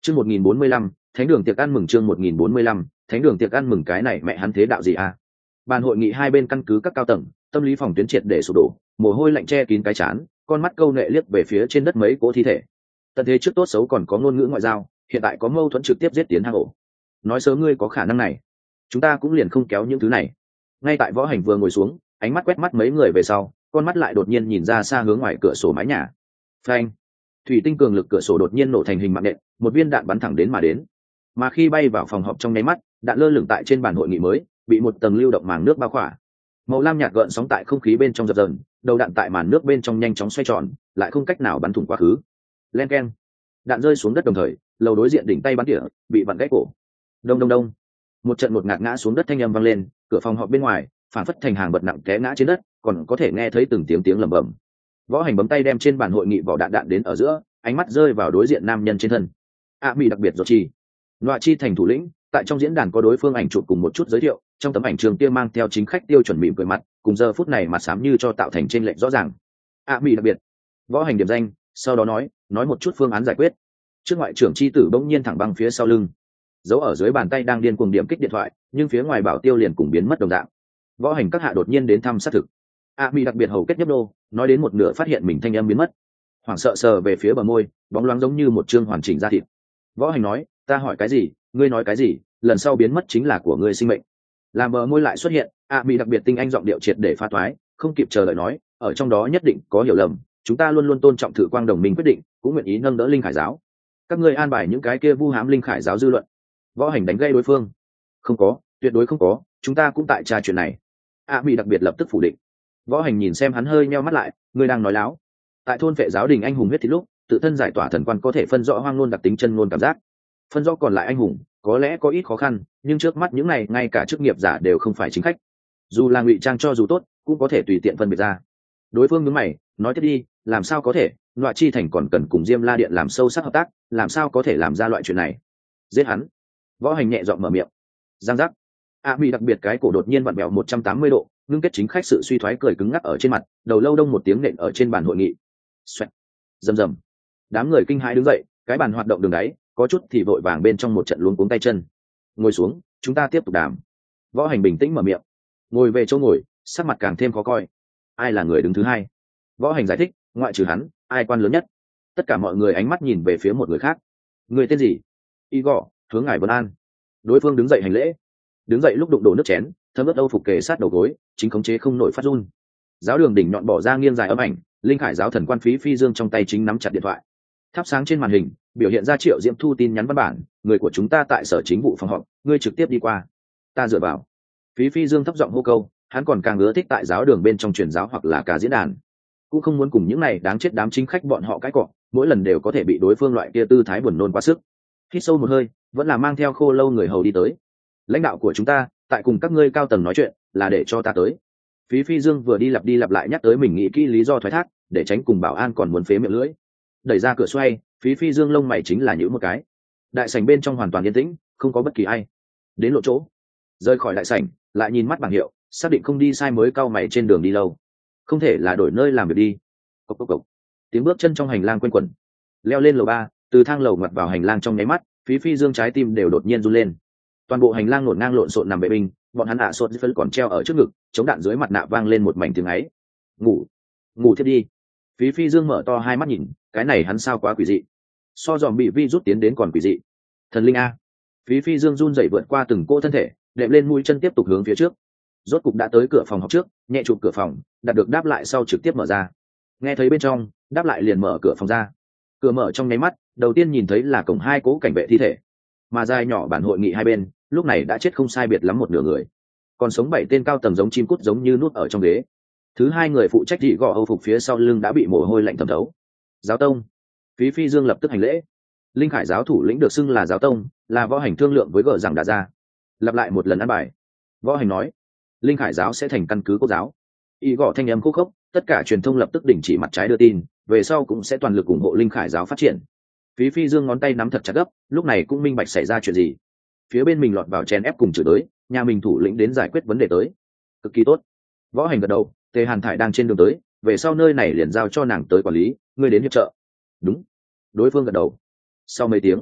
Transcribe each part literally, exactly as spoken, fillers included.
chương một nghìn bốn mươi lăm thánh đường tiệc ăn mừng chương một nghìn bốn mươi lăm thánh đường tiệc ăn mừng cái này mẹ hắn thế đạo gì à? Bàn hội nghị hai bên căn cứ các cao tầng, tâm lý phòng tuyến triệt để sụp đổ, mồ hôi lạnh che kín cái chán, con mắt câu nệ liếc về phía trên đất mấy cỗ thi thể. Tận thế trước tốt xấu còn có ngôn ngữ ngoại giao, hiện tại có mâu thuẫn trực tiếp giết tiến hang ổ. Nói sớm ngươi có khả năng này, chúng ta cũng liền không kéo những thứ này. Ngay tại Võ Hành vừa ngồi xuống, ánh mắt quét mắt mấy người về sau, con mắt lại đột nhiên nhìn ra xa hướng ngoài cửa sổ mái nhà. Phanh! Thủy tinh cường lực cửa sổ đột nhiên nổ thành hình mạng nện, một viên đạn bắn thẳng đến mà đến. Mà khi bay vào phòng họp trong nháy mắt, đạn lơ lửng tại trên bàn hội nghị mới, bị một tầng lưu động màng nước bao khỏa. Màu lam nhạt gợn sóng tại không khí bên trong dập dờn, đầu đạn tại màn nước bên trong nhanh chóng xoay tròn, lại không cách nào bắn thủng quá khứ. Len keng! Đạn rơi xuống đất đồng thời, lầu đối diện đỉnh tay bắn tỉa, bị vặn gãy cổ. Đông đông đông! Một trận một ngạt ngã xuống đất thanh âm vang lên, cửa phòng họp bên ngoài, phản phất thành hàng bật nặng té ngã trên đất, còn có thể nghe thấy từng tiếng tiếng lẩm bẩm. Võ Hành bấm tay đem trên bàn hội nghị vỏ đạn đạn đến ở giữa, ánh mắt rơi vào đối diện nam nhân trên thân. A Mỹ đặc biệt Giọt Chi, Loa Chi thành thủ lĩnh, tại trong diễn đàn có đối phương ảnh chụp cùng một chút giới thiệu, trong tấm ảnh trường kia mang theo chính khách tiêu chuẩn mỉm cười mặt, cùng giờ phút này mặt xám như cho tạo thành trên lệnh rõ ràng. A Mỹ đặc biệt. Võ Hành điểm danh, sau đó nói, nói một chút phương án giải quyết. Trước ngoại trưởng chi tử bỗng nhiên thẳng băng phía sau lưng, giấu ở dưới bàn tay đang điên cuồng điểm kích điện thoại, nhưng phía ngoài bảo tiêu liền cùng biến mất đồng dạng. Võ Hành các hạ đột nhiên đến thăm xác thực. A Mỹ đặc biệt hầu kết nhấp đô, nói đến một nửa phát hiện mình thanh âm biến mất, hoảng sợ sờ về phía bờ môi, bóng loáng giống như một chương hoàn chỉnh da thịt. Võ Hành nói, ta hỏi cái gì, ngươi nói cái gì, lần sau biến mất chính là của ngươi sinh mệnh. Làm bờ môi lại xuất hiện, A Mỹ đặc biệt tinh anh giọng điệu triệt để pha toái, không kịp chờ đợi nói, ở trong đó nhất định có hiểu lầm, chúng ta luôn luôn tôn trọng Thử Quang đồng minh quyết định, cũng nguyện ý nâng đỡ Linh Khải giáo. Các ngươi an bài những cái kia vu hãm Linh Khải giáo dư luận. Võ Hành đánh gây đối phương, không có, tuyệt đối không có, chúng ta cũng tại tra chuyện này. A Mỹ đặc biệt lập tức phủ định. Võ Hành nhìn xem hắn hơi nheo mắt lại, ngươi đang nói láo. Tại thôn Phệ giáo đình anh hùng huyết thì lúc, tự thân giải tỏa thần quan có thể phân rõ hoang ngôn đặc tính chân ngôn cảm giác, phân rõ còn lại anh hùng có lẽ có ít khó khăn, nhưng trước mắt những này ngay cả chức nghiệp giả đều không phải chính khách, dù là ngụy trang cho dù tốt cũng có thể tùy tiện phân biệt ra. Đối phương nhướng mày, nói tiếp đi, làm sao có thể, Loa Chi thành còn cần cùng Diêm La điện làm sâu sắc hợp tác, làm sao có thể làm ra loại chuyện này. Giết hắn. Võ Hành nhẹ giọng mở miệng. Giang giác. A Mỹ đặc biệt cái cổ đột nhiên vặn bẹo một trăm tám mươi độ, ngưng kết chính khách sự suy thoái cười cứng ngắc ở trên mặt, đầu lâu đông một tiếng nện ở trên bàn hội nghị. Xoẹt. Rầm rầm. Đám người kinh hãi đứng dậy, cái bàn hoạt động đường đáy, có chút thì vội vàng bên trong một trận luống cuống tay chân. Ngồi xuống, chúng ta tiếp tục đàm. Võ Hành bình tĩnh mở miệng. Ngồi về chỗ ngồi, sắc mặt càng thêm khó coi. Ai là người đứng thứ hai? Võ Hành giải thích, ngoại trừ hắn, ai quan lớn nhất? Tất cả mọi người ánh mắt nhìn về phía một người khác. Người tên gì? Igor, hướng ngài Vân An. Đối phương đứng dậy hành lễ. Đứng dậy lúc đụng đổ nước chén, thấm ướt âu phục kề sát đầu gối, chính khống chế không nổi phát run. Giáo đường đỉnh nhọn bỏ ra nghiêng dài âm ảnh, Linh Khải giáo thần quan Phí Phi Dương trong tay chính nắm chặt điện thoại. Thắp sáng trên màn hình, biểu hiện ra Triệu Diễm Thu tin nhắn văn bản, người của chúng ta tại sở chính vụ phòng họp, ngươi trực tiếp đi qua. Ta dựa vào. Phí Phi Dương thấp giọng hô câu, hắn còn càng ưa thích tại giáo đường bên trong truyền giáo hoặc là cả diễn đàn, cũng không muốn cùng những này đáng chết đám chính khách bọn họ cãi cọ, mỗi lần đều có thể bị đối phương loại kia tư thái buồn nôn quá sức. Hít sâu một hơi, vẫn là mang theo khô lâu người hầu đi tới. Lãnh đạo của chúng ta tại cùng các ngươi cao tầng nói chuyện, là để cho ta tới. Phí Phi Dương vừa đi lặp đi lặp lại nhắc tới mình nghĩ kỹ lý do thoái thác, để tránh cùng bảo an còn muốn phế miệng lưỡi. Đẩy ra cửa xoay, Phí Phi Dương lông mày chính là nhíu một cái. Đại sảnh bên trong hoàn toàn yên tĩnh, không có bất kỳ ai. Đến lộ chỗ, rời khỏi đại sảnh, lại nhìn mắt bảng hiệu, xác định không đi sai mới cau mày trên đường đi lâu. Không thể là đổi nơi làm việc đi. Cộc cộc cộc. Tiếng bước chân trong hành lang quanh quẩn. Leo lên lầu ba, từ thang lầu ngoặt vào hành lang trong nháy mắt, Phí Phi Dương trái tim đều đột nhiên run lên. Toàn bộ hành lang ngổn ngang lộn xộn nằm vệ binh, bọn hắn ạ sốt phân còn treo ở trước ngực, chống đạn dưới mặt nạ vang lên một mảnh tiếng ấy. Ngủ, ngủ thiếp đi. Phí Phi Dương mở to hai mắt nhìn, cái này hắn sao quá quỷ dị. So dòm bị vi rút tiến đến còn quỷ dị. Thần linh a. Phí Phi Dương run rẩy vượt qua từng cô thân thể, đệm lên mũi chân tiếp tục hướng phía trước. Rốt cục đã tới cửa phòng học trước, nhẹ chụp cửa phòng, đạt được đáp lại sau trực tiếp mở ra. Nghe thấy bên trong, đáp lại liền mở cửa phòng ra. Cửa mở trong nháy mắt, đầu tiên nhìn thấy là cổng hai cố cảnh vệ thi thể, mà dài nhỏ bản hội nghị hai bên lúc này đã chết không sai biệt lắm một nửa người, còn sống bảy tên cao tầng giống chim cút giống như nút ở trong ghế. Thứ hai người phụ trách dị gò âu phục phía sau lưng đã bị mồ hôi lạnh thẩm thấu. Giáo tông. Phí Phi Dương lập tức hành lễ. Linh Khải giáo thủ lĩnh được xưng là giáo tông, là Võ Hành thương lượng với gờ rằng đã ra. Lặp lại một lần ăn bài. Võ Hành nói, Linh Khải giáo sẽ thành căn cứ quốc giáo. Y gõ thanh âm khúc khốc, tất cả truyền thông lập tức đình chỉ mặt trái đưa tin, về sau cũng sẽ toàn lực ủng hộ Linh Khải giáo phát triển. Phí Phi Dương ngón tay nắm thật chặt gấp, lúc này cũng minh bạch xảy ra chuyện gì. Phía bên mình lọt vào chèn ép cùng chửi tới, nhà mình thủ lĩnh đến giải quyết vấn đề tới. Cực kỳ tốt. Võ Hành gật đầu, Tề Hàn Thải đang trên đường tới, về sau nơi này liền giao cho nàng tới quản lý, ngươi đến hiệp trợ. Đúng. Đối phương gật đầu. Sau mấy tiếng,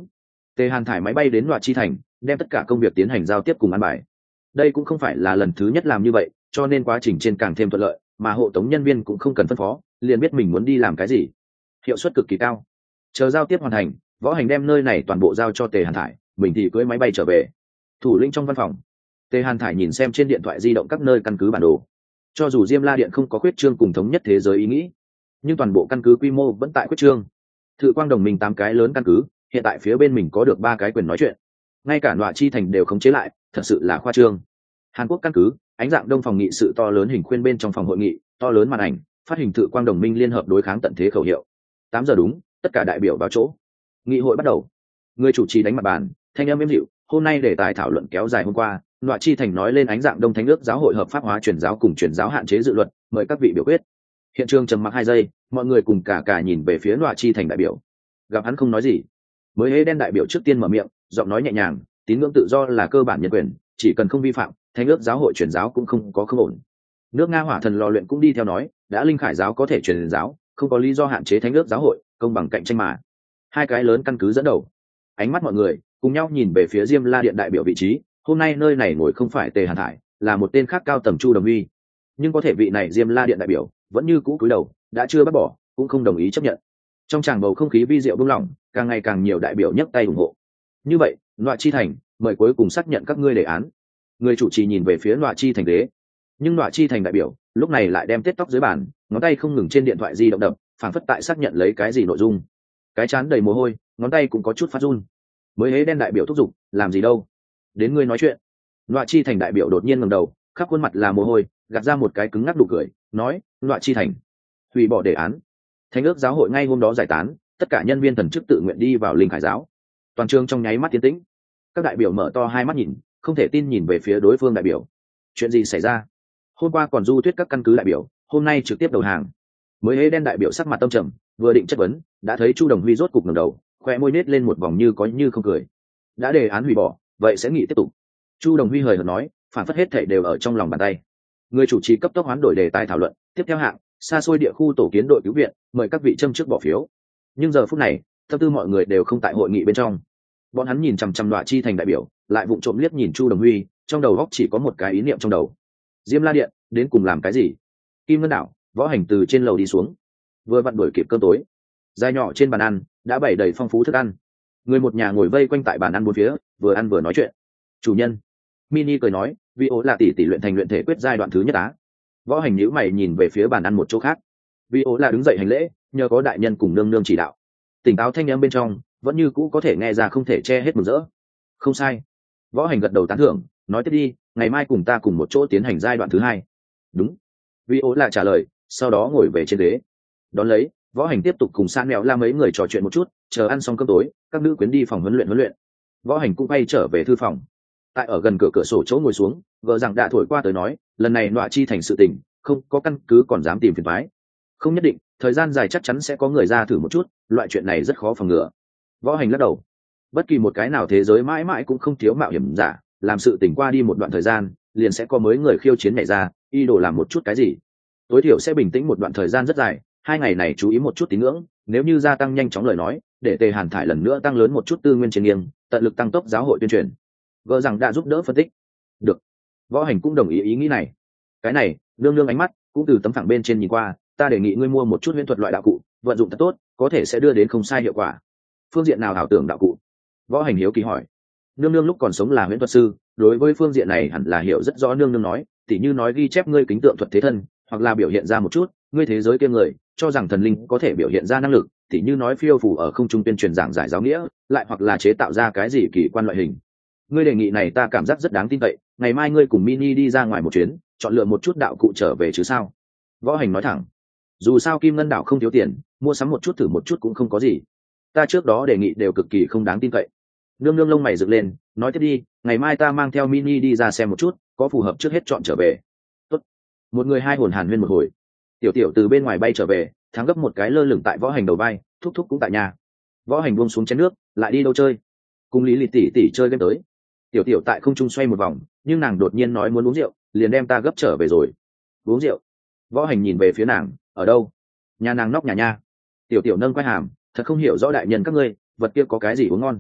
Tề Hàn thải máy bay đến Loạn Chi thành, đem tất cả công việc tiến hành giao tiếp cùng an bài. Đây cũng không phải là lần thứ nhất làm như vậy, cho nên quá trình trên càng thêm thuận lợi, mà hộ tống nhân viên cũng không cần phân phó, liền biết mình muốn đi làm cái gì, hiệu suất cực kỳ cao. Chờ giao tiếp hoàn thành, Võ Hành đem nơi này toàn bộ giao cho Tề Hàn thải, mình thì cưỡi máy bay trở về. Thủ lĩnh trong văn phòng, Tề Hàn thải nhìn xem trên điện thoại di động các nơi căn cứ bản đồ. Cho dù Diêm La Điện không có khuyết trương cùng thống nhất thế giới ý nghĩ, nhưng toàn bộ căn cứ quy mô vẫn tại khuyết trương. Thự Quang Đồng Minh tám cái lớn căn cứ, hiện tại phía bên mình có được ba cái quyền nói chuyện, ngay cả Loạn Chi thành đều khống chế lại, thật sự là khoa trương. Hàn Quốc căn cứ, ánh dạng đông phòng nghị sự to lớn hình khuyên bên trong phòng hội nghị, to lớn màn ảnh, phát hình Thự Quang Đồng Minh liên hợp đối kháng tận thế khẩu hiệu. Tám giờ đúng, tất cả đại biểu vào chỗ. Nghị hội bắt đầu. Người chủ trì đánh mặt bàn, thanh âm êm dịu, hôm nay đề tài thảo luận kéo dài hôm qua, Loạn Chi thành nói lên ánh dạng đông thánh ước giáo hội hợp pháp hóa truyền giáo cùng truyền giáo hạn chế dự luật, mời các vị biểu quyết. Hiện trường trầm mặc hai giây, mọi người cùng cả cả nhìn về phía Loạn Chi thành đại biểu. Gặp hắn không nói gì, mới hễ đen đại biểu trước tiên mở miệng, giọng nói nhẹ nhàng, tín ngưỡng tự do là cơ bản nhân quyền, chỉ cần không vi phạm, thánh ước giáo hội truyền giáo cũng không có không ổn. Nước Nga hỏa thần lò luyện cũng đi theo nói, đã linh khải giáo có thể truyền giáo, không có lý do hạn chế thánh ước giáo hội, công bằng cạnh tranh mà. Hai cái lớn căn cứ dẫn đầu. Ánh mắt mọi người cùng nhau nhìn về phía Diêm La Điện đại biểu vị trí, hôm nay nơi này ngồi không phải Tề Hàn thải, là một tên khác cao tầm Chu Đồng Uy, nhưng có thể vị này Diêm La Điện đại biểu vẫn như cũ cúi đầu, đã chưa bác bỏ, cũng không đồng ý chấp nhận. Trong tràng bầu không khí vi diệu buông lỏng, càng ngày càng nhiều đại biểu nhấc tay ủng hộ. Như vậy, Loạn Chi thành, mời cuối cùng xác nhận các ngươi đề án. Người chủ trì nhìn về phía Loạn Chi thành đế, nhưng Loạn Chi thành đại biểu lúc này lại đem tết tóc dưới bàn, ngón tay không ngừng trên điện thoại di động đập, phảng phất tại xác nhận lấy cái gì nội dung. Cái chán đầy mồ hôi, ngón tay cũng có chút phát run. Mới hễ đen đại biểu thúc giục, làm gì đâu, đến ngươi nói chuyện. Loạn Chi thành đại biểu đột nhiên ngẩng đầu, khắp khuôn mặt là mồ hôi, gạt ra một cái cứng ngắc đủ cười, nói: Loạn Chi thành, hủy bỏ đề án. Thánh ước giáo hội ngay hôm đó giải tán, tất cả nhân viên thần chức tự nguyện đi vào linh khải giáo. Toàn trường trong nháy mắt tiến tĩnh, các đại biểu mở to hai mắt nhìn, không thể tin nhìn về phía đối phương đại biểu. Chuyện gì xảy ra? Hôm qua còn du thuyết các căn cứ đại biểu, hôm nay trực tiếp đầu hàng. Mới hễ đen đại biểu sắc mặt tâm trầm, vừa định chất vấn, đã thấy Chu Đồng Huy rốt cục ngẩng đầu, khoe môi nết lên một vòng như có như không cười. Đã đề án hủy bỏ, vậy sẽ nghị tiếp tục. Chu Đồng Huy hời hợt nói, phản phất hết thảy đều ở trong lòng bàn tay. Người chủ trì cấp tốc hoán đổi đề tài thảo luận, tiếp theo hạng, xa xôi địa khu tổ kiến đội cứu viện, mời các vị châm trước bỏ phiếu. Nhưng giờ phút này, tâm tư mọi người đều không tại hội nghị bên trong. Bọn hắn nhìn chằm chằm Loạn Chi thành đại biểu, lại vụng trộm liếc nhìn Chu Đồng Huy, trong đầu góc chỉ có một cái ý niệm trong đầu. Diêm La Điện, đến cùng làm cái gì? Kim Ngân Đảo, Võ Hành từ trên lầu đi xuống, vừa vặn đuổi kịp cơm tối. Dài nhỏ trên bàn ăn đã bày đầy phong phú thức ăn. Người một nhà ngồi vây quanh tại bàn ăn bốn phía, vừa ăn vừa nói chuyện. Chủ nhân, Mini cười nói, vì ố là tỷ tỷ luyện thành luyện thể quyết giai đoạn thứ nhất á. Võ Hành nhíu mày nhìn về phía bàn ăn một chỗ khác. Vì ố là đứng dậy hành lễ, nhờ có đại nhân cùng nương nương chỉ đạo. Tỉnh táo thanh âm bên trong vẫn như cũ có thể nghe ra không thể che hết mừng rỡ. Không sai. Võ Hành gật đầu tán thưởng, nói tiếp đi, ngày mai cùng ta cùng một chỗ tiến hành giai đoạn thứ hai. Đúng. Vì ố là trả lời, sau đó ngồi về trên ghế. Đón lấy, Võ Hành tiếp tục cùng San Mèo La mấy người trò chuyện một chút, chờ ăn xong cơm tối, các nữ quyến đi phòng huấn luyện huấn luyện. Võ Hành cũng quay trở về thư phòng. Tại ở gần cửa cửa sổ chỗ ngồi xuống, vợ rằng đã thổi qua tới nói, lần này Loạn Chi thành sự tình, không có căn cứ còn dám tìm phiền toái. Không nhất định, thời gian dài chắc chắn sẽ có người ra thử một chút, loại chuyện này rất khó phòng ngừa. Võ Hành lắc đầu. Bất kỳ một cái nào thế giới mãi mãi cũng không thiếu mạo hiểm giả, làm sự tình qua đi một đoạn thời gian, liền sẽ có mới người khiêu chiến nhảy ra, y đồ làm một chút cái gì. Tối thiểu sẽ bình tĩnh một đoạn thời gian rất dài, hai ngày này chú ý một chút tín ngưỡng, nếu như gia tăng nhanh chóng lời nói, để Tề Hàn thải lần nữa tăng lớn một chút tư nguyên trên nghiêng, tận lực tăng tốc giáo hội tuyên truyền. Vợ rằng đã giúp đỡ phân tích. Được. Võ Hành cũng đồng ý ý nghĩ này. Cái này, nương nương ánh mắt cũng từ tấm phẳng bên trên nhìn qua, ta đề nghị ngươi mua một chút huyễn thuật loại đạo cụ, vận dụng thật tốt, có thể sẽ đưa đến không sai hiệu quả. Phương diện nào ảo tưởng đạo cụ? Võ Hành hiếu kỳ hỏi. Nương nương lúc còn sống là huyễn thuật sư, đối với phương diện này hẳn là hiểu rất rõ. Nương nương nói, tỉ như nói ghi chép ngươi kính tượng thuật thế thân, hoặc là biểu hiện ra một chút ngươi thế giới kia người cho rằng thần linh có thể biểu hiện ra năng lực, tỉ như nói phiêu phù ở không trung tuyên truyền giảng giải giáo nghĩa, lại hoặc là chế tạo ra cái gì kỳ quan loại hình. Ngươi đề nghị này ta cảm giác rất đáng tin cậy, ngày mai ngươi cùng Mini đi ra ngoài một chuyến, chọn lựa một chút đạo cụ trở về chứ sao? Võ Hành nói thẳng. Dù sao Kim Ngân Đảo không thiếu tiền, mua sắm một chút thử một chút cũng không có gì. Ta trước đó đề nghị đều cực kỳ không đáng tin cậy. Nương nương lông mày dựng lên, nói tiếp đi, ngày mai ta mang theo Mini đi ra xem một chút, có phù hợp trước hết chọn trở về. Tốt. Một người hai hồn hàn huyên một hồi. Tiểu Tiểu từ bên ngoài bay trở về, thắng gấp một cái lơ lửng tại Võ Hành đầu vai, thúc thúc cũng tại nhà. Võ Hành buông xuống chén nước, lại đi đâu chơi? Cùng Lý Lị tỷ tỷ chơi game tới. Tiểu Tiểu tại không trung xoay một vòng, nhưng nàng đột nhiên nói muốn uống rượu, liền đem ta gấp trở về rồi. Uống rượu? Võ Hành nhìn về phía nàng, ở đâu? Nhà nàng nóc nhà nha. Tiểu Tiểu nâng quai hàm, thật không hiểu rõ đại nhân các ngươi, vật kia có cái gì uống ngon?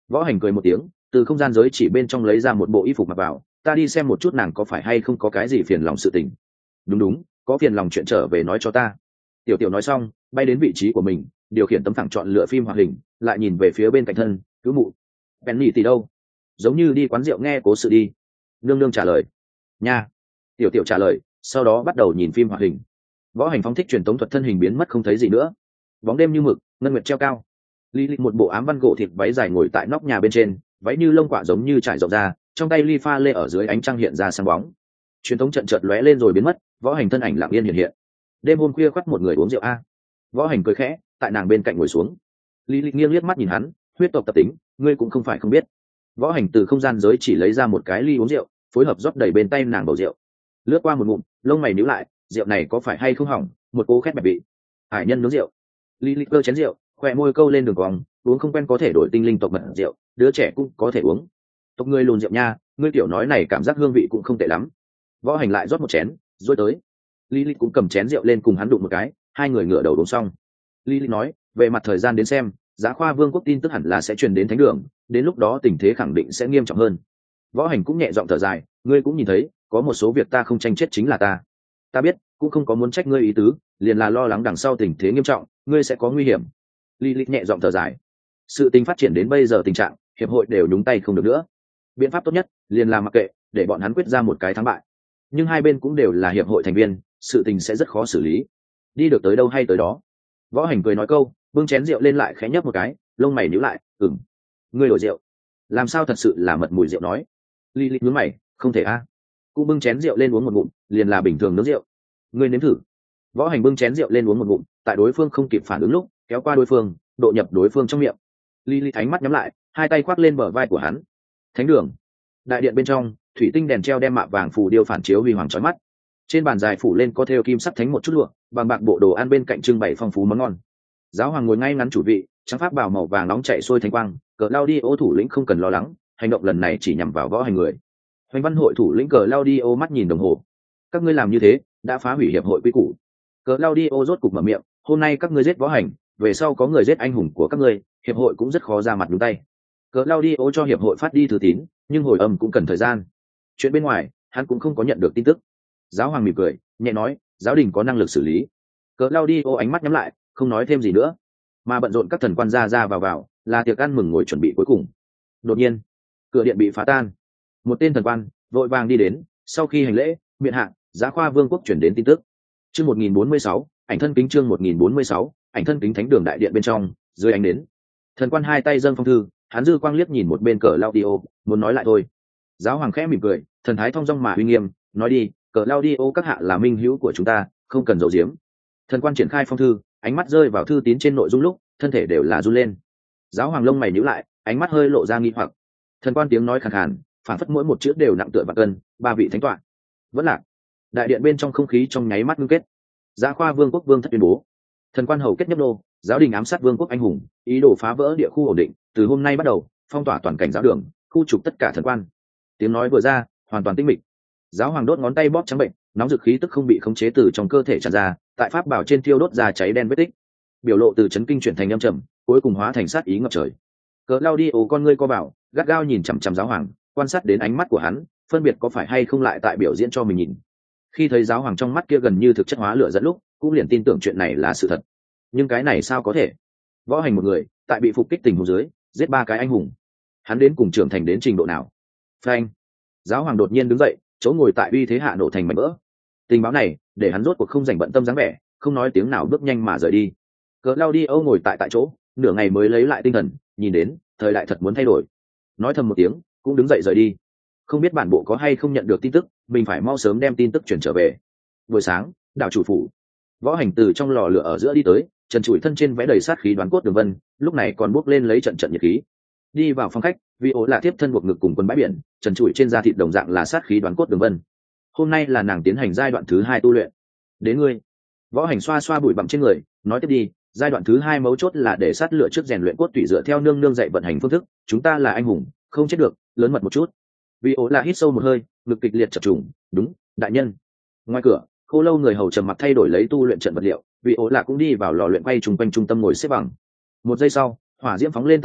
Võ Hành cười một tiếng, từ không gian giới chỉ bên trong lấy ra một bộ y phục mặc vào, ta đi xem một chút nàng có phải hay không có cái gì phiền lòng sự tình. Đúng đúng, có phiền lòng chuyện trở về nói cho ta. Tiểu Tiểu nói xong, bay đến vị trí của mình, điều khiển tấm phẳng chọn lựa phim hoạt hình, lại nhìn về phía bên cạnh thân, cứ mụ. Penny thì đâu? Giống như đi quán rượu nghe cố sự đi. Nương nương trả lời. Nha. Tiểu Tiểu trả lời, sau đó bắt đầu nhìn phim hoạt hình. Võ Hành phóng thích truyền tống thuật thân hình biến mất không thấy gì nữa. Bóng đêm như mực, ngân nguyệt treo cao. Lý Lịch một bộ ám văn gỗ thịt váy dài ngồi tại nóc nhà bên trên, váy như lông quạ giống như trải rộng ra, trong tay ly pha lê ở dưới ánh trăng hiện ra sáng bóng. Truyền tống trận chợt lóe lên rồi biến mất, Võ Hành thân ảnh lặng yên hiện hiện. Đêm hôm khuya khoắt một người uống rượu a. Võ Hành cười khẽ, tại nàng bên cạnh ngồi xuống. Lý Lịch nghiêng liếc mắt nhìn hắn, huyết tộc tập tính, ngươi cũng không phải không biết. Võ Hành từ không gian giới chỉ lấy ra một cái ly uống rượu, phối hợp rót đầy bên tay nàng bầu rượu. Lướt qua một ngụm, lông mày nhíu lại, rượu này có phải hay không hỏng, một cố khét bẹp vị. Hải nhân nướng rượu. Lý Lịch cơ chén rượu, khỏe môi câu lên đường cong, uống không quen có thể đổi tinh linh tộc mật rượu, đứa trẻ cũng có thể uống. Tộc ngươi lùn rượu nha, ngươi tiểu nói này cảm giác hương vị cũng không tệ lắm. Võ Hành lại rót một chén, rồi tới. Lý Lịch cũng cầm chén rượu lên cùng hắn đụng một cái, hai người ngửa đầu uống xong. Lý Lịch nói, về mặt thời gian đến xem, Giá Khoa Vương quốc tin tức hẳn là sẽ truyền đến thánh đường, đến lúc đó tình thế khẳng định sẽ nghiêm trọng hơn. Võ Hành cũng nhẹ giọng thở dài, ngươi cũng nhìn thấy, có một số việc ta không tranh chết chính là ta. Ta biết, cũng không có muốn trách ngươi ý tứ, liền là lo lắng đằng sau tình thế nghiêm trọng, ngươi sẽ có nguy hiểm. Lý Lịch nhẹ giọng thở dài. Sự tình phát triển đến bây giờ tình trạng, hiệp hội đều nhúng tay không được nữa. Biện pháp tốt nhất, liền là mặc kệ, để bọn hắn quyết ra một cái thắng bại. Nhưng hai bên cũng đều là hiệp hội thành viên, sự tình sẽ rất khó xử lý. Đi được tới đâu hay tới đó. Võ Hành cười nói câu, bưng chén rượu lên lại khẽ nhấp một cái, lông mày nhíu lại, ừm, ngươi đổi rượu, làm sao thật sự là mật mùi rượu nói. Lý Lịch nhướng mày, không thể a. À. Cũng bưng chén rượu lên uống một ngụm, liền là bình thường nướng rượu. Ngươi nếm thử. Võ Hành bưng chén rượu lên uống một ngụm, tại đối phương không kịp phản ứng lúc, kéo qua đối phương, độ nhập đối phương trong miệng. Lý Lịch ánh mắt nhắm lại, hai tay khoác lên bờ vai của hắn. Thánh đường. Đại điện bên trong, thủy tinh đèn treo đem mạ vàng phủ điêu phản chiếu huy hoàng chói mắt. Trên bàn dài phủ lên có thêu kim sắc thánh một chút lụa, bằng bạc bộ đồ ăn bên cạnh trưng bày phong phú món ngon. Giáo hoàng ngồi ngay ngắn chủ vị, trắng pháp bào màu vàng nóng chạy xuôi thánh quang, cờ Claudio thủ lĩnh không cần lo lắng, hành động lần này chỉ nhằm vào Võ Hành người. Hoành văn hội thủ lĩnh cờ Claudio mắt nhìn đồng hồ. Các ngươi làm như thế, đã phá hủy hiệp hội quy củ. Cờ Claudio rốt cục mở miệng, hôm nay các ngươi giết Võ Hành, về sau có người giết anh hùng của các ngươi, hiệp hội cũng rất khó ra mặt nhúng tay. Cờ Claudio cho hiệp hội phát đi thư tín, nhưng hồi âm cũng cần thời gian. Chuyện bên ngoài, hắn cũng không có nhận được tin tức. Giáo hoàng mỉm cười, nhẹ nói, giáo đình có năng lực xử lý. Cờ Claudio ánh mắt nhắm lại, không nói thêm gì nữa, mà bận rộn các thần quan ra ra vào vào, là tiệc ăn mừng ngồi chuẩn bị cuối cùng. Đột nhiên, cửa điện bị phá tan, một tên thần quan vội vàng đi đến, sau khi hành lễ, miện hạ, Giá Khoa Vương quốc chuyển đến tin tức. Chương một nghìn bốn mươi sáu, ảnh thân kính chương một nghìn bốn mươi sáu, ảnh thân kính thánh đường đại điện bên trong, dưới ánh đến. Thần quan hai tay dâng phong thư, hắn dư quang liếc nhìn một bên cờ Claudio, muốn nói lại thôi. Giáo hoàng khẽ mỉm cười, thần thái thong dong mà uy nghiêm, nói đi, cờ Claudio các hạ là minh hữu của chúng ta, không cần giấu giếm. Thần quan triển khai phong thư, ánh mắt rơi vào thư tín trên nội dung lúc, thân thể đều là run lên. Giáo hoàng lông mày nhíu lại, ánh mắt hơi lộ ra nghi hoặc. Thần quan tiếng nói khàn khàn, phản phất mỗi một chữ đều nặng tựa bạc cân, ba vị thánh tọa. Vẫn lạc. Đại điện bên trong không khí trong nháy mắt ngưng kết. Giá Khoa Vương quốc vương thất tuyên bố, thần quan hầu kết nhấp nô, giáo đình ám sát vương quốc anh hùng, ý đồ phá vỡ địa khu ổn định, từ hôm nay bắt đầu, phong tỏa toàn cảnh giáo đường, khu trục tất cả thần quan. Tiếng nói vừa ra, hoàn toàn tĩnh mịch. Giáo hoàng đốt ngón tay bóp trắng bệnh, nóng dực khí tức không bị khống chế từ trong cơ thể tràn ra, tại pháp bảo trên thiêu đốt ra cháy đen vết tích. Biểu lộ từ chấn kinh chuyển thành âm trầm, cuối cùng hóa thành sát ý ngập trời. Cờ Claudio con ngươi co bảo, gắt gao nhìn chằm chằm giáo hoàng, quan sát đến ánh mắt của hắn, phân biệt có phải hay không lại tại biểu diễn cho mình nhìn. Khi thấy giáo hoàng trong mắt kia gần như thực chất hóa lửa dẫn lúc, cũng liền tin tưởng chuyện này là sự thật. Nhưng cái này sao có thể? Võ Hành một người, tại bị phục kích tình huống dưới, giết ba cái anh hùng. Hắn đến cùng trưởng thành đến trình độ nào? Phanh! Giáo hoàng đột nhiên đứng dậy, chỗ ngồi tại uy thế hạ nổ thành mảnh vỡ. Tình báo này, để hắn rốt cuộc không dành bận tâm dáng vẻ, không nói tiếng nào bước nhanh mà rời đi. Cờ Claudio ngồi tại tại chỗ, nửa ngày mới lấy lại tinh thần, nhìn đến, thời đại thật muốn thay đổi. Nói thầm một tiếng, cũng đứng dậy rời đi. Không biết bản bộ có hay không nhận được tin tức, mình phải mau sớm đem tin tức chuyển trở về. Buổi sáng, đảo chủ phủ. Võ Hành từ trong lò lửa ở giữa đi tới, trần trụi thân trên vẽ đầy sát khí đoán cốt đường vân, lúc này còn bốc lên lấy trận trận nhiệt khí. Đi vào phòng khách, vì ố là tiếp thân buộc ngực cùng quân bãi biển, trần trụi trên da thịt đồng dạng là sát khí đoán cốt đường vân. Hôm nay là nàng tiến hành giai đoạn thứ hai tu luyện. Đến ngươi. Võ Hành xoa xoa bụi bặm trên người, nói tiếp đi, giai đoạn thứ hai mấu chốt là để sát lựa trước rèn luyện cốt tủy dựa theo nương nương dạy vận hành phương thức, chúng ta là anh hùng, không chết được, lớn mật một chút. Vì ố là hít sâu một hơi, ngực kịch liệt chập trùng, đúng, đại nhân. Ngoài cửa, Khô Lâu người hầu trầm mặc thay đổi lấy tu luyện trận vật liệu, vì ố là cũng đi vào lò luyện quay trùng quanh trung tâm ngồi xếp bằng. Một giây sau, hỏa diễm phóng lên tận trời,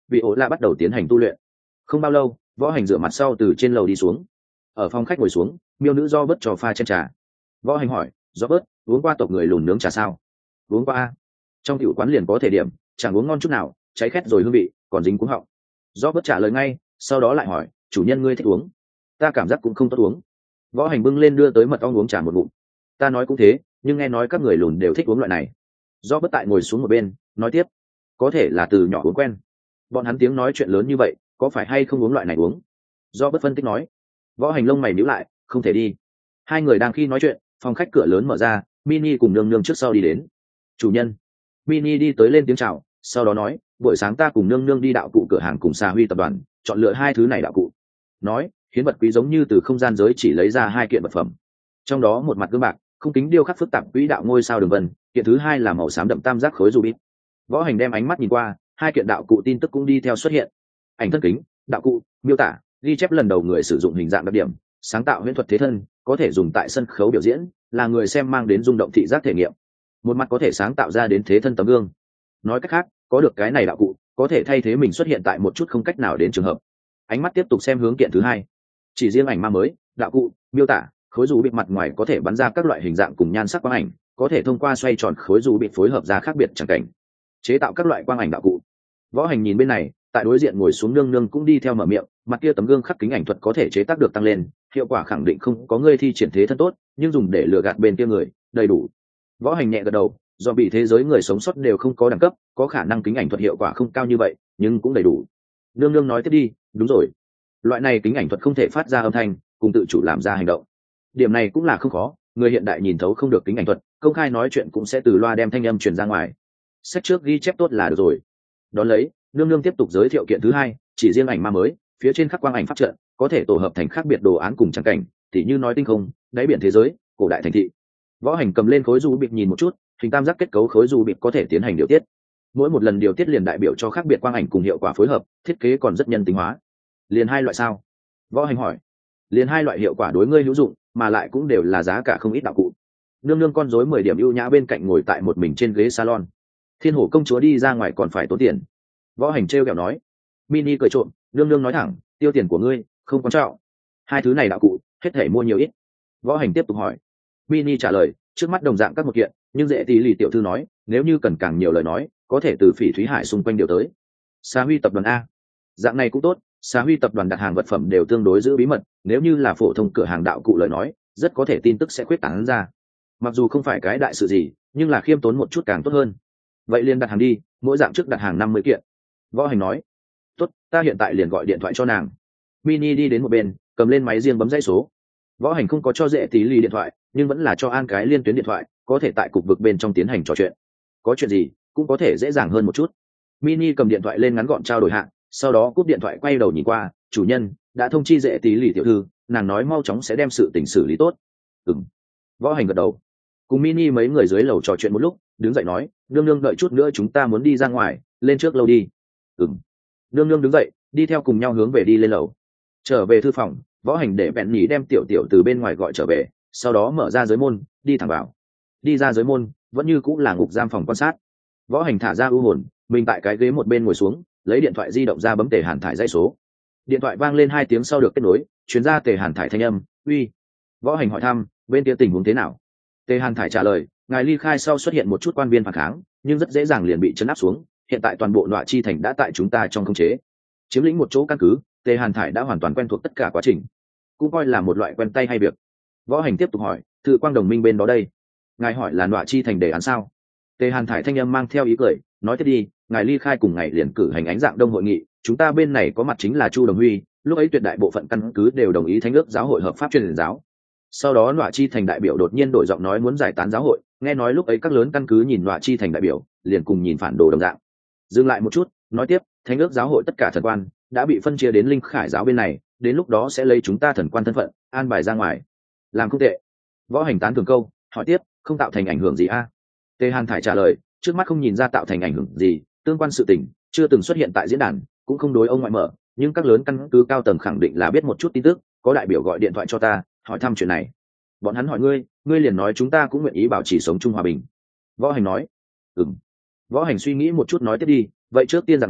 vị ổ la bắt đầu tiến hành tu luyện. Không bao lâu, võ hành rửa mặt sau từ trên lầu đi xuống. Ở phòng khách ngồi xuống, miêu nữ do bớt cho pha chén trà. Võ hành hỏi, do bớt uống qua tộc người lùn nướng trà sao? Uống qua. Trong tiểu quán liền có thể điểm, chẳng uống ngon chút nào, cháy khét rồi hương vị còn dính cuống họng. Do bớt trả lời ngay, sau đó lại hỏi, chủ nhân ngươi thích uống? Ta cảm giác cũng không tốt uống. Võ hành bưng lên đưa tới mật ong uống trà một ngụm. Ta nói cũng thế, nhưng nghe nói các người lùn đều thích uống loại này. Do bất tại ngồi xuống một bên nói tiếp, có thể là từ nhỏ uống quen. Bọn hắn tiếng nói chuyện lớn như vậy, có phải hay không uống loại này uống? Do bất phân tích nói. Võ hành lông mày nhíu lại, không thể đi. Hai người đang khi nói chuyện, phòng khách cửa lớn mở ra, Mini cùng nương nương trước sau đi đến. Chủ nhân. Mini đi tới lên tiếng chào, sau đó nói, buổi sáng ta cùng nương nương đi đạo cụ cửa hàng cùng Sa Huy tập đoàn, chọn lựa hai thứ này đạo cụ. Nói, hiến vật quý giống như từ không gian giới chỉ lấy ra hai kiện vật phẩm. Trong đó một mặt gương bạc, không kính điêu khắc phức tạp quỹ đạo ngôi sao đường vân, kiện thứ hai là màu xám đậm tam giác khối rubik. Võ hành đem ánh mắt nhìn qua, hai kiện đạo cụ tin tức cũng đi theo xuất hiện. Ảnh thân kính, đạo cụ, miêu tả, ghi chép lần đầu người sử dụng hình dạng đặc điểm, sáng tạo huyễn thuật thế thân, có thể dùng tại sân khấu biểu diễn, là người xem mang đến rung động thị giác thể nghiệm. Một mặt có thể sáng tạo ra đến thế thân tấm gương. Nói cách khác, có được cái này đạo cụ, có thể thay thế mình xuất hiện tại một chút không cách nào đến trường hợp. Ánh mắt tiếp tục xem hướng kiện thứ hai. Chỉ riêng ảnh ma mới, đạo cụ, miêu tả, khối dù bị mặt ngoài có thể bắn ra các loại hình dạng cùng nhan sắc quang ảnh, có thể thông qua xoay tròn khối dù bị phối hợp ra khác biệt chẳng cảnh, chế tạo các loại quang ảnh đạo cụ. Võ hành nhìn bên này, tại đối diện ngồi xuống nương nương cũng đi theo mở miệng, mặt kia tấm gương khắc kính ảnh thuật có thể chế tác được tăng lên, hiệu quả khẳng định không có người thi triển thế thân tốt, nhưng dùng để lừa gạt bên kia người, đầy đủ. Võ hành nhẹ gật đầu, do bị thế giới người sống sót đều không có đẳng cấp, có khả năng kính ảnh thuật hiệu quả không cao như vậy, nhưng cũng đầy đủ. Nương nương nói tiếp đi, đúng rồi. Loại này kính ảnh thuật không thể phát ra âm thanh, cùng tự chủ làm ra hành động. Điểm này cũng là không khó, người hiện đại nhìn thấu không được kính ảnh thuật, công khai nói chuyện cũng sẽ từ loa đem thanh âm truyền ra ngoài. Sách trước ghi chép tốt là được rồi. Đón lấy, nương nương tiếp tục giới thiệu kiện thứ hai, chỉ riêng ảnh ma mới, phía trên khắc quang ảnh pháp trận, có thể tổ hợp thành khác biệt đồ án cùng trắng cảnh, tỉ như nói tinh không, đáy biển thế giới, cổ đại thành thị. Võ hành cầm lên khối du bịp nhìn một chút, hình tam giác kết cấu khối du bịp có thể tiến hành điều tiết. Mỗi một lần điều tiết liền đại biểu cho khác biệt quang ảnh cùng hiệu quả phối hợp, thiết kế còn rất nhân tính hóa. Liền hai loại sao? Võ hành hỏi. Liền hai loại hiệu quả đối ngươi hữu dụng, mà lại cũng đều là giá cả không ít đạo cụ. Nương nương con rối mười điểm ưu nhã bên cạnh ngồi tại một mình trên ghế salon. Thiên hổ công chúa đi ra ngoài còn phải tốn tiền. Võ hành trêu ghẹo nói. Mini cười trộm, nương nương nói thẳng, tiêu tiền của ngươi không quan trọng. Hai thứ này đạo cụ hết thể mua nhiều ít. Võ hành tiếp tục hỏi. Mini trả lời, trước mắt đồng dạng các một kiện, nhưng dễ tí lì tiểu thư nói, nếu như cần càng nhiều lời nói, có thể từ Phỉ Thúy Hải xung quanh điều tới. Sa Huy tập đoàn a. Dạng này cũng tốt, Sa Huy tập đoàn đặt hàng vật phẩm đều tương đối giữ bí mật, nếu như là phổ thông cửa hàng đạo cụ lời nói, rất có thể tin tức sẽ khuyết tán ra. Mặc dù không phải cái đại sự gì, nhưng là khiêm tốn một chút càng tốt hơn. Vậy liền đặt hàng đi, mỗi dạng trước đặt hàng năm mươi kiện. Võ hành nói. Tốt, ta hiện tại liền gọi điện thoại cho nàng. Mini đi đến một bên, cầm lên máy riêng bấm dãy số. Võ hành không có cho dễ tí lì điện thoại, nhưng vẫn là cho an cái liên tuyến điện thoại, có thể tại cục vực bên trong tiến hành trò chuyện. Có chuyện gì cũng có thể dễ dàng hơn một chút. Mini cầm điện thoại lên ngắn gọn trao đổi hạn, sau đó cúp điện thoại quay đầu nhìn qua, chủ nhân đã thông chi dễ tí lì tiểu thư, nàng nói mau chóng sẽ đem sự tình xử lý tốt. Ừm. Võ hành gật đầu. Cùng Mini mấy người dưới lầu trò chuyện một lúc, đứng dậy nói, nương nương đợi chút nữa chúng ta muốn đi ra ngoài, lên trước lâu đi. Ừm. Nương nương đứng dậy, đi theo cùng nhau hướng về đi lên lầu. Trở về thư phòng, Võ hành để bẹn nhỉ đem tiểu tiểu từ bên ngoài gọi trở về, sau đó mở ra giới môn, đi thẳng vào. Đi ra giới môn, vẫn như cũng là ngục giam phòng quan sát. Võ hành thả ra ưu hồn, mình tại cái ghế một bên ngồi xuống, lấy điện thoại di động ra bấm Tề Hàn thải dãy số. Điện thoại vang lên hai tiếng sau được kết nối, chuyến ra Tề Hàn thải thanh âm, uy. Võ hành hỏi thăm, bên kia tình huống thế nào? Tề Hàn thải trả lời, ngài ly khai sau xuất hiện một chút quan viên phản kháng, nhưng rất dễ dàng liền bị chấn áp xuống, hiện tại toàn bộ Nọa Chi thành đã tại chúng ta trong khống chế. Chiếm lĩnh một chỗ căn cứ, Tề Hàn thải đã hoàn toàn quen thuộc tất cả quá trình, cũng coi là một loại quen tay hay việc. Võ hành tiếp tục hỏi, Thự Quang đồng minh bên đó đây, ngài hỏi là Nọa Chi thành đề án sao? Tề Hàn thải thanh âm mang theo ý cười, nói tiếp đi, ngài ly khai cùng ngày liền cử hành ánh dạng đông hội nghị, chúng ta bên này có mặt chính là Chu Đồng Huy, lúc ấy tuyệt đại bộ phận căn cứ đều đồng ý thánh ước giáo hội hợp pháp truyền giáo. Sau đó Nọa Chi thành đại biểu đột nhiên đổi giọng nói muốn giải tán giáo hội, nghe nói lúc ấy các lớn căn cứ nhìn Nọa Chi thành đại biểu, liền cùng nhìn phản đồ đồng dạng. Dừng lại một chút, nói tiếp, thánh ước giáo hội tất cả thần quan đã bị phân chia đến Linh Khải giáo bên này, đến lúc đó sẽ lấy chúng ta thần quan thân phận an bài ra ngoài. Làm không tệ. Võ hành tán thường câu, hỏi tiếp, không tạo thành ảnh hưởng gì a? À? Tề Hàn thải trả lời, trước mắt không nhìn ra tạo thành ảnh hưởng gì, tương quan sự tình chưa từng xuất hiện tại diễn đàn, cũng không đối ông ngoại mở, nhưng các lớn căn cứ cao tầng khẳng định là biết một chút tin tức, có đại biểu gọi điện thoại cho ta, hỏi thăm chuyện này. Bọn hắn hỏi ngươi, ngươi liền nói chúng ta cũng nguyện ý bảo trì sống chung hòa bình. Võ hành nói, ừm. Võ hành suy nghĩ một chút nói tiếp đi, vậy trước tiên rằng này,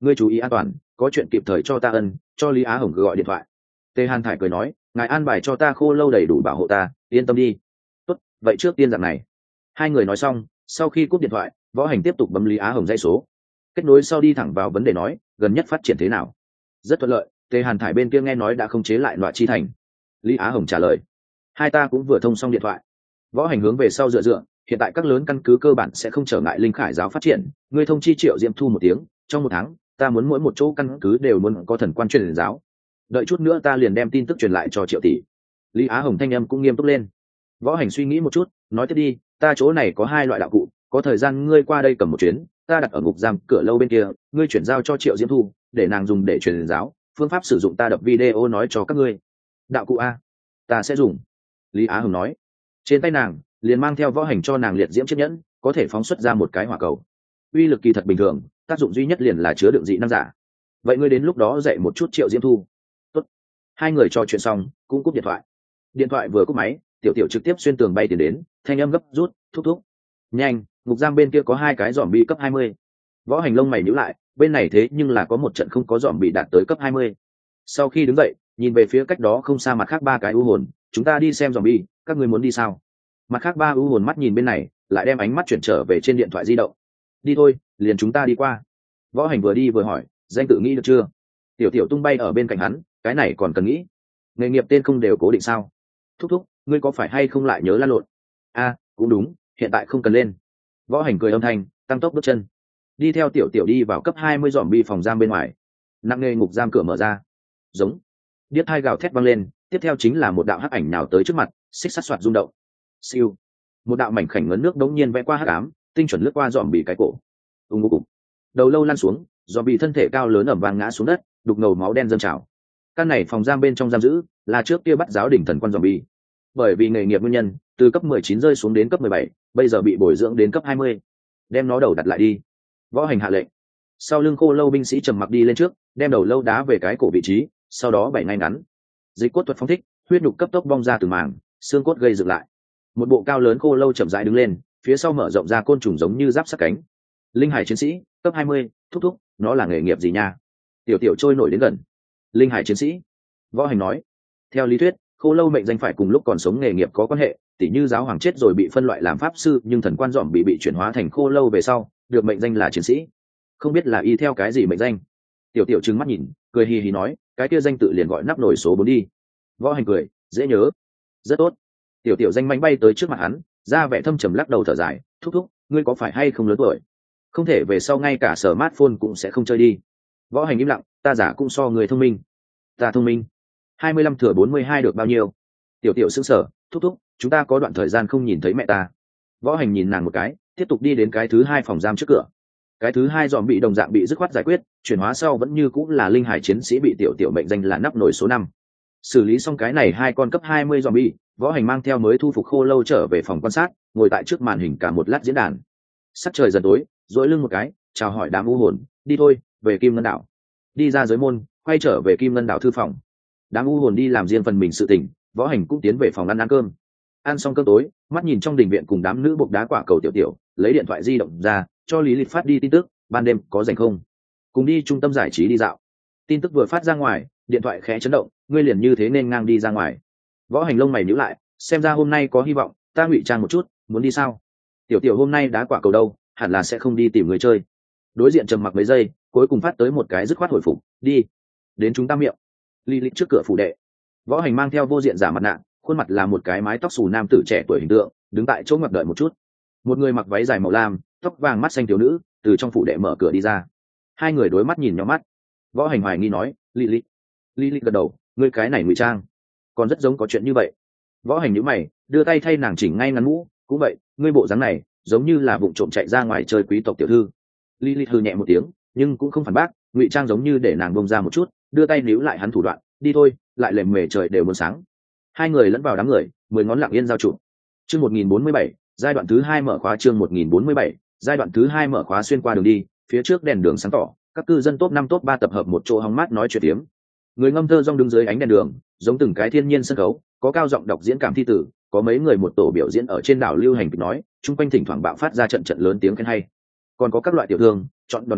ngươi chú ý an toàn, có chuyện kịp thời cho ta ân. Cho Lý Á Hồng gọi điện thoại. Tề Hàn Thải cười nói, ngài an bài cho ta khô lâu đầy đủ bảo hộ ta, yên tâm đi. Tốt, vậy trước tiên dạng này. Hai người nói xong, sau khi cúp điện thoại, Võ Hành tiếp tục bấm Lý Á Hồng dây số. Kết nối sau đi thẳng vào vấn đề nói, gần nhất phát triển thế nào? Rất thuận lợi, Tề Hàn Thải bên kia nghe nói đã không chế lại Loạn Chi Thành. Lý Á Hồng trả lời, hai ta cũng vừa thông xong điện thoại. Võ Hành hướng về sau dựa dựa, hiện tại các lớn căn cứ cơ bản sẽ không trở ngại Linh Khải giáo phát triển, ngươi thông chi Triệu Diễm Thu một tiếng, trong một tháng, ta muốn mỗi một chỗ căn cứ đều muốn có thần quan truyền giáo. Đợi chút nữa ta liền đem tin tức truyền lại cho Triệu tỷ. Lý Á Hồng thanh âm cũng nghiêm túc lên. Võ Hành suy nghĩ một chút, nói tiếp đi, ta chỗ này có hai loại đạo cụ, có thời gian ngươi qua đây cầm một chuyến, ta đặt ở ngục giam cửa lâu bên kia, ngươi chuyển giao cho Triệu Diễm Thu, để nàng dùng để truyền giáo, phương pháp sử dụng ta đập video nói cho các ngươi. Đạo cụ a, ta sẽ dùng. Lý Á Hồng nói. Trên tay nàng liền mang theo Võ Hành cho nàng liệt diễm chiếc nhẫn, có thể phóng xuất ra một cái hỏa cầu. Uy lực kỳ thật bình thường, tác dụng duy nhất liền là chứa đựng dị năng giả. Vậy ngươi đến lúc đó dạy một chút Triệu Diễm Thu. Tốt. Hai người trò chuyện xong, cũng cúp điện thoại. Điện thoại vừa cúp máy, Tiểu Tiểu trực tiếp xuyên tường bay tiền đến, thanh âm gấp rút, thúc thúc. Nhanh, ngục giam bên kia có hai cái zombie cấp hai mươi. Võ Hành lông mày nhíu lại, bên này thế nhưng là có một trận không có zombie đạt tới cấp hai mươi. Sau khi đứng dậy, nhìn về phía cách đó không xa mặt khác ba cái u hồn, chúng ta đi xem zombie, các ngươi muốn đi sao? Mặt khác ba u hồn mắt nhìn bên này, lại đem ánh mắt chuyển trở về trên điện thoại di động. Đi thôi, liền chúng ta đi qua. Võ Hành vừa đi vừa hỏi, danh tự nghĩ được chưa? Tiểu Tiểu tung bay ở bên cạnh hắn, cái này còn cần nghĩ. Nghề nghiệp tên không đều cố định sao? Thúc thúc, ngươi có phải hay không lại nhớ lan lộn? A, cũng đúng, hiện tại không cần lên. Võ Hành cười âm thanh, tăng tốc bước chân, đi theo Tiểu Tiểu đi vào cấp hai mươi zombie phòng giam bên ngoài. Nặng nề ngục giam cửa mở ra. Giống. Điếc hai gào thét vang lên, tiếp theo chính là một đạo hắc ảnh nào tới trước mặt, xích sắt soạt rung động. Siêu. Một đạo mảnh khảnh ngấn nước đống nhiên vẽ qua hắc ám, tinh chuẩn lướt qua zombie cái cổ. Ung ung. Đầu lâu lăn xuống, zombie thân thể cao lớn ẩm vàng ngã xuống đất, đục ngầu máu đen dâng trào. Căn này phòng giam bên trong giam giữ là trước kia bắt giáo đỉnh thần quan zombie. Bởi vì nghề nghiệp nguyên nhân, từ cấp mười chín rơi xuống đến cấp mười bảy, bây giờ bị bồi dưỡng đến cấp hai mươi. Đem nó đầu đặt lại đi. Võ Hành hạ lệnh. Sau lưng khô lâu binh sĩ trầm mặc đi lên trước, đem đầu lâu đá về cái cổ vị trí, sau đó bảy ngay ngắn. Dịch cốt thuật phóng thích, huyết nhục cấp tốc bong ra từ màng, xương cốt gây dựng lại. Một bộ cao lớn khô lâu chậm rãi đứng lên, phía sau mở rộng ra côn trùng giống như giáp sát cánh. Linh hải chiến sĩ, cấp hai mươi, thúc thúc, nó là nghề nghiệp gì nha? Tiểu Tiểu trôi nổi đến gần. Linh hải chiến sĩ. Võ Hành nói. Theo lý thuyết, khô lâu mệnh danh phải cùng lúc còn sống nghề nghiệp có quan hệ, tỉ như giáo hoàng chết rồi bị phân loại làm pháp sư, nhưng thần quan dòm bị bị chuyển hóa thành khô lâu về sau, được mệnh danh là chiến sĩ. Không biết là y theo cái gì mệnh danh. Tiểu Tiểu trừng mắt nhìn, cười hì hì nói, cái kia danh tự liền gọi nắp nổi số bốn đi. Võ Hành cười, dễ nhớ. Rất tốt. Tiểu Tiểu danh manh bay tới trước mặt hắn, ra vẻ thâm trầm lắc đầu thở dài, thúc thúc, ngươi có phải hay không lớn tuổi? Không thể về sau ngay cả smartphone cũng sẽ không chơi đi. Võ Hành im lặng, ta giả cũng so người thông minh. Ta thông minh. hai mươi lăm thừa bốn mươi hai được bao nhiêu? Tiểu Tiểu sững sờ, thúc thúc, chúng ta có đoạn thời gian không nhìn thấy mẹ ta. Võ Hành nhìn nàng một cái, tiếp tục đi đến cái thứ hai phòng giam trước cửa. Cái thứ hai dòm bị đồng dạng bị dứt khoát giải quyết, chuyển hóa sau vẫn như cũng là linh hải chiến sĩ bị Tiểu Tiểu mệnh danh là nắp nổi số năm. Xử lý xong cái này hai con cấp hai mươi zombie, Võ Hành mang theo mới thu phục khô lâu trở về phòng quan sát, ngồi tại trước màn hình cả một lát diễn đàn. Sắc trời dần tối, duỗi lưng một cái, chào hỏi đám u hồn, đi thôi, về Kim Ngân đảo. Đi ra giới môn, quay trở về Kim Ngân đảo thư phòng. Đám u hồn đi làm riêng phần mình sự tình, Võ Hành cũng tiến về phòng ăn ăn cơm. Ăn xong cơm tối, mắt nhìn trong đình viện cùng đám nữ buộc đá quả cầu Tiểu Tiểu, lấy điện thoại di động ra, cho Lý Lịch phát đi tin tức, ban đêm có rảnh không? Cùng đi trung tâm giải trí đi dạo. Tin tức vừa phát ra ngoài, điện thoại khẽ chấn động, ngươi liền như thế nên ngang đi ra ngoài. Võ Hành lông mày nhíu lại, xem ra hôm nay có hy vọng, ta ngụy trang một chút, muốn đi sao? Tiểu Tiểu hôm nay đá quả cầu đâu, hẳn là sẽ không đi tìm người chơi. Đối diện trầm mặc mấy giây, cuối cùng phát tới một cái dứt khoát hồi phục, đi. Đến chúng ta miệng. Lý Lịch trước cửa phủ đệ. Võ Hành mang theo vô diện giả mặt nạ, khuôn mặt là một cái mái tóc xù nam tử trẻ tuổi hình tượng, đứng tại chỗ ngoặt đợi một chút. Một người mặc váy dài màu lam, tóc vàng mắt xanh thiếu nữ, từ trong phủ đệ mở cửa đi ra. Hai người đối mắt nhìn nhau mắt. Võ Hành hoài nghi nói, Lý Lịch. Lý Lịch gật đầu, ngươi cái này ngụy trang, còn rất giống có chuyện như vậy. Võ Hành nhíu mày, đưa tay thay nàng chỉnh ngay ngắn mũ, cũng vậy, ngươi bộ dáng này, giống như là vụng trộm chạy ra ngoài chơi quý tộc tiểu thư. Lý Lịch hừ nhẹ một tiếng, nhưng cũng không phản bác, ngụy trang giống như để nàng bông ra một chút, đưa tay níu lại hắn thủ đoạn, đi thôi, lại lềm mề trời đều muốn sáng. Hai người lẫn vào đám người, mười ngón lặng yên giao trụ. Chương một nghìn bốn mươi bảy, giai đoạn thứ hai mở khóa. Chương một nghìn bốn mươi bảy, giai đoạn thứ hai mở khóa. Xuyên qua đường đi, phía trước đèn đường sáng tỏ, các cư dân top năm top ba tập hợp một chỗ hóng mát nói chuyện tiếm. Người ngâm thơ rong đứng dưới ánh đèn đường, giống từng cái thiên nhiên sân khấu, có cao giọng đọc diễn cảm thi tử, có mấy người một tổ biểu diễn ở trên đảo lưu hành kịch nói, chung quanh thỉnh thoảng bạo phát ra trận trận lớn tiếng khen hay. Còn có các loại tiểu thương, chọn đòn đánh,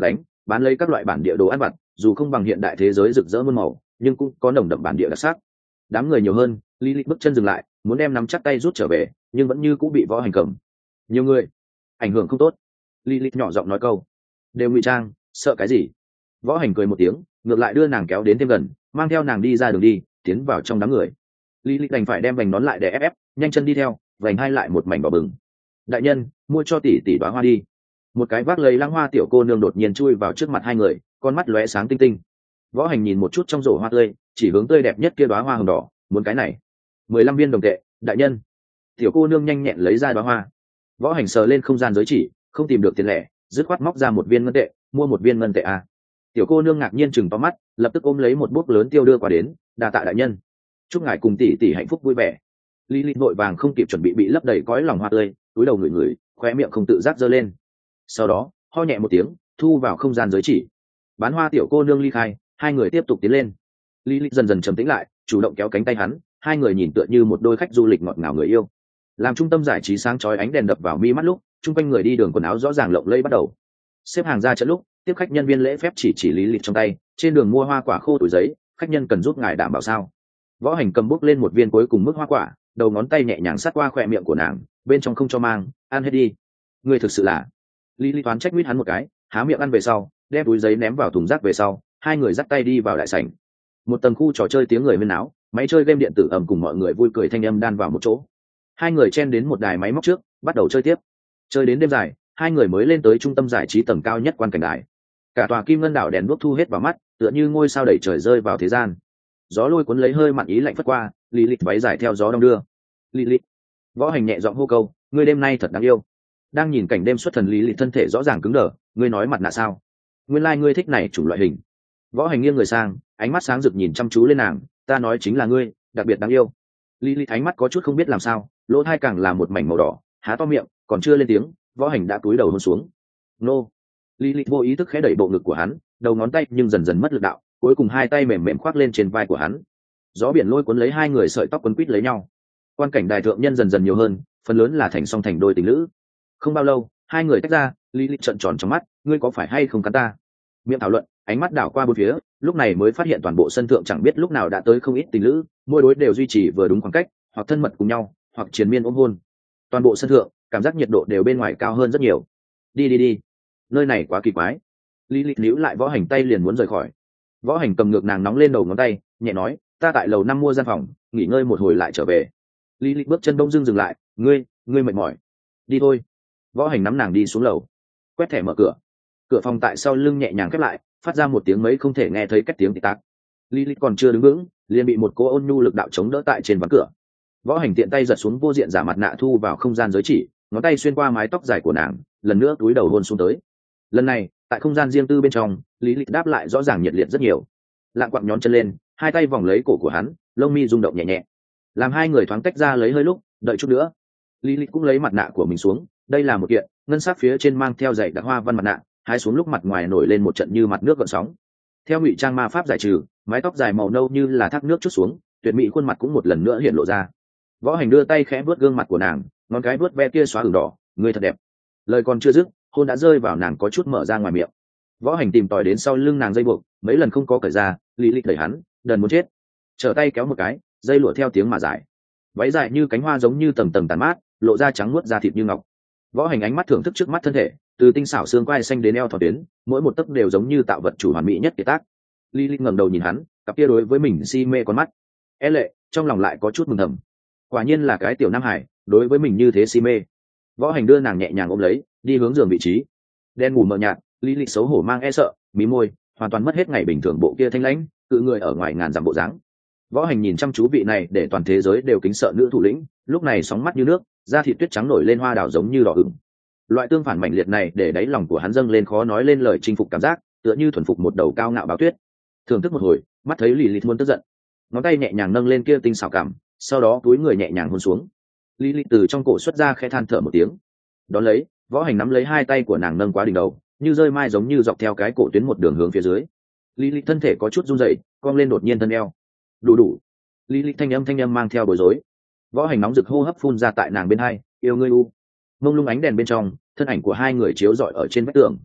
bán lấy các loại bản địa đồ ăn vặt, dù không bằng hiện đại thế giới rực rỡ muôn màu nhưng cũng có nồng đậm bản địa đặc sắc. Đám người nhiều hơn, Lilith bước chân dừng lại, muốn đem nắm chắc tay rút trở về, nhưng vẫn như cũng bị võ hành cầm. Nhiều người, ảnh hưởng không tốt. Lilith nhỏ giọng nói câu, đều ngụy trang, sợ cái gì? Võ hành cười một tiếng, ngược lại đưa nàng kéo đến thêm gần, mang theo nàng đi ra đường đi, tiến vào trong đám người. Lilith đành phải đem vành nón lại để ép ép, nhanh chân đi theo, vành hai lại một mảnh đỏ bừng. Đại nhân, mua cho tỷ tỷ đóa hoa đi. Một cái vác lấy lăng hoa tiểu cô nương đột nhiên chui vào trước mặt hai người, con mắt lóe sáng tinh tinh. Võ hành nhìn một chút trong rổ hoa tươi, chỉ hướng tươi đẹp nhất kia đóa hoa hồng đỏ, muốn cái này. Mười lăm viên đồng tệ, đại nhân. Tiểu cô nương nhanh nhẹn lấy ra đóa hoa. Võ hành sờ lên không gian giới chỉ, không tìm được tiền lẻ, dứt khoát móc ra một viên ngân tệ, mua một viên ngân tệ a. Tiểu cô nương ngạc nhiên chừng to mắt, lập tức ôm lấy một bút lớn tiêu đưa qua đến, đa tạ đại nhân. Chúc ngài cùng tỷ tỷ hạnh phúc vui vẻ. Lilith vội vàng không kịp chuẩn bị bị lấp đầy cõi lòng hoa tươi, túi đầu ngửi ngửi, khóe miệng không tự giác giơ lên. Sau đó, ho nhẹ một tiếng, thu vào không gian giới chỉ. Bán hoa tiểu cô nương ly khai, hai người tiếp tục tiến lên. Lilith dần dần trầm tĩnh lại, chủ động kéo cánh tay hắn, hai người nhìn tựa như một đôi khách du lịch ngọt ngào người yêu. Làm trung tâm giải trí sáng chói ánh đèn đập vào mi mắt lúc, chung quanh người đi đường quần áo rõ ràng lộng lẫy bắt đầu. Xếp hàng ra trận lúc, tiếp khách nhân viên lễ phép chỉ chỉ Lilith trong tay, trên đường mua hoa quả khô túi giấy, khách nhân cần giúp ngài đảm bảo sao? Võ hành cầm bút lên một viên cuối cùng mức hoa quả, đầu ngón tay nhẹ nhàng sát qua khỏe miệng của nàng, bên trong không cho mang, ăn hết đi. Ngươi thực sự là. Lilith toán trách mít hắn một cái, há miệng ăn về sau, đem túi giấy ném vào thùng rác về sau, hai người dắt tay đi vào đại sảnh. Một tầng khu trò chơi tiếng người huyên náo, máy chơi game điện tử ầm cùng mọi người vui cười thanh âm đan vào một chỗ. Hai người chen đến một đài máy móc trước, bắt đầu chơi tiếp. Chơi đến đêm dài, hai người mới lên tới trung tâm giải trí tầng cao nhất quan cảnh đài. Cả tòa kim ngân đảo đèn đuốc thu hết vào mắt, tựa như ngôi sao đẩy trời rơi vào thế gian. Gió lôi cuốn lấy hơi mặn ý lạnh phất qua, Lilith váy dài theo gió đông đưa. Lilith. Võ hành nhẹ giọng hô câu, ngươi đêm nay thật đáng yêu. Đang nhìn cảnh đêm xuất thần, Lilith thân thể rõ ràng cứng đờ, ngươi nói mặt nạ sao? Nguyên lai like ngươi thích này chủng loại hình. Võ hành nghiêng người sang, ánh mắt sáng rực nhìn chăm chú lên nàng, ta nói chính là ngươi, đặc biệt đáng yêu. Lilith ánh mắt có chút không biết làm sao, lỗ tai càng là một mảnh màu đỏ, há to miệng, còn chưa lên tiếng, võ hành đã cúi đầu hôn xuống. Nô. Lilith vô ý thức khẽ đẩy bộ ngực của hắn, đầu ngón tay nhưng dần dần mất lực đạo, cuối cùng hai tay mềm mềm khoác lên trên vai của hắn. Gió biển lôi cuốn lấy hai người sợi tóc quấn quít lấy nhau. Quan cảnh đài thượng nhân dần dần nhiều hơn, phần lớn là thành song thành đôi tình lữ. Không bao lâu, hai người tách ra, Lilith trợn tròn trong mắt, ngươi có phải hay không cắn ta? Miệng thảo luận, ánh mắt đảo qua bốn phía, lúc này mới phát hiện toàn bộ sân thượng chẳng biết lúc nào đã tới không ít tình lữ, mỗi đối đều duy trì vừa đúng khoảng cách, hoặc thân mật cùng nhau, hoặc triền miên ôm hôn. Toàn bộ sân thượng, cảm giác nhiệt độ đều bên ngoài cao hơn rất nhiều. Đi đi đi, nơi này quá kỳ quái. Lilith níu lại võ hành tay liền muốn rời khỏi. Võ hành cầm ngược nàng nóng lên đầu ngón tay, nhẹ nói, ta tại lầu năm mua gian phòng, nghỉ ngơi một hồi lại trở về. Lilith bước chân đông dưng dừng lại, ngươi, ngươi mệt mỏi. Đi thôi. Võ hành nắm nàng đi xuống lầu, quét thẻ mở cửa. Cửa phòng tại sau lưng nhẹ nhàng khép lại, phát ra một tiếng mấy không thể nghe thấy cách tiếng tịch tắc. Lilith còn chưa đứng vững, liền bị một cô ôn nhu lực đạo chống đỡ tại trên ván cửa. Võ hành tiện tay giật xuống vô diện giả mặt nạ thu vào không gian giới chỉ, ngón tay xuyên qua mái tóc dài của nàng, lần nữa túi đầu hôn xuống tới. Lần này, tại không gian riêng tư bên trong, Lilith đáp lại rõ ràng nhiệt liệt rất nhiều. Lạng quạng nhón chân lên, hai tay vòng lấy cổ của hắn, lông mi rung động nhẹ nhẹ. Làm hai người thoáng tách ra lấy hơi lúc, đợi chút nữa. Lilith cũng lấy mặt nạ của mình xuống, đây là một kiện ngân sắc phía trên mang theo dày đặc hoa văn mặt nạ, hái xuống lúc mặt ngoài nổi lên một trận như mặt nước gợn sóng. Theo ngụy trang ma pháp giải trừ, mái tóc dài màu nâu như là thác nước chút xuống, tuyệt mỹ khuôn mặt cũng một lần nữa hiện lộ ra. Võ hành đưa tay khẽ vuốt gương mặt của nàng, ngón cái vuốt ve kia xóa ửng đỏ, người thật đẹp. Lời còn chưa dứt, hôn đã rơi vào nàng có chút mở ra ngoài miệng. Võ hành tìm tòi đến sau lưng nàng dây buộc, mấy lần không có cởi ra, Lilith đẩy hắn, đần muốn chết. Trở tay kéo một cái, dây lụa theo tiếng mà giải. Váy dài như cánh hoa giống như tầng tầng tàn mát, lộ ra trắng muốt da thịt như ngọc. Võ hành ánh mắt thưởng thức trước mắt thân thể, từ tinh xảo xương quai xanh đến eo thon tuyến, mỗi một tấc đều giống như tạo vật chủ hoàn mỹ nhất kiệt tác. Lilith ngẩng đầu nhìn hắn, cặp kia đối với mình si mê con mắt. É lệ, trong lòng lại có chút mừng thầm. Quả nhiên là cái tiểu nam hải, đối với mình như thế si mê. Võ hành đưa nàng nhẹ nhàng ôm lấy, đi hướng giường vị trí. Đen ngủ mờ nhạt, Lilith xấu hổ mang e sợ, mí môi, hoàn toàn mất hết ngày bình thường bộ kia thanh lãnh, cự người ở ngoài ngàn dặm bộ dáng. Võ hành nhìn chăm chú vị này để toàn thế giới đều kính sợ nữ thủ lĩnh, lúc này sóng mắt như nước, da thịt tuyết trắng nổi lên hoa đào giống như đỏ ửng. Loại tương phản mạnh liệt này để đáy lòng của hắn dâng lên khó nói lên lời chinh phục cảm giác, tựa như thuần phục một đầu cao ngạo báo tuyết. Thưởng thức một hồi, mắt thấy Lilith muốn tức giận, ngón tay nhẹ nhàng nâng lên kia tinh xảo cảm, sau đó túi người nhẹ nhàng hôn xuống. Lilith từ trong cổ xuất ra khẽ than thở một tiếng. Đón lấy, võ hành nắm lấy hai tay của nàng nâng quá đỉnh đầu, như rơi mai giống như dọc theo cái cổ tuyến một đường hướng phía dưới. Lilith thân thể có chút run rẩy, cong lên đột nhiên thân eo. Đủ đủ. Lilith thanh âm thanh âm mang theo bối rối. Võ hành nóng rực hô hấp phun ra tại nàng bên hai, yêu ngươi u. Mông lung ánh đèn bên trong, thân ảnh của hai người chiếu rọi ở trên vách tường.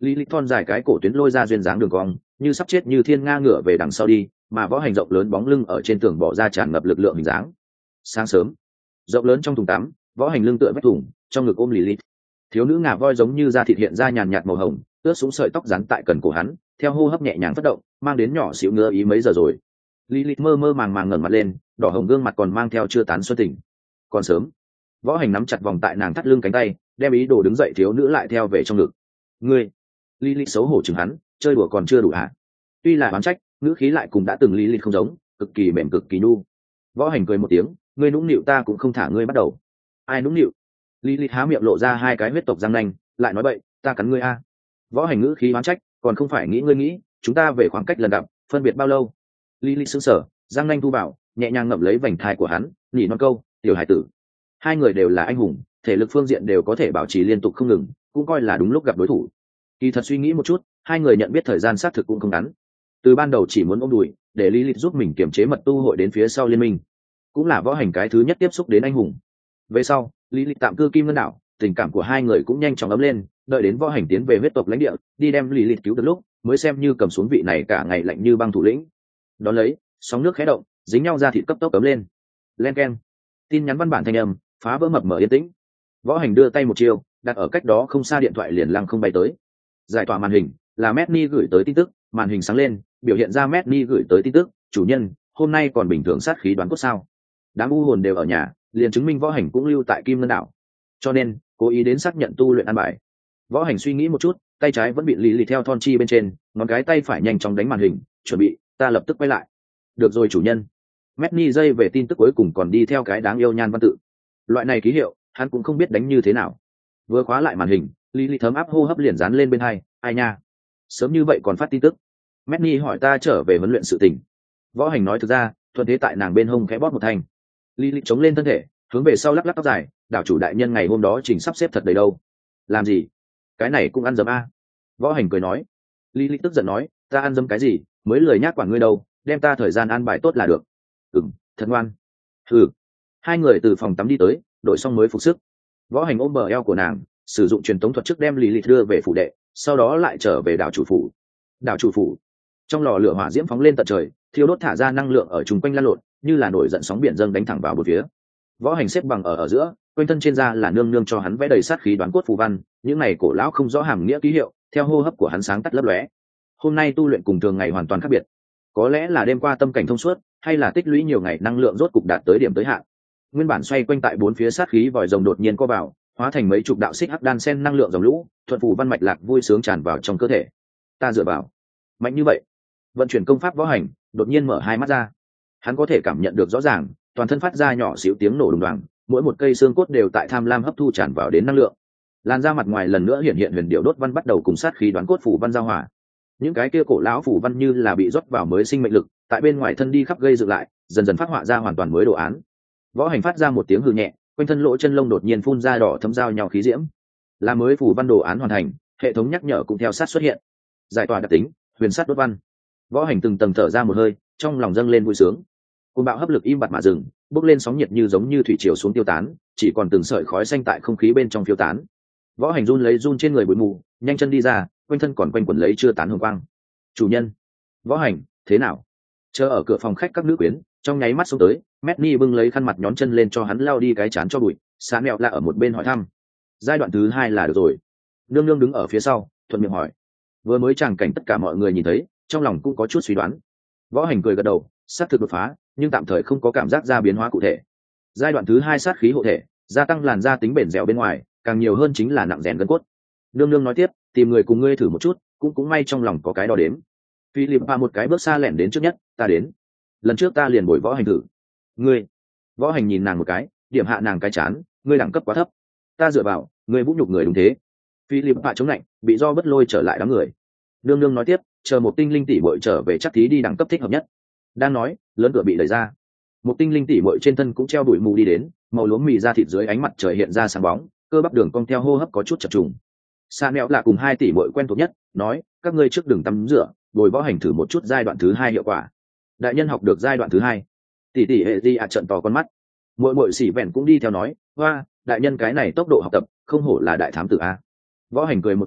lý lịch thon dài cái cổ tuyến lôi ra duyên dáng đường cong như sắp chết như thiên nga ngửa về đằng sau đi, mà võ hành rộng lớn bóng lưng ở trên tường bỏ ra tràn ngập lực lượng hình dáng. Sáng sớm, rộng lớn trong thùng tắm, võ hành lưng tựa vách thùng, trong ngực ôm Lilith. Thiếu nữ ngà voi giống như da thịt hiện ra nhàn nhạt màu hồng, ướt xuống sợi tóc rắn tại cần cổ hắn, theo hô hấp nhẹ nhàng phất động, mang đến nhỏ xíu ngứa ý mấy giờ rồi. Lilith mơ mơ màng màng ngẩng mặt lên, đỏ hồng gương mặt còn mang theo chưa tán xuân tình. Còn sớm. Võ hành nắm chặt vòng tại nàng thắt lưng cánh tay, đem ý đồ đứng dậy thiếu nữ lại theo về trong ngực. Ngươi, Lilith xấu hổ chừng hắn, chơi đùa còn chưa đủ hả? Tuy là oán trách, ngữ khí lại cùng đã từng Lilith không giống, cực kỳ mềm cực kỳ nhu. Võ hành cười một tiếng, ngươi nũng nịu ta cũng không thả ngươi bắt đầu. Ai nũng nịu? Lilith há miệng lộ ra hai cái huyết tộc răng nanh, lại nói bậy, ta cắn ngươi a. Võ hành ngữ khí oán trách, còn không phải nghĩ ngươi nghĩ, chúng ta về khoảng cách lần gặp, phân biệt bao lâu? Lilith sững sờ, răng nanh thu bảo, nhẹ nhàng ngậm lấy vành thai của hắn, nhỉ non câu, tiểu hải tử. Hai người đều là anh hùng, thể lực phương diện đều có thể bảo trì liên tục không ngừng, cũng coi là đúng lúc gặp đối thủ. Kỳ thật suy nghĩ một chút, hai người nhận biết thời gian xác thực cũng không ngắn. Từ ban đầu chỉ muốn ôm đùi, để Lilith giúp mình kiểm chế mật tu hội đến phía sau liên minh, cũng là võ hành cái thứ nhất tiếp xúc đến anh hùng. Về sau, Lilith tạm cư Kim Ngân đảo, tình cảm của hai người cũng nhanh chóng ấm lên, đợi đến võ hành tiến về huyết tộc lãnh địa, đi đem Lilith cứu được lúc, mới xem như cầm xuống vị này cả ngày lạnh như băng thủ lĩnh. Đón lấy, sóng nước khẽ động, dính nhau ra thịt cấp tốc ấm lên. Len keng. Tin nhắn văn bản thanh âm, phá vỡ mập mờ yên tĩnh. Võ hành đưa tay một chiều, đặt ở cách đó không xa điện thoại liền lăng không bay tới. Giải tỏa màn hình, là Medni gửi tới tin tức, màn hình sáng lên, biểu hiện ra Medni gửi tới tin tức, chủ nhân, hôm nay còn bình thường sát khí đoán cốt sao? Đám u hồn đều ở nhà, liền chứng minh võ hành cũng lưu tại Kim Ngân đảo. Cho nên, cố ý đến xác nhận tu luyện an bài. Võ hành suy nghĩ một chút, tay trái vẫn bị lì lì theo thon chi bên trên, ngón cái tay phải nhanh chóng đánh màn hình, chuẩn bị, ta lập tức quay lại. Được rồi chủ nhân. Medni dây về tin tức cuối cùng còn đi theo cái đáng yêu nhan văn tự. Loại này ký hiệu, hắn cũng không biết đánh như thế nào. Vừa khóa lại màn hình, lì lì thấm áp hô hấp liền dán lên bên hai, ai nha, sớm như vậy còn phát tin tức. Medni hỏi ta trở về huấn luyện sự tình. Võ hành nói thực ra, thuận thế tại nàng bên hông khẽ bóp một thanh. Lì lì chống lên thân thể, hướng về sau lắc lắc tóc dài, đảo chủ đại nhân ngày hôm đó chỉnh sắp xếp thật đầy đâu. Làm gì? Cái này cũng ăn dấm a. Võ hành cười nói. Lì lì tức giận nói, ta ăn dấm cái gì, mới lười nhác quản ngươi đâu, đem ta thời gian an bài tốt là được. Ừm, thật ngoan. Ừ. Hai người từ phòng tắm đi tới, đội xong mới phục sức. Võ hành ôm bờ eo của nàng, sử dụng truyền tống thuật trước đem Lý Lịch đưa về phủ đệ, sau đó lại trở về đảo chủ phủ. Đảo chủ phủ, trong lò lửa hỏa diễm phóng lên tận trời, thiêu đốt thả ra năng lượng ở chung quanh lan lộn, như là nổi giận sóng biển dâng đánh thẳng vào một phía. Võ hành xếp bằng ở ở giữa, quanh thân trên da là nương nương cho hắn vẽ đầy sát khí đoán cốt phù văn, những này cổ lão không rõ hàm nghĩa ký hiệu, theo hô hấp của hắn sáng tắt lấp lóe. Hôm nay tu luyện cùng thường ngày hoàn toàn khác biệt. Có lẽ là đêm qua tâm cảnh thông suốt, hay là tích lũy nhiều ngày năng lượng rốt cục đạt tới điểm tới hạn. Nguyên bản xoay quanh tại bốn phía sát khí vòi rồng đột nhiên co vào, hóa thành mấy chục đạo xích hắc đan sen năng lượng dòng lũ, thuận phủ văn mạch lạc vui sướng tràn vào trong cơ thể. Ta dựa vào, mạnh như vậy. Vận chuyển công pháp võ hành, đột nhiên mở hai mắt ra. Hắn có thể cảm nhận được rõ ràng, toàn thân phát ra nhỏ xíu tiếng nổ đùng đoàng, mỗi một cây xương cốt đều tại tham lam hấp thu tràn vào đến năng lượng. Làn da mặt ngoài lần nữa hiện hiện huyền điệu đốt văn bắt đầu cùng sát khí đoán cốt phủ văn giao hòa. Những cái kia cổ lão phủ văn như là bị rót vào mới sinh mệnh lực, tại bên ngoài thân đi khắp gây dựng lại, dần dần phát họa ra hoàn toàn mới đồ án. Võ hành phát ra một tiếng hừ nhẹ, quanh thân lỗ chân lông đột nhiên phun ra đỏ thấm giao nhau khí diễm. Là mới phủ văn đồ án hoàn thành, hệ thống nhắc nhở cũng theo sát xuất hiện. Giải tỏa đặc tính, huyền sát đốt văn. Võ hành từng tầng thở ra một hơi, trong lòng dâng lên vui sướng. Cơn bão hấp lực im bặt mà dừng, bốc lên sóng nhiệt như giống như thủy triều xuống tiêu tán, chỉ còn từng sợi khói xanh tại không khí bên trong phiêu tán. Võ hành run lấy run trên người bụi mù, nhanh chân đi ra, quanh thân còn quanh quẩn lấy chưa tán hồng quang. Chủ nhân, Võ hành, thế nào? Chờ ở cửa phòng khách các nữ quyến, trong nháy mắt xuống tới, Medni bưng lấy khăn mặt nhón chân lên cho hắn lau đi cái chán cho bụi, xá mẹo lạ ở một bên hỏi thăm. Giai đoạn thứ hai là được rồi. Nương nương đứng ở phía sau, thuận miệng hỏi. Vừa mới tràng cảnh tất cả mọi người nhìn thấy, trong lòng cũng có chút suy đoán. Võ hành cười gật đầu, sát thực đột phá, nhưng tạm thời không có cảm giác ra biến hóa cụ thể. Giai đoạn thứ hai sát khí hộ thể, gia tăng làn da tính bền dẻo bên ngoài, càng nhiều hơn chính là nặng rèn gân cốt. Nương nương nói tiếp, tìm người cùng ngươi thử một chút, cũng cũng may trong lòng có cái đo đếm. Philippa một cái bước xa lẻn đến trước nhất, ta đến. Lần trước ta liền bồi Võ hành thử. Ngươi? Võ hành nhìn nàng một cái, điểm hạ nàng cái chán, ngươi đẳng cấp quá thấp. Ta dựa vào, ngươi vũ nhục người đúng thế. Philippa chống lạnh, bị do bất lôi trở lại đám người. Nương nương nói tiếp, chờ một tinh linh tỷ muội trở về chắc thí đi đẳng cấp thích hợp nhất. Đang nói, lớn cửa bị đẩy ra. Một tinh linh tỷ muội trên thân cũng treo đuổi mù đi đến, màu lúa mì ra thịt dưới ánh mặt trời hiện ra sáng bóng, cơ bắp đường cong theo hô hấp có chút chập trùng. Sa Mẹo là cùng hai tỷ muội quen thuộc nhất, nói, các ngươi trước đừng tắm rửa, bồi Võ hành thử một chút giai đoạn thứ hai hiệu quả. Đại nhân học được giai đoạn thứ hai. Tỷ tỷ hệ di ạ trận to con mắt. Muội muội xỉ vẹn cũng đi theo nói, hoa, đại nhân cái này tốc độ học tập, không hổ là đại thám tử a. Võ hành cười một tiếng,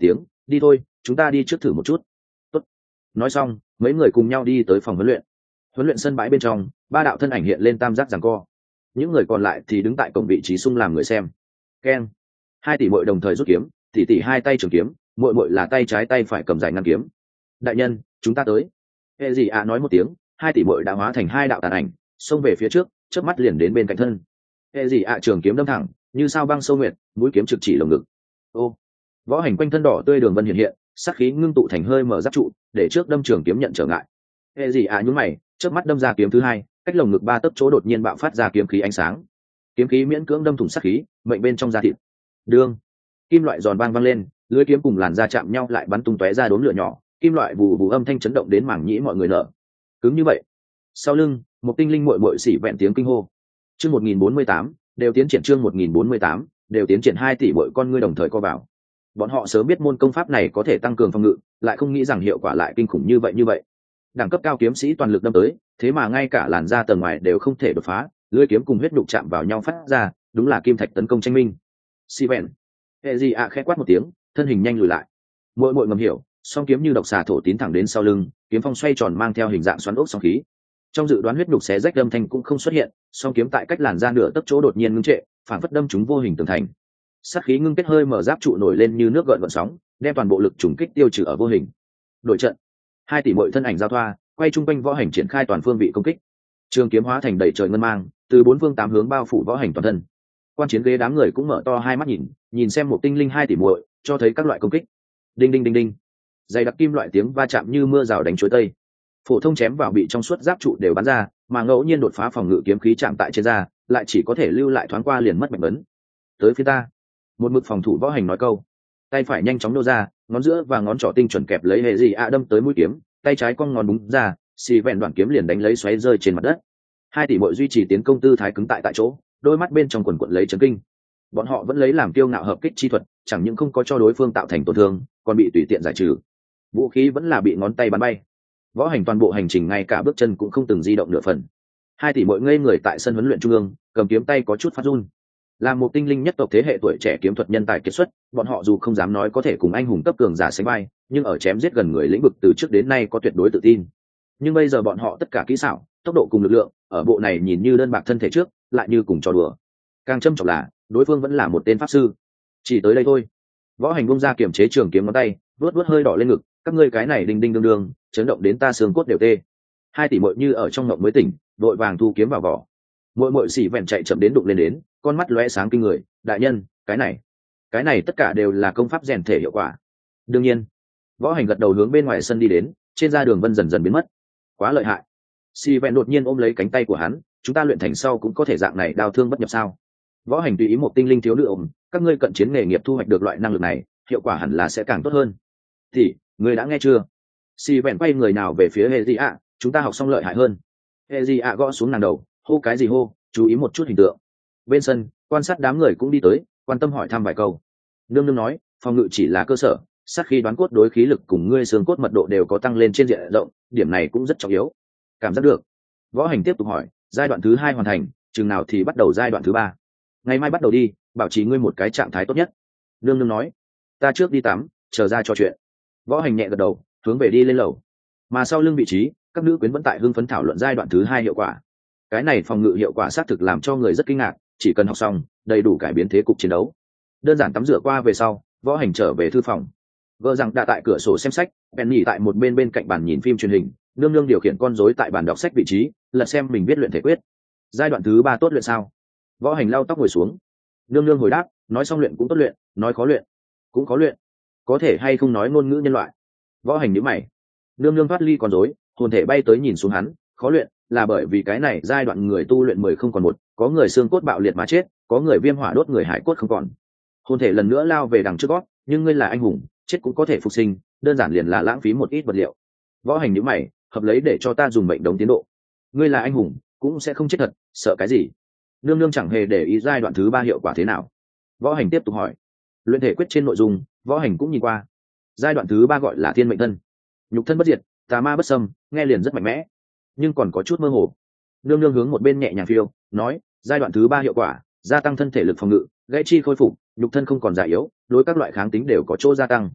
đi thôi, chúng ta đi trước thử một chút. Tốt. Nói xong mấy người cùng nhau đi tới phòng huấn luyện. Huấn luyện sân bãi bên trong, ba đạo thân ảnh hiện lên tam giác giằng co, những người còn lại thì đứng tại cổng vị trí xung làm người xem. Keng. Hai tỷ muội đồng thời rút kiếm, tỷ tỷ hai tay trường kiếm, muội muội là tay trái tay phải cầm dài ngăn kiếm. Đại nhân, chúng ta tới. Hệ gì ạ nói một tiếng, hai tỷ muội đã hóa thành hai đạo tàn ảnh, xông về phía trước, chớp mắt liền đến bên cạnh thân. Hệ gì ạ trường kiếm đâm thẳng, như sao băng sâu nguyệt, mũi kiếm trực chỉ lồng ngực. Ô. Võ Hành quanh thân đỏ tươi đường vân hiện hiện, sát khí ngưng tụ thành hơi mở giáp trụ, để trước đâm trường kiếm nhận trở ngại. Hệ gì ạ nhướng mày, chớp mắt đâm ra kiếm thứ hai, cách lồng ngực ba tấc chỗ đột nhiên bạo phát ra kiếm khí ánh sáng. Kiếm khí miễn cưỡng đâm thủng sát khí, mệnh bên trong da thịt. Đương. Kim loại giòn vang vang lên, lưỡi kiếm cùng làn da chạm nhau lại bắn tung tóe ra đốm lửa nhỏ, kim loại vù vù âm thanh chấn động đến mảng nhĩ mọi người nở. Cứng như vậy. Sau lưng, một tinh linh muội muội xỉ vẹn tiếng kinh hô. Chương một nghìn bốn mươi tám, đều tiến triển chương một nghìn bốn mươi tám, đều tiến triển hai tỷ muội con ngươi đồng thời co vào. Bọn họ sớm biết môn công pháp này có thể tăng cường phòng ngự, lại không nghĩ rằng hiệu quả lại kinh khủng như vậy như vậy. Đẳng cấp cao kiếm sĩ toàn lực đâm tới, thế mà ngay cả làn da tầng ngoài đều không thể đột phá, lưỡi kiếm cùng huyết đục chạm vào nhau phát ra, đúng là kim thạch tấn công tranh minh. Xỉ vẹn. Hệ gì ạ khẽ quát một tiếng, thân hình nhanh lùi lại. Muội muội ngầm hiểu, song kiếm như độc xà thổ tín thẳng đến sau lưng, kiếm phong xoay tròn mang theo hình dạng xoắn ốc song khí. Trong dự đoán huyết nhục xé rách âm thanh cũng không xuất hiện, song kiếm tại cách làn da nửa tấc chỗ đột nhiên ngưng trệ, phản phất đâm chúng vô hình tường thành. Sát khí ngưng kết hơi mở giáp trụ nổi lên như nước gợn gợn sóng, đem toàn bộ lực trùng kích tiêu trừ ở vô hình. Đội trận. Hai tỷ muội thân ảnh giao thoa, quay trung quanh Võ Hành triển khai toàn phương vị công kích. Trường kiếm hóa thành đầy trời ngân mang, từ bốn phương tám hướng bao phủ Võ Hành toàn thân. Quan chiến ghế đám người cũng mở to hai mắt nhìn, nhìn xem một tinh linh hai tỷ muội, cho thấy các loại công kích. Đinh đinh đinh đinh. Dày đặc kim loại tiếng va chạm như mưa rào đánh chuối tây. Phổ thông chém vào bị trong suốt giáp trụ đều bắn ra, mà ngẫu nhiên đột phá phòng ngự kiếm khí chạm tại trên da, lại chỉ có thể lưu lại thoáng qua liền mất mạch vấn. Tới phía ta. Một mực phòng thủ Võ Hành nói câu, tay phải nhanh chóng nô ra, ngón giữa và ngón trỏ tinh chuẩn kẹp lấy hệ gì ạ đâm tới mũi kiếm, tay trái cong ngón búng ra, xì vẹn đoạn kiếm liền đánh lấy xoáy rơi trên mặt đất. Hai tỷ muội duy trì tiến công tư thái cứng tại tại chỗ, đôi mắt bên trong quần quần lấy chấn kinh. Bọn họ vẫn lấy làm kiêu ngạo hợp kích chi thuật, chẳng những không có cho đối phương tạo thành tổn thương, còn bị tùy tiện giải trừ. Vũ khí vẫn là bị ngón tay bắn bay. Võ Hành toàn bộ hành trình ngay cả bước chân cũng không từng di động nửa phần. Hai tỷ muội ngây người tại sân huấn luyện trung ương, cầm kiếm tay có chút phát run. Là một tinh linh nhất tộc thế hệ tuổi trẻ kiếm thuật nhân tài kiệt xuất, bọn họ dù không dám nói có thể cùng anh hùng cấp cường giả sánh vai, nhưng ở chém giết gần người lĩnh vực từ trước đến nay có tuyệt đối tự tin. Nhưng bây giờ bọn họ tất cả kỹ xảo, tốc độ cùng lực lượng, ở bộ này nhìn như đơn bạc thân thể trước, lại như cùng trò đùa. Càng châm trọng là, đối phương vẫn là một tên pháp sư. Chỉ tới đây thôi. Võ Hành bung ra kiểm chế trường kiếm ngón tay, vuốt vuốt hơi đỏ lên ngực, các ngươi cái này đinh đinh đương đương, chấn động đến ta xương cốt đều tê. Hai tỷ muội như ở trong ngộng mới tỉnh, đội vàng thu kiếm vào vỏ. Muội muội xỉ vẹn chạy chậm đến đụng lên đến, con mắt lóe sáng kinh người, đại nhân, cái này, cái này tất cả đều là công pháp rèn thể hiệu quả. Đương nhiên. Võ Hành gật đầu hướng bên ngoài sân đi đến, trên ra đường vân dần dần biến mất. Quá lợi hại. Xỉ vẹn đột nhiên ôm lấy cánh tay của hắn, chúng ta luyện thành sau cũng có thể dạng này đào thương bất nhập sao? Võ Hành tùy ý một tinh linh thiếu nữ ôm, các ngươi cận chiến nghề nghiệp thu hoạch được loại năng lực này, hiệu quả hẳn là sẽ càng tốt hơn. Thì, ngươi đã nghe chưa? Xỉ vẹn quay người nào về phía Hệ Dị ạ, chúng ta học xong lợi hại hơn. Hệ Dị ạ gõ xuống nàng đầu, hô cái gì hô, chú ý một chút hình tượng. Bên sân, quan sát đám người cũng đi tới, quan tâm hỏi thăm vài câu. Nương nương nói, phòng ngự chỉ là cơ sở, sát khi đoán cốt đối khí lực cùng ngươi xương cốt mật độ đều có tăng lên trên diện rộng, điểm này cũng rất trọng yếu. Cảm giác được. Võ Hành tiếp tục hỏi, giai đoạn thứ hai hoàn thành, chừng nào thì bắt đầu giai đoạn thứ ba? Ngày mai bắt đầu đi, bảo trì ngươi một cái trạng thái tốt nhất. Nương nương nói, ta trước đi tắm, chờ ra trò chuyện. Võ Hành nhẹ gật đầu, hướng về đi lên lầu. Mà sau lưng vị trí, các nữ quyến vẫn tại hưng phấn thảo luận giai đoạn thứ hai hiệu quả. Cái này phòng ngự hiệu quả xác thực làm cho người rất kinh ngạc, chỉ cần học xong, đầy đủ cải biến thế cục chiến đấu. Đơn giản tắm rửa qua về sau, Võ Hành trở về thư phòng. Vợ rằng đã tại cửa sổ xem sách, Penny tại một bên bên cạnh bàn nhìn phim truyền hình, nương nương điều khiển con rối tại bàn đọc sách vị trí, lật xem mình viết luyện thể quyết. Giai đoạn thứ ba tốt luyện sao? Võ Hành lau tóc ngồi xuống. Nương nương hồi đáp, nói xong luyện cũng tốt luyện, nói khó luyện cũng khó luyện. Có thể hay không nói ngôn ngữ nhân loại? Võ Hành nhíu mày. Nương nương thoát ly con rối, hồn thể bay tới nhìn xuống hắn, khó luyện là bởi vì cái này giai đoạn người tu luyện mười không còn một, có người xương cốt bạo liệt mà chết, có người viêm hỏa đốt người hải cốt không còn. Hồn thể lần nữa lao về đằng trước gót, nhưng ngươi là anh hùng, chết cũng có thể phục sinh, đơn giản liền là lãng phí một ít vật liệu. Võ Hành nhíu mày, hợp lấy để cho ta dùng mệnh đống tiến độ. Ngươi là anh hùng, cũng sẽ không chết thật, sợ cái gì? Nương nương chẳng hề để ý giai đoạn thứ ba hiệu quả thế nào. Võ Hành tiếp tục hỏi. Luyện thể quyết trên nội dung, Võ Hành cũng nhìn qua. Giai đoạn thứ ba gọi là thiên mệnh thân, nhục thân bất diệt, tà ma bất xâm, nghe liền rất mạnh mẽ, nhưng còn có chút mơ hồ. Nương nương hướng một bên nhẹ nhàng phiêu, nói, giai đoạn thứ ba hiệu quả, gia tăng thân thể lực phòng ngự, gãy chi khôi phục, nhục thân không còn già yếu, đối các loại kháng tính đều có chỗ gia tăng.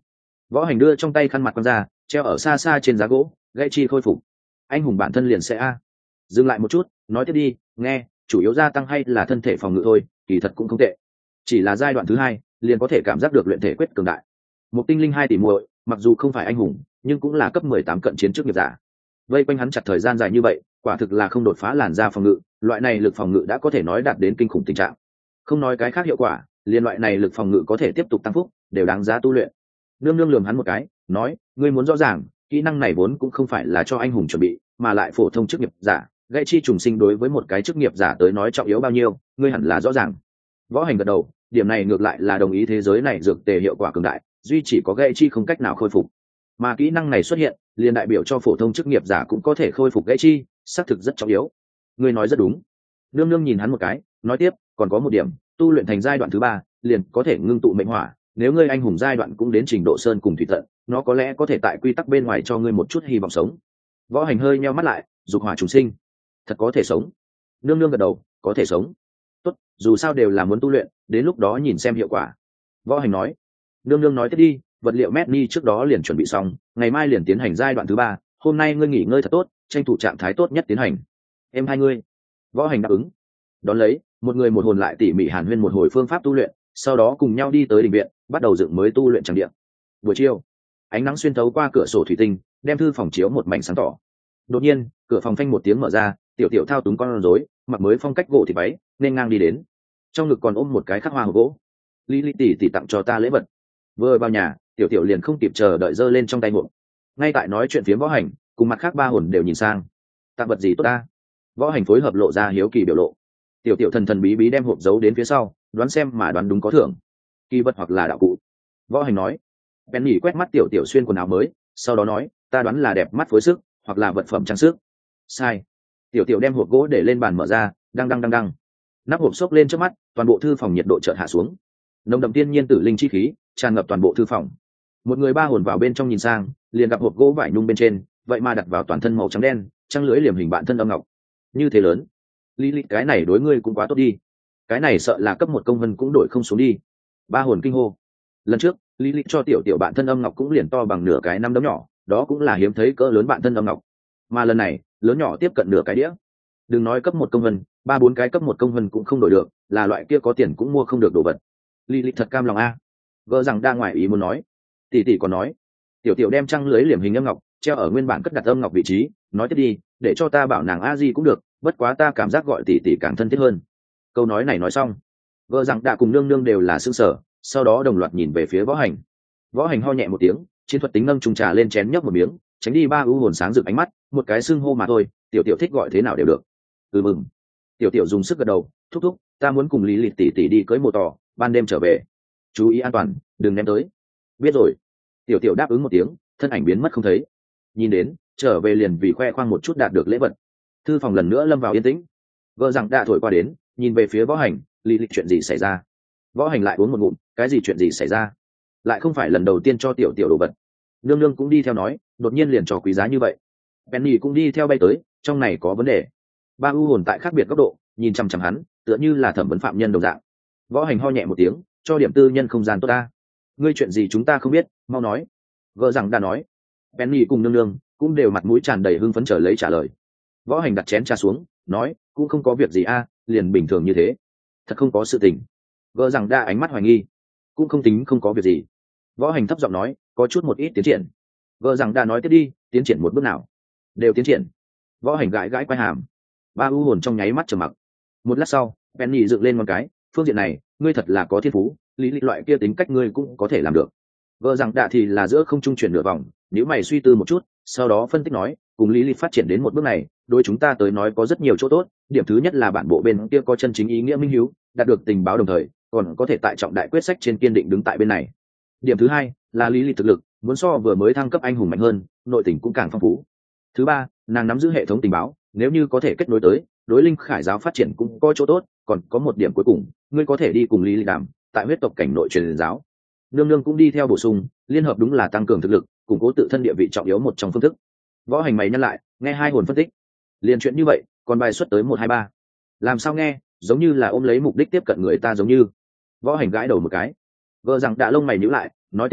Võ Hành đưa trong tay khăn mặt quăng ra, treo ở xa xa trên giá gỗ, gãy chi khôi phục. Anh hùng bản thân liền sẽ a. Dừng lại một chút, nói tiếp đi, nghe, chủ yếu gia tăng hay là thân thể phòng ngự thôi, kỳ thật cũng không tệ. Chỉ là giai đoạn thứ hai, liền có thể cảm giác được luyện thể quyết cường đại. Một tinh linh hai tỷ muội, mặc dù không phải anh hùng, nhưng cũng là cấp mười tám cận chiến trước nghiệp giả. Vây quanh hắn chặt thời gian dài như vậy, quả thực là không đột phá làn da phòng ngự, loại này lực phòng ngự đã có thể nói đạt đến kinh khủng tình trạng. Không nói cái khác hiệu quả, liên loại này lực phòng ngự có thể tiếp tục tăng phúc, đều đáng giá tu luyện. Nương nương lườm hắn một cái, nói, ngươi muốn rõ ràng, kỹ năng này vốn cũng không phải là cho anh hùng chuẩn bị, mà lại phổ thông chức nghiệp giả, gãy chi trùng sinh đối với một cái chức nghiệp giả tới nói trọng yếu bao nhiêu, ngươi hẳn là rõ ràng. Võ Hành gật đầu, điểm này ngược lại là đồng ý, thế giới này dược tề hiệu quả cường đại, duy chỉ có gãy chi không cách nào khôi phục, mà kỹ năng này xuất hiện, liền đại biểu cho phổ thông chức nghiệp giả cũng có thể khôi phục gãy chi, xác thực rất trọng yếu. Ngươi nói rất đúng. Nương nương nhìn hắn một cái, nói tiếp, còn có một điểm, tu luyện thành giai đoạn thứ ba, liền có thể ngưng tụ mệnh hỏa, nếu ngươi anh hùng giai đoạn cũng đến trình độ sơn cùng thủy tận, nó có lẽ có thể tại quy tắc bên ngoài cho ngươi một chút hy vọng sống. Võ Hành hơi nheo mắt lại, dục hỏa trùng sinh, thật có thể sống. Nương nương gật đầu, có thể sống. Tốt, dù sao đều là muốn tu luyện, đến lúc đó nhìn xem hiệu quả. Võ Hành nói. Nương nương nói tiếp đi, vật liệu Medni trước đó liền chuẩn bị xong, ngày mai liền tiến hành giai đoạn thứ ba, hôm nay ngươi nghỉ ngơi thật tốt, tranh thủ trạng thái tốt nhất tiến hành. Em hai ngươi. Võ Hành đáp ứng. Đón lấy, một người một hồn lại tỉ mỉ hàn huyên một hồi phương pháp tu luyện, sau đó cùng nhau đi tới đình viện, bắt đầu dựng mới tu luyện tràng điện. Buổi chiều, ánh nắng xuyên thấu qua cửa sổ thủy tinh, đem thư phòng chiếu một mảnh sáng tỏ. Đột nhiên, cửa phòng phanh một tiếng mở ra, tiểu tiểu thao túng con rối, mặc mới phong cách gỗ thì váy, nên ngang đi đến. Trong ngực còn ôm một cái khắc hoa hộp gỗ. Lý Lý tỷ tỷ tặng cho ta lễ vật. Vừa vào nhà, tiểu tiểu liền không kịp chờ đợi giơ lên trong tay hộp. Ngay tại nói chuyện phía Võ Hành, cùng mặt khác ba hồn đều nhìn sang. Tặng vật gì tốt ta? Võ Hành phối hợp lộ ra hiếu kỳ biểu lộ. Tiểu tiểu thần thần bí bí đem hộp giấu đến phía sau, đoán xem mà đoán đúng có thưởng. Kỳ vật hoặc là đạo cụ. Võ Hành nói. Penny quét mắt tiểu tiểu xuyên quần áo mới, sau đó nói, ta đoán là đẹp mắt phối sức, hoặc là vật phẩm trang sức. Sai. Tiểu tiểu đem hộp gỗ để lên bàn mở ra, đăng đăng đăng đăng. Nắp hộp xốc lên trước mắt, toàn bộ thư phòng nhiệt độ chợt hạ xuống. Nồng đậm tiên nhiên tử linh chi khí tràn ngập toàn bộ thư phòng. Một người ba hồn vào bên trong nhìn sang, liền gặp hộp gỗ vải nhung bên trên, vậy mà đặt vào toàn thân màu trắng đen, trăng lưỡi liềm hình bạn thân âm ngọc. Như thế lớn, lý lịch cái này đối ngươi cũng quá tốt đi. Cái này sợ là cấp một công vân cũng đổi không xuống đi. Ba hồn kinh hô. Lần trước, lý lịch cho tiểu tiểu bạn thân âm ngọc cũng liền to bằng nửa cái năm đấm nhỏ, đó cũng là hiếm thấy cỡ lớn bạn thân âm ngọc. Mà lần này, lớn nhỏ tiếp cận nửa cái đĩa. Đừng nói cấp một công vân, ba bốn cái cấp một công vân cũng không đổi được, là loại kia có tiền cũng mua không được đồ vật. Lý lịch thật cam lòng a. Vợ rằng đang ngoài ý muốn nói. Tỷ tỷ còn nói, tiểu tiểu đem trăng lưới liềm hình âm ngọc treo ở nguyên bản cất đặt âm ngọc vị trí, nói tiếp đi, để cho ta bảo nàng a di cũng được, bất quá ta cảm giác gọi tỷ tỷ càng thân thiết hơn. Câu nói này nói xong, vợ rằng đã cùng nương nương đều là sững sờ, sau đó đồng loạt nhìn về phía Võ Hành. Võ Hành ho nhẹ một tiếng, chiến thuật tính nâng trùng trà lên chén nhấp một miếng, tránh đi ba ưu hồn sáng rực ánh mắt, một cái xưng hô mà thôi, tiểu tiểu thích gọi thế nào đều được. Ừ mừng. Tiểu tiểu dùng sức gật đầu, thúc thúc, ta muốn cùng lý lịch tỷ tỷ đi cưới mồ tỏ, ban đêm trở về, chú ý an toàn, đừng ném tới. Biết rồi. Tiểu tiểu đáp ứng một tiếng, thân ảnh biến mất không thấy. Nhìn đến, trở về liền vì khoe khoang một chút đạt được lễ vật. Thư phòng lần nữa lâm vào yên tĩnh. Vợ rằng đã thổi qua đến, nhìn về phía Võ Hành, lý lịch chuyện gì xảy ra? Võ Hành lại uống một ngụm, cái gì chuyện gì xảy ra? Lại không phải lần đầu tiên cho tiểu tiểu đồ vật. Nương nương cũng đi theo nói, đột nhiên liền trò quý giá như vậy. Penny cũng đi theo bay tới, trong này có vấn đề. Ba ưu hồn tại khác biệt góc độ, nhìn chằm chằm hắn, tựa như là thẩm vấn phạm nhân đồng dạng. Võ Hành ho nhẹ một tiếng, cho điểm tư nhân không gian tốt ta. Ngươi chuyện gì chúng ta không biết, mau nói. Vợ rằng đã nói. Penny cùng nương nương cũng đều mặt mũi tràn đầy hưng phấn chờ lấy trả lời. Võ Hành đặt chén trà xuống, nói, cũng không có việc gì a, liền bình thường như thế. Thật không có sự tình. Vợ rằng đã ánh mắt hoài nghi. Cũng không tính không có việc gì. Võ Hành thấp giọng nói, có chút một ít tiến triển. Vợ rằng đã nói tiếp đi, tiến triển một bước nào? Đều tiến triển. Võ Hành gãi gãi quai hàm. Ba ưu hồn trong nháy mắt trầm mặc. Một lát sau, Penny dựng lên một cái, phương diện này, ngươi thật là có thiên phú, lý lịch loại kia tính cách ngươi cũng có thể làm được. Vợ rằng đã thì là giữa không trung chuyển nửa vòng, nếu mày suy tư một chút, sau đó phân tích nói, cùng lý lịch phát triển đến một bước này, đối chúng ta tới nói có rất nhiều chỗ tốt. Điểm thứ nhất là bản bộ bên kia có chân chính ý nghĩa minh hiếu, đạt được tình báo đồng thời, còn có thể tại trọng đại quyết sách trên kiên định đứng tại bên này. Điểm thứ hai là lý lịch thực lực, muốn so vừa mới thăng cấp anh hùng mạnh hơn, nội tình cũng càng phong phú. Thứ ba, nàng nắm giữ hệ thống tình báo, nếu như có thể kết nối tới, đối linh khải giáo phát triển cũng có chỗ tốt. Còn có một điểm cuối cùng, ngươi có thể đi cùng lý lịch đàm, tại huyết tộc cảnh nội truyền giáo. Nương nương cũng đi theo bổ sung, liên hợp đúng là tăng cường thực lực, củng cố tự thân địa vị trọng yếu một trong phương thức. Võ Hành mày nhăn lại, nghe hai hồn phân tích, liền chuyện như vậy, còn bài xuất tới một hai ba, làm sao nghe giống như là ôm lấy mục đích tiếp cận người ta giống như. Võ Hành gãi đầu một cái. Vợ rằng đã lông mày nhíu lại, nói tiếp đi,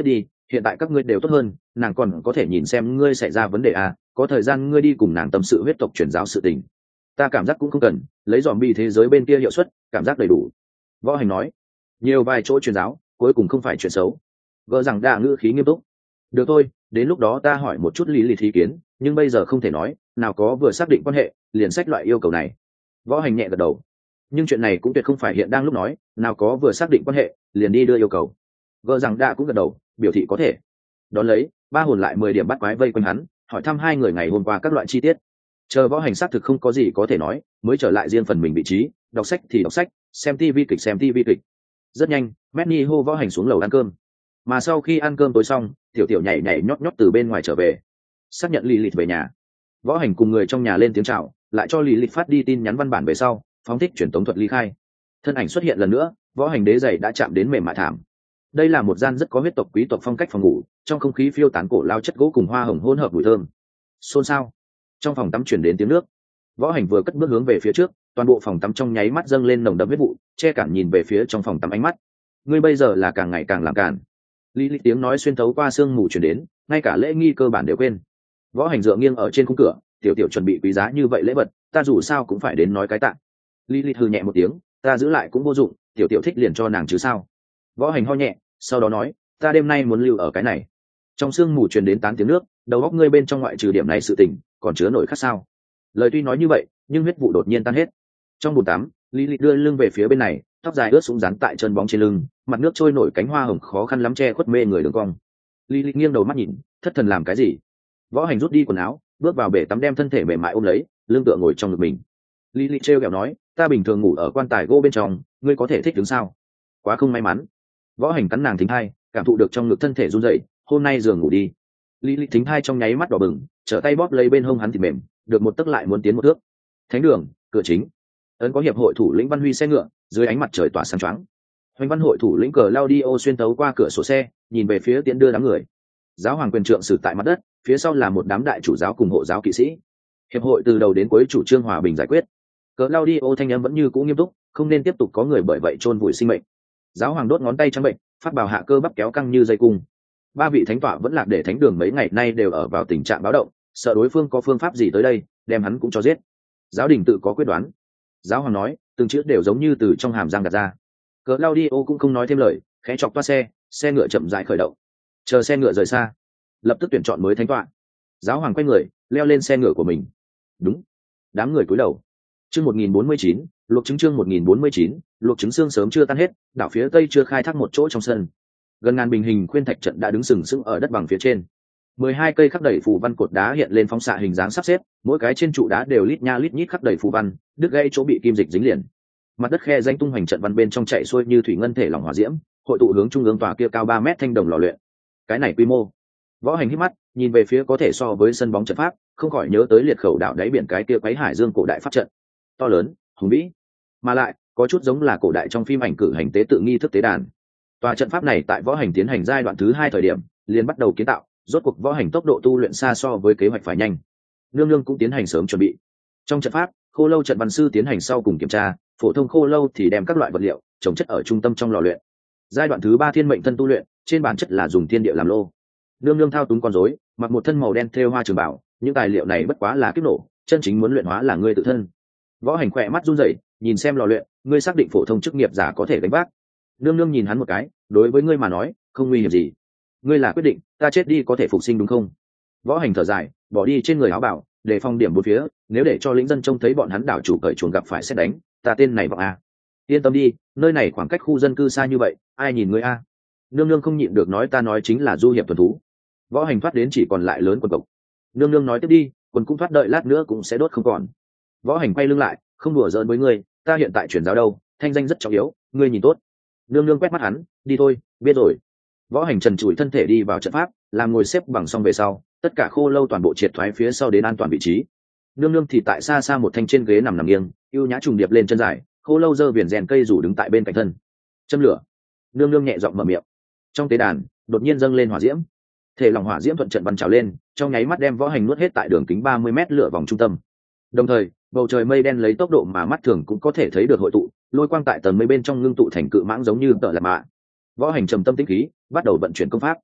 hiện tại các ngươi đều tốt hơn, nàng còn có thể nhìn xem ngươi xảy ra vấn đề à, có thời gian ngươi đi cùng nàng tâm sự huyết tộc truyền giáo sự tình. Ta cảm giác cũng không cần, lấy dòm bi thế giới bên kia hiệu suất, cảm giác đầy đủ. Võ Hành nói, nhiều vài chỗ truyền giáo, cuối cùng không phải chuyện xấu. Gỡ rằng đa ngữ khí nghiêm túc. Được thôi, đến lúc đó ta hỏi một chút lý lịch ý kiến, nhưng bây giờ không thể nói, nào có vừa xác định quan hệ, liền sách loại yêu cầu này. Võ Hành nhẹ gật đầu. Nhưng chuyện này cũng tuyệt không phải hiện đang lúc nói, nào có vừa xác định quan hệ, liền đi đưa yêu cầu. Gỡ rằng đa cũng gật đầu, biểu thị có thể. Đón lấy, ba hồn lại mười điểm bắt quái vây quanh hắn, hỏi thăm hai người ngày hôm qua các loại chi tiết. Chờ Võ Hành xác thực không có gì có thể nói, mới trở lại riêng phần mình vị trí, đọc sách thì đọc sách, xem tivi kịch xem tivi kịch. Rất nhanh, Manny hô Võ Hành xuống lầu ăn cơm. Mà sau khi ăn cơm tối xong, tiểu tiểu nhảy nhảy nhót nhót từ bên ngoài trở về, xác nhận Lilith về nhà. Võ Hành cùng người trong nhà lên tiếng chào, lại cho Lilith phát đi tin nhắn văn bản về sau, phóng thích truyền tống thuật ly khai. Thân ảnh xuất hiện lần nữa, Võ Hành đế giày đã chạm đến mềm mại thảm. Đây là một gian rất có huyết tộc quý tộc phong cách phòng ngủ, trong không khí phiêu tán cổ lao chất gỗ cùng hoa hồng hỗn hợp mùi thơm. Xôn xao. Trong phòng tắm chuyển đến tiếng nước. Võ Hành vừa cất bước hướng về phía trước, toàn bộ phòng tắm trong nháy mắt dâng lên nồng đậm huyết vụ, che cản nhìn về phía trong phòng tắm ánh mắt. Ngươi bây giờ là càng ngày càng làm cản. Lý Lịch tiếng nói xuyên thấu qua sương mù truyền đến, ngay cả lễ nghi cơ bản đều quên. Võ Hành dựa nghiêng ở trên khung cửa, tiểu tiểu chuẩn bị quý giá như vậy lễ vật, ta dù sao cũng phải đến nói cái tạ. Lý Lịch hừ nhẹ một tiếng, ta giữ lại cũng vô dụng, tiểu tiểu thích liền cho nàng chứ sao. Võ Hành ho nhẹ, sau đó nói, ta đêm nay muốn lưu ở cái này. Trong sương mù truyền đến tán tiếng nước, đầu óc ngươi bên trong ngoại trừ điểm này sự tình, còn chứa nổi khác sao? Lời tuy nói như vậy, nhưng huyết vụ đột nhiên tan hết. Trong bồn tắm, Lý Lịch đưa lưng về phía bên này, tóc dài ướt sũng dán tại chân bóng trên lưng, mặt nước trôi nổi cánh hoa hồng khó khăn lắm che khuất mê người đường cong. Lý Lịch nghiêng đầu mắt nhìn, thất thần làm cái gì? Võ Hành rút đi quần áo, bước vào bể tắm đem thân thể mềm mại ôm lấy, lưng tựa ngồi trong ngực mình. Lý Lịch trêu ghẹo nói, ta bình thường ngủ ở quan tài gỗ bên trong, ngươi có thể thích đứng sao? Quá không may mắn. Võ Hành cắn nàng thính hai, cảm thụ được trong ngực thân thể run rẩy, hôm nay giường ngủ đi. Lý Lịch thính hai trong nháy mắt đỏ bừng, trở tay bóp lấy bên hông hắn thịt mềm, được một tấc lại muốn tiến một thước. Thánh đường, cửa chính. Ấn có hiệp hội thủ lĩnh Văn Huy xe ngựa, dưới ánh mặt trời tỏa sáng choáng. Hoành Văn hội thủ lĩnh cờ Claudio xuyên tấu qua cửa sổ xe, nhìn về phía tiễn đưa đám người. Giáo hoàng quyền trượng xử tại mặt đất, phía sau là một đám đại chủ giáo cùng hộ giáo kỵ sĩ. Hiệp hội từ đầu đến cuối chủ trương hòa bình giải quyết. Cờ Claudio thanh âm vẫn như cũ nghiêm túc, không nên tiếp tục có người bởi vậy chôn vùi sinh mệnh. Giáo hoàng đốt ngón tay trắng bệnh, phát bảo hạ cơ bắp kéo căng như dây cung. Ba vị thánh tọa vẫn lạc để thánh đường mấy ngày nay đều ở vào tình trạng báo động, sợ đối phương có phương pháp gì tới đây, đem hắn cũng cho giết. Giáo đình tự có quyết đoán. Giáo hoàng nói, từng chữ đều giống như từ trong hàm răng gạt ra. Cờ Claudio cũng không nói thêm lời, khẽ chọc toa xe, xe ngựa chậm rãi khởi động. Chờ xe ngựa rời xa, lập tức tuyển chọn mới thánh tọa. Giáo hoàng quay người, leo lên xe ngựa của mình. Đúng. Đám người cúi đầu. Chương một nghìn bốn mươi chín, luộc trứng chương một nghìn bốn mươi chín, luộc trứng xương sớm chưa tan hết, đảo phía tây chưa khai thác một chỗ trong sân. Gần ngàn bình hình khuyên thạch trận đã đứng sừng sững ở đất bằng phía trên. Mười hai cây khắc đầy phù văn cột đá hiện lên phóng xạ hình dáng sắp xếp, mỗi cái trên trụ đá đều lít nha lít nhít khắc đầy phù văn, đứt gãy chỗ bị kim dịch dính liền. Mặt đất khe danh tung hoành trận văn bên trong chạy xuôi như thủy ngân thể lỏng hỏa diễm, hội tụ hướng trung ương tòa kia cao ba mét thanh đồng lò luyện. Cái này quy mô. Võ Hành hít mắt, nhìn về phía có thể so với sân bóng trận pháp, không khỏi nhớ tới liệt khẩu đảo đáy biển cái kia quấy hải dương cổ đại pháp trận. To lớn, hùng vĩ, mà lại có chút giống là cổ đại trong phim ảnh cử hành tế tự nghi thức tế đàn. Tòa trận pháp này tại Võ Hành tiến hành giai đoạn thứ hai thời điểm, liền bắt đầu kiến tạo, rốt cuộc Võ Hành tốc độ tu luyện xa so với kế hoạch phải nhanh. Nương nương cũng tiến hành sớm chuẩn bị. Trong trận pháp, Khô Lâu trận văn sư tiến hành sau cùng kiểm tra, phổ thông Khô Lâu thì đem các loại vật liệu trồng chất ở trung tâm trong lò luyện. Giai đoạn thứ ba thiên mệnh thân tu luyện, trên bản chất là dùng thiên địa làm lô. Nương nương thao túng con rối, mặc một thân màu đen thêu hoa trường bảo, những tài liệu này bất quá là kiếp nổ, chân chính muốn luyện hóa là ngươi tự thân. Võ Hành khỏe mắt run rẩy, nhìn xem lò luyện, ngươi xác định phổ thông chức nghiệp giả có thể gánh vác. Nương nương nhìn hắn một cái, đối với ngươi mà nói, không nguy hiểm gì. Ngươi là quyết định, ta chết đi có thể phục sinh đúng không? Võ Hành thở dài, bỏ đi trên người áo bảo, để phong điểm bốn phía, nếu để cho lĩnh dân trông thấy bọn hắn đảo chủ cởi chuồng gặp phải xét đánh, ta tên này vọng a. Yên tâm đi, nơi này khoảng cách khu dân cư xa như vậy, ai nhìn ngươi a? Nương nương không nhịn được nói, ta nói chính là du hiệp tuần thú. Võ Hành thoát đến chỉ còn lại lớn quần cộc. Nương nương nói tiếp đi, quần cũng thoát, đợi lát nữa cũng sẽ đốt không còn. Võ Hành quay lưng lại, không đùa giỡn với ngươi, ta hiện tại chuyển giáo đâu, thanh danh rất trọng yếu, ngươi nhìn tốt. Nương nương quét mắt hắn, đi thôi, biết rồi. Võ Hành trần trụi thân thể đi vào trận pháp, làm ngồi xếp bằng xong về sau, tất cả Khô Lâu toàn bộ triệt thoái phía sau đến an toàn vị trí. Nương nương thì tại xa xa một thanh trên ghế nằm nằm nghiêng, ưu nhã trùng điệp lên chân dài, Khô Lâu giơ viền rèn cây rủ đứng tại bên cạnh thân. Châm lửa. Nương nương nhẹ giọng mở miệng. Trong tế đàn, đột nhiên dâng lên hỏa diễm. Thể lòng hỏa diễm thuận trận bắn trào lên, trong nháy mắt đem Võ Hành nuốt hết tại đường kính ba mươi mét lửa vòng trung tâm. Đồng thời, bầu trời mây đen lấy tốc độ mà mắt thường cũng có thể thấy được hội tụ, lôi quang tại tầng mây bên trong ngưng tụ thành cự mãng giống như tợ lạt mạ. Võ Hành trầm tâm tĩnh khí, bắt đầu vận chuyển công pháp.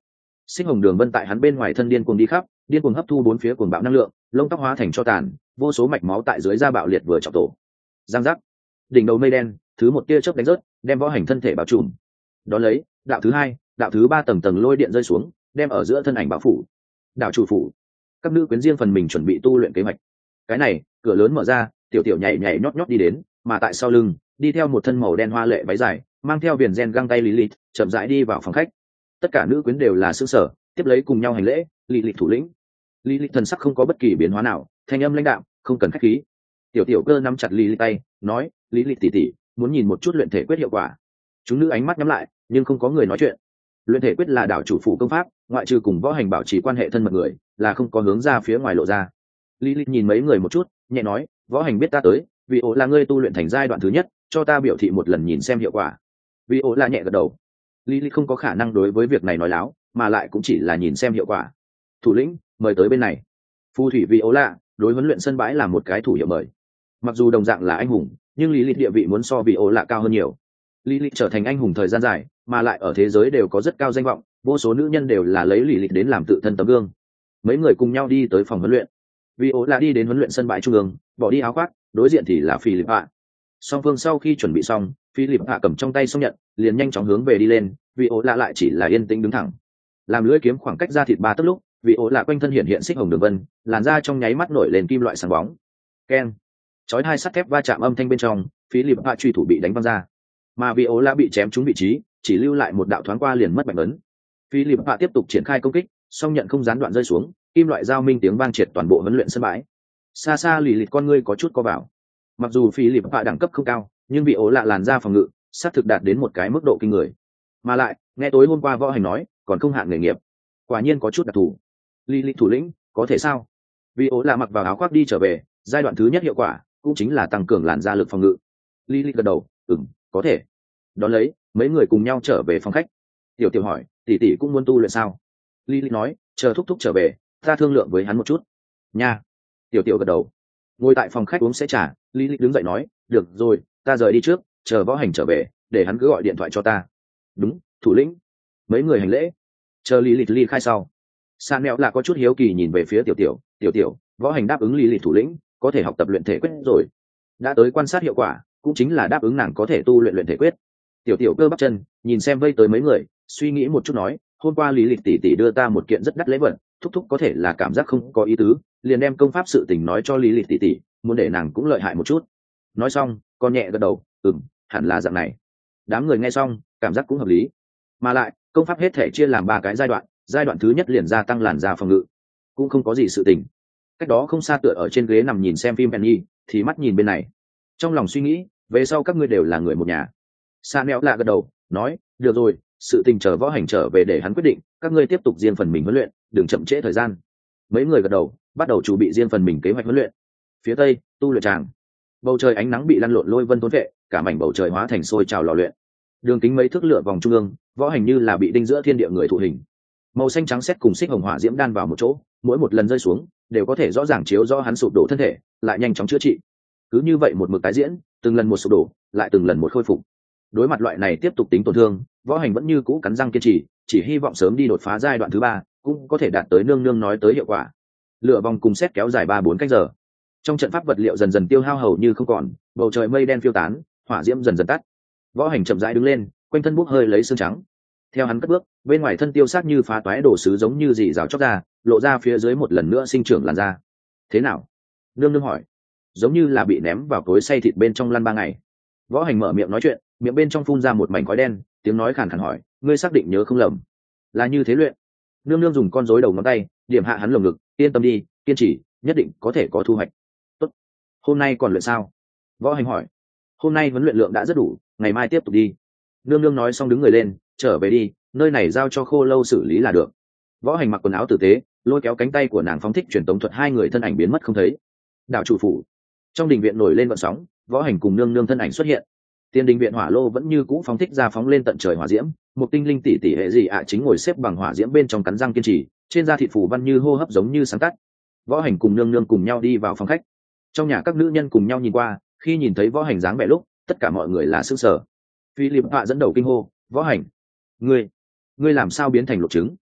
Xích hồng đường vân tại hắn bên ngoài thân điên cuồng đi khắp, điên cuồng hấp thu bốn phía cuồng bạo năng lượng, lông tóc hóa thành cho tàn, vô số mạch máu tại dưới da bạo liệt vừa trọng tổ. Giang giác, đỉnh đầu mây đen, thứ một tia chớp đánh rớt, đem võ hành thân thể bao trùm. Đó lấy, đạo thứ hai, đạo thứ ba tầng tầng lôi điện rơi xuống, đem ở giữa thân ảnh bao phủ. Đạo chủ phủ, các nữ quyến riêng phần mình chuẩn bị tu luyện kế hoạch. Cái này, cửa lớn mở ra, tiểu tiểu nhảy nhảy nhót nhót đi đến, mà tại sau lưng, đi theo một thân màu đen hoa lệ váy dài, mang theo viền gen găng tay Lilith, chậm rãi đi vào phòng khách. Tất cả nữ quyến đều là sững sờ, tiếp lấy cùng nhau hành lễ. Lilith thủ lĩnh. Lilith thần sắc không có bất kỳ biến hóa nào, thanh âm lãnh đạm, không cần khách khí. Tiểu tiểu cơ nắm chặt Lilith tay, nói, Lilith tỷ tỷ, muốn nhìn một chút luyện thể quyết hiệu quả. Chúng nữ ánh mắt nhắm lại, nhưng không có người nói chuyện. Luyện thể quyết là đảo chủ phủ công pháp, ngoại trừ cùng võ hành bảo trì quan hệ thân mật người, là không có hướng ra phía ngoài lộ ra. Lilith nhìn mấy người một chút, nhẹ nói, võ hành biết ta tới, vì ổ là ngươi tu luyện thành giai đoạn thứ nhất, cho ta biểu thị một lần nhìn xem hiệu quả. Vì ổ là nhẹ gật đầu. Lilith không có khả năng đối với việc này nói láo, mà lại cũng chỉ là nhìn xem hiệu quả. Thủ lĩnh, mời tới bên này. Phù thủy vì ổ lạ đối huấn luyện sân bãi là một cái thủ hiệu mời. Mặc dù đồng dạng là anh hùng, nhưng Lilith địa vị muốn so vì ổ lạ cao hơn nhiều. Lilith trở thành anh hùng thời gian dài, mà lại ở thế giới đều có rất cao danh vọng, vô số nữ nhân đều là lấy Lilith đến làm tự thân tấm gương. Mấy người cùng nhau đi tới phòng huấn luyện. Vì ổ lạ đi đến huấn luyện sân bãi trung ương, bỏ đi áo khoác, đối diện thì là Philip Hạ. Song phương sau khi chuẩn bị xong, Philip Hạ cầm trong tay xong nhận, liền nhanh chóng hướng về đi lên, vì ổ lạ lại chỉ là yên tĩnh đứng thẳng. Làm lưỡi kiếm khoảng cách ra thịt ba tấc lúc, vì ổ lạ quanh thân hiện hiện xích hồng đường vân, làn da trong nháy mắt nổi lên kim loại sáng bóng. Keng. Chói hai sắt thép va chạm âm thanh bên trong, Philip Hạ truy thủ bị đánh văng ra. Mà vì ổ lạ bị chém trúng vị trí, chỉ lưu lại một đạo thoáng qua liền mất mạnh ấn. Philip Hạ tiếp tục triển khai công kích, song nhận không gián đoạn rơi xuống, kim loại dao minh tiếng vang triệt toàn bộ huấn luyện sân bãi. Xa xa lì lịt con ngươi có chút co vào. Mặc dù Philip Hạ đẳng cấp không cao, nhưng bị ố lạ làn da phòng ngự, sát thực đạt đến một cái mức độ kinh người. Mà lại, nghe tối hôm qua võ hành nói, còn không hạn nghề nghiệp. Quả nhiên có chút đặc thù. Lì lịt thủ lĩnh, có thể sao? Vì ố lạ mặc vào áo khoác đi trở về, giai đoạn thứ nhất hiệu quả, cũng chính là tăng cường làn da lực phòng ngự. Lì lịt gật đầu, ừm, có thể. Đón lấy, mấy người cùng nhau trở về phòng khách. Tiểu tiểu hỏi, tỷ tỷ cũng muốn tu luyện sao? Lì lịt nói, chờ thúc thúc trở về, ta thương lượng với hắn một chút. Nha. Tiểu tiểu gật đầu. Ngồi tại phòng khách uống sẽ trà, Lilith đứng dậy nói, được rồi, ta rời đi trước, chờ võ hành trở về, để hắn cứ gọi điện thoại cho ta. Đúng, thủ lĩnh. Mấy người hành lễ. Chờ Lilith ly khai sau, Sa Mèo là có chút hiếu kỳ nhìn về phía tiểu tiểu, tiểu tiểu, võ hành đáp ứng Lilith thủ lĩnh, có thể học tập luyện thể quyết rồi. Đã tới quan sát hiệu quả, cũng chính là đáp ứng nàng có thể tu luyện luyện thể quyết. Tiểu tiểu cơ bắp chân, nhìn xem vây tới mấy người, suy nghĩ một chút nói, hôm qua Lilith tỷ tỷ đưa ta một kiện rất đắt lễ vật, thúc thúc có thể là cảm giác không có ý tứ, liền đem công pháp sự tình nói cho Lilith tỷ tỷ, muốn để nàng cũng lợi hại một chút. Nói xong, con nhẹ gật đầu, ừm, hẳn là dạng này. Đám người nghe xong, cảm giác cũng hợp lý. Mà lại, công pháp hết thể chia làm ba cái giai đoạn, giai đoạn thứ nhất liền gia tăng làn da phòng ngự, cũng không có gì sự tình. Cách đó không xa tựa ở trên ghế nằm nhìn xem phim Penny, thì mắt nhìn bên này. Trong lòng suy nghĩ, về sau các ngươi đều là người một nhà. Sa Neo lạ gật đầu, nói, được rồi, sự tình chờ võ hành trở về để hắn quyết định, các ngươi tiếp tục riêng phần mình huấn luyện, đừng chậm trễ thời gian. Mấy người gật đầu, bắt đầu chuẩn bị riêng phần mình kế hoạch huấn luyện. Phía tây, tu luyện tràng. Bầu trời ánh nắng bị lăn lộn lôi vân thốn vệ, cả mảnh bầu trời hóa thành sôi trào lò luyện. Đường kính mấy thước lửa vòng trung ương, võ hành như là bị đinh giữa thiên địa người thụ hình. Màu xanh trắng xét cùng xích hồng hỏa diễm đan vào một chỗ, mỗi một lần rơi xuống, đều có thể rõ ràng chiếu rõ hắn sụp đổ thân thể, lại nhanh chóng chữa trị. Cứ như vậy một mực tái diễn, từng lần một sụp đổ, lại từng lần một khôi phục. Đối mặt loại này tiếp tục tính tổn thương, võ hành vẫn như cũ cắn răng kiên trì, chỉ hy vọng sớm đi đột phá giai đoạn thứ ba, cũng có thể đạt tới nương nương nói tới hiệu quả. Lửa vòng cùng xét kéo dài ba bốn cách giờ. Trong trận pháp vật liệu dần dần tiêu hao hầu như không còn, bầu trời mây đen phiêu tán, hỏa diễm dần dần tắt. Võ hành chậm rãi đứng lên, quanh thân bốc hơi lấy xương trắng. Theo hắn cất bước, bên ngoài thân tiêu sát như phá toái đổ sứ giống như dì rào chóc ra, lộ ra phía dưới một lần nữa sinh trưởng làn da. Thế nào? Nương nương hỏi. Giống như là bị ném vào cối xay thịt bên trong lăn ba ngày. Võ hành mở miệng nói chuyện, miệng bên trong phun ra một mảnh khói đen, tiếng nói khàn khàn hỏi, ngươi xác định nhớ không lầm? Là như thế luyện. Nương nương dùng con rối đầu ngón tay điểm hạ hắn lồng ngực, yên tâm đi, kiên trì, nhất định có thể có thu hoạch. Tốt. Hôm nay còn luyện sao? Võ hành hỏi. Hôm nay huấn luyện lượng đã rất đủ, ngày mai tiếp tục đi. Nương nương nói xong đứng người lên, trở về đi, nơi này giao cho Khô Lâu xử lý là được. Võ hành mặc quần áo tử tế, lôi kéo cánh tay của nàng phóng thích truyền tống thuật, hai người thân ảnh biến mất không thấy. Đạo chủ phủ. Trong đình viện nổi lên vận sóng, võ hành cùng nương nương thân ảnh xuất hiện. Tiên đình viện hỏa lô vẫn như cũ phóng thích ra phóng lên tận trời hỏa diễm, một tinh linh tỷ tỷ hệ gì ạ chính ngồi xếp bằng hỏa diễm bên trong cắn răng kiên trì, trên da thịt phủ văn như hô hấp giống như sáng tắt. Võ hành cùng nương nương cùng nhau đi vào phòng khách. Trong nhà các nữ nhân cùng nhau nhìn qua, khi nhìn thấy võ hành dáng vẻ lúc, tất cả mọi người là sững sờ. Philip Hạ dẫn đầu kinh hô, "Võ hành, ngươi, ngươi làm sao biến thành lục trứng?"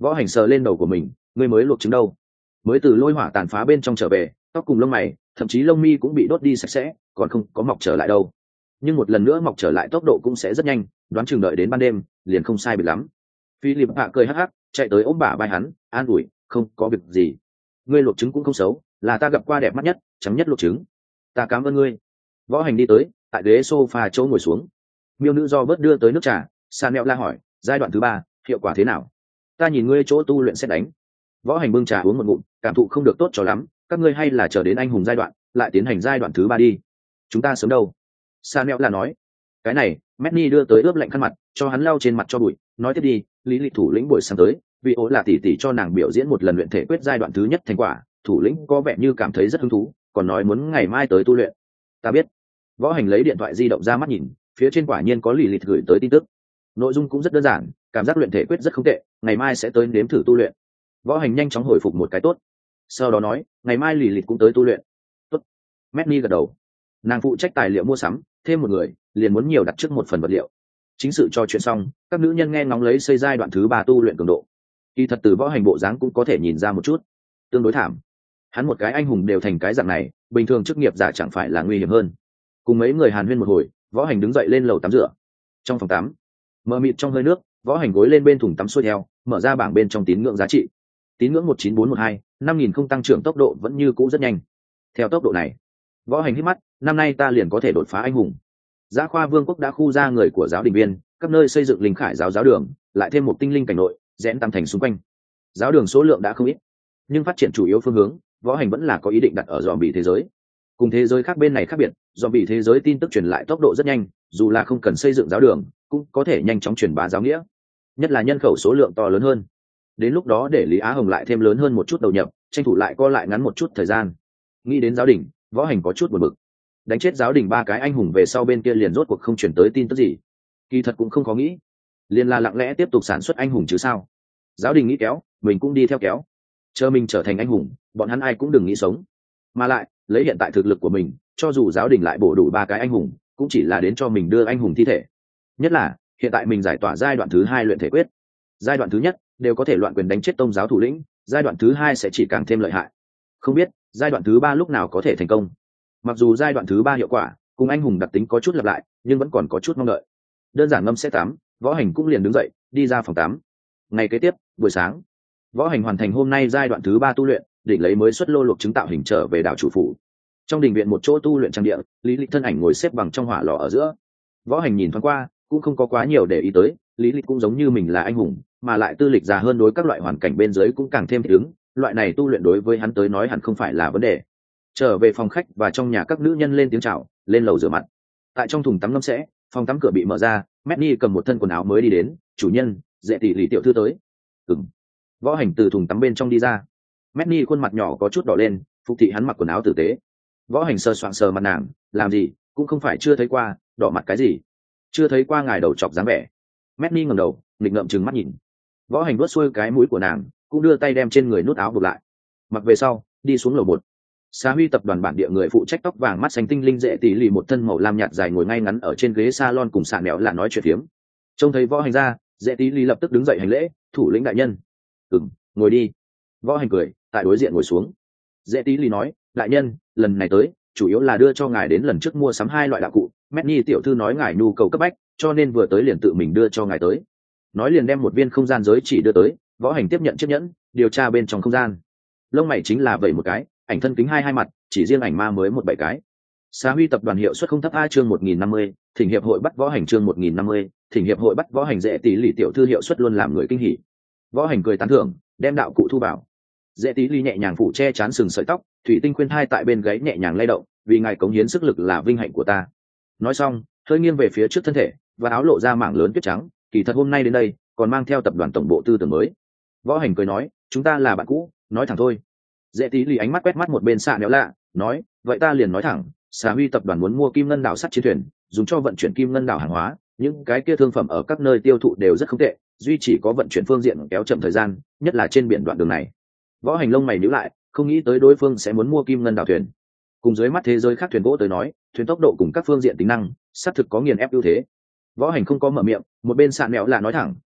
Võ Hành sờ lên đầu của mình, ngươi mới luộc trứng đâu? Mới từ lôi hỏa tàn phá bên trong trở về, tóc cùng lông mày, thậm chí lông mi cũng bị đốt đi sạch sẽ, còn không có mọc trở lại đâu. Nhưng một lần nữa mọc trở lại tốc độ cũng sẽ rất nhanh, đoán chừng đợi đến ban đêm liền không sai biệt lắm. Philip hạ cười hắc hắc, chạy tới ôm bả vai hắn, an ủi, không có việc gì. Ngươi luộc trứng cũng không xấu, là ta gặp qua đẹp mắt nhất, trắng nhất luộc trứng. Ta cảm ơn ngươi. Võ Hành đi tới, tại ghế sofa chỗ ngồi xuống. Miêu nữ do bớt đưa tới nước trà, Sa Nẹo la hỏi, giai đoạn thứ ba hiệu quả thế nào? Ta nhìn ngươi chỗ tu luyện sẽ đánh. Võ Hành bưng trà uống một ngụm, cảm thụ không được tốt cho lắm, các ngươi hay là chờ đến anh hùng giai đoạn lại tiến hành giai đoạn thứ ba đi. Chúng ta sớm đâu? Sa Nẹo là nói. Cái này, Manny đưa tới ướp lạnh khăn mặt, cho hắn lau trên mặt cho bụi, nói tiếp đi, lý lịch thủ lĩnh buổi sáng tới, vì ố là tỷ tỷ cho nàng biểu diễn một lần luyện thể quyết giai đoạn thứ nhất thành quả, thủ lĩnh có vẻ như cảm thấy rất hứng thú, còn nói muốn ngày mai tới tu luyện. Ta biết. Võ Hành lấy điện thoại di động ra mắt nhìn, phía trên quả nhiên có lý lịch gửi tới tin tức. Nội dung cũng rất đơn giản, cảm giác luyện thể quyết rất không tệ, ngày mai sẽ tới nếm thử tu luyện. Võ Hành nhanh chóng hồi phục một cái tốt, sau đó nói, ngày mai lì lịt cũng tới tu luyện. Tốt. Manny gật đầu. Nàng phụ trách tài liệu mua sắm, thêm một người liền muốn nhiều đặt trước một phần vật liệu. Chính sự cho chuyện xong, các nữ nhân nghe ngóng lấy xây giai đoạn thứ ba tu luyện cường độ. Kỳ thật từ Võ Hành bộ dáng cũng có thể nhìn ra một chút, tương đối thảm. Hắn một cái anh hùng đều thành cái dạng này, bình thường chức nghiệp giả chẳng phải là nguy hiểm hơn. Cùng mấy người hàn huyên một hồi, Võ Hành đứng dậy lên lầu tắm rửa. Trong phòng tắm, mờ mịt trong hơi nước, Võ Hành gối lên bên thùng tắm xuôi theo, mở ra bảng bên trong tín ngưỡng giá trị. Tín ngưỡng một chín bốn một hai, năm nghìn không tăng trưởng, tốc độ vẫn như cũ rất nhanh. Theo tốc độ này, Võ Hành hít mắt, năm nay ta liền có thể đột phá anh hùng. Giá Khoa Vương quốc đã khu ra người của giáo đình viên, các nơi xây dựng linh khải giáo giáo đường, lại thêm một tinh linh cảnh nội, rẽn tam thành xung quanh. Giáo đường số lượng đã không ít, nhưng phát triển chủ yếu phương hướng, Võ Hành vẫn là có ý định đặt ở dòm bị thế giới. Cùng thế giới khác bên này khác biệt, dòm bị thế giới tin tức truyền lại tốc độ rất nhanh, dù là không cần xây dựng giáo đường, cũng có thể nhanh chóng truyền bá giáo nghĩa. Nhất là nhân khẩu số lượng to lớn hơn. Đến lúc đó để Lý Á Hồng lại thêm lớn hơn một chút đầu nhập, tranh thủ lại co lại ngắn một chút thời gian. Nghĩ đến giáo đình, Võ Hành có chút buồn bực. Đánh chết giáo đình ba cái anh hùng về sau bên kia liền rốt cuộc không chuyển tới tin tức gì. Kỳ thật cũng không có nghĩ, liền là lặng lẽ tiếp tục sản xuất anh hùng chứ sao. Giáo đình nghĩ kéo, mình cũng đi theo kéo. Chờ mình trở thành anh hùng, bọn hắn ai cũng đừng nghĩ sống. Mà lại, lấy hiện tại thực lực của mình, cho dù giáo đình lại bổ đủ ba cái anh hùng, cũng chỉ là đến cho mình đưa anh hùng thi thể. Nhất là, hiện tại mình giải tỏa giai đoạn thứ hai luyện thể quyết. Giai đoạn thứ nhất đều có thể loạn quyền đánh chết tông giáo thủ lĩnh, giai đoạn thứ hai sẽ chỉ càng thêm lợi hại. Không biết giai đoạn thứ ba lúc nào có thể thành công. Mặc dù giai đoạn thứ ba hiệu quả cùng anh hùng đặc tính có chút lặp lại, nhưng vẫn còn có chút mong đợi. Đơn giản ngâm xe tắm, Võ Hành cũng liền đứng dậy đi ra phòng tắm. Ngày kế tiếp, buổi sáng, Võ Hành hoàn thành hôm nay giai đoạn thứ ba tu luyện, định lấy mới xuất lô luộc chứng tạo hình trở về đảo chủ phủ. Trong đình viện một chỗ tu luyện trang địa, Lý Lịch thân ảnh ngồi xếp bằng trong hỏa lò ở giữa. Võ Hành nhìn thoáng qua, cũng không có quá nhiều để ý tới. Lý Lịch cũng giống như mình là anh hùng, mà lại tư lịch già hơn, đối các loại hoàn cảnh bên dưới cũng càng thêm thích ứng. Loại này tu luyện đối với hắn tới nói hẳn không phải là vấn đề. Trở về phòng khách và trong nhà các nữ nhân lên tiếng chào, lên lầu rửa mặt. Tại trong thùng tắm ngâm sẽ, phòng tắm cửa bị mở ra, Manny cầm một thân quần áo mới đi đến. Chủ nhân, Dệ tỷ lì tiểu thư tới. Ừm. Võ Hành từ thùng tắm bên trong đi ra. Manny khuôn mặt nhỏ có chút đỏ lên, phục thị hắn mặc quần áo tử tế. Võ Hành sờ soạng sờ mặt nàng, làm gì, cũng không phải chưa thấy qua, đỏ mặt cái gì? Chưa thấy qua ngài đầu chọc dáng vẻ. Manny ngẩng đầu, nghịch ngợm trừng mắt nhìn. Võ Hành vuốt xuôi cái mũi của nàng, cũng đưa tay đem trên người nút áo buộc lại. Mặc về sau, đi xuống lầu một. Xá Huy tập đoàn bản địa người phụ trách tóc vàng mắt xanh tinh linh Dệ tỷ lì một thân màu lam nhạt dài ngồi ngay ngắn ở trên ghế salon cùng Sạn Nẹo là nói chuyện phiếm. Trông thấy Võ Hành ra, Dệ tỷ lì lập tức đứng dậy hành lễ, thủ lĩnh đại nhân. Ừm, ngồi đi. Võ Hành cười, tại đối diện ngồi xuống. Dệ tỷ lì nói, đại nhân, lần này tới, chủ yếu là đưa cho ngài đến lần trước mua sắm hai loại đạo cụ. Manny tiểu thư nói ngài nhu cầu cấp bách, cho nên vừa tới liền tự mình đưa cho ngài tới. Nói liền đem một viên không gian giới chỉ đưa tới. Võ Hành tiếp nhận chiếc nhẫn, điều tra bên trong không gian. Lông mày chính là vậy một cái, ảnh thân kính hai hai mặt, chỉ riêng ảnh ma mới một bảy cái. Xá Huy tập đoàn hiệu suất không thấp. A chương một nghìn năm mươi, thỉnh hiệp hội bắt Võ Hành chương một nghìn năm mươi, thỉnh hiệp hội bắt Võ Hành. Dệ tỷ lì tiểu thư hiệu suất luôn làm người kinh hỉ. Võ Hành cười tán thưởng, đem đạo cụ thu vào. Dệ tỷ lì nhẹ nhàng phủ che chán sừng sợi tóc, thủy tinh khuyên thai tại bên gáy nhẹ nhàng lay động, vì ngài cống hiến sức lực là vinh hạnh của ta. Nói xong, hơi nghiêng về phía trước thân thể, và áo lộ ra mảng lớn tuyết trắng, kỳ thật hôm nay đến đây, còn mang theo tập đoàn tổng bộ tư tưởng mới. Võ Hành cười nói, chúng ta là bạn cũ, nói thẳng thôi. Dễ tí lì ánh mắt quét mắt một bên Sạn Nẹo lạ, nói, vậy ta liền nói thẳng, Xà Huy tập đoàn muốn mua kim ngân đảo sắt chiến thuyền, dùng cho vận chuyển kim ngân đảo hàng hóa, những cái kia thương phẩm ở các nơi tiêu thụ đều rất không tệ, duy chỉ có vận chuyển phương diện kéo chậm thời gian, nhất là trên biển đoạn đường này. Võ Hành lông mày nhíu lại, không nghĩ tới đối phương sẽ muốn mua kim ngân đảo thuyền. Cùng dưới mắt thế giới khác thuyền gỗ tới nói, thuyền tốc độ cùng các phương diện tính năng, xác thực có nghiền ép ưu thế. Võ Hành không có mở miệng, một bên Sạn Nẹo lạ nói thẳng,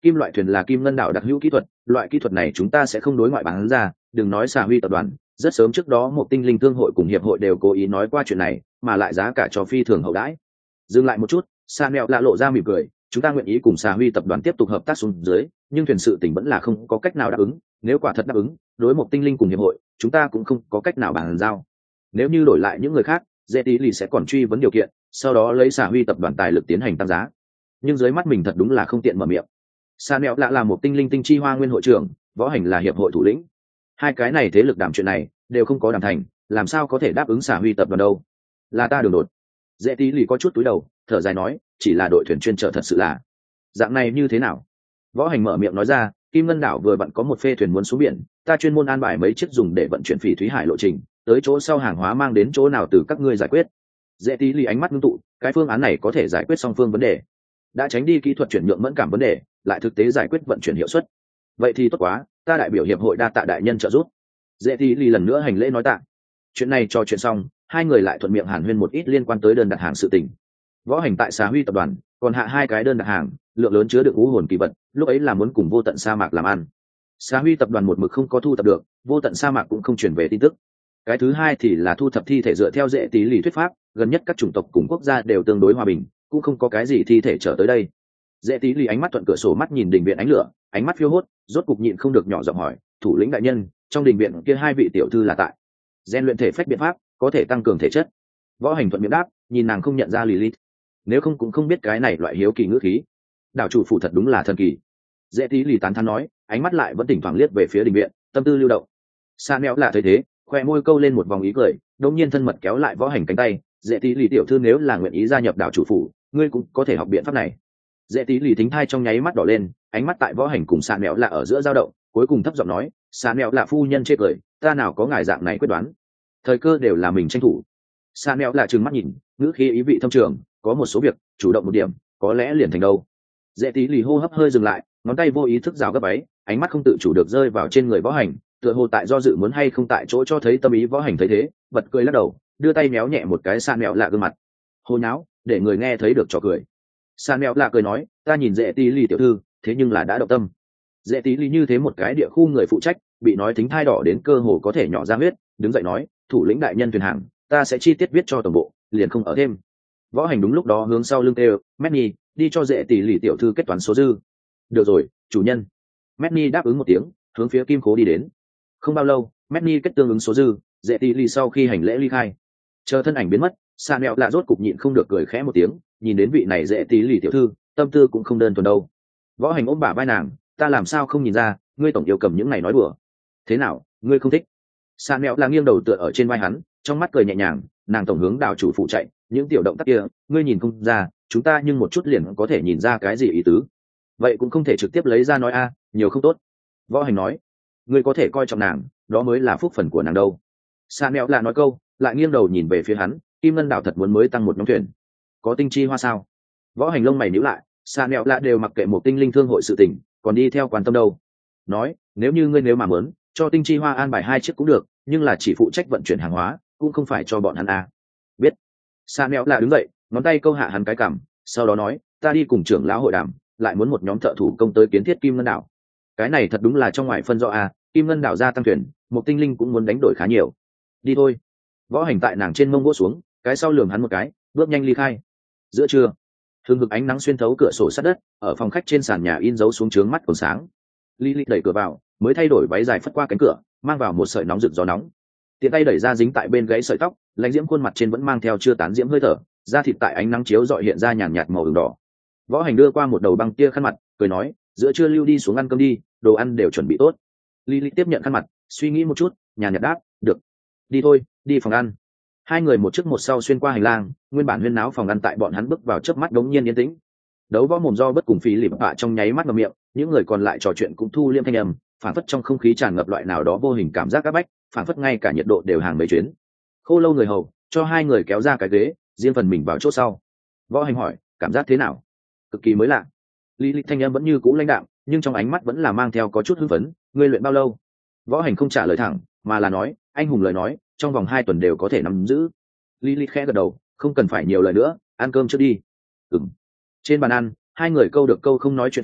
kim loại thuyền là Kim Ngân đảo đặc hữu kỹ thuật, loại kỹ thuật này chúng ta sẽ không đối ngoại bán ra, đừng nói Xà Huy tập đoàn, rất sớm trước đó một tinh linh thương hội cùng hiệp hội đều cố ý nói qua chuyện này, mà lại giá cả cho phi thường hậu đãi. Dừng lại một chút, Sa Mẹo lạ lộ ra mỉm cười, chúng ta nguyện ý cùng Xà Huy tập đoàn tiếp tục hợp tác xuống dưới, nhưng thuyền sự tình vẫn là không có cách nào đáp ứng, nếu quả thật đáp ứng, đối một tinh linh cùng hiệp hội, chúng ta cũng không có cách nào bàn giao. Nếu như đổi lại những người khác, dễ tí lì sẽ còn truy vấn điều kiện, sau đó lấy Xà Huy tập đoàn tài lực tiến hành tăng giá. Nhưng dưới mắt mình thật đúng là không tiện mở miệng. Sa Mẹo lạ là một tinh linh tinh chi hoa nguyên hội trưởng, Võ Hành là hiệp hội thủ lĩnh. Hai cái này thế lực đảm chuyện này đều không có đảm thành, làm sao có thể đáp ứng Xà Huy tập đoàn đâu? Là ta đường đột. Dễ tí lì có chút túi đầu, thở dài nói, chỉ là đội thuyền chuyên chở thật sự là dạng này như thế nào? Võ Hành mở miệng nói ra, Kim Ngân đảo vừa vặn có một phê thuyền muốn xuống biển, ta chuyên môn an bài mấy chiếc dùng để vận chuyển phỉ thúy hải lộ trình, tới chỗ sau hàng hóa mang đến chỗ nào từ các ngươi giải quyết. Dễ tí lì ánh mắt ngưng tụ, cái phương án này có thể giải quyết song phương vấn đề, đã tránh đi kỹ thuật chuyển nhượng mẫn cảm vấn đề, lại thực tế giải quyết vận chuyển hiệu suất. Vậy thì tốt quá, ta đại biểu hiệp hội đa tạ đại nhân trợ giúp. Dễ tí lì lần nữa hành lễ nói tạ. Chuyện này cho chuyện xong, hai người lại thuận miệng hàn huyên một ít liên quan tới đơn đặt hàng sự tình. Võ Hành tại Xà Huy tập đoàn còn hạ hai cái đơn đặt hàng, lượng lớn chứa đựng ngũ hồn kỳ vật, lúc ấy là muốn cùng Vô Tận sa mạc làm ăn. Xà Huy tập đoàn một mực không có thu thập được, Vô Tận sa mạc cũng không chuyển về tin tức. Cái thứ hai thì là thu thập thi thể dựa theo Dễ tí lì thuyết pháp, gần nhất các chủng tộc cùng quốc gia đều tương đối hòa bình, cũng không có cái gì thi thể trở tới đây. Dễ tí lì ánh mắt thuận cửa sổ mắt nhìn đình viện ánh lửa, ánh mắt phiêu hốt, rốt cục nhịn không được nhỏ giọng hỏi, thủ lĩnh đại nhân, trong đình viện kia hai vị tiểu thư là tại gen luyện thể phách biện pháp có thể tăng cường thể chất. Võ Hành thuận miệng đáp, nhìn nàng không nhận ra Lilith, nếu không cũng không biết cái này loại hiếu kỳ ngữ khí. Đảo chủ phủ thật đúng là thần kỳ. Dễ tí lì tán thán nói, ánh mắt lại vẫn thỉnh thoảng liếc về phía đình viện, tâm tư lưu động. Sa Mẹo lạ thấy thế, khoe môi câu lên một vòng ý cười, đột nhiên thân mật kéo lại Võ Hành cánh tay, Dễ tí lì tiểu thư nếu là nguyện ý gia nhập đảo chủ phủ, ngươi cũng có thể học biện pháp này. Dễ tí lì thính thai trong nháy mắt đỏ lên, ánh mắt tại Võ Hành cùng Sa Mẹo lạ ở giữa dao động, cuối cùng thấp giọng nói, Sa Mẹo lạ phu nhân chê cười, ta nào có ngài dạng này quyết đoán, thời cơ đều là mình tranh thủ. Sa Mẹo lạ trừng mắt nhìn, ngữ khí ý vị thâm trường, có một số việc chủ động một điểm có lẽ liền thành đâu. Dễ tí lì hô hấp hơi dừng lại, ngón tay vô ý thức rào gấp váy, ánh mắt không tự chủ được rơi vào trên người Võ Hành, tựa hồ tại do dự muốn hay không tại chỗ cho thấy tâm ý. Võ Hành thấy thế, bật cười lắc đầu, đưa tay méo nhẹ một cái Sa Mẹo lạ gương mặt. Hô nháo, để người nghe thấy được trò cười. Sa Mẹo lạ cười nói, ta nhìn Dễ tí lì tiểu thư, thế nhưng là đã động tâm. Dễ tí lì như thế một cái địa khu người phụ trách, bị nói thính thai đỏ đến cơ hồ có thể nhỏ ra huyết, đứng dậy nói, thủ lĩnh đại nhân thuyền hàng, ta sẽ chi tiết viết cho tổng bộ, liền không ở thêm. Võ Hành đúng lúc đó hướng sau lưng kêu, Manny, đi cho Dễ tỷ lì tiểu thư kết toán số dư. Được rồi, chủ nhân. Manny đáp ứng một tiếng, hướng phía kim khố đi đến. Không bao lâu, Manny kết tương ứng số dư, Dễ tỷ lì sau khi hành lễ ly khai. Chờ thân ảnh biến mất, Sa Mẹo lạ rốt cục nhịn không được cười khẽ một tiếng, nhìn đến vị này Dễ tỷ lì tiểu thư, tâm tư cũng không đơn thuần đâu. Võ Hành ôm bả vai nàng, ta làm sao không nhìn ra, ngươi tổng yêu cầm những này nói đùa. Thế nào, ngươi không thích? Sa Mẹo lạ nghiêng đầu tựa ở trên vai hắn, trong mắt cười nhẹ nhàng, nàng tổng hướng đảo chủ phụ chạy, những tiểu động tác kia ngươi nhìn không ra, chúng ta nhưng một chút liền có thể nhìn ra cái gì ý tứ. Vậy cũng không thể trực tiếp lấy ra nói a, nhiều không tốt. Võ Hành nói, ngươi có thể coi trọng nàng, đó mới là phúc phần của nàng đâu. Sa Mẹo lạ nói câu, lại nghiêng đầu nhìn về phía hắn, Kim Ngân đảo thật muốn mới tăng một nhóm thuyền, có tinh chi hoa sao? Võ Hành lông mày nhíu lại, Sa Mẹo lạ đều mặc kệ một tinh linh thương hội sự tình, còn đi theo quan tâm đâu. Nói, nếu như ngươi nếu mà muốn cho tinh chi hoa an bài hai chiếc cũng được, nhưng là chỉ phụ trách vận chuyển hàng hóa, cũng không phải cho bọn hắn a. Biết. Sa Mẹo lạ đứng dậy, ngón tay câu hạ hắn cái cằm, sau đó nói, ta đi cùng trưởng lão hội đàm, lại muốn một nhóm thợ thủ công tới kiến thiết Kim Ngân đảo. Cái này thật đúng là trong ngoài phân rõ a, Kim Ngân đảo ra tăng thuyền, một tinh linh cũng muốn đánh đổi khá nhiều. Đi thôi. Võ Hành tại nàng trên mông vỗ xuống, cái sau lườm hắn một cái, bước nhanh ly khai. Giữa trưa, hương hực ánh nắng xuyên thấu cửa sổ sát đất, ở phòng khách trên sàn nhà in dấu xuống trướng mắt còn sáng. Lily đẩy cửa vào, mới thay đổi váy dài phất qua cánh cửa, mang vào một sợi nóng rực gió nóng. Tiện tay đẩy ra dính tại bên gáy sợi tóc, lãnh diễm khuôn mặt trên vẫn mang theo chưa tán diễm hơi thở, da thịt tại ánh nắng chiếu rọi hiện ra nhàn nhạt màu ửng đỏ. Võ Hành đưa qua một đầu băng tia khăn mặt, cười nói, giữa trưa lưu đi xuống ăn cơm đi, đồ ăn đều chuẩn bị tốt. Lily tiếp nhận khăn mặt, suy nghĩ một chút, nhàn nhạt đáp, được. Đi thôi, đi phòng ăn. Hai người một trước một sau xuyên qua hành lang, nguyên bản huyên náo phòng ăn tại bọn hắn bước vào chớp mắt đống nhiên yên tĩnh. Đấu võ mồm do bất cùng phí lịp bạ trong nháy mắt ngậm miệng, những người còn lại trò chuyện cũng thu liêm thanh âm, phản phất trong không khí tràn ngập loại nào đó vô hình cảm giác áp bách, phản phất ngay cả nhiệt độ đều hàng mấy chuyến. Khô lâu người hầu cho hai người kéo ra cái ghế, riêng phần mình vào chỗ sau. Võ Hành hỏi, cảm giác thế nào? Cực kỳ mới lạ. Lý Lịch thanh âm vẫn như cũ lãnh đạm, nhưng trong ánh mắt vẫn là mang theo có chút hưng phấn. Ngươi luyện bao lâu? Võ Hành không trả lời thẳng, mà là nói, anh hùng lời nói, trong vòng hai tuần đều có thể nắm giữ. Lý Lịch khẽ gật đầu, không cần phải nhiều lời nữa, ăn cơm trước đi. Ừm. Trên bàn ăn, hai người câu được câu không nói chuyện phiếm,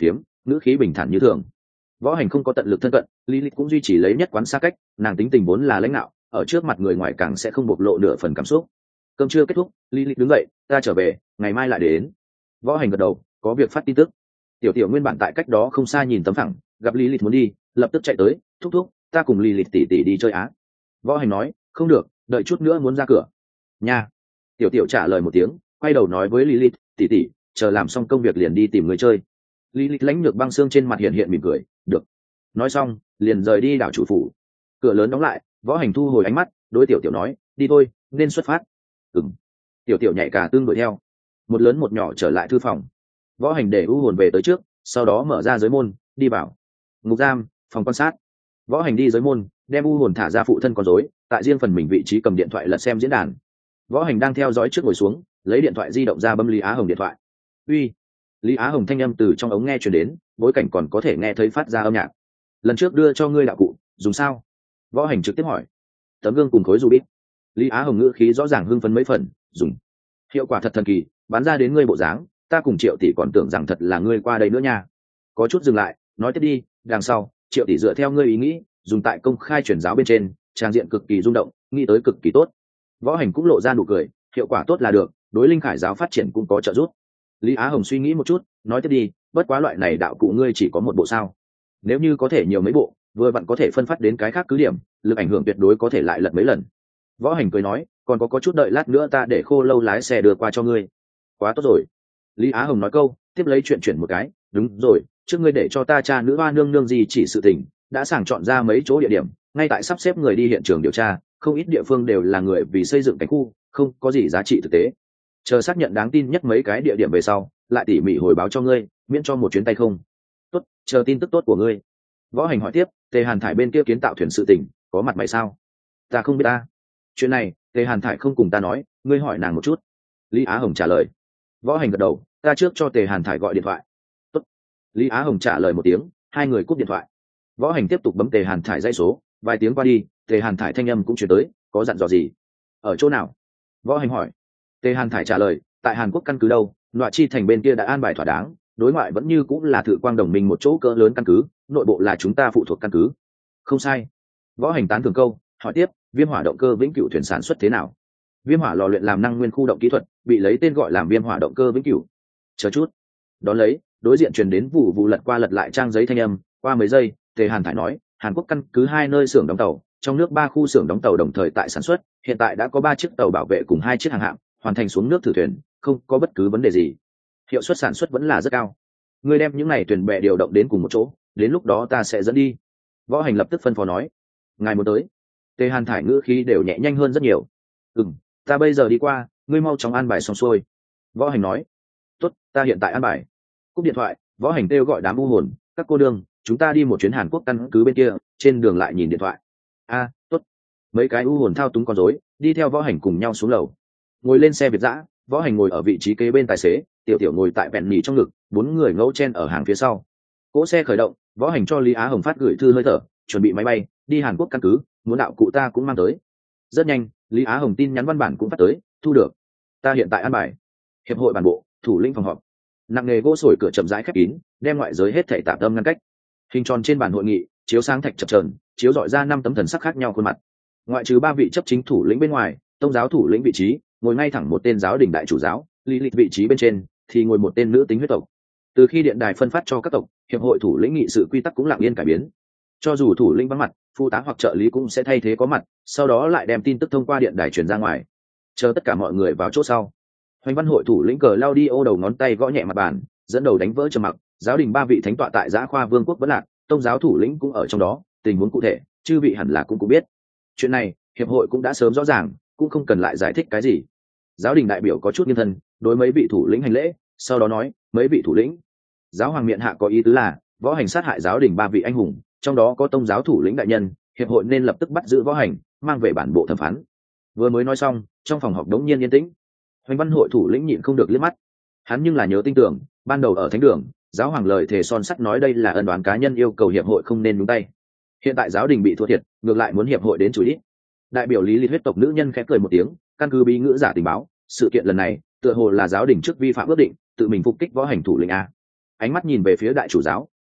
ngữ khí bình thản như thường. Võ Hành không có tận lực thân cận, Lilith cũng duy trì lấy nhất quán xa cách, nàng tính tình vốn là lãnh đạo, ở trước mặt người ngoài càng sẽ không bộc lộ nửa phần cảm xúc. Cơm trưa kết thúc, Lilith đứng dậy, ta trở về, ngày mai lại đến. Võ Hành gật đầu, có việc phát tin tức. Tiểu Tiểu nguyên bản tại cách đó không xa nhìn tấm phẳng, gặp Lilith muốn đi, lập tức chạy tới, thúc thúc, ta cùng Lilith tỷ tỷ đi chơi á. Võ Hành nói, không được, đợi chút nữa muốn ra cửa. Nha. Tiểu Tiểu trả lời một tiếng, quay đầu nói với Lilith, tỷ tỷ, chờ làm xong công việc liền đi tìm người chơi. Lilith lãnh nhược băng xương trên mặt hiện hiện mỉm cười, được. Nói xong, liền rời đi đảo chủ phủ. Cửa lớn đóng lại, Võ Hành thu hồi ánh mắt, đối Tiểu Tiểu nói, đi thôi, nên xuất phát. Ừm. Tiểu Tiểu nhảy cả tương đuổi theo. Một lớn một nhỏ trở lại thư phòng. Võ Hành để u hồn về tới trước, sau đó mở ra giới môn, đi vào ngục giam, phòng quan sát. Võ Hành đi giới môn, đem u hồn thả ra phụ thân con rối, tại riêng phần mình vị trí cầm điện thoại lật xem diễn đàn. Võ Hành đang theo dõi trước ngồi xuống, lấy điện thoại di động ra bấm Lý Á Hồng điện thoại. Uy. Lý Á Hồng thanh âm từ trong ống nghe truyền đến, bối cảnh còn có thể nghe thấy phát ra âm nhạc. Lần trước đưa cho ngươi đạo cụ, dùng sao? Võ Hành trực tiếp hỏi. Tấm gương cùng khối rubik. Lý Á Hồng ngữ khí rõ ràng hưng phấn mấy phần, dùng. Hiệu quả thật thần kỳ, bán ra đến ngươi bộ dáng, ta cùng Triệu tỷ còn tưởng rằng thật là ngươi qua đây nữa nha. Có chút dừng lại, nói tiếp đi, đằng sau, Triệu tỷ dựa theo ngươi ý nghĩ, dùng tại công khai truyền giáo bên trên, trang diện cực kỳ rung động, nghĩ tới cực kỳ tốt. Võ Hành cũng lộ ra nụ cười, hiệu quả tốt là được, đối linh khải giáo phát triển cũng có trợ giúp. Lý Á Hồng suy nghĩ một chút, nói tiếp đi, bất quá loại này đạo cụ ngươi chỉ có một bộ sao? Nếu như có thể nhiều mấy bộ, vừa vặn có thể phân phát đến cái khác cứ điểm, lực ảnh hưởng tuyệt đối có thể lại lật mấy lần. Võ Hành cười nói, còn có có chút đợi lát nữa ta để Khô Lâu lái xe đưa qua cho ngươi. Quá tốt rồi. Lý Á Hồng nói câu, tiếp lấy chuyện chuyển một cái, đúng rồi, trước ngươi để cho ta cha nữ hoa nương nương gì chỉ sự tình, đã sàng chọn ra mấy chỗ địa điểm, ngay tại sắp xếp người đi hiện trường điều tra, không ít địa phương đều là người vì xây dựng cảnh khu, không có gì giá trị thực tế. Chờ xác nhận đáng tin nhất mấy cái địa điểm về sau, lại tỉ mỉ hồi báo cho ngươi, miễn cho một chuyến tay không. Tốt, chờ tin tức tốt của ngươi. Võ Hành hỏi tiếp, Tề Hàn Thải bên kia kiến tạo thuyền sự tình, có mặt mày sao? Ta không biết ta. Chuyện này, Tề Hàn Thải không cùng ta nói, ngươi hỏi nàng một chút. Lý Á Hồng trả lời. Võ Hành gật đầu, ta trước cho Tề Hàn Thải gọi điện thoại. Tốt. Lý Á Hồng trả lời một tiếng, hai người cúp điện thoại. Võ Hành tiếp tục bấm Tề Hàn Thải dây số, vài tiếng qua đi, Tề Hàn Thải thanh âm cũng chuyển tới, có dặn dò gì? Ở chỗ nào? Võ Hành hỏi. Tề Hàn Thải trả lời, tại Hàn Quốc căn cứ đâu, Nọa Chi thành bên kia đã an bài thỏa đáng, đối ngoại vẫn như cũng là Thự Quang đồng minh một chỗ cỡ lớn căn cứ, nội bộ là chúng ta phụ thuộc căn cứ. Không sai. Võ Hành tán thưởng câu, hỏi tiếp, viêm hỏa động cơ vĩnh cửu thuyền sản xuất thế nào? Viêm hỏa lò luyện làm năng nguyên khu động kỹ thuật, bị lấy tên gọi làm viêm hỏa động cơ vĩnh cửu. Chờ chút. Đón lấy, đối diện truyền đến vụ vụ lật qua lật lại trang giấy thanh âm, qua mấy giây, Tề Hàn Thải nói, Hàn Quốc căn cứ hai nơi xưởng đóng tàu, trong nước ba khu xưởng đóng tàu đồng thời tại sản xuất, hiện tại đã có ba chiếc tàu bảo vệ cùng hai chiếc hàng hạm, hoàn thành xuống nước thử thuyền, không có bất cứ vấn đề gì. Hiệu suất sản xuất vẫn là rất cao. Ngươi đem những này thuyền bè điều động đến cùng một chỗ, đến lúc đó ta sẽ dẫn đi. Võ Hành lập tức phân phó nói. Ngài muốn tới. Tề Hàn Thải ngữ khí đều nhẹ nhanh hơn rất nhiều. Ừm, ta bây giờ đi qua, ngươi mau chóng an bài xong xuôi. Võ Hành nói. Tốt, ta hiện tại an bài. Cúp điện thoại, Võ Hành kêu gọi đám u hồn, các cô đương, chúng ta đi một chuyến Hàn Quốc căn cứ bên kia, trên đường lại nhìn điện thoại. A, tốt. Mấy cái u hồn thao túng con rối, đi theo Võ Hành cùng nhau xuống lầu. Ngồi lên xe Việt dã, Võ Hành ngồi ở vị trí kế bên tài xế, Tiểu Tiểu ngồi tại bẹn nỉ trong ngực, bốn người ngẫu chen ở hàng phía sau. Cỗ xe khởi động, Võ Hành cho Lý Á Hồng phát gửi thư hơi thở, chuẩn bị máy bay đi Hàn Quốc căn cứ, muốn đạo cụ ta cũng mang tới. Rất nhanh, Lý Á Hồng tin nhắn văn bản cũng phát tới, thu được. Ta hiện tại an bài. Hiệp hội bản bộ, thủ lĩnh phòng họp. Nặng nghề gỗ sồi cửa chậm rãi khép kín, đem ngoại giới hết thảy tạm tâm ngăn cách. Hình tròn trên bàn hội nghị, chiếu sáng thạch chập chờn, chiếu rọi ra năm tấm thần sắc khác nhau khuôn mặt. Ngoại trừ ba vị chấp chính thủ lĩnh bên ngoài, tông giáo thủ lĩnh vị trí ngồi ngay thẳng một tên giáo đình đại chủ giáo, lý lịch vị trí bên trên thì ngồi một tên nữ tính huyết tộc. Từ khi điện đài phân phát cho các tộc, hiệp hội thủ lĩnh nghị sự quy tắc cũng lặng yên cải biến. Cho dù thủ lĩnh vắng mặt, phụ tá hoặc trợ lý cũng sẽ thay thế có mặt, sau đó lại đem tin tức thông qua điện đài truyền ra ngoài. Chờ tất cả mọi người vào chỗ sau, Hoành Văn hội thủ lĩnh cờ Claudio đầu ngón tay gõ nhẹ mặt bàn, dẫn đầu đánh vỡ trầm mặc. Giáo đình ba vị thánh tọa tại Giã Khoa Vương quốc vẫn lạc, tông giáo thủ lĩnh cũng ở trong đó, tình huống cụ thể, chư vị hẳn là cũng cũng biết. Chuyện này, hiệp hội cũng đã sớm rõ ràng, cũng không cần lại giải thích cái gì. Giáo đình đại biểu có chút nghiêm thân, đối mấy vị thủ lĩnh hành lễ, sau đó nói, mấy vị thủ lĩnh, giáo hoàng miện hạ có ý tứ là Võ Hành sát hại giáo đình ba vị anh hùng, trong đó có tông giáo thủ lĩnh đại nhân, hiệp hội nên lập tức bắt giữ Võ Hành, mang về bản bộ thẩm phán. Vừa mới nói xong, trong phòng họp đống nhiên yên tĩnh. Hoành Văn hội thủ lĩnh nhịn không được liếc mắt, hắn nhưng là nhớ tin tưởng, ban đầu ở thánh đường, giáo hoàng lời thề son sắt nói đây là ân đoán cá nhân, yêu cầu hiệp hội không nên nhúng tay. Hiện tại giáo đình bị thua thiệt, ngược lại muốn hiệp hội đến chửi ít. Đại biểu lý lịch huyết tộc nữ nhân khẽ cười một tiếng, căn cứ bí ngữ giả tình báo, sự kiện lần này tựa hồ là giáo đình trước vi phạm ước định, tự mình phục kích Võ Hành thủ lĩnh a. Ánh mắt nhìn về phía đại chủ giáo,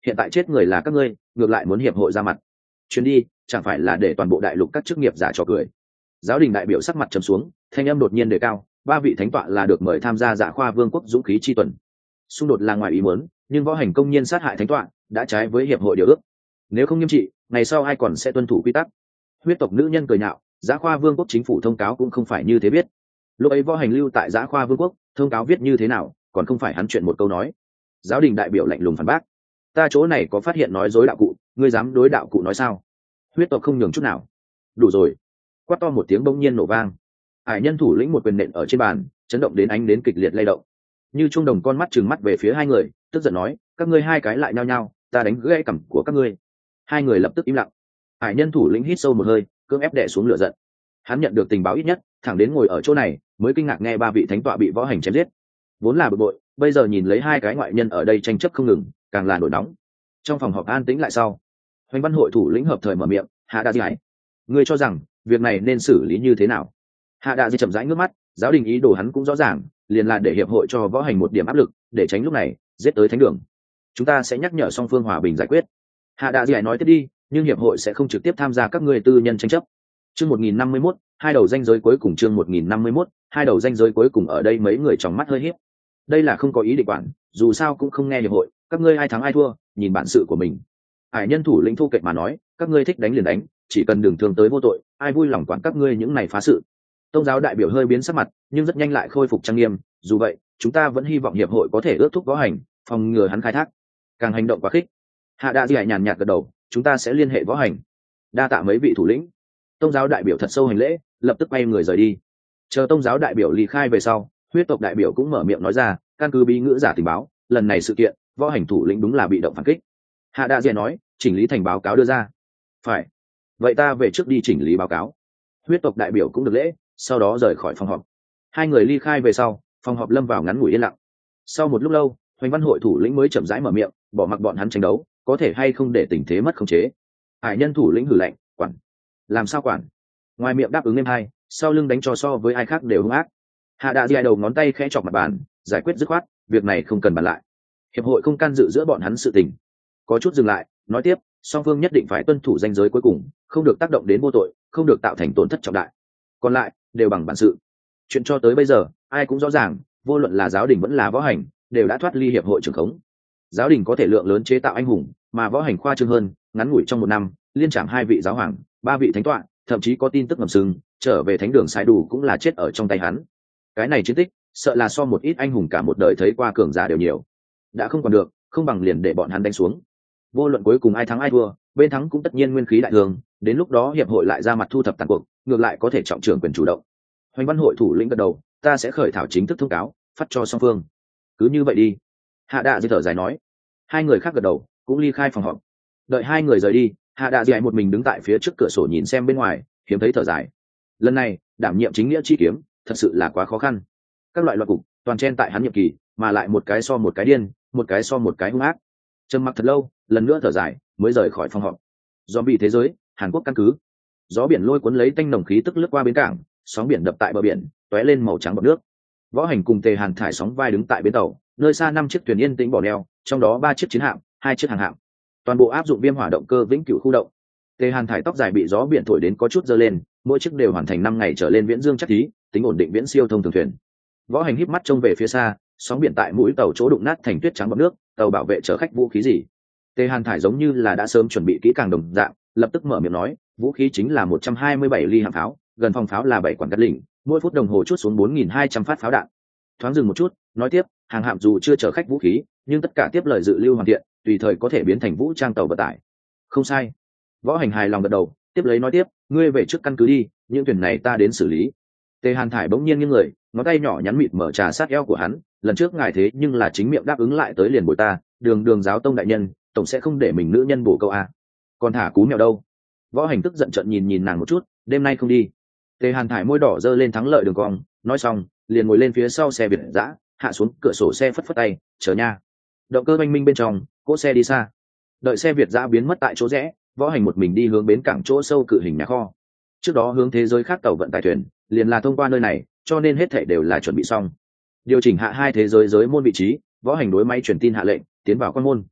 hiện tại chết người là các ngươi, ngược lại muốn hiệp hội ra mặt. Chuyến đi chẳng phải là để toàn bộ đại lục các chức nghiệp giả trò cười. Giáo đình đại biểu sắc mặt trầm xuống, thanh âm đột nhiên đề cao, ba vị thánh tọa là được mời tham gia Dạ Khoa Vương quốc dũng khí chi tuần. Xung đột là ngoài ý muốn, nhưng võ hành công nhiên sát hại thánh tọa đã trái với hiệp hội điều ước, nếu không nghiêm trị ngày sau ai còn sẽ tuân thủ quy tắc. Huyết tộc nữ nhân cười nhạo, Dạ Khoa Vương quốc chính phủ thông cáo cũng không phải như thế viết. Lúc ấy võ hành lưu tại Dạ Khoa Vương quốc, thông cáo viết như thế nào còn không phải hắn chuyện một câu nói. Giáo đình đại biểu lạnh lùng phản bác, ta chỗ này có phát hiện nói dối đạo cụ, ngươi dám đối đạo cụ nói sao? Huyết tộc không nhường chút nào. Đủ rồi. Quát to một tiếng bỗng nhiên nổ vang, hải nhân thủ lĩnh một quyền nện ở trên bàn, chấn động đến ánh đến kịch liệt lay động. Như trung đồng con mắt trừng mắt về phía hai người, tức giận nói, các ngươi hai cái lại nhao nhao, ta đánh gãy cằm của các ngươi. Hai người lập tức im lặng. Hải nhân thủ lĩnh hít sâu một hơi, cưỡng ép đè xuống lửa giận. Hắn nhận được tình báo ít nhất thẳng đến ngồi ở chỗ này mới kinh ngạc nghe ba vị thánh tọa bị võ hành chém giết. Vốn là bực bội, bây giờ nhìn lấy hai cái ngoại nhân ở đây tranh chấp không ngừng, càng là nổi nóng. Trong phòng họp an tĩnh lại sau, Hoành Văn hội thủ lĩnh hợp thời mở miệng, hạ đa gì ngươi cho rằng việc này nên xử lý như thế nào? Hạ đa di chậm rãi ngước mắt, giáo đình ý đồ hắn cũng rõ ràng, liền là để hiệp hội cho võ hành một điểm áp lực, để tránh lúc này giết tới thánh đường. Chúng ta sẽ nhắc nhở song phương hòa bình giải quyết. Hạ đa di nói tiếp đi, nhưng hiệp hội sẽ không trực tiếp tham gia các ngươi tư nhân tranh chấp. Chương một nghìn năm mươi mốt, hai đầu danh giới cuối cùng. Chương một nghìn năm mươi mốt, hai đầu danh giới cuối cùng. Ở đây mấy người trong mắt hơi híp. Đây là không có ý định quản, dù sao cũng không nghe hiệp hội, các ngươi ai thắng ai thua, nhìn bản sự của mình. Hải nhân thủ lĩnh thu kệch mà nói, các ngươi thích đánh liền đánh, chỉ cần đừng thương tới vô tội, ai vui lòng quản các ngươi những này phá sự. Tông giáo đại biểu hơi biến sắc mặt, nhưng rất nhanh lại khôi phục trang nghiêm, dù vậy chúng ta vẫn hy vọng hiệp hội có thể ước thúc võ hành, phòng ngừa hắn khai thác càng hành động quá khích. Hạ đa di nhàn nhạt gật đầu, chúng ta sẽ liên hệ võ hành. Đa tạ mấy vị thủ lĩnh. Tông giáo đại biểu thật sâu hành lễ, lập tức quay người rời đi. Chờ tông giáo đại biểu ly khai về sau, huyết tộc đại biểu cũng mở miệng nói ra, căn cứ bí ngữ giả tình báo, lần này sự kiện võ hành thủ lĩnh đúng là bị động phản kích. Hạ đa di nói, chỉnh lý thành báo cáo đưa ra. Phải, vậy ta về trước đi chỉnh lý báo cáo. Huyết tộc đại biểu cũng được lễ, sau đó rời khỏi phòng họp. Hai người ly khai về sau, phòng họp lâm vào ngắn ngủi yên lặng. Sau một lúc lâu, Hoành Văn hội thủ lĩnh mới chậm rãi mở miệng, bỏ mặc bọn hắn tranh đấu, có thể hay không để tình thế mất khống chế. Hải nhân thủ lĩnh hử lạnh, quản làm sao quản? Ngoài miệng đáp ứng êm hai, sau lưng đánh cho so với ai khác đều hung ác. Hạ đạ di đầu ngón tay khẽ chọc mặt bàn, giải quyết dứt khoát, việc này không cần bàn lại. Hiệp hội không can dự giữa bọn hắn sự tình. Có chút dừng lại, nói tiếp, song phương nhất định phải tuân thủ ranh giới cuối cùng, không được tác động đến vô tội, không được tạo thành tổn thất trọng đại. Còn lại đều bằng bản sự. Chuyện cho tới bây giờ, ai cũng rõ ràng, vô luận là giáo đình vẫn là võ hành, đều đã thoát ly hiệp hội trưởng khống. Giáo đình có thể lượng lớn chế tạo anh hùng, mà võ hành khoa trương hơn, ngắn ngủi trong một năm, liên trảm hai vị giáo hoàng, ba vị thánh tọa, thậm chí có tin tức ngầm sừng, trở về thánh đường sai đủ cũng là chết ở trong tay hắn. Cái này chiến tích, sợ là so một ít anh hùng cả một đời thấy qua cường giả đều nhiều. Đã không còn được, không bằng liền để bọn hắn đánh xuống. Vô luận cuối cùng ai thắng ai thua, bên thắng cũng tất nhiên nguyên khí đại thường, đến lúc đó hiệp hội lại ra mặt thu thập tàn cuộc, ngược lại có thể trọng trưởng quyền chủ động. Hoành Văn hội thủ lĩnh gật đầu, ta sẽ khởi thảo chính thức thông cáo, phát cho song phương. Cứ như vậy đi. Hạ đạ di thở dài nói. Hai người khác gật đầu, cũng ly khai phòng họp. Đợi hai người rời đi, Hạ đạ di một mình đứng tại phía trước cửa sổ nhìn xem bên ngoài, hiếm thấy thở dài. Lần này đảm nhiệm chính nghĩa chi kiếm, thật sự là quá khó khăn. Các loại loạt cục toàn chen tại hắn nhiệm kỳ, mà lại một cái so một cái điên, một cái so một cái hung ác. Trầm mặc thật lâu, lần nữa thở dài, mới rời khỏi phòng họp. Zombie thế giới, Hàn Quốc căn cứ. Gió biển lôi cuốn lấy tanh nồng khí tức lướt qua bến cảng, sóng biển đập tại bờ biển, tóe lên màu trắng bọt nước. Võ hành cùng Tề Hàn thải sóng vai đứng tại bến tàu, nơi xa năm chiếc thuyền yên tĩnh bỏ neo, trong đó ba chiếc chiến hạm, hai chiếc hàng hạm. Toàn bộ áp dụng viêm hỏa động cơ vĩnh cửu khu động. Tề Hàn thải tóc dài bị gió biển thổi đến có chút dơ lên, mỗi chiếc đều hoàn thành năm ngày trở lên viễn dương chắc thí, tính ổn định viễn siêu thông thường thuyền. Võ hành híp mắt trông về phía xa, sóng biển tại mũi tàu chỗ đụng nát thành tuyết trắng bọt nước, tàu bảo vệ chở khách vũ khí gì. Tề Hàn thải giống như là đã sớm chuẩn bị kỹ càng đồng dạng, lập tức mở miệng nói, vũ khí chính là một trăm hai mươi bảy ly hạng pháo, gần phòng pháo là bảy quản cắt lỉnh, mỗi phút đồng hồ chút xuống bốn nghìn hai trăm phát pháo đạn. Thoáng dừng một chút, nói tiếp, hàng hạm dù chưa chở khách vũ khí, nhưng tất cả tiếp lời dự lưu hoàn thiện, tùy thời có thể biến thành vũ trang tàu vận tải. Không sai. Võ hành hài lòng gật đầu, tiếp lấy nói tiếp, ngươi về trước căn cứ đi, những thuyền này ta đến xử lý. Tề Hàn thải bỗng nhiên nghiêng người, ngón tay nhỏ nhắn mịt mở trà sát eo của hắn, lần trước ngài thế nhưng là chính miệng đáp ứng lại tới liền bồi ta, đường đường giáo tông đại nhân, tổng sẽ không để mình nữ nhân bổ câu a. Còn thả cú mèo đâu? Võ hành tức giận trợn nhìn nhìn nàng một chút, đêm nay không đi. Tề Hàn thải môi đỏ giơ lên thắng lợi đường cong, nói xong liền ngồi lên phía sau xe việt dã, hạ xuống cửa sổ xe phất phất tay, chờ nha. Động cơ oanh minh bên trong, cỗ xe đi xa. Đợi xe việt dã biến mất tại chỗ rẽ, võ hành một mình đi hướng bến cảng chỗ sâu cự hình nhà kho. Trước đó hướng thế giới khác tàu vận tải thuyền, liền là thông qua nơi này, cho nên hết thảy đều là chuẩn bị xong. Điều chỉnh hạ hai thế giới giới môn vị trí, võ hành đối máy truyền tin hạ lệnh, tiến vào quan môn.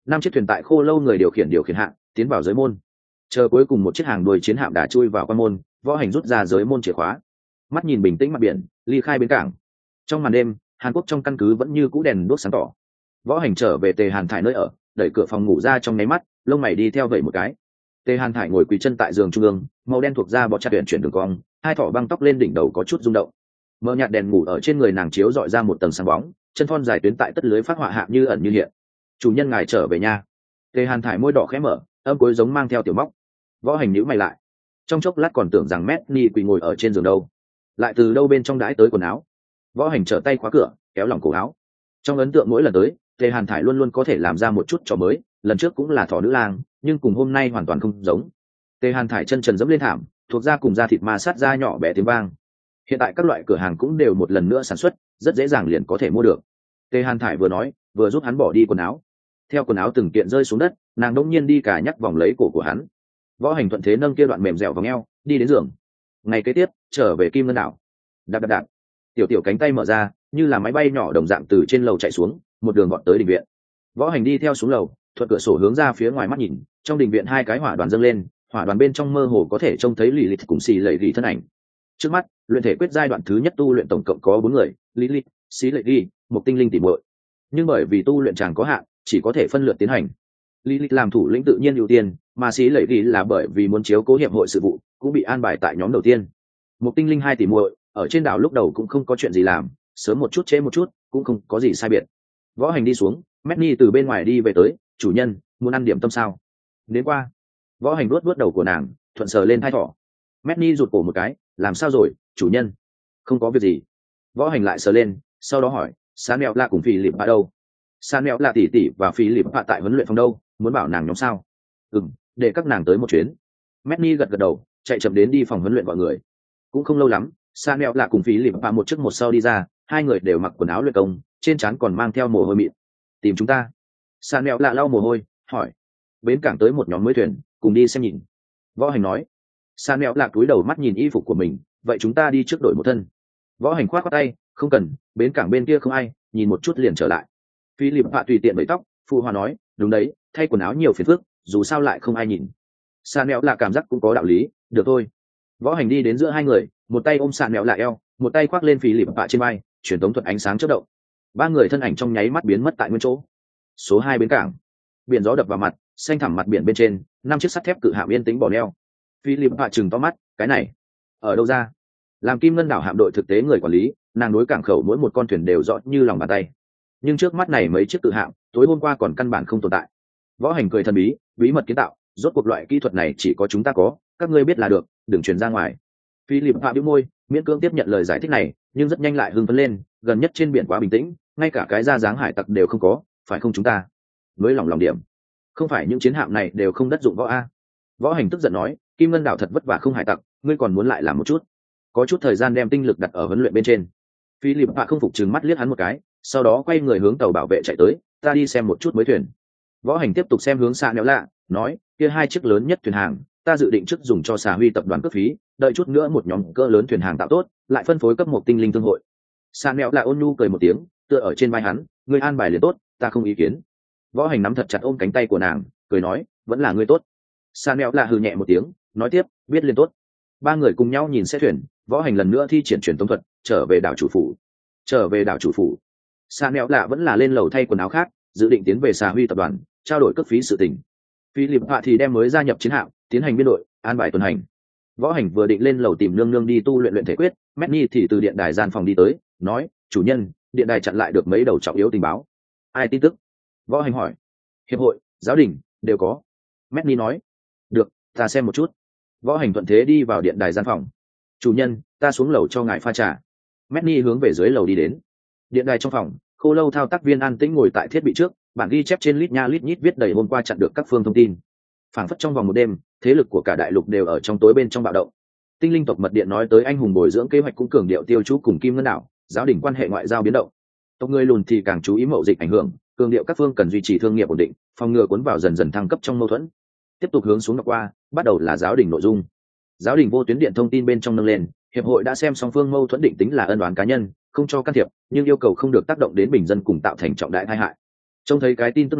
năm chiếc thuyền tại khô lâu người điều khiển điều khiển hạng tiến vào giới môn. Chờ cuối cùng một chiếc hàng đuôi chiến hạm đã chui vào quan môn, Võ Hành rút ra giới môn chìa khóa, mắt nhìn bình tĩnh mặt biển, ly khai bến cảng. Trong màn đêm, Hàn Quốc trong căn cứ vẫn như cũ đèn đuốc sáng tỏ. Võ Hành trở về Tề Hàn Thải nơi ở, đẩy cửa phòng ngủ ra trong nháy mắt, lông mày đi theo vậy một cái. Tề Hàn Thải ngồi quỳ chân tại giường trung ương, màu đen thuộc da bọ chặt tuyển chuyển đường cong, hai thỏ băng tóc lên đỉnh đầu có chút rung động. Mờ nhạt đèn ngủ ở trên người nàng chiếu dọi ra một tầng sáng bóng, chân thon dài tuyến tại tất lưới phát họa hạ như ẩn như hiện. Chủ nhân ngài trở về nhà. Tề Hàn Thải môi đỏ khẽ mở, âm cuối giống mang theo tiểu móc. Võ Hành nhíu mày lại, trong chốc lát còn tưởng rằng Methni quỳ ngồi ở trên giường đâu, lại từ đâu bên trong đãi tới quần áo. Võ Hành trở tay khóa cửa, kéo lỏng cổ áo. Trong ấn tượng mỗi lần tới, Tề Hàn Thải luôn luôn có thể làm ra một chút trò mới, lần trước cũng là thỏ nữ lang, nhưng cùng hôm nay hoàn toàn không giống. Tề Hàn Thải chân trần dẫm lên thảm, thuộc da cùng da thịt ma sát da nhỏ bé tiếng vang. Hiện tại các loại cửa hàng cũng đều một lần nữa sản xuất, rất dễ dàng liền có thể mua được. Tề Hàn Thải vừa nói, vừa giúp hắn bỏ đi quần áo. Theo quần áo từng kiện rơi xuống đất, nàng đông nhiên đi cả nhắc vòng lấy cổ của hắn. Võ Hành thuận thế nâng kia đoạn mềm dẻo vào eo, đi đến giường. Ngày kế tiếp, trở về Kim Ngân đảo. Đạp đạp đạp, tiểu tiểu cánh tay mở ra, như là máy bay nhỏ đồng dạng từ trên lầu chạy xuống, một đường gọn tới đình viện. Võ Hành đi theo xuống lầu, thuận cửa sổ hướng ra phía ngoài mắt nhìn, trong đình viện hai cái hỏa đoàn dâng lên, hỏa đoàn bên trong mơ hồ có thể trông thấy Lilith cùng xì lệ ghi thân ảnh. Trước mắt, luyện thể quyết giai đoạn thứ nhất tu luyện tổng cộng có bốn người, Lilith, xí lệ ghi, một tinh linh tỉ muội. Nhưng bởi vì tu luyện chàng có hạn, chỉ có thể phân lượt tiến hành. Lilith làm thủ lĩnh tự nhiên ưu tiên, mà xí lệ ghi là bởi vì muốn chiếu cố hiệp hội sự vụ, cũng bị an bài tại nhóm đầu tiên. Một tinh linh hai tỉ muội, ở trên đảo lúc đầu cũng không có chuyện gì làm, sớm một chút trễ một chút, cũng không có gì sai biệt. Võ Hành đi xuống, Methni từ bên ngoài đi về tới, chủ nhân, muốn ăn điểm tâm sao? Đến qua. Võ Hành vuốt vuốt đầu của nàng, thuận sờ lên thai thỏ. Methni rụt cổ một cái, làm sao rồi, chủ nhân? Không có việc gì. Võ Hành lại sờ lên, sau đó hỏi, San Mèo là cùng Phi Lịp ở đâu? San Mèo là tỷ tỷ và Phi Lịp ở tại huấn luyện phòng đâu, muốn bảo nàng nhóm sao? Ừm, để các nàng tới một chuyến. Methni gật gật đầu, chạy chậm đến đi phòng huấn luyện gọi người. Cũng không lâu lắm, San Mèo là cùng Phi Lịp ở một trước một sau đi ra, hai người đều mặc quần áo luyện công, trên trán còn mang theo mồ hôi mịn. Tìm chúng ta? San Mèo lạ lau mồ hôi, hỏi. Bến cảng tới một nhóm mới thuyền, cùng đi xem nhìn. Võ Hành nói. San Mèo lạ cúi đầu mắt nhìn y phục của mình, vậy chúng ta đi trước đổi một thân. Võ Hành khoát khoát tay, không cần, bến cảng bên kia không ai, nhìn một chút liền trở lại. Philip hạ tùy tiện bấy tóc, phụ hòa nói, đúng đấy, thay quần áo nhiều phiền phức, dù sao lại không ai nhìn. San Mèo lạ cảm giác cũng có đạo lý, được thôi. Võ Hành đi đến giữa hai người, một tay ôm San Mèo lạ eo, một tay khoác lên Philip hạ trên vai, truyền tống thuật ánh sáng chớp động. Ba người thân ảnh trong nháy mắt biến mất tại nguyên chỗ. Số hai bến cảng, biển gió đập vào mặt, xanh thẳm mặt biển bên trên, năm chiếc sắt thép cự hạm yên tĩnh bỏ neo. Philip hạ chừng to mắt, cái này ở đâu ra? Làm Kim Ngân đảo hạm đội thực tế người quản lý, nàng đối cảng khẩu mỗi một con thuyền đều rõ như lòng bàn tay. Nhưng trước mắt này mấy chiếc cự hạm, tối hôm qua còn căn bản không tồn tại. Võ Hành cười thần bí, bí mật kiến tạo, rốt cuộc loại kỹ thuật này chỉ có chúng ta có, các ngươi biết là được, đừng truyền ra ngoài. Philip hạ bĩu môi, miễn cưỡng tiếp nhận lời giải thích này, nhưng rất nhanh lại hưng phấn lên, gần nhất trên biển quá bình tĩnh, ngay cả cái ra dáng hải tặc đều không có, phải không chúng ta? Nối lòng lòng điểm, không phải những chiến hạm này đều không đất dụng võ a. Võ Hành tức giận nói, Kim Ngân đảo thật vất vả không hải tặc, ngươi còn muốn lại làm một chút? Có chút thời gian đem tinh lực đặt ở huấn luyện bên trên. Philip hạ không phục trừng mắt liếc hắn một cái, sau đó quay người hướng tàu bảo vệ chạy tới, ta đi xem một chút mới thuyền. Võ Hành tiếp tục xem hướng Sa Nẻo lạ, nói, kia hai chiếc lớn nhất thuyền hàng, ta dự định trước dùng cho Xà Huy tập đoàn cướp phí, đợi chút nữa một nhóm cỡ lớn thuyền hàng tạo tốt, lại phân phối cấp một tinh linh thương hội. Sa Nẻo lạ ôn nhu cười một tiếng, tựa ở trên vai hắn, ngươi an bài liền tốt, ta không ý kiến. Võ Hành nắm thật chặt ôm cánh tay của nàng, cười nói, vẫn là ngươi tốt. Sa Nẻo lạ hừ nhẹ một tiếng, nói tiếp, biết liền tốt. Ba người cùng nhau nhìn xe thuyền, Võ Hành lần nữa thi triển truyền tống thuật, trở về đảo chủ phủ. Trở về đảo chủ phủ, Sa Nẻo lạ vẫn là lên lầu thay quần áo khác, dự định tiến về Xà Huy tập đoàn, trao đổi cước phí sự tình. Philip hạ thì đem mới gia nhập chiến hạm, tiến hành biên đội, an bài tuần hành. Võ Hành vừa định lên lầu tìm nương nương đi tu luyện luyện thể quyết, Methni thì từ điện đài gian phòng đi tới, nói, chủ nhân, điện đài chặn lại được mấy đầu trọng yếu tình báo. Ai tin tức? Võ Hành hỏi. Hiệp hội, giáo đình đều có. Methni nói. Được, ta xem một chút. Võ Hành thuận thế đi vào điện đài gian phòng. Chủ nhân, ta xuống lầu cho ngài pha trà. Methni hướng về dưới lầu đi đến. Điện đài trong phòng, Khô Lâu thao tác viên an tĩnh ngồi tại thiết bị trước, bản ghi chép trên lít nha lít nhít viết đầy hôm qua chặn được các phương thông tin. Phảng phất trong vòng một đêm, thế lực của cả đại lục đều ở trong tối bên trong bạo động. Tinh linh tộc mật điện nói tới anh hùng bồi dưỡng kế hoạch cũng cường điệu tiêu chú cùng Kim Ngân đảo, giáo đình quan hệ ngoại giao biến động. Tộc người lùn thì càng chú ý mậu dịch ảnh hưởng, cường điệu các phương cần duy trì thương nghiệp ổn định, phòng ngừa cuốn vào dần dần thăng cấp trong mâu thuẫn. Tiếp tục hướng xuống ngọc qua, bắt đầu là giáo đình nội dung. Giáo đình vô tuyến điện thông tin bên trong nâng lên, hiệp hội đã xem song phương mâu thuẫn định tính là ân oán cá nhân, không cho can thiệp, nhưng yêu cầu không được tác động đến bình dân cùng tạo thành trọng đại tai hại. Trông thấy cái tin tức này,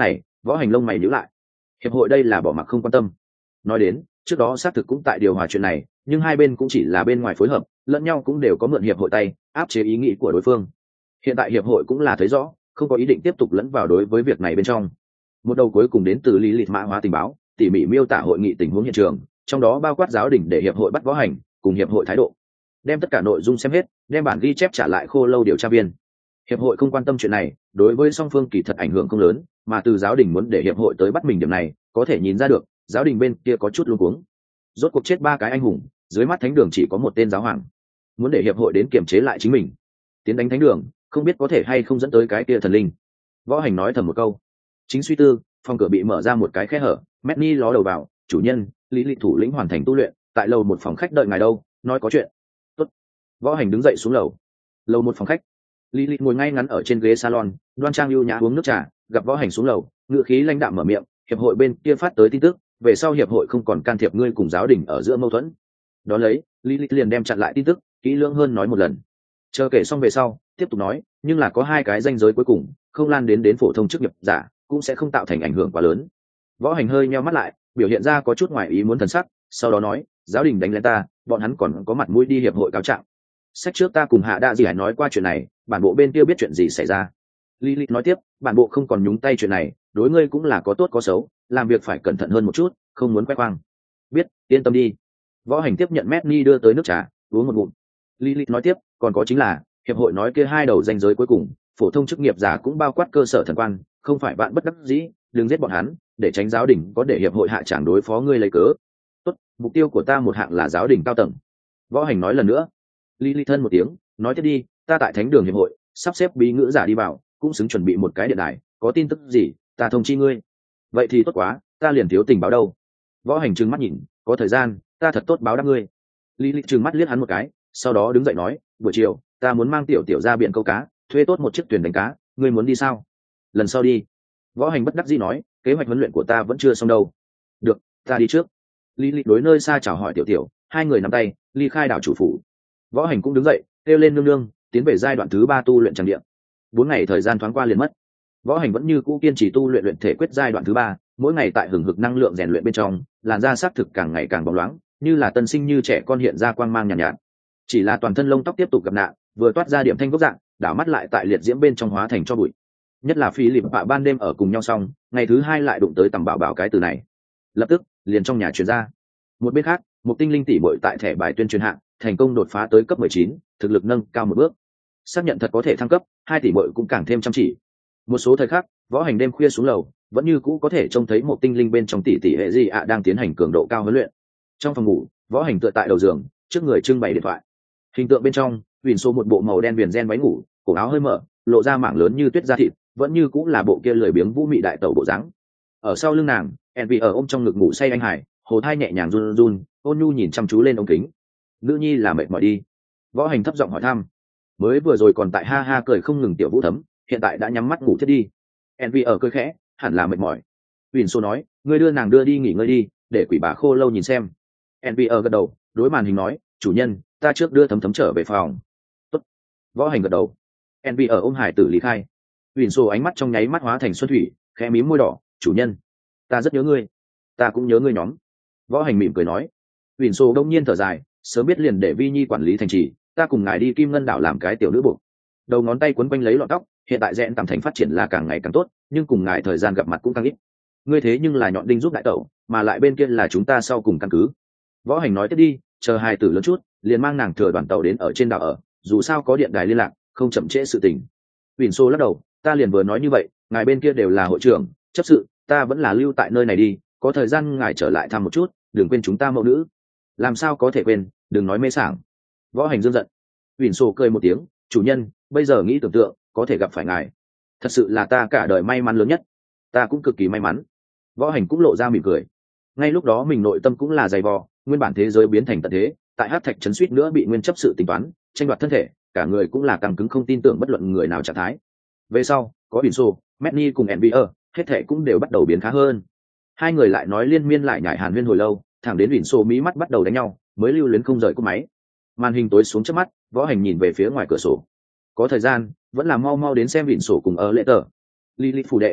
Võ Hành lông mày nhíu lại. Hiệp hội đây là bỏ mặc không quan tâm. Nói đến, trước đó xác thực cũng tại điều hòa chuyện này, nhưng hai bên cũng chỉ là bên ngoài phối hợp, lẫn nhau cũng đều có mượn hiệp hội tay, áp chế ý nghĩ của đối phương. Hiện tại hiệp hội cũng là thấy rõ, không có ý định tiếp tục lẫn vào đối với việc này bên trong. Một đầu cuối cùng đến từ lý lịch mã hóa tình báo, tỉ mỉ miêu tả hội nghị tình huống hiện trường, trong đó bao quát giáo đình để hiệp hội bắt Võ Hành, cùng hiệp hội thái độ. Đem tất cả nội dung xem hết, đem bản ghi chép trả lại Khô Lâu điều tra viên. Hiệp hội không quan tâm chuyện này, đối với song phương kỳ thật ảnh hưởng không lớn, mà từ giáo đình muốn để hiệp hội tới bắt mình điểm này, có thể nhìn ra được, giáo đình bên kia có chút luống cuống. Rốt cuộc chết ba cái anh hùng, dưới mắt thánh đường chỉ có một tên giáo hoàng, muốn để hiệp hội đến kiềm chế lại chính mình, tiến đánh thánh đường, không biết có thể hay không dẫn tới cái kia thần linh. Võ Hành nói thầm một câu. Chính suy tư, phòng cửa bị mở ra một cái khe hở, Manny ló đầu vào, chủ nhân, lý lịch thủ lĩnh hoàn thành tu luyện, tại lầu một phòng khách đợi ngài đâu, nói có chuyện. Tốt. Võ Hành đứng dậy xuống lầu. Lầu một phòng khách, lý lịch ngồi ngay ngắn ở trên ghế salon, đoan trang lưu nhã uống nước trà, gặp Võ Hành xuống lầu, ngữ khí lãnh đạm mở miệng, hiệp hội bên kia phát tới tin tức, về sau hiệp hội không còn can thiệp ngươi cùng giáo đình ở giữa mâu thuẫn. Đó lấy, lý lịch liền đem chặn lại tin tức, kỹ lưỡng hơn nói một lần. Chờ kể xong về sau, tiếp tục nói, nhưng là có hai cái ranh giới cuối cùng, không lan đến đến phổ thông chức nghiệp giả, cũng sẽ không tạo thành ảnh hưởng quá lớn. Võ Hành hơi nheo mắt lại, biểu hiện ra có chút ngoài ý muốn thần sắc, sau đó nói, giáo đình đánh lên ta, bọn hắn còn có mặt mũi đi hiệp hội cáo trạng. Sách trước ta cùng Hạ Đa Dị nói qua chuyện này, bản bộ bên kia biết chuyện gì xảy ra. Lilith nói tiếp, bản bộ không còn nhúng tay chuyện này, đối ngươi cũng là có tốt có xấu, làm việc phải cẩn thận hơn một chút, không muốn khoe khoang. Biết, yên tâm đi. Võ Hành tiếp nhận Manny đưa tới nước trà, uống một ngụm. Lilith nói tiếp, còn có chính là, hiệp hội nói kia hai đầu ranh giới cuối cùng, phổ thông chức nghiệp giả cũng bao quát cơ sở thần quan, không phải bạn bất đắc dĩ, đừng giết bọn hắn, để tránh giáo đình có để hiệp hội hạ tràng đối phó ngươi lấy cớ. Tốt, mục tiêu của ta một hạng là giáo đình cao tầng. Võ Hành nói lần nữa. Lilith thân một tiếng, nói tiếp đi, ta tại thánh đường hiệp hội, sắp xếp bí ngữ giả đi vào, cũng xứng chuẩn bị một cái điện đài, có tin tức gì, ta thông chi ngươi. Vậy thì tốt quá, ta liền thiếu tình báo đâu. Võ Hành trừng mắt nhìn, có thời gian, ta thật tốt báo đáp ngươi. Lilith trừng mắt liếc hắn một cái, sau đó đứng dậy nói, buổi chiều, ta muốn mang tiểu tiểu ra biển câu cá, thuê tốt một chiếc thuyền đánh cá, ngươi muốn đi sao? Lần sau đi. Võ Hành bất đắc dĩ nói, kế hoạch huấn luyện của ta vẫn chưa xong đâu. Được, ta đi trước. Lilith đối nơi xa chào hỏi tiểu tiểu, hai người nắm tay, ly khai đảo chủ phủ. Võ Hành cũng đứng dậy, kêu lên nương nương, tiến về giai đoạn thứ ba tu luyện tràng điện. Bốn ngày thời gian thoáng qua liền mất. Võ Hành vẫn như cũ kiên trì tu luyện luyện thể quyết giai đoạn thứ ba, mỗi ngày tại hừng hực năng lượng rèn luyện bên trong, làn da sắc thực càng ngày càng bóng loáng, như là tân sinh như trẻ con hiện ra quang mang nhàn nhạt, nhạt. Chỉ là toàn thân lông tóc tiếp tục gặp nạn, vừa toát ra điểm thanh gốc dạng, đảo mắt lại tại liệt diễm bên trong hóa thành cho bụi. Nhất là Phi Lịp Bạ ban đêm ở cùng nhau xong, ngày thứ hai lại đụng tới tầm bảo bảo cái từ này. Lập tức, liền trong nhà truyền ra. Một bên khác, một tinh linh tỷ muội tại thẻ bài tuyên truyền hạng, thành công đột phá tới cấp mười chín, thực lực nâng cao một bước. Xác nhận thật có thể thăng cấp, hai tỷ muội cũng càng thêm chăm chỉ. Một số thời khắc, Võ Hành đêm khuya xuống lầu, vẫn như cũ có thể trông thấy một tinh linh bên trong tỷ tỷ hệ gì ạ đang tiến hành cường độ cao huấn luyện. Trong phòng ngủ, Võ Hành tựa tại đầu giường, trước người trưng bày điện thoại. Hình tượng bên trong, Huyền Số một bộ màu đen viền ren váy ngủ, cổ áo hơi mở, lộ ra mảng lớn như tuyết da thịt, vẫn như cũng là bộ kia lười biếng vũ mị đại tẩu bộ dáng. Ở sau lưng nàng, Envy ở ôm trong ngực ngủ say anh Hải, hồ thai nhẹ nhàng run run, ôn nhu nhìn chăm chú lên ống kính. Nữ nhi là mệt mỏi đi. Võ Hành thấp giọng hỏi thăm. Mới vừa rồi còn tại ha ha cười không ngừng tiểu Vũ Thấm, hiện tại đã nhắm mắt ngủ thiết đi. Envy ở cười khẽ, hẳn là mệt mỏi. Huyền Số nói, ngươi đưa nàng đưa đi nghỉ ngơi đi, để quỷ bà Khô Lâu nhìn xem. Envy ở gật đầu, đối màn hình nói, chủ nhân, ta trước đưa Thấm Thấm trở về phòng. Tốt. Võ Hành gật đầu. Envy ở ôm Hải tử lý khai. Huyền Số ánh mắt trong nháy mắt hóa thành xuân thủy, khẽ mím môi đỏ, chủ nhân, ta rất nhớ ngươi. Ta cũng nhớ ngươi nhóm. Võ Hành mỉm cười nói. Huyền Số đông nhiên thở dài, sớm biết liền để Vi Nhi quản lý thành trì, ta cùng ngài đi Kim Ngân đảo làm cái tiểu nữ buộc. Đầu ngón tay quấn quanh lấy lọn tóc, hiện tại rẽn tạm thành phát triển là càng ngày càng tốt, nhưng cùng ngài thời gian gặp mặt cũng càng ít. Ngươi thế nhưng là nhọn đinh giúp đại tẩu, mà lại bên kia là chúng ta sau cùng căn cứ. Võ Hành nói tiếp đi, chờ hai tử lớn chút, liền mang nàng thừa đoàn tàu đến ở trên đảo ở, dù sao có điện đài liên lạc, không chậm trễ sự tình. Huyền Số lắc đầu, ta liền vừa nói như vậy, ngài bên kia đều là hội trưởng, chấp sự, ta vẫn là lưu tại nơi này đi, có thời gian ngài trở lại thăm một chút, đừng quên chúng ta mẫu nữ. Làm sao có thể quên, đừng nói mê sảng. Võ Hành dương giận. Huyền Số cười một tiếng, chủ nhân, bây giờ nghĩ tưởng tượng, có thể gặp phải ngài, thật sự là ta cả đời may mắn lớn nhất. Ta cũng cực kỳ may mắn. Võ Hành cũng lộ ra mỉm cười. Ngay lúc đó mình nội tâm cũng là dày vò, nguyên bản thế giới biến thành tận thế, tại Hắc Thạch trấn suýt nữa bị nguyên chấp sự tính toán, tranh đoạt thân thể, cả người cũng là càng cứng không tin tưởng bất luận người nào trạng thái. Về sau, có Huyền Số, Manny cùng Envy, hết thể cũng đều bắt đầu biến khá hơn. Hai người lại nói liên miên lại nhải hàn huyên hồi lâu, thẳng đến Huyền Số mí mắt bắt đầu đánh nhau, mới lưu luyến không rời cúp máy. Màn hình tối xuống trước mắt, Võ Hành nhìn về phía ngoài cửa sổ. Có thời gian, vẫn là mau mau đến xem Huyền Số cùng ở lễ tờ. Lilith phủ đệ.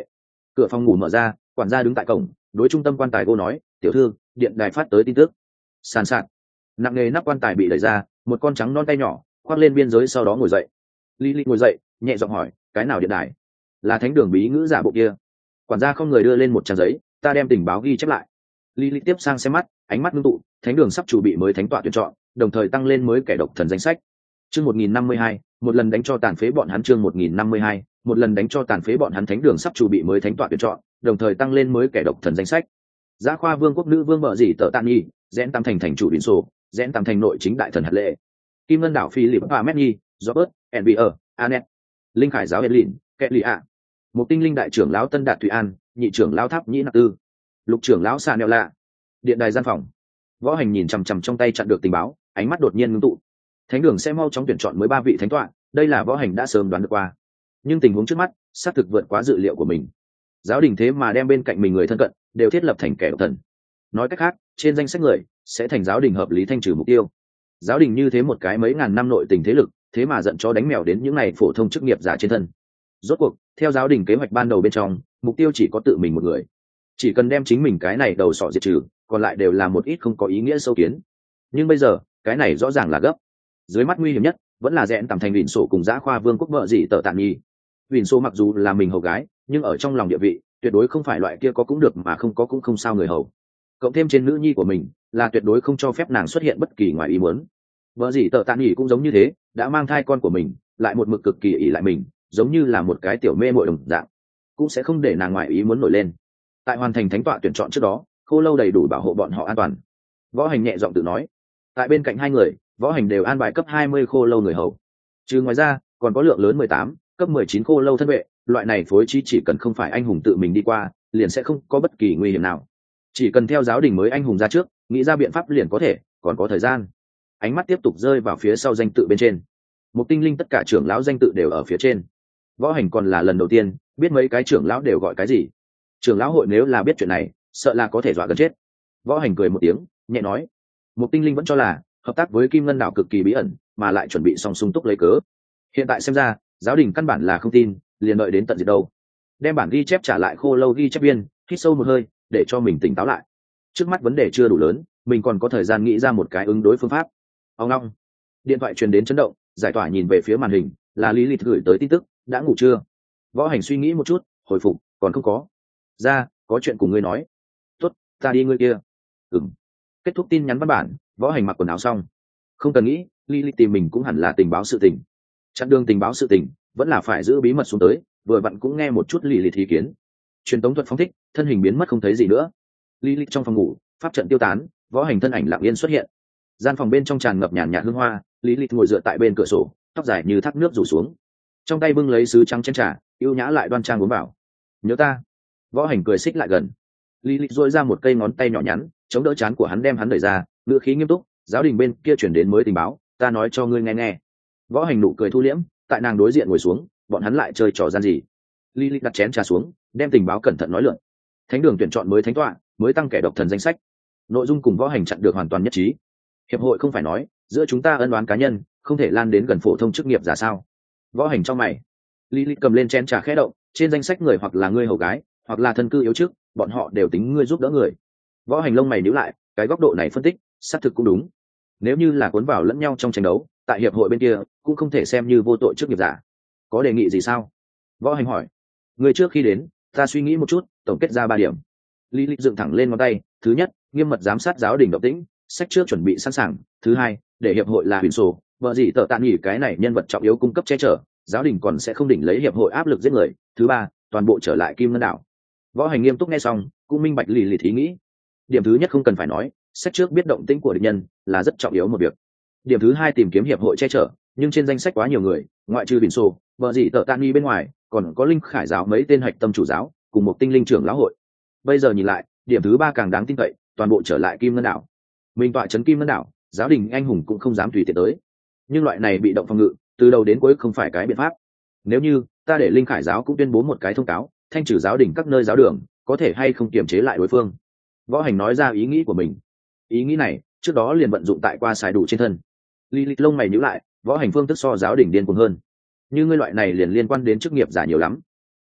Cửa phòng ngủ mở ra, quản gia đứng tại cổng, đối trung tâm quan tài cô nói, tiểu thư, điện đài phát tới tin tức. Sàn sạt, nặng nề nắp quan tài bị đẩy ra, một con trắng non tay nhỏ khoác lên biên giới, sau đó ngồi dậy. Lý Lịch ngồi dậy, nhẹ giọng hỏi, cái nào điện đài? Là thánh đường bí ngữ giả bộ kia. Quản gia không người đưa lên một trang giấy, ta đem tình báo ghi chép lại. Lý Lịch tiếp sang xem mắt, ánh mắt ngưng tụ, thánh đường sắp chủ bị mới thánh tọa tuyển chọn, đồng thời tăng lên mới kẻ độc thần danh sách. Chương một nghìn năm mươi hai, một lần đánh cho tàn phế bọn hắn. Chương một nghìn năm mươi hai, một lần đánh cho tàn phế bọn hắn. Thánh đường sắp chủ bị mới thánh tọa tuyển chọn, đồng thời tăng lên mới kẻ độc thần danh sách. Giá khoa vương quốc nữ vương bợ gì tợ tạn nhi, rẽn tam thành thành chủ biển sổ, rẽn tam thành nội chính đại thần hạt lệ. Kim ngân đảo Philip Pametni, Robert, Envier, Anet. Linh khải giáo Edlin, Kelly ạ. Một tinh linh đại trưởng lão Tân Đạt Thụy An, nhị trưởng lão Tháp Nhĩ Nặc Tư, lục trưởng lão Sa Neo Lạ. Điện đài gian phòng. Võ Hành nhìn chằm chằm trong tay chặn được tình báo, ánh mắt đột nhiên ngưng tụ. Thánh đường sẽ mau chóng tuyển chọn mới ba vị thánh tọa, đây là Võ Hành đã sớm đoán được qua. Nhưng tình huống trước mắt, xác thực vượt quá dự liệu của mình. Giáo đình thế mà đem bên cạnh mình người thân cận đều thiết lập thành kẻ độc thần. Nói cách khác, trên danh sách người sẽ thành giáo đình hợp lý thanh trừ mục tiêu. Giáo đình như thế một cái mấy ngàn năm nội tình thế lực, thế mà giận cho đánh mèo đến những này phổ thông chức nghiệp giả trên thân. Rốt cuộc, theo giáo đình kế hoạch ban đầu bên trong, mục tiêu chỉ có tự mình một người. Chỉ cần đem chính mình cái này đầu sọ diệt trừ, còn lại đều là một ít không có ý nghĩa sâu kiến. Nhưng bây giờ, cái này rõ ràng là gấp. Dưới mắt nguy hiểm nhất vẫn là rẽn tầm thành Vịn Sổ cùng Giá khoa vương quốc vợ gì tợ tạn nhi. Vịn Sổ mặc dù là mình hầu gái, nhưng ở trong lòng địa vị tuyệt đối không phải loại kia có cũng được mà không có cũng không sao người hầu. Cộng thêm trên nữ nhi của mình, là tuyệt đối không cho phép nàng xuất hiện bất kỳ ngoài ý muốn. Vợ gì tợ tạn nhi cũng giống như thế, đã mang thai con của mình, lại một mực cực kỳ ỷ lại mình, giống như là một cái tiểu mê muội đồng dạng, cũng sẽ không để nàng ngoài ý muốn nổi lên. Tại hoàn thành thánh tọa tuyển chọn trước đó, Khô Lâu đầy đủ bảo hộ bọn họ an toàn. Võ Hành nhẹ giọng tự nói. Tại bên cạnh hai người, Võ Hành đều an bài cấp hai mươi Khô Lâu người hầu. Trừ ngoài ra, còn có lượng lớn mười tám, cấp mười chín Khô Lâu thân vệ, loại này phối trí chỉ cần không phải anh hùng tự mình đi qua, liền sẽ không có bất kỳ nguy hiểm nào. Chỉ cần theo giáo đình mới anh hùng ra trước, nghĩ ra biện pháp liền có thể, còn có thời gian. Ánh mắt tiếp tục rơi vào phía sau danh tự bên trên. Một tinh linh tất cả trưởng lão danh tự đều ở phía trên. Võ Hành còn là lần đầu tiên biết mấy cái trưởng lão đều gọi cái gì. Trưởng lão hội nếu là biết chuyện này, sợ là có thể dọa gần chết. Võ Hành cười một tiếng, nhẹ nói, một tinh linh vẫn cho là hợp tác với Kim Ngân đảo cực kỳ bí ẩn, mà lại chuẩn bị xong sung túc lấy cớ. Hiện tại xem ra, giáo đình căn bản là không tin, liền đợi đến tận diệt đâu. Đem bản ghi chép trả lại Khô Lâu ghi chép viên, hít sâu một hơi, để cho mình tỉnh táo lại. Trước mắt vấn đề chưa đủ lớn, mình còn có thời gian nghĩ ra một cái ứng đối phương pháp. Ông long, điện thoại truyền đến chấn động, giải tỏa nhìn về phía màn hình, là Lý Lịch gửi tới tin tức, đã ngủ chưa? Võ Hành suy nghĩ một chút, hồi phục, còn không có. Ra, có chuyện cùng ngươi nói. Tốt, ta đi ngươi kia. Ừm. Kết thúc tin nhắn văn bản, Võ Hành mặc quần áo xong. Không cần nghĩ, Lý Lịch tìm mình cũng hẳn là tình báo sự tình. Chặn đường tình báo sự tình, vẫn là phải giữ bí mật xuống tới, vừa vặn cũng nghe một chút Lý Lịch ý kiến. Truyền tống thuật phóng thích, thân hình biến mất không thấy gì nữa. Lý Lịch trong phòng ngủ, pháp trận tiêu tán, Võ Hành thân ảnh lặng yên xuất hiện. Gian phòng bên trong tràn ngập nhàn nhạt hương hoa, Lý Lịch ngồi dựa tại bên cửa sổ, tóc dài như thác nước rủ xuống, trong tay bưng lấy sứ trắng chén trà, yêu nhã lại đoan trang uống vào. Nhớ ta. Võ Hành cười xích lại gần. Lý Lịch dội ra một cây ngón tay nhỏ nhắn, chống đỡ trán của hắn, đem hắn đẩy ra, ngữ khí nghiêm túc, giáo đình bên kia chuyển đến mới tình báo, ta nói cho ngươi nghe nghe. Võ Hành nụ cười thu liễm, tại nàng đối diện ngồi xuống, bọn hắn lại chơi trò gian gì? Lý Lịch đặt chén trà xuống, đem tình báo cẩn thận nói lượn. Thánh đường tuyển chọn mới thánh tọa, mới tăng kẻ độc thần danh sách. Nội dung cùng Võ Hành chặn được hoàn toàn nhất trí. Hiệp hội không phải nói, giữa chúng ta ân oán cá nhân, không thể lan đến gần phổ thông chức nghiệp giả sao? Võ Hành trong mày. Lý Lịch cầm lên chén trà khẽ động, trên danh sách người hoặc là ngươi hầu gái, hoặc là thân cư yếu chức, bọn họ đều tính ngươi giúp đỡ người. Võ Hành lông mày nhíu lại, cái góc độ này phân tích, xác thực cũng đúng. Nếu như là cuốn vào lẫn nhau trong tranh đấu, tại hiệp hội bên kia cũng không thể xem như vô tội chức nghiệp giả. Có đề nghị gì sao? Võ Hành hỏi. Người trước khi đến, ta suy nghĩ một chút, tổng kết ra ba điểm. Lý Lịch dựng thẳng lên ngón tay, thứ nhất, nghiêm mật giám sát giáo đình động tĩnh, sách trước chuẩn bị sẵn sàng. Thứ hai, để hiệp hội là huyền sổ, vợ gì tợ tạn nghỉ cái này nhân vật trọng yếu cung cấp che chở, giáo đình còn sẽ không đỉnh lấy hiệp hội áp lực giết người. Thứ ba, toàn bộ trở lại Kim Ngân đảo. Võ Hành nghiêm túc nghe xong, cũng minh bạch Lý Lịch ý nghĩ. Điểm thứ nhất không cần phải nói, sách trước biết động tĩnh của địch nhân là rất trọng yếu một việc. Điểm thứ hai, tìm kiếm hiệp hội che chở, nhưng trên danh sách quá nhiều người, ngoại trừ biển sổ, vợ gì tợ tạn nghỉ bên ngoài, còn có linh khải giáo mấy tên hạch tâm chủ giáo cùng một tinh linh trưởng lão hội. Bây giờ nhìn lại, điểm thứ ba càng đáng tin cậy, toàn bộ trở lại Kim Ngân đảo. Mình tọa trấn Kim Ngân đảo, giáo đình anh hùng cũng không dám tùy tiện tới. Nhưng loại này bị động phòng ngự, từ đầu đến cuối không phải cái biện pháp. Nếu như ta để linh khải giáo cũng tuyên bố một cái thông cáo, thanh trừ giáo đình các nơi giáo đường, có thể hay không kiềm chế lại đối phương? Võ Hành nói ra ý nghĩ của mình. Ý nghĩ này trước đó liền vận dụng tại qua xài đủ trên thân. Lý Lịch lông mày nhíu lại, Võ Hành phương thức so giáo đình điên cuồng hơn. Như ngươi loại này liền liên quan đến chức nghiệp giả nhiều lắm.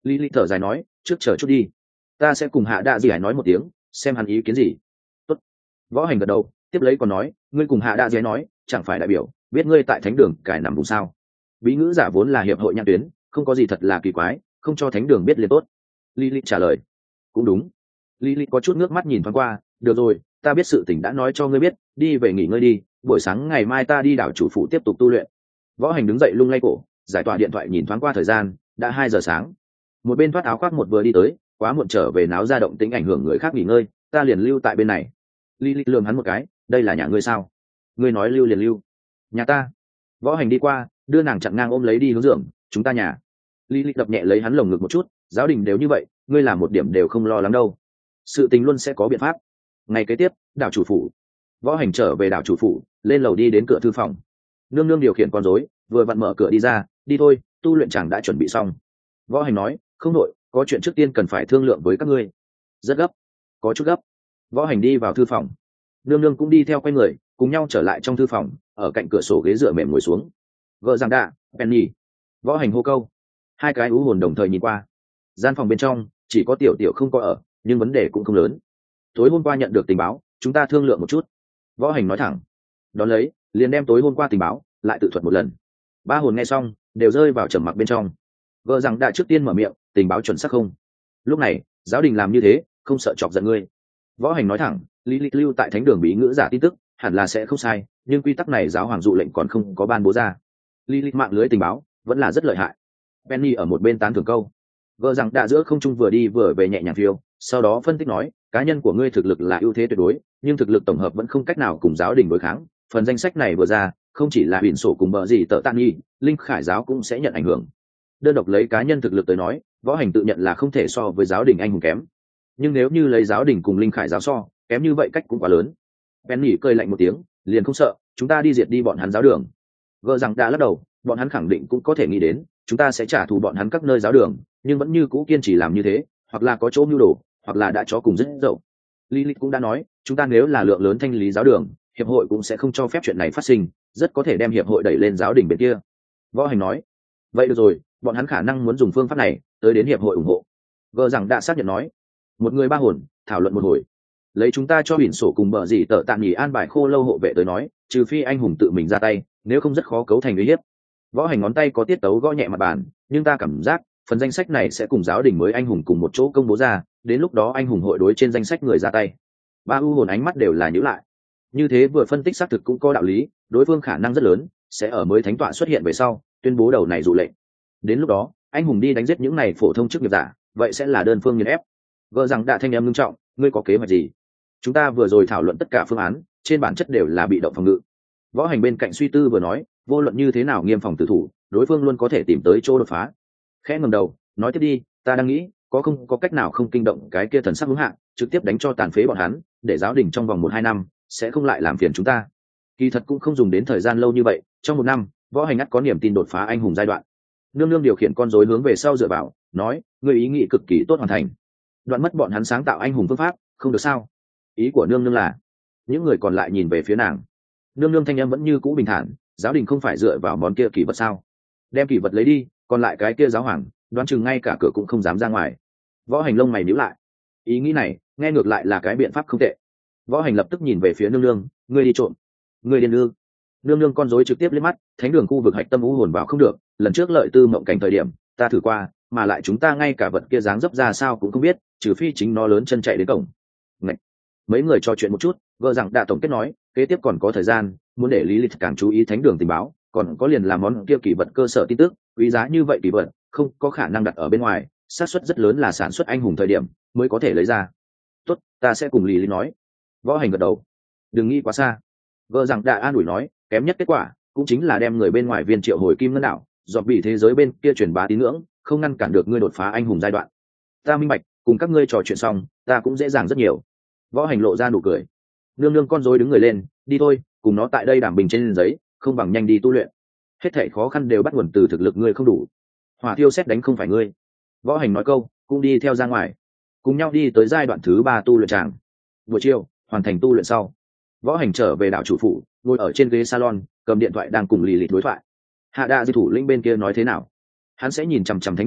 Lý Lý thở dài nói, trước chờ chút đi, ta sẽ cùng hạ đạ gì hải nói một tiếng, xem hắn ý kiến gì. Tốt. Võ Hành gật đầu, tiếp lấy còn nói, ngươi cùng hạ đạ gì hải nói, chẳng phải đại biểu biết ngươi tại thánh đường cải nằm vùng sao? Bí ngữ giả vốn là hiệp hội nhãn tuyến, không có gì thật là kỳ quái, không cho thánh đường biết liền tốt. Lý Lý trả lời. Cũng đúng. Lý Lý có chút nước mắt nhìn thoáng qua, được rồi, ta biết sự tình đã nói cho ngươi biết, đi về nghỉ ngơi đi, buổi sáng ngày mai ta đi đảo chủ phủ tiếp tục tu luyện. Võ Hành đứng dậy lung lay cổ, giải tỏa điện thoại nhìn thoáng qua thời gian, đã hai giờ sáng. Một bên thoát áo khoác một vừa đi tới, quá muộn trở về náo ra động tính ảnh hưởng người khác nghỉ ngơi, ta liền lưu tại bên này. Lý Lý lườm hắn một cái, đây là nhà ngươi sao? Ngươi nói lưu liền lưu. Nhà ta. Võ Hành đi qua, đưa nàng chặn ngang ôm lấy đi hướng giường, chúng ta nhà. Lý Lý đập nhẹ lấy hắn lồng ngực một chút, giáo đình đều như vậy, ngươi làm một điểm đều không lo lắng đâu. Sự tình luôn sẽ có biện pháp. Ngày kế tiếp, đảo chủ phủ. Võ Hành trở về đảo chủ phủ, lên lầu đi đến cửa thư phòng. Nương nương điều khiển con rối, vừa vặn mở cửa đi ra, đi thôi, tu luyện chàng đã chuẩn bị xong. Võ Hành nói, không nội, có chuyện trước tiên cần phải thương lượng với các ngươi. Rất gấp. Có chút gấp. Võ Hành đi vào thư phòng. Nương nương cũng đi theo quay người, cùng nhau trở lại trong thư phòng, ở cạnh cửa sổ ghế dựa mềm ngồi xuống. Vợ giảng đạ, Penny. Võ Hành hô câu. Hai cái ú hồn đồng thời nhìn qua. Gian phòng bên trong chỉ có tiểu tiểu không có ở, nhưng vấn đề cũng không lớn. Tối hôm qua nhận được tình báo, chúng ta thương lượng một chút. Võ Hành nói thẳng. Đón lấy, liền đem tối hôm qua tình báo lại tự thuật một lần. Ba hồn nghe xong, đều rơi vào trầm mặc bên trong. Vợ rằng đã trước tiên mở miệng, tình báo chuẩn xác không? Lúc này, giáo đình làm như thế, không sợ chọc giận ngươi. Võ Hành nói thẳng, lý lịch lưu tại thánh đường bí ngữ giả tin tức, hẳn là sẽ không sai, nhưng quy tắc này giáo hoàng dụ lệnh còn không có ban bố ra. Lý lịch mạng lưới tình báo vẫn là rất lợi hại. Penny ở một bên tán thưởng câu. Vợ rằng đã giữa không trung vừa đi vừa về nhẹ nhàng phiêu, sau đó phân tích nói, cá nhân của ngươi thực lực là ưu thế tuyệt đối, nhưng thực lực tổng hợp vẫn không cách nào cùng giáo đình đối kháng. Phần danh sách này vừa ra, không chỉ là biển sổ cùng bờ gì tợ tan nghi, linh khải giáo cũng sẽ nhận ảnh hưởng. Đơn độc lấy cá nhân thực lực tới nói, Võ Hành tự nhận là không thể so với giáo đình anh hùng kém, nhưng nếu như lấy giáo đình cùng linh khải giáo so, kém như vậy cách cũng quá lớn. Penny cười lạnh một tiếng, liền không sợ, chúng ta đi diệt đi bọn hắn giáo đường. Vợ rằng đã lắc đầu, bọn hắn khẳng định cũng có thể nghĩ đến, chúng ta sẽ trả thù bọn hắn các nơi giáo đường, nhưng vẫn như cũ kiên trì làm như thế, hoặc là có chỗ mưu đồ, hoặc là đã chó cùng rất dậu. Lilith cũng đã nói, chúng ta nếu là lượng lớn thanh lý giáo đường, hiệp hội cũng sẽ không cho phép chuyện này phát sinh, rất có thể đem hiệp hội đẩy lên giáo đình bên kia. Võ Hành nói, vậy được rồi, bọn hắn khả năng muốn dùng phương pháp này tới đến hiệp hội ủng hộ. Vợ rằng đã xác nhận nói, một người ba hồn thảo luận một hồi, lấy chúng ta cho biển sổ cùng bờ gì tợ tạm nghỉ an bài khô lâu hộ vệ tới nói, trừ phi anh hùng tự mình ra tay, nếu không rất khó cấu thành uy hiếp. Võ Hành ngón tay có tiết tấu gõ nhẹ mặt bàn, nhưng ta cảm giác phần danh sách này sẽ cùng giáo đình mới anh hùng cùng một chỗ công bố ra, đến lúc đó anh hùng hội đối trên danh sách người ra tay. Ba u hồn ánh mắt đều là nhíu lại. Như thế vừa phân tích xác thực cũng có đạo lý, đối phương khả năng rất lớn sẽ ở mới thánh tọa xuất hiện về sau tuyên bố đầu này dụ lệnh. Đến lúc đó anh hùng đi đánh giết những này phổ thông chức nghiệp giả, vậy sẽ là đơn phương nghiền ép. Vợ rằng đã thanh em ngưng trọng, ngươi có kế hoạch gì? Chúng ta vừa rồi thảo luận tất cả phương án, trên bản chất đều là bị động phòng ngự. Võ Hành bên cạnh suy tư vừa nói, vô luận như thế nào nghiêm phòng tử thủ, đối phương luôn có thể tìm tới chỗ đột phá. Khẽ ngẩng đầu, nói tiếp đi, ta đang nghĩ, có không có cách nào không kinh động cái kia thần sắc hướng hạ, trực tiếp đánh cho tàn phế bọn hắn, để giáo đình trong vòng một hai năm sẽ không lại làm phiền chúng ta. Kỳ thật cũng không dùng đến thời gian lâu như vậy, trong một năm, Võ Hành ngắt có niềm tin đột phá anh hùng giai đoạn. Nương nương điều khiển con rối hướng về sau dựa vào, nói, người ý nghĩ cực kỳ tốt hoàn thành. Đoạn mất bọn hắn sáng tạo anh hùng phương pháp, không được sao? Ý của nương nương là? Những người còn lại nhìn về phía nàng. Nương nương thanh âm vẫn như cũ bình thản, giáo đình không phải dựa vào món kia kỳ vật sao? Đem kỳ vật lấy đi, còn lại cái kia giáo hoàng, đoán chừng ngay cả cửa cũng không dám ra ngoài. Võ Hành lông mày nhíu lại. Ý nghĩ này, nghe ngược lại là cái biện pháp không tệ. Võ Hành lập tức nhìn về phía nương nương, ngươi đi trộm, ngươi điên ư? Nương nương con rối trực tiếp liếc mắt, thánh đường khu vực hạch tâm u hồn vào không được, lần trước lợi tư mộng cảnh thời điểm, ta thử qua, mà lại chúng ta ngay cả vật kia dáng dấp ra sao cũng không biết, trừ phi chính nó lớn chân chạy đến cổng. Ngậy. Mấy người trò chuyện một chút, vợ rằng đã tổng kết nói, kế tiếp còn có thời gian, muốn để lý lịch càng chú ý thánh đường tình báo, còn có liền làm món kia kỳ vật cơ sở tin tức, quý giá như vậy kỳ vật, không có khả năng đặt ở bên ngoài, xác suất rất lớn là sản xuất anh hùng thời điểm mới có thể lấy ra. Tốt, ta sẽ cùng lý lý nói. Võ Hành gật đầu. Đừng nghĩ quá xa. Vợ rằng đã an ủi nói, kém nhất kết quả cũng chính là đem người bên ngoài viên triệu hồi kim ngân đảo, dọn bị thế giới bên kia truyền bá tín ngưỡng, không ngăn cản được ngươi đột phá anh hùng giai đoạn. Ta minh bạch, cùng các ngươi trò chuyện xong, ta cũng dễ dàng rất nhiều. Võ Hành lộ ra nụ cười. Nương nương con rối đứng người lên, đi thôi, cùng nó tại đây đảm bình trên giấy, không bằng nhanh đi tu luyện. Hết thảy khó khăn đều bắt nguồn từ thực lực ngươi không đủ. Hỏa thiêu xét đánh không phải ngươi. Võ Hành nói câu, cũng đi theo ra ngoài, cùng nhau đi tới giai đoạn thứ ba tu luyện tràng. Buổi chiều, hoàn thành tu luyện sau, Võ Hành trở về đảo chủ phủ, ngồi ở trên ghế salon, cầm điện thoại đang cùng lì lì đối thoại. Hạ đa di thủ lĩnh bên kia nói thế nào? Hắn sẽ nhìn chằm chằm thánh đường,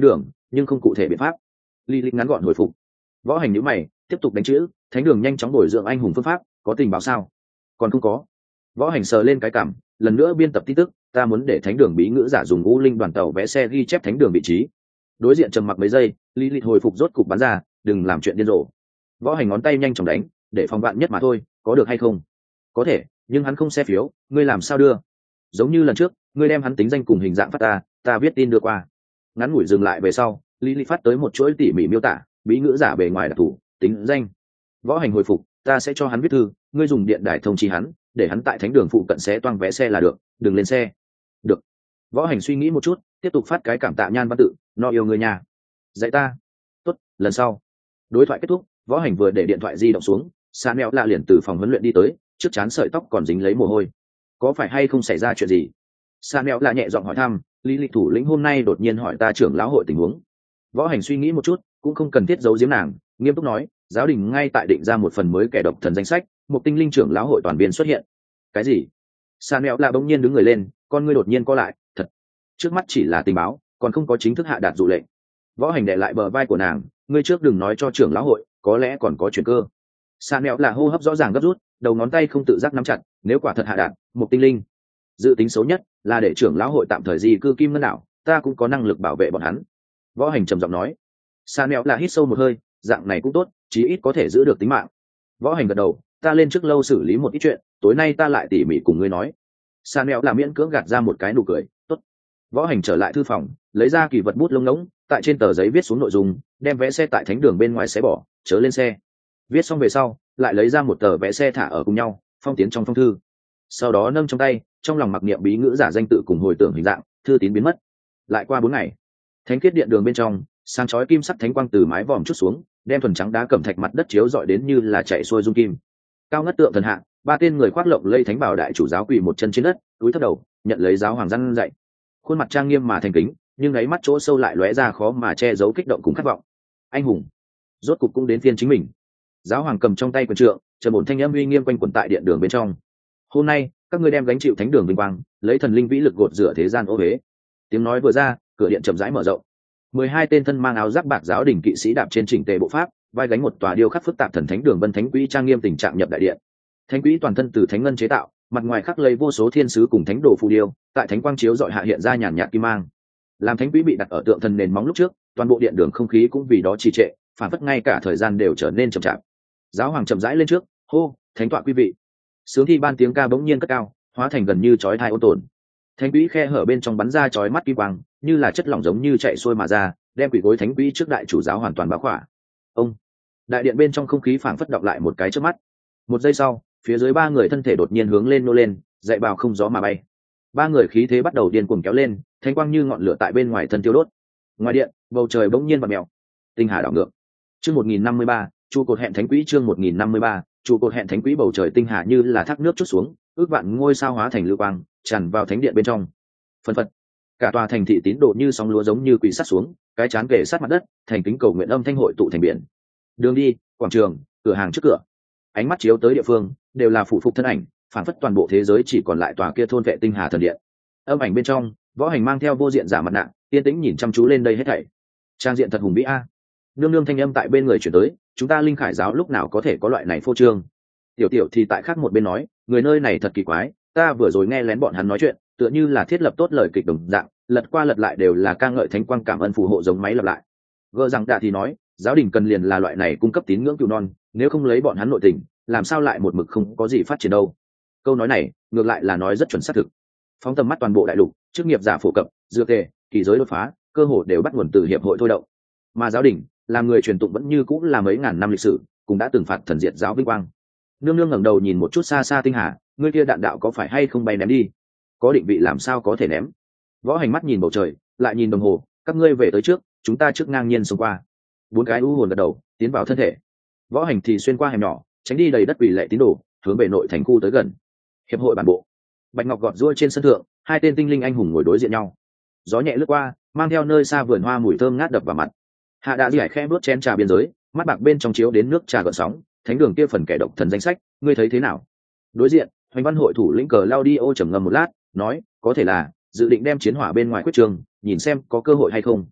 nhưng không cụ thể biện pháp. Lý lịch ngắn gọn hồi phục. Võ Hành nhíu mày, tiếp tục đánh chữ, thánh đường nhanh chóng bồi dưỡng anh hùng phương pháp, có tình báo sao? Còn không có. Võ Hành sờ lên cái cảm, lần nữa biên tập tin tức, ta muốn để thánh đường bí ngữ giả dùng u linh đoàn tàu vẽ xe ghi chép thánh đường vị trí. Đối diện trầm mặc mấy giây, Lý lịch hồi phục rốt cục bắn ra, đừng làm chuyện điên rồ. Võ Hành ngón tay nhanh chóng đánh, để phòng vạn nhất mà thôi, có được hay không? Có thể, nhưng hắn không xe phiếu, ngươi làm sao đưa? Giống như lần trước, ngươi đem hắn tính danh cùng hình dạng phát ta, ta viết tin đưa qua. Ngắn ngủi dừng lại về sau, Lý lịch phát tới một chuỗi tỉ mỉ miêu tả, bí ngữ giả bề ngoài đặc thù, tính danh. Võ Hành hồi phục, ta sẽ cho hắn viết thư, ngươi dùng điện đài thông chi hắn, để hắn tại thánh đường phụ cận xé toang vé xe là được, đừng lên xe. Được. Võ Hành suy nghĩ một chút, tiếp tục phát cái cảm tạ nhan văn tự, nó yêu người nhà. Dạy ta. Tốt, lần sau. Đối thoại kết thúc, Võ Hành vừa để điện thoại di động xuống, Sa Mèo lạ liền từ phòng huấn luyện đi tới, trước trán sợi tóc còn dính lấy mồ hôi. Có phải hay không xảy ra chuyện gì? Sa Mèo lạ nhẹ giọng hỏi thăm, Lý lịch thủ lĩnh hôm nay đột nhiên hỏi ta trưởng lão hội tình huống. Võ Hành suy nghĩ một chút, cũng không cần thiết giấu giếm nàng, nghiêm túc nói, giáo đình ngay tại định ra một phần mới kẻ độc thần danh sách, một tinh linh trưởng lão hội toàn viên xuất hiện. Cái gì? Sa Mèo lạ bỗng nhiên đứng người lên, con ngươi đột nhiên co lại, thật. Trước mắt chỉ là tình báo, còn không có chính thức hạ đạt dụ lệnh. Võ Hành đè lại bờ vai của nàng, ngươi trước đừng nói cho trưởng lão hội, có lẽ còn có chuyện cơ. Sa Mèo lạ hô hấp rõ ràng gấp rút, đầu ngón tay không tự giác nắm chặt, nếu quả thật hạ đạt, một tinh linh. Dự tính xấu nhất là để trưởng lão hội tạm thời di cư Kim Ngân đảo, ta cũng có năng lực bảo vệ bọn hắn. Võ Hành trầm giọng nói. Sa Mèo lạ hít sâu một hơi, dạng này cũng tốt, chí ít có thể giữ được tính mạng. Võ Hành gật đầu, ta lên trước lâu xử lý một ít chuyện, tối nay ta lại tỉ mỉ cùng ngươi nói. Sa Mèo lạ miễn cưỡng gạt ra một cái nụ cười, tốt. Võ Hành trở lại thư phòng, lấy ra kỳ vật bút lông ngỗng, tại trên tờ giấy viết xuống nội dung, đem vé xe tại thánh đường bên ngoài xé bỏ, chớ lên xe. Viết xong về sau, lại lấy ra một tờ vé xe thả ở cùng nhau, phong tiến trong phong thư. Sau đó nâng trong tay, trong lòng mặc niệm bí ngữ giả danh tự cùng hồi tưởng hình dạng, thư tín biến mất. Lại qua bốn ngày, thánh khiết điện đường bên trong, sáng chói kim sắc thánh quang từ mái vòm chút xuống, đem thuần trắng đá cẩm thạch mặt đất chiếu rọi đến như là chạy xuôi dung kim. Cao ngất tượng thần hạ, ba tên người khoác lộng lây thánh bảo đại chủ giáo quỳ một chân trên đất, túi thấp đầu, nhận lấy giáo hoàng răn dạy. Khuôn mặt trang nghiêm mà thành kính, nhưng đáy mắt chỗ sâu lại lóe ra khó mà che giấu kích động cùng khát vọng. Anh hùng, rốt cục cũng đến phiên chính mình. Giáo hoàng cầm trong tay quyền trượng, trầm ổn thanh âm uy nghiêm quanh quẩn tại điện đường bên trong. Hôm nay, các ngươi đem gánh chịu thánh đường vinh quang, lấy thần linh vĩ lực gột rửa thế gian ô uế. Tiếng nói vừa ra, cửa điện chậm rãi mở rộng. Mười hai tên thân mang áo giáp bạc giáo đình kỵ sĩ đạp trên chỉnh tề bộ pháp, vai gánh một tòa điêu khắc phức tạp thần thánh đường vân thánh quỹ trang nghiêm tình trạng nhập đại điện. Thánh quỹ toàn thân từ thánh ngân chế tạo, mặt ngoài khắc lấy vô số thiên sứ cùng thánh đồ phù điêu, tại thánh quang chiếu dọi hạ hiện ra nhàn nhạt kim mang. Làm thánh quỹ bị đặt ở tượng thần nền móng lúc trước, toàn bộ điện đường không khí cũng vì đó trì trệ, phản phất ngay cả thời gian đều trở nên chậm chạp. Giáo hoàng chậm rãi lên trước, hô, thánh tọa quý vị. Sướng thi ban tiếng ca bỗng nhiên cất cao, hóa thành gần như chói tai ôn tồn. Thánh quỹ khe hở bên trong bắn ra chói mắt kim quang, như là chất lỏng giống như chạy xuôi mà ra, đem quỷ gối thánh quỹ trước đại chủ giáo hoàn toàn bao khỏa. Ông, đại điện bên trong không khí phảng phất đọc lại một cái trước mắt. Một giây sau, phía dưới ba người thân thể đột nhiên hướng lên nô lên, dậy bào không gió mà bay. Ba người khí thế bắt đầu điên cuồng kéo lên, thánh quang như ngọn lửa tại bên ngoài thân tiêu đốt. Ngoài điện, bầu trời bỗng nhiên vặn mèo, tinh hà đảo ngược. Chương một nghìn năm mươi ba, trụ cột hẹn thánh quỹ. Chương một nghìn năm mươi ba, trụ cột hẹn thánh quỹ. Bầu trời tinh hà như là thác nước chút xuống, ước vạn ngôi sao hóa thành lưu quang, tràn vào thánh điện bên trong. Phân phật, cả tòa thành thị tín đồ như sóng lúa giống như quỳ sát xuống, cái chán kề sát mặt đất, thành kính cầu nguyện âm thanh hội tụ thành biển. Đường đi, quảng trường, cửa hàng trước cửa, ánh mắt chiếu tới địa phương, đều là phụ phục thân ảnh, phản phất toàn bộ thế giới chỉ còn lại tòa kia thôn vệ tinh hà thần điện. Âm ảnh bên trong, Võ Hành mang theo vô diện giả mặt nạ, yên tĩnh nhìn chăm chú lên đây hết thảy. Trang diện thật hùng vĩ a. Nương nương thanh âm tại bên người chuyển tới, chúng ta linh khải giáo lúc nào có thể có loại này phô trương. Tiểu tiểu thì tại khác một bên nói, người nơi này thật kỳ quái, ta vừa rồi nghe lén bọn hắn nói chuyện, tựa như là thiết lập tốt lời kịch đồng dạng, lật qua lật lại đều là ca ngợi thánh quang cảm ơn phù hộ giống máy lặp lại. Gỡ rằng đạ thì nói, giáo đình cần liền là loại này cung cấp tín ngưỡng cừu non, nếu không lấy bọn hắn nội tình, làm sao lại một mực không có gì phát triển đâu. Câu nói này ngược lại là nói rất chuẩn xác thực. Phóng tầm mắt toàn bộ đại lục, chức nghiệp giả phổ cập, dược tề, kỳ giới đột phá, cơ hội đều bắt nguồn từ hiệp hội thôi động. Mà giáo đình, làm người truyền tụng vẫn như cũng là mấy ngàn năm lịch sử, cũng đã từng phạt thần diệt giáo vinh quang. Nương nương ngẩng đầu nhìn một chút xa xa tinh hà, ngươi kia đạn đạo có phải hay không bay ném đi? Có định vị làm sao có thể ném? Võ Hành mắt nhìn bầu trời, lại nhìn đồng hồ, các ngươi về tới trước, chúng ta trước ngang nhiên xông qua. Bốn cái u hồn gật đầu, tiến vào thân thể. Võ Hành thì xuyên qua hẻm nhỏ, tránh đi đầy đất quỷ lệ tín đồ, hướng về nội thành khu tới gần. Hiệp hội bản bộ, bạch ngọc gọt ruôi trên sân thượng, hai tên tinh linh anh hùng ngồi đối diện nhau. Gió nhẹ lướt qua, mang theo nơi xa vườn hoa mùi thơm ngát đập vào mặt. Hạ Đạ Giải khẽ bước chén trà biên giới, mắt bạc bên trong chiếu đến nước trà gợn sóng, thánh đường kia phần kẻ độc thần danh sách, ngươi thấy thế nào? Đối diện, Hoành Văn hội thủ lĩnh Cờ Laudio trầm ngâm một lát, nói, có thể là dự định đem chiến hỏa bên ngoài quyết trường, nhìn xem có cơ hội hay không.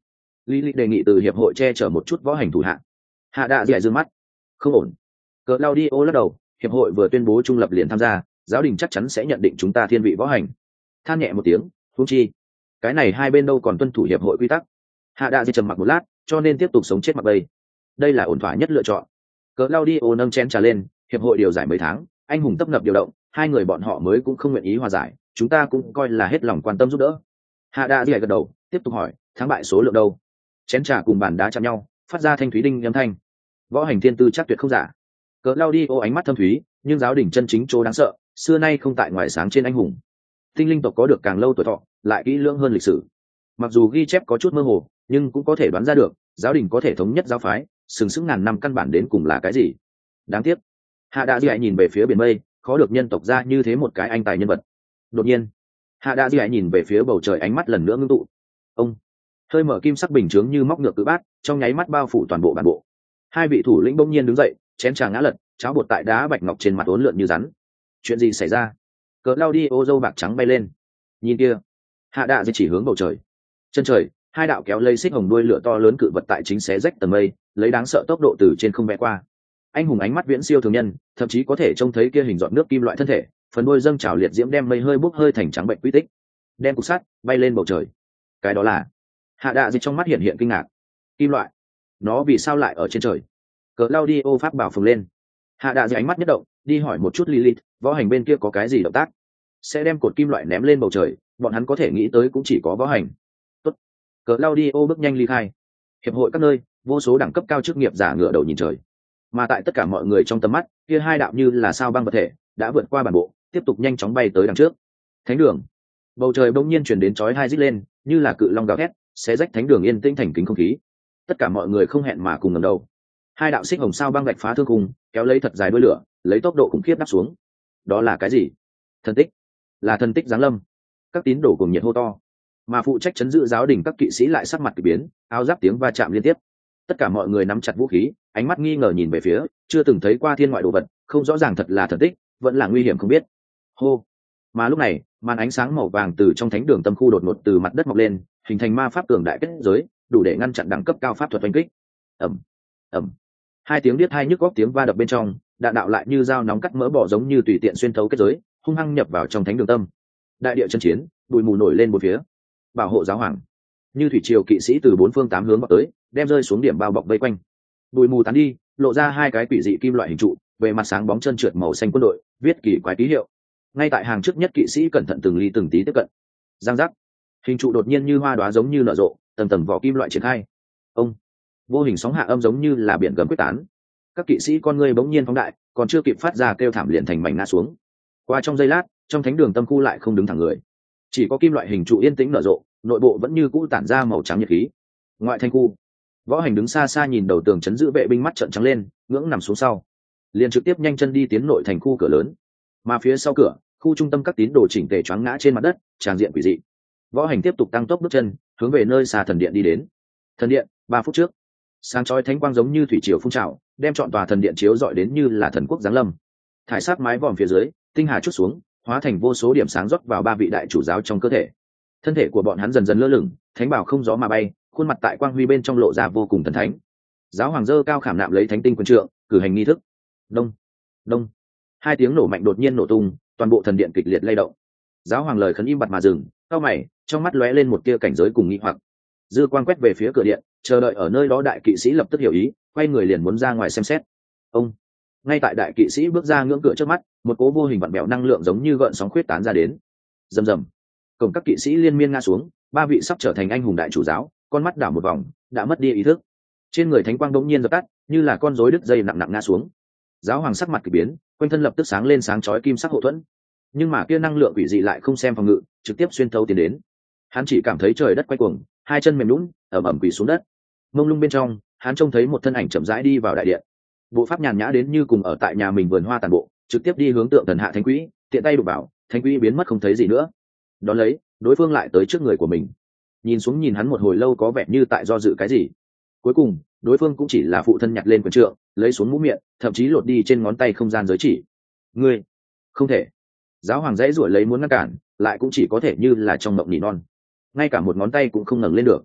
lý lịch đề nghị từ hiệp hội che chở một chút võ hành thủ hạng. Hạ đạ dẻ dương mắt, không ổn. Cờ Claudio lắc đầu, hiệp hội vừa tuyên bố trung lập liền tham gia, giáo đình chắc chắn sẽ nhận định chúng ta thiên vị võ hành. Than nhẹ một tiếng, huống chi cái này hai bên đâu còn tuân thủ hiệp hội quy tắc. Hạ đạ dẻ trầm mặc một lát, cho nên tiếp tục sống chết mặc bay. Đây là ổn thỏa nhất lựa chọn. Cờ Claudio nâng chén trà lên, hiệp hội điều giải mấy tháng, anh hùng tấp nập điều động, hai người bọn họ mới cũng không nguyện ý hòa giải, chúng ta cũng coi là hết lòng quan tâm giúp đỡ. Hạ đạ dẻ gật đầu, tiếp tục hỏi, thắng bại số lượng đâu? Chén trà cùng bàn đá chạm nhau, phát ra thanh thúy đinh âm thanh. Võ hành thiên tư chắc tuyệt không giả. Cờ Claudio ánh mắt thâm thúy, nhưng giáo đình chân chính chỗ đáng sợ, xưa nay không tại ngoài sáng trên anh hùng. Tinh linh tộc có được càng lâu tuổi thọ, lại kỹ lưỡng hơn lịch sử. Mặc dù ghi chép có chút mơ hồ, nhưng cũng có thể đoán ra được, giáo đình có thể thống nhất giáo phái, sừng sững ngàn năm căn bản đến cùng là cái gì. Đáng tiếc. Hạ Đạ Dĩ nhìn về phía biển mây, khó được nhân tộc ra như thế một cái anh tài nhân vật. Đột nhiên, Hạ Đạ Dĩ nhìn về phía bầu trời, ánh mắt lần nữa ngưng tụ. Ông hơi mở kim sắc bình chướng như móc ngược cự bát, trong nháy mắt bao phủ toàn bộ bản bộ. Hai vị thủ lĩnh bỗng nhiên đứng dậy, chén trà ngã lật, cháo bột tại đá bạch ngọc trên mặt uốn lượn như rắn. Chuyện gì xảy ra? Cờ Claudio râu bạc trắng bay lên. Nhìn kia. Hạ Đạ Dĩ chỉ hướng bầu trời. Chân trời, hai đạo kéo lây xích hồng đuôi lửa to lớn cự vật tại chính xé rách tầng mây, lấy đáng sợ tốc độ từ trên không vẽ qua. Anh hùng ánh mắt viễn siêu thường nhân, thậm chí có thể trông thấy kia hình giọt nước kim loại thân thể, phần đuôi dâng trào liệt diễm đem mây hơi bốc hơi thành trắng bệnh quy tích, đem cục sắt bay lên bầu trời. Cái đó là Hạ Đạ Dĩ trong mắt hiện hiện kinh ngạc. Kim loại, nó vì sao lại ở trên trời? Cờ Claudio pháp bảo phồng lên. Hạ Đạ Dĩ ánh mắt nhất động, đi hỏi một chút Lilith, võ hành bên kia có cái gì động tác, sẽ đem cột kim loại ném lên bầu trời, bọn hắn có thể nghĩ tới cũng chỉ có võ hành. Tốt. Cờ Claudio bước nhanh ly khai. Hiệp hội các nơi, vô số đẳng cấp cao chức nghiệp giả ngửa đầu nhìn trời. Mà tại tất cả mọi người trong tầm mắt, kia hai đạo như là sao băng vật thể, đã vượt qua bản bộ, tiếp tục nhanh chóng bay tới đằng trước. Thánh đường. Bầu trời bỗng nhiên chuyển đến chói hai rít lên, như là cự long gào thét, xé rách thánh đường yên tĩnh thành kính không khí. Tất cả mọi người không hẹn mà cùng ngẩng đầu. Hai đạo xích hồng sao băng vạch phá thương khung, kéo lấy thật dài đuôi lửa, lấy tốc độ khủng khiếp đáp xuống. Đó là cái gì? Thần tích. Là thần tích giáng lâm. Các tín đồ cùng nhiệt hô to. Mà phụ trách trấn giữ giáo đình các kỵ sĩ lại sắc mặt kỳ biến, áo giáp tiếng va chạm liên tiếp. Tất cả mọi người nắm chặt vũ khí, ánh mắt nghi ngờ nhìn về phía, chưa từng thấy qua thiên ngoại đồ vật, không rõ ràng thật là thần tích, vẫn là nguy hiểm không biết. Hô. Mà lúc này, màn ánh sáng màu vàng từ trong thánh đường tâm khu đột ngột từ mặt đất mọc lên, hình thành ma pháp tường đại kết giới, đủ để ngăn chặn đẳng cấp cao pháp thuật oanh kích. Ầm, ầm. Hai tiếng điếc hai nhức góc tiếng va đập bên trong, đạn đạo lại như dao nóng cắt mỡ bỏ giống như tùy tiện xuyên thấu kết giới, hung hăng nhập vào trong thánh đường tâm. Đại địa chân chiến, bụi mù nổi lên bốn phía. Bảo hộ giáo hoàng. Như thủy triều kỵ sĩ từ bốn phương tám hướng vào tới, đem rơi xuống điểm bao bọc vây quanh. Bụi mù tán đi, lộ ra hai cái quỷ dị kim loại hình trụ, về mặt sáng bóng trơn trượt màu xanh quân đội, viết kỳ quái ký hiệu. Ngay tại hàng trước nhất kỵ sĩ cẩn thận từng ly từng tí tiếp cận. Giang giác. Hình trụ đột nhiên như hoa đóa giống như nở rộ, tầng tầng vỏ kim loại triển khai. Ông. Vô hình sóng hạ âm giống như là biển gầm quyết tán. Các kỵ sĩ con người bỗng nhiên phóng đại, còn chưa kịp phát ra kêu thảm liền thành mảnh ngã xuống. Qua trong giây lát, trong thánh đường tâm khu lại không đứng thẳng người, chỉ có kim loại hình trụ yên tĩnh nở rộ, nội bộ vẫn như cũ tản ra màu trắng nhiệt khí. Ngoại thành khu, võ hành đứng xa xa nhìn đầu tường chấn giữ vệ binh mắt trợn trắng lên, ngưỡng nằm xuống sau, liền trực tiếp nhanh chân đi tiến nội thành khu cửa lớn. Mà phía sau cửa, khu trung tâm các tín đồ chỉnh tề choáng ngã trên mặt đất, tràng diện quỷ dị. Võ hành tiếp tục tăng tốc bước chân, hướng về nơi xa thần điện đi đến. Thần điện, ba phút trước, sáng chói thánh quang giống như thủy triều phun trào, đem trọn tòa thần điện chiếu rọi đến như là thần quốc giáng lâm. Thải sắc mái vòm phía dưới, tinh hà chút xuống, hóa thành vô số điểm sáng rót vào ba vị đại chủ giáo trong cơ thể. Thân thể của bọn hắn dần dần lơ lửng, thánh bảo không gió mà bay, khuôn mặt tại quang huy bên trong lộ ra vô cùng thần thánh. Giáo hoàng dơ cao khảm nạm lấy thánh tinh quân trượng, cử hành nghi thức. Đông, đông. Hai tiếng nổ mạnh đột nhiên nổ tung, toàn bộ thần điện kịch liệt lay động. Giáo hoàng lời khấn im bặt mà dừng, cau mày, trong mắt lóe lên một tia cảnh giới cùng nghi hoặc. Dư quang quét về phía cửa điện, chờ đợi ở nơi đó đại kỵ sĩ lập tức hiểu ý, quay người liền muốn ra ngoài xem xét. Ông. Ngay tại đại kỵ sĩ bước ra ngưỡng cửa trước mắt, một cố vô hình vặn bẹo năng lượng giống như gợn sóng khuyết tán ra đến. Rầm rầm. Cổng các kỵ sĩ liên miên ngã xuống, ba vị sắp trở thành anh hùng đại chủ giáo, con mắt đảo một vòng, đã mất đi ý thức. Trên người thánh quang đống nhiên dập tắt, như là con rối đứt dây nặng nặng ngã xuống. Giáo hoàng sắc mặt kỳ biến, quanh thân lập tức sáng lên sáng chói kim sắc hộ thuẫn. Nhưng mà kia năng lượng quỷ dị lại không xem phòng ngự, trực tiếp xuyên thấu tiến đến. Hắn chỉ cảm thấy trời đất quay cuồng, hai chân mềm nhũn, ẩm ẩm quỳ xuống đất. Mông lung bên trong, hắn trông thấy một thân ảnh chậm rãi đi vào đại điện. Bộ pháp nhàn nhã đến như cùng ở tại nhà mình vườn hoa tàn bộ, trực tiếp đi hướng tượng thần hạ thánh quỹ, tiện tay đụng vào, thánh quỹ biến mất không thấy gì nữa. Đón lấy, đối phương lại tới trước người của mình, nhìn xuống nhìn hắn một hồi lâu có vẻ như tại do dự cái gì. Cuối cùng, đối phương cũng chỉ là phụ thân nhặt lên quyền trượng, lấy xuống mũ miệng, thậm chí lột đi trên ngón tay không gian giới chỉ. Ngươi, không thể. Giáo hoàng dãy ruổi lấy muốn ngăn cản, lại cũng chỉ có thể như là trong mộng nỉ non, ngay cả một ngón tay cũng không ngẩng lên được.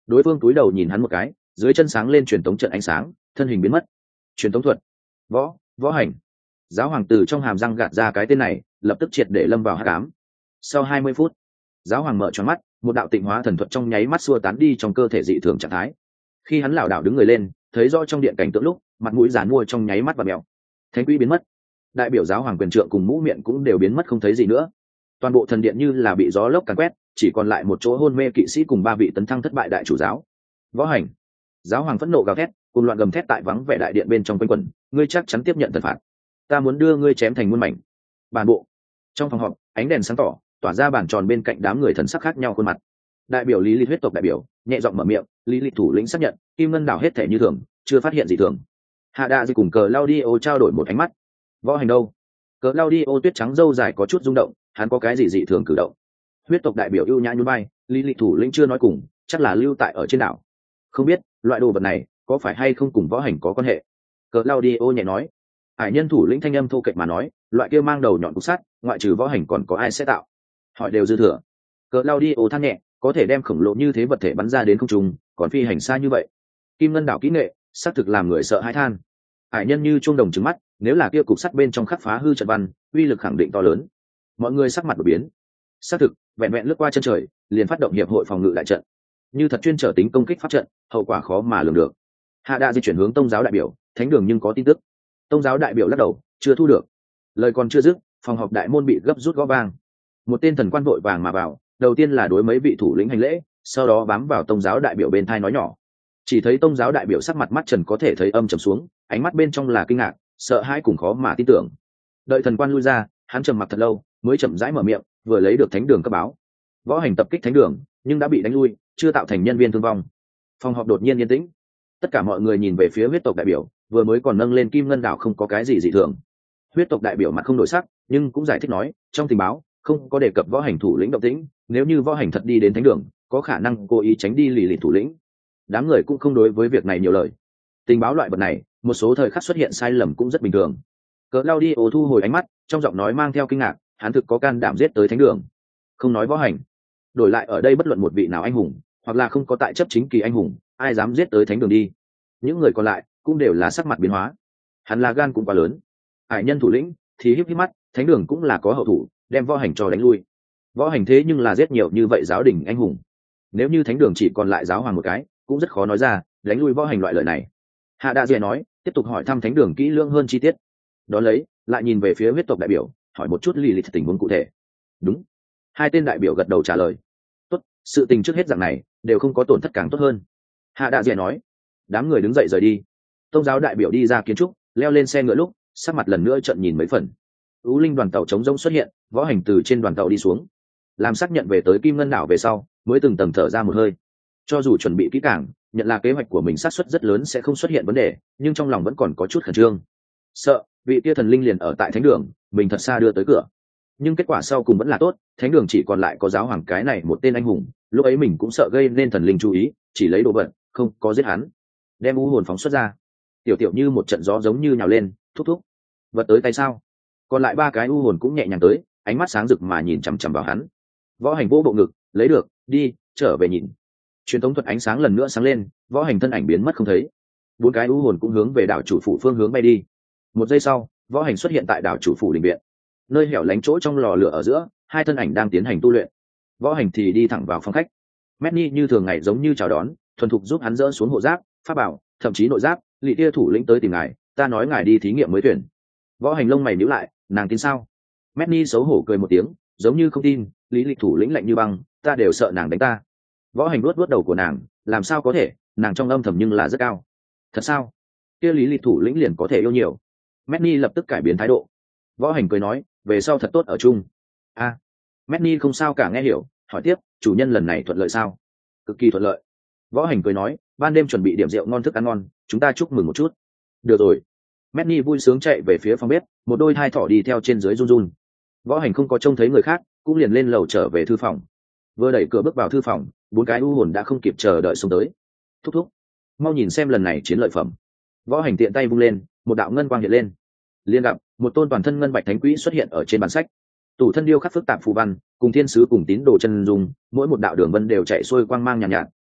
đối phương túi đầu nhìn hắn một cái, dưới chân sáng lên truyền tống trận ánh sáng, thân hình biến mất. Truyền tống thuật, võ võ hành. Giáo hoàng từ trong hàm răng gạt ra cái tên này, lập tức triệt để lâm vào hắc ám. Sau hai mươi phút, giáo hoàng mở tròn mắt, một đạo tịnh hóa thần thuật trong nháy mắt xua tán đi trong cơ thể dị thường trạng thái. Khi hắn lảo đảo đứng người lên, thấy rõ trong điện cảnh tượng lúc, mặt mũi giàn mua trong nháy mắt và mèo. Thánh quỹ biến mất, đại biểu giáo hoàng quyền trượng cùng mũ miệng cũng đều biến mất không thấy gì nữa. Toàn bộ thần điện như là bị gió lốc càn quét, chỉ còn lại một chỗ hôn mê kỵ sĩ cùng ba vị tấn thăng thất bại đại chủ giáo. Võ hành. Giáo hoàng phẫn nộ gào thét, cùng loạn gầm thét tại vắng vẻ đại điện bên trong quanh quẩn, ngươi chắc chắn tiếp nhận thần phạt. Ta muốn đưa ngươi chém thành muôn mảnh. Bản bộ. Trong phòng họp, ánh đèn sáng tỏ, tỏa ra bàn tròn bên cạnh đám người thần sắc khác nhau khuôn mặt. Đại biểu lý lịch huyết tộc đại biểu nhẹ giọng mở miệng, lý lịch thủ lĩnh xác nhận kim ngân đảo hết thể như thường, chưa phát hiện gì thường. Hạ đạ di cùng cờ Claudio trao đổi một ánh mắt. Võ hành đâu? Cờ Claudio tuyết trắng râu dài có chút rung động, hắn có cái gì dị thường cử động? Huyết tộc đại biểu ưu nhã nhún vai, lý lịch thủ lĩnh chưa nói cùng, chắc là lưu tại ở trên đảo. Không biết loại đồ vật này có phải hay không cùng võ hành có quan hệ. Cờ Claudio nhẹ nói. Hải nhân thủ lĩnh thanh âm thô kệch mà nói, loại kia mang đầu nhọn cục sắt, ngoại trừ võ hành còn có ai sẽ tạo? Họ đều dư thừa. Cờ Claudio than nhẹ, có thể đem khổng lồ như thế vật thể bắn ra đến không trung, còn phi hành xa như vậy. Kim ngân đảo kỹ nghệ, xác thực làm người sợ hãi than. Hải nhân như chuông đồng trừng mắt, nếu là kia cục sắt bên trong khắc phá hư trận văn, uy lực khẳng định to lớn. Mọi người sắc mặt đổi biến. Xác thực, vẹn vẹn lướt qua chân trời, liền phát động hiệp hội phòng ngự đại trận. Như thật chuyên trở tính công kích pháp trận, hậu quả khó mà lường được. Hạ đã di chuyển hướng tông giáo đại biểu, thánh đường nhưng có tin tức. Tông giáo đại biểu lắc đầu, chưa thu được. Lời còn chưa dứt, phòng họp đại môn bị gấp rút gõ vang. Một tên thần quan vội vàng mà vào, đầu tiên là đối mấy vị thủ lĩnh hành lễ, sau đó bám vào tông giáo đại biểu bên thai nói nhỏ. Chỉ thấy tông giáo đại biểu sắc mặt mắt trần có thể thấy âm trầm xuống, ánh mắt bên trong là kinh ngạc, sợ hãi cùng khó mà tin tưởng. Đợi thần quan lui ra, hắn trầm mặc thật lâu, mới chậm rãi mở miệng, vừa lấy được thánh đường cấp báo. Võ hành tập kích thánh đường, nhưng đã bị đánh lui, chưa tạo thành nhân viên thương vong. Phòng họp đột nhiên yên tĩnh. Tất cả mọi người nhìn về phía huyết tộc đại biểu, vừa mới còn nâng lên kim ngân đảo không có cái gì dị thường. Huyết tộc đại biểu mặt không đổi sắc, nhưng cũng giải thích nói, trong tình báo không có đề cập võ hành thủ lĩnh động tĩnh, nếu như võ hành thật đi đến thánh đường, có khả năng cố ý tránh đi lì lì thủ lĩnh. Đám người cũng không đối với việc này nhiều lời. Tình báo loại vật này, một số thời khắc xuất hiện sai lầm cũng rất bình thường. Cờ Claudio thu hồi ánh mắt, trong giọng nói mang theo kinh ngạc, hắn thực có can đảm giết tới thánh đường. Không nói võ hành, đổi lại ở đây bất luận một vị nào anh hùng, hoặc là không có tại chấp chính kỳ anh hùng, ai dám giết tới thánh đường đi. Những người còn lại cũng đều là sắc mặt biến hóa. Hắn là gan cũng quá lớn. Hải nhân thủ lĩnh thì híp híp mắt, thánh đường cũng là có hậu thủ, đem võ hành cho đánh lui. Võ hành thế nhưng là giết nhiều như vậy giáo đình anh hùng. Nếu như thánh đường chỉ còn lại giáo hoàng một cái, cũng rất khó nói ra đánh lui võ hành loại lời này. Hạ Đa Dệ nói, tiếp tục hỏi thăm thánh đường kỹ lưỡng hơn chi tiết. Đón lấy, lại nhìn về phía huyết tộc đại biểu, hỏi một chút lì lịch tình huống cụ thể. Đúng. Hai tên đại biểu gật đầu trả lời. Tốt, sự tình trước hết dạng này, đều không có tổn thất càng tốt hơn. Hạ Đa Dệ nói. Đám người đứng dậy rời đi. Tông giáo đại biểu đi ra kiến trúc, leo lên xe ngựa lúc, sắc mặt lần nữa trợn nhìn mấy phần. Ú linh đoàn tàu chống rông xuất hiện, võ hành từ trên đoàn tàu đi xuống, làm xác nhận về tới kim ngân đảo về sau, mới từng tầng thở ra một hơi. Cho dù chuẩn bị kỹ càng, nhận là kế hoạch của mình xác suất rất lớn sẽ không xuất hiện vấn đề, nhưng trong lòng vẫn còn có chút khẩn trương, sợ vị kia thần linh liền ở tại thánh đường, mình thật xa đưa tới cửa. Nhưng kết quả sau cùng vẫn là tốt, thánh đường chỉ còn lại có giáo hoàng cái này một tên anh hùng, lúc ấy mình cũng sợ gây nên thần linh chú ý, chỉ lấy đồ vật, không có giết hắn. Đem u hồn phóng xuất ra, tiểu tiểu như một trận gió giống như nhào lên, thúc thúc vật tới tay sao. Còn lại ba cái u hồn cũng nhẹ nhàng tới, ánh mắt sáng rực mà nhìn chằm chằm vào hắn. Võ hành vỗ bộ ngực, lấy được, đi trở về nhìn. Truyền thống thuật ánh sáng lần nữa sáng lên, võ hành thân ảnh biến mất không thấy. Bốn cái u hồn cũng hướng về đảo chủ phủ phương hướng bay đi. Một giây sau, võ hành xuất hiện tại đảo chủ phủ đình viện, nơi hẻo lánh chỗ trong lò lửa ở giữa, hai thân ảnh đang tiến hành tu luyện. Võ hành thì đi thẳng vào phòng khách. Medni như thường ngày giống như chào đón, thuần thục giúp hắn dỡ xuống hộ giáp, pháp bảo, thậm chí nội giáp. Lị tia thủ lĩnh tới tìm ngài, ta nói ngài đi thí nghiệm mới tuyển. Võ hành lông mày nhíu lại, nàng tin sao? Medni xấu hổ cười một tiếng, giống như không tin. Lý lịch thủ lĩnh lạnh như băng, ta đều sợ nàng đánh ta. Võ hành luốt luốt đầu của nàng, làm sao có thể, nàng trong âm thầm nhưng là rất cao. Thật sao? Kia lý lịch thủ lĩnh liền có thể yêu nhiều. Medni lập tức cải biến thái độ. Võ hành cười nói, về sau thật tốt ở chung. A, à, Medni không sao cả nghe hiểu, hỏi tiếp, chủ nhân lần này thuận lợi sao? Cực kỳ thuận lợi. Võ hành cười nói, ban đêm chuẩn bị điểm rượu ngon thức ăn ngon, chúng ta chúc mừng một chút. Được rồi. Medni vui sướng chạy về phía phòng bếp, một đôi hai thỏ đi theo trên dưới run run. Võ hành không có trông thấy người khác, cũng liền lên lầu trở về thư phòng. Vừa đẩy cửa bước vào thư phòng, bốn cái u hồn đã không kịp chờ đợi xông tới. Thúc thúc, mau nhìn xem lần này chiến lợi phẩm. Võ hành tiện tay vung lên, một đạo ngân quang hiện lên. Liên gặp một tôn toàn thân ngân bạch thánh quỹ xuất hiện ở trên bản sách. Tủ thân điêu khắc phức tạp phù văn, cùng thiên sứ cùng tín đồ chân dung, mỗi một đạo đường vân đều chạy xuôi quang mang nhàn nhạt, nhạt,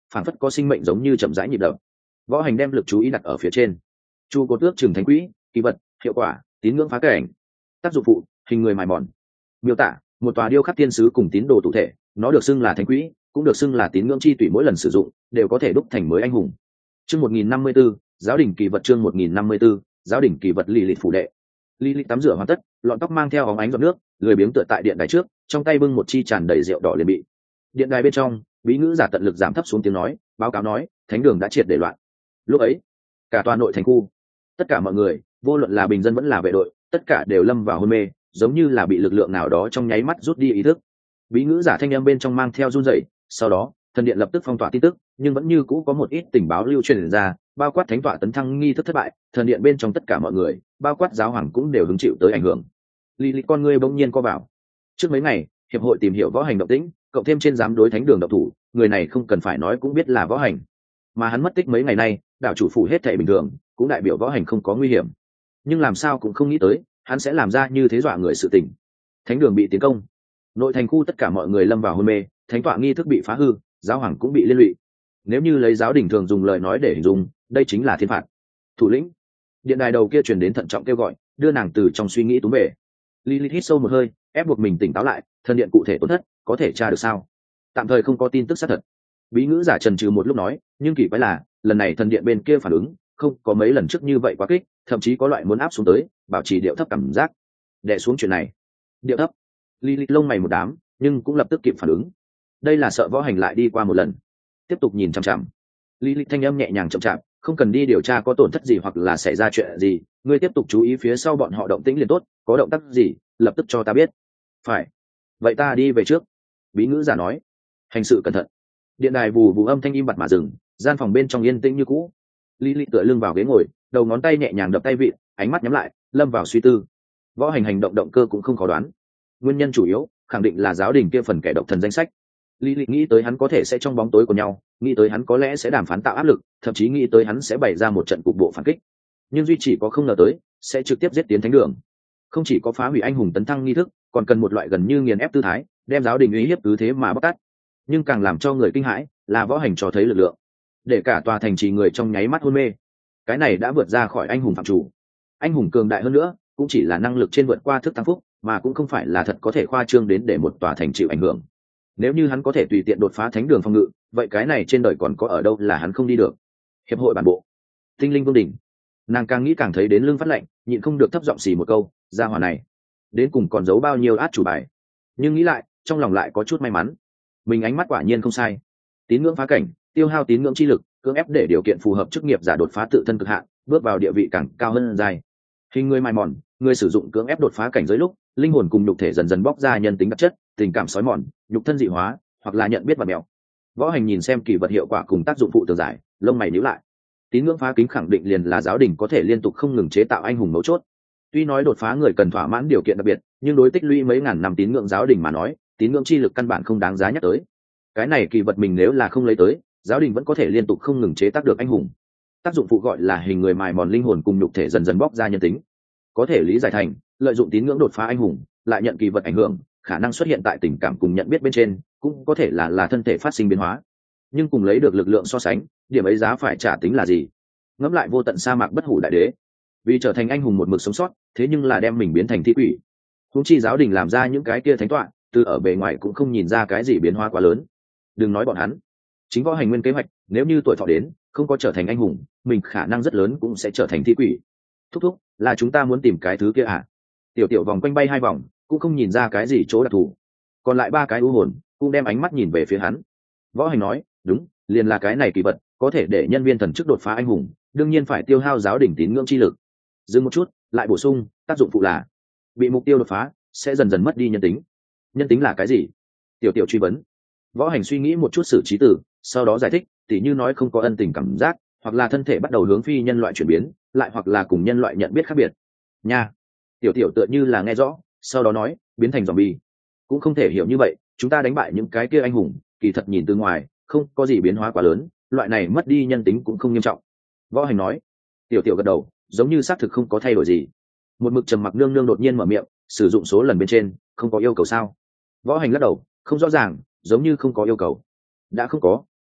phảng phất có sinh mệnh giống như chậm rãi nhịp đập. Võ Hành đem lực chú ý đặt ở phía trên. Chu cột ước chừng thánh quỹ, kỳ vật, hiệu quả, tín ngưỡng phá cảnh, tác dụng phụ, hình người mài mòn. Miêu tả: một tòa điêu khắc tiên sứ cùng tín đồ cụ thể, nó được xưng là thánh quỹ, cũng được xưng là tín ngưỡng chi tủy, mỗi lần sử dụng đều có thể đúc thành mới anh hùng. Chương một nghìn năm mươi tư, giáo đỉnh kỳ vật. Chương một nghìn năm mươi tư, giáo đỉnh kỳ vật. Lì Lịt phủ đệ. Lì Lịt tắm rửa hoàn tất, lọn tóc mang theo óng ánh giọt nước, lười biếng tựa tại điện đài trước, trong tay bưng một chi tràn đầy rượu đỏ liền bị. Điện đài bên trong, bí ngữ giả tận lực giảm thấp xuống tiếng nói, báo cáo nói, thánh đường đã triệt để loạn. Lúc ấy, cả tòa nội thành khu, tất cả mọi người, vô luận là bình dân vẫn là vệ đội, tất cả đều lâm vào hôn mê, giống như là bị lực lượng nào đó trong nháy mắt rút đi ý thức. Bí ngữ giả thanh âm bên trong mang theo run rẩy, sau đó, thần điện lập tức phong tỏa tin tức, nhưng vẫn như cũ có một ít tình báo lưu truyền ra, bao quát thánh tọa tấn thăng nghi thức thất bại, thần điện bên trong tất cả mọi người, bao quát giáo hoàng cũng đều hứng chịu tới ảnh hưởng. Lý Lý con ngươi bỗng nhiên co vào. Trước mấy ngày, hiệp hội tìm hiểu võ hành động tĩnh, cộng thêm trên giám đối thánh đường độc thủ, người này không cần phải nói cũng biết là võ hành. Mà hắn mất tích mấy ngày nay, đảo chủ phủ hết thảy bình thường, cũng đại biểu võ hành không có nguy hiểm. Nhưng làm sao cũng không nghĩ tới, hắn sẽ làm ra như thế dọa người sự tình. Thánh đường bị tiến công, nội thành khu tất cả mọi người lâm vào hôn mê, thánh tọa nghi thức bị phá hư, giáo hoàng cũng bị liên lụy. Nếu như lấy giáo đình thường dùng lời nói để hình dung, đây chính là thiên phạt. Thủ lĩnh. Điện đài đầu kia truyền đến thận trọng kêu gọi, đưa nàng từ trong suy nghĩ túm về. Lilith hít sâu một hơi, ép buộc mình tỉnh táo lại, thần điện cụ thể tổn thất, có thể tra được sao? Tạm thời không có tin tức xác thật. Bí ngữ giả trần trừ một lúc nói, nhưng kỳ quái là, lần này thần điện bên kia phản ứng, không có mấy lần trước như vậy quá kích, thậm chí có loại muốn áp xuống tới, bảo trì điệu thấp cảm giác. Đè xuống chuyện này. Điệu thấp. Lilith lông mày một đám, nhưng cũng lập tức kịp phản ứng. Đây là sợ võ hành lại đi qua một lần. Tiếp tục nhìn chằm chằm. Lilith thanh âm nhẹ nhàng chậm chạp, không cần đi điều tra có tổn thất gì hoặc là xảy ra chuyện gì, ngươi tiếp tục chú ý phía sau bọn họ động tĩnh liền tốt, có động tác gì, lập tức cho ta biết. Phải. Vậy ta đi về trước. Bí ngữ giả nói. Hành sự cẩn thận. Điện đài vù vù âm thanh im bặt mà dừng, gian phòng bên trong yên tĩnh như cũ. Lilith tựa lưng vào ghế ngồi, đầu ngón tay nhẹ nhàng đập tay vịn, ánh mắt nhắm lại, lâm vào suy tư. Võ hành hành động động cơ cũng không khó đoán. Nguyên nhân chủ yếu, khẳng định là giáo đình kia phần kẻ độc thần danh sách. Lilith nghĩ tới hắn có thể sẽ trong bóng tối của nhau, nghĩ tới hắn có lẽ sẽ đàm phán tạo áp lực, thậm chí nghĩ tới hắn sẽ bày ra một trận cục bộ phản kích. Nhưng duy chỉ có không ngờ tới, sẽ trực tiếp giết tiến thánh đường. Không chỉ có phá hủy anh hùng tấn thăng nghi thức, còn cần một loại gần như nghiền ép tư thái, đem giáo đình uy hiếp cứ thế mà bóc tát. Nhưng càng làm cho người kinh hãi, là võ hành cho thấy lực lượng, để cả tòa thành trì người trong nháy mắt hôn mê. Cái này đã vượt ra khỏi anh hùng phạm chủ. Anh hùng cường đại hơn nữa, cũng chỉ là năng lực trên vượt qua thức tăng phúc, mà cũng không phải là thật có thể khoa trương đến để một tòa thành chịu ảnh hưởng. Nếu như hắn có thể tùy tiện đột phá thánh đường phòng ngự, vậy cái này trên đời còn có ở đâu là hắn không đi được. Hiệp hội bản bộ, tinh linh vương đỉnh. Nàng càng nghĩ càng thấy đến lưng phát lạnh, nhịn không được thấp giọng xì một câu, gia hỏa này đến cùng còn giấu bao nhiêu át chủ bài. Nhưng nghĩ lại, trong lòng lại có chút may mắn, mình ánh mắt quả nhiên không sai. Tín ngưỡng phá cảnh, tiêu hao tín ngưỡng chi lực, cưỡng ép để điều kiện phù hợp chức nghiệp giả đột phá tự thân cực hạn, bước vào địa vị càng cao hơn dài. Hình người mài mòn, người sử dụng cưỡng ép đột phá cảnh giới lúc, linh hồn cùng nhục thể dần dần bóc ra nhân tính đặc chất, tình cảm sói mòn, nhục thân dị hóa, hoặc là nhận biết và mèo. Võ hành nhìn xem kỳ vật hiệu quả cùng tác dụng phụ tường giải, lông mày nhíu lại. Tín ngưỡng phá kính khẳng định liền là giáo đình có thể liên tục không ngừng chế tạo anh hùng mấu chốt. Tuy nói đột phá người cần thỏa mãn điều kiện đặc biệt, nhưng đối tích lũy mấy ngàn năm tín ngưỡng giáo đình mà nói, tín ngưỡng chi lực căn bản không đáng giá nhắc tới. Cái này kỳ vật mình nếu là không lấy tới, giáo đình vẫn có thể liên tục không ngừng chế tác được anh hùng. Tác dụng phụ gọi là hình người mài mòn linh hồn cùng nhục thể dần dần bóc ra nhân tính. Có thể lý giải thành lợi dụng tín ngưỡng đột phá anh hùng, lại nhận kỳ vật ảnh hưởng, khả năng xuất hiện tại tình cảm cùng nhận biết bên trên, cũng có thể là là thân thể phát sinh biến hóa. Nhưng cùng lấy được lực lượng so sánh, điểm ấy giá phải trả tính là gì? Ngẫm lại vô tận sa mạc bất hủ đại đế, vì trở thành anh hùng một mực sống sót, thế nhưng là đem mình biến thành thi quỷ. Huống chi giáo đình làm ra những cái kia thánh tọa, từ ở bề ngoài cũng không nhìn ra cái gì biến hóa quá lớn. Đừng nói bọn hắn, chính võ hành nguyên kế hoạch, nếu như tuổi thọ đến, không có trở thành anh hùng, mình khả năng rất lớn cũng sẽ trở thành thi quỷ. Thúc thúc, là chúng ta muốn tìm cái thứ kia à? Tiểu tiểu vòng quanh bay hai vòng, cũng không nhìn ra cái gì chỗ đặc thù. Còn lại ba cái u hồn cũng đem ánh mắt nhìn về phía hắn. Võ hành nói, đúng, liền là cái này kỳ vật, có thể để nhân viên thần chức đột phá anh hùng, đương nhiên phải tiêu hao giáo đỉnh tín ngưỡng chi lực. Dừng một chút, lại bổ sung, tác dụng phụ là bị mục tiêu đột phá sẽ dần dần mất đi nhân tính. Nhân tính là cái gì? Tiểu tiểu truy vấn. Võ hành suy nghĩ một chút xử trí từ, sau đó giải thích, tỉ như nói không có ân tình cảm giác, hoặc là thân thể bắt đầu hướng phi nhân loại chuyển biến, lại hoặc là cùng nhân loại nhận biết khác biệt. Nha. Tiểu tiểu tựa như là nghe rõ, sau đó nói, biến thành zombie. Cũng không thể hiểu như vậy, chúng ta đánh bại những cái kia anh hùng, kỳ thật nhìn từ ngoài, không có gì biến hóa quá lớn, loại này mất đi nhân tính cũng không nghiêm trọng. Võ hành nói. Tiểu tiểu gật đầu, giống như xác thực không có thay đổi gì. Một mực trầm mặc nương nương đột nhiên mở miệng, sử dụng số lần bên trên, không có yêu cầu sao? Võ hành lắc đầu, không rõ ràng, giống như không có yêu cầu. Đã không có,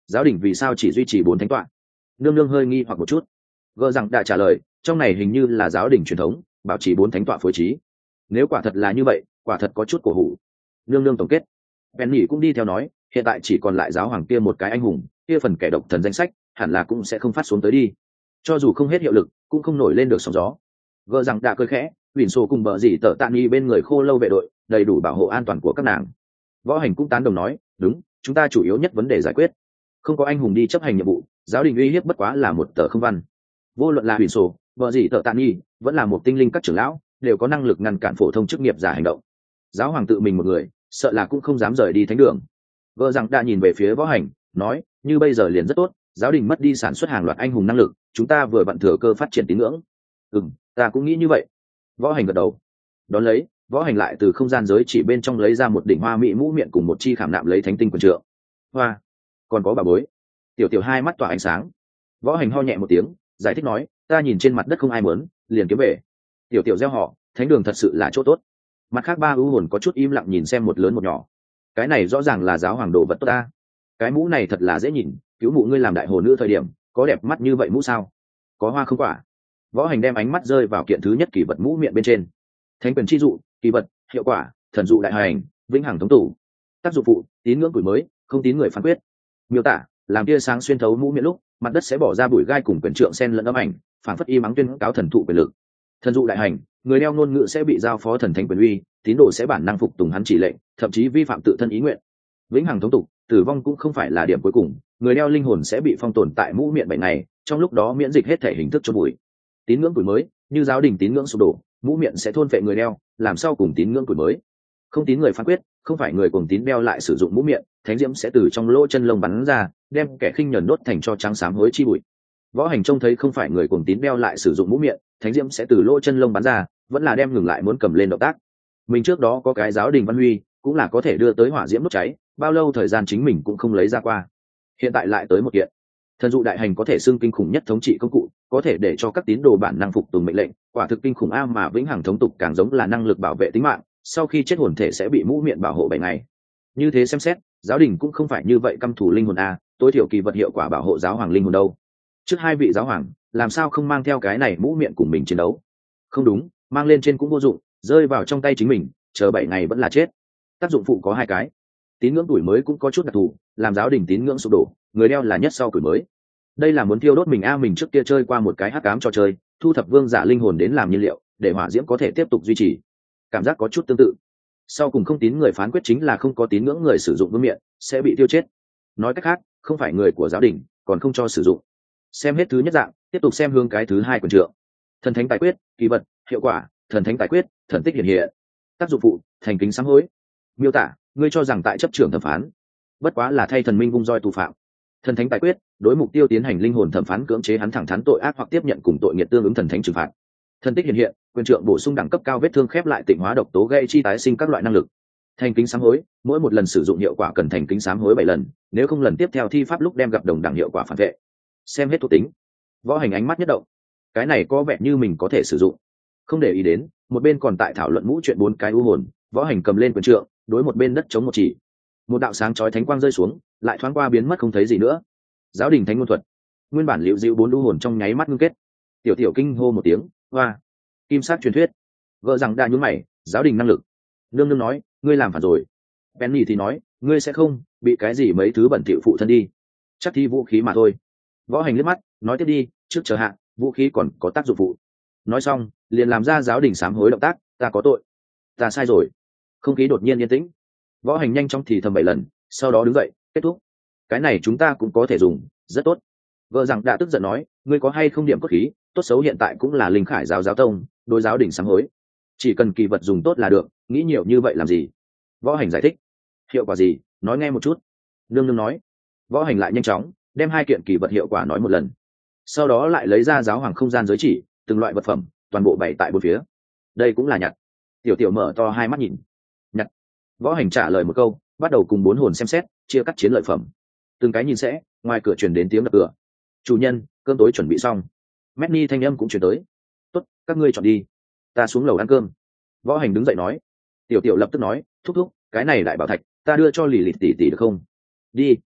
giáo đình vì sao chỉ duy trì bốn thánh tọa? Nương nương hơi nghi hoặc một chút. Gờ rằng đã trả lời, trong này hình như là giáo đình truyền thống bảo trì bốn thánh tọa phối trí. Nếu quả thật là như vậy, quả thật có chút cổ hủ. Nương nương tổng kết. Penny cũng đi theo nói, hiện tại chỉ còn lại giáo hoàng kia một cái anh hùng, kia phần kẻ độc thần danh sách hẳn là cũng sẽ không phát xuống tới đi, cho dù không hết hiệu lực cũng không nổi lên được sóng gió. Gờ rằng đã cười khẽ, Vịn Sô cùng bờ dì tợ tạ nghi bên người khô lâu vệ đội đầy đủ bảo hộ an toàn của các nàng. Võ Hành cũng tán đồng nói, đúng, chúng ta chủ yếu nhất vấn đề giải quyết, không có anh hùng đi chấp hành nhiệm vụ, giáo đình uy hiếp bất quá là một tờ không văn. Vô luận là Vịn Sô, bờ dì tợ tạ nghi vẫn là một tinh linh các trưởng lão đều có năng lực ngăn cản phổ thông chức nghiệp giả hành động. Giáo hoàng tự mình một người sợ là cũng không dám rời đi thánh đường. Gờ rằng đã nhìn về phía Võ Hành, nói, như bây giờ liền rất tốt, giáo đình mất đi sản xuất hàng loạt anh hùng năng lực, chúng ta vừa vặn thừa cơ phát triển tín ngưỡng. Ừm, ta cũng nghĩ như vậy. Võ Hành gật đầu. Đón lấy, Võ Hành lại từ không gian giới chỉ bên trong lấy ra một đỉnh hoa mỹ mũ miệng cùng một chi khảm nạm lấy thánh tinh quần trượng. Hoa, còn có bà bối. Tiểu Tiểu hai mắt tỏa ánh sáng. Võ Hành ho nhẹ một tiếng, giải thích nói, ta nhìn trên mặt đất không ai muốn, liền kiếm về. Tiểu Tiểu gieo họ, thánh đường thật sự là chỗ tốt. Mặt khác ba ưu hồn có chút im lặng nhìn xem một lớn một nhỏ. Cái này rõ ràng là giáo hoàng đồ vật tốt ta. Cái mũ này thật là dễ nhìn, cứu mụ ngươi làm đại hồ nữ thời điểm có đẹp mắt như vậy mũ sao? Có hoa không quả? Võ Hành đem ánh mắt rơi vào kiện thứ nhất kỳ vật mũ miệng bên trên. Thánh quyền chi dụ, kỳ vật, hiệu quả, thần dụ đại hành, vĩnh hằng thống tủ. Tác dụng phụ, tín ngưỡng tuổi mới, không tín người phán quyết. Miêu tả, làm tia sáng xuyên thấu mũ miệng lúc, mặt đất sẽ bỏ ra bụi gai cùng quyền trượng sen lẫn âm ảnh, phản phất y mắng tuyên cáo thần thụ quyền lực. Thần dụ đại hành, người đeo ngôn ngữ sẽ bị giao phó thần thánh quyền uy, tín đồ sẽ bản năng phục tùng hắn chỉ lệnh, thậm chí vi phạm tự thân ý nguyện. Vĩnh hằng thống tục, tử vong cũng không phải là điểm cuối cùng, người đeo linh hồn sẽ bị phong tồn tại mũ miệng bảy ngày, trong lúc đó miễn dịch hết thể hình thức cho bụi. Tín ngưỡng tuổi mới, như giáo đình tín ngưỡng sụp đổ, mũ miệng sẽ thôn phệ người đeo, làm sao cùng tín ngưỡng tuổi mới. Không tín người phán quyết, không phải người cùng tín đeo lại sử dụng mũ miệng, thánh diễm sẽ từ trong lỗ chân lông bắn ra, đem kẻ khinh nhẫn đốt thành cho trắng xám hối chi bụi. Võ Hành trông thấy không phải người cùng tín đeo lại sử dụng mũ miệng, thánh diễm sẽ từ lỗ chân lông bắn ra, vẫn là đem ngừng lại muốn cầm lên động tác. Mình trước đó có cái giáo đình văn huy, cũng là có thể đưa tới hỏa diễm đốt cháy, bao lâu thời gian chính mình cũng không lấy ra qua. Hiện tại lại tới một kiện. Thần dụ đại hành có thể xưng kinh khủng nhất thống trị công cụ, có thể để cho các tín đồ bản năng phục tùng mệnh lệnh, quả thực kinh khủng a, mà vĩnh hằng thống tục càng giống là năng lực bảo vệ tính mạng, sau khi chết hồn thể sẽ bị mũ miệng bảo hộ bảy ngày. Như thế xem xét, giáo đình cũng không phải như vậy căm thù linh hồn a, tối thiểu kỳ vật hiệu quả bảo hộ giáo hoàng linh hồn đâu. Trước hai vị giáo hoàng, làm sao không mang theo cái này mũ miệng cùng mình chiến đấu? Không đúng, mang lên trên cũng vô dụng, rơi vào trong tay chính mình, chờ bảy ngày vẫn là chết. Tác dụng phụ có hai cái. Tín ngưỡng tuổi mới cũng có chút đặc thù, làm giáo đình tín ngưỡng sụp đổ, người đeo là nhất sau tuổi mới. Đây là muốn thiêu đốt mình a, mình trước kia chơi qua một cái hắc ám trò chơi, thu thập vương giả linh hồn đến làm nhiên liệu, để hỏa diễm có thể tiếp tục duy trì. Cảm giác có chút tương tự. Sau cùng không tín người phán quyết chính là không có tín ngưỡng người sử dụng vương miệng sẽ bị tiêu chết. Nói cách khác, không phải người của giáo đình, còn không cho sử dụng. Xem hết thứ nhất dạng, tiếp tục xem hướng cái thứ hai quần trượng. Thần thánh tài quyết, kỳ vật, hiệu quả, thần thánh tài quyết, thần tích hiển hiện. Tác dụng phụ, thành kính sám hối. Miêu tả, ngươi cho rằng tại chấp trưởng thẩm phán, bất quá là thay thần minh vung roi tù phạm. Thần thánh tài quyết, đối mục tiêu tiến hành linh hồn thẩm phán, cưỡng chế hắn thẳng thắn tội ác hoặc tiếp nhận cùng tội nghiệt tương ứng thần thánh trừng phạt. Thần tích hiện hiện, quyền trượng bổ sung đẳng cấp cao vết thương khép lại, tịnh hóa độc tố, gây chi tái sinh các loại năng lực. Thành kính sám hối, mỗi một lần sử dụng hiệu quả cần thành kính sám hối bảy lần, nếu không lần tiếp theo thi pháp lúc đem gặp đồng đẳng hiệu quả phản vệ. Xem hết thuộc tính, Võ Hành ánh mắt nhất động, cái này có vẻ như mình có thể sử dụng. Không để ý đến một bên còn tại thảo luận mũ chuyện bốn cái u hồn, Võ Hành cầm lên quyền trượng, đối một bên đất chống một chỉ, một đạo sáng chói thánh quang rơi xuống, lại thoáng qua biến mất không thấy gì nữa. Giáo đình thánh ngôn thuật, nguyên bản liễu dịu bốn u hồn trong nháy mắt ngưng kết. Tiểu Tiểu kinh hô một tiếng, hoa, kim sát truyền thuyết. Vợ rằng đã nhún mày, giáo đình năng lực. Nương nương nói, ngươi làm phản rồi. Penny thì nói, ngươi sẽ không bị cái gì mấy thứ bẩn thỉu phụ thân đi, chắc thi vũ khí mà thôi. Võ Hành liếc mắt, nói tiếp đi, trước chờ hạ, vũ khí còn có tác dụng phụ. Nói xong, liền làm ra giáo đình sám hối động tác, ta có tội, ta sai rồi. Không khí đột nhiên yên tĩnh. Võ Hành nhanh chóng thì thầm bảy lần, sau đó đứng dậy, kết thúc. Cái này chúng ta cũng có thể dùng, rất tốt. Vợ rằng đã tức giận nói, ngươi có hay không điểm cốt khí, tốt xấu hiện tại cũng là linh khải giáo giáo tông, đối giáo đình sám hối, chỉ cần kỳ vật dùng tốt là được, nghĩ nhiều như vậy làm gì? Võ Hành giải thích, hiệu quả gì, nói nghe một chút. Nương nương nói. Võ Hành lại nhanh chóng đem hai kiện kỳ vật hiệu quả nói một lần, sau đó lại lấy ra giáo hoàng không gian giới chỉ, từng loại vật phẩm toàn bộ bày tại bốn phía. Đây cũng là nhặt. Tiểu Tiểu mở to hai mắt nhìn. Nhặt. Võ Hành trả lời một câu, bắt đầu cùng bốn hồn xem xét chia cắt chiến lợi phẩm. Từng cái nhìn sẽ, ngoài cửa truyền đến tiếng đập cửa. Chủ nhân, cơm tối chuẩn bị xong. Medni thanh âm cũng truyền tới. Tốt, các ngươi chọn đi, ta xuống lầu ăn cơm. Võ Hành đứng dậy nói. Tiểu Tiểu lập tức nói, thúc thúc, cái này đại bảo thạch ta đưa cho lì lịt tỷ tỷ được không? Đi.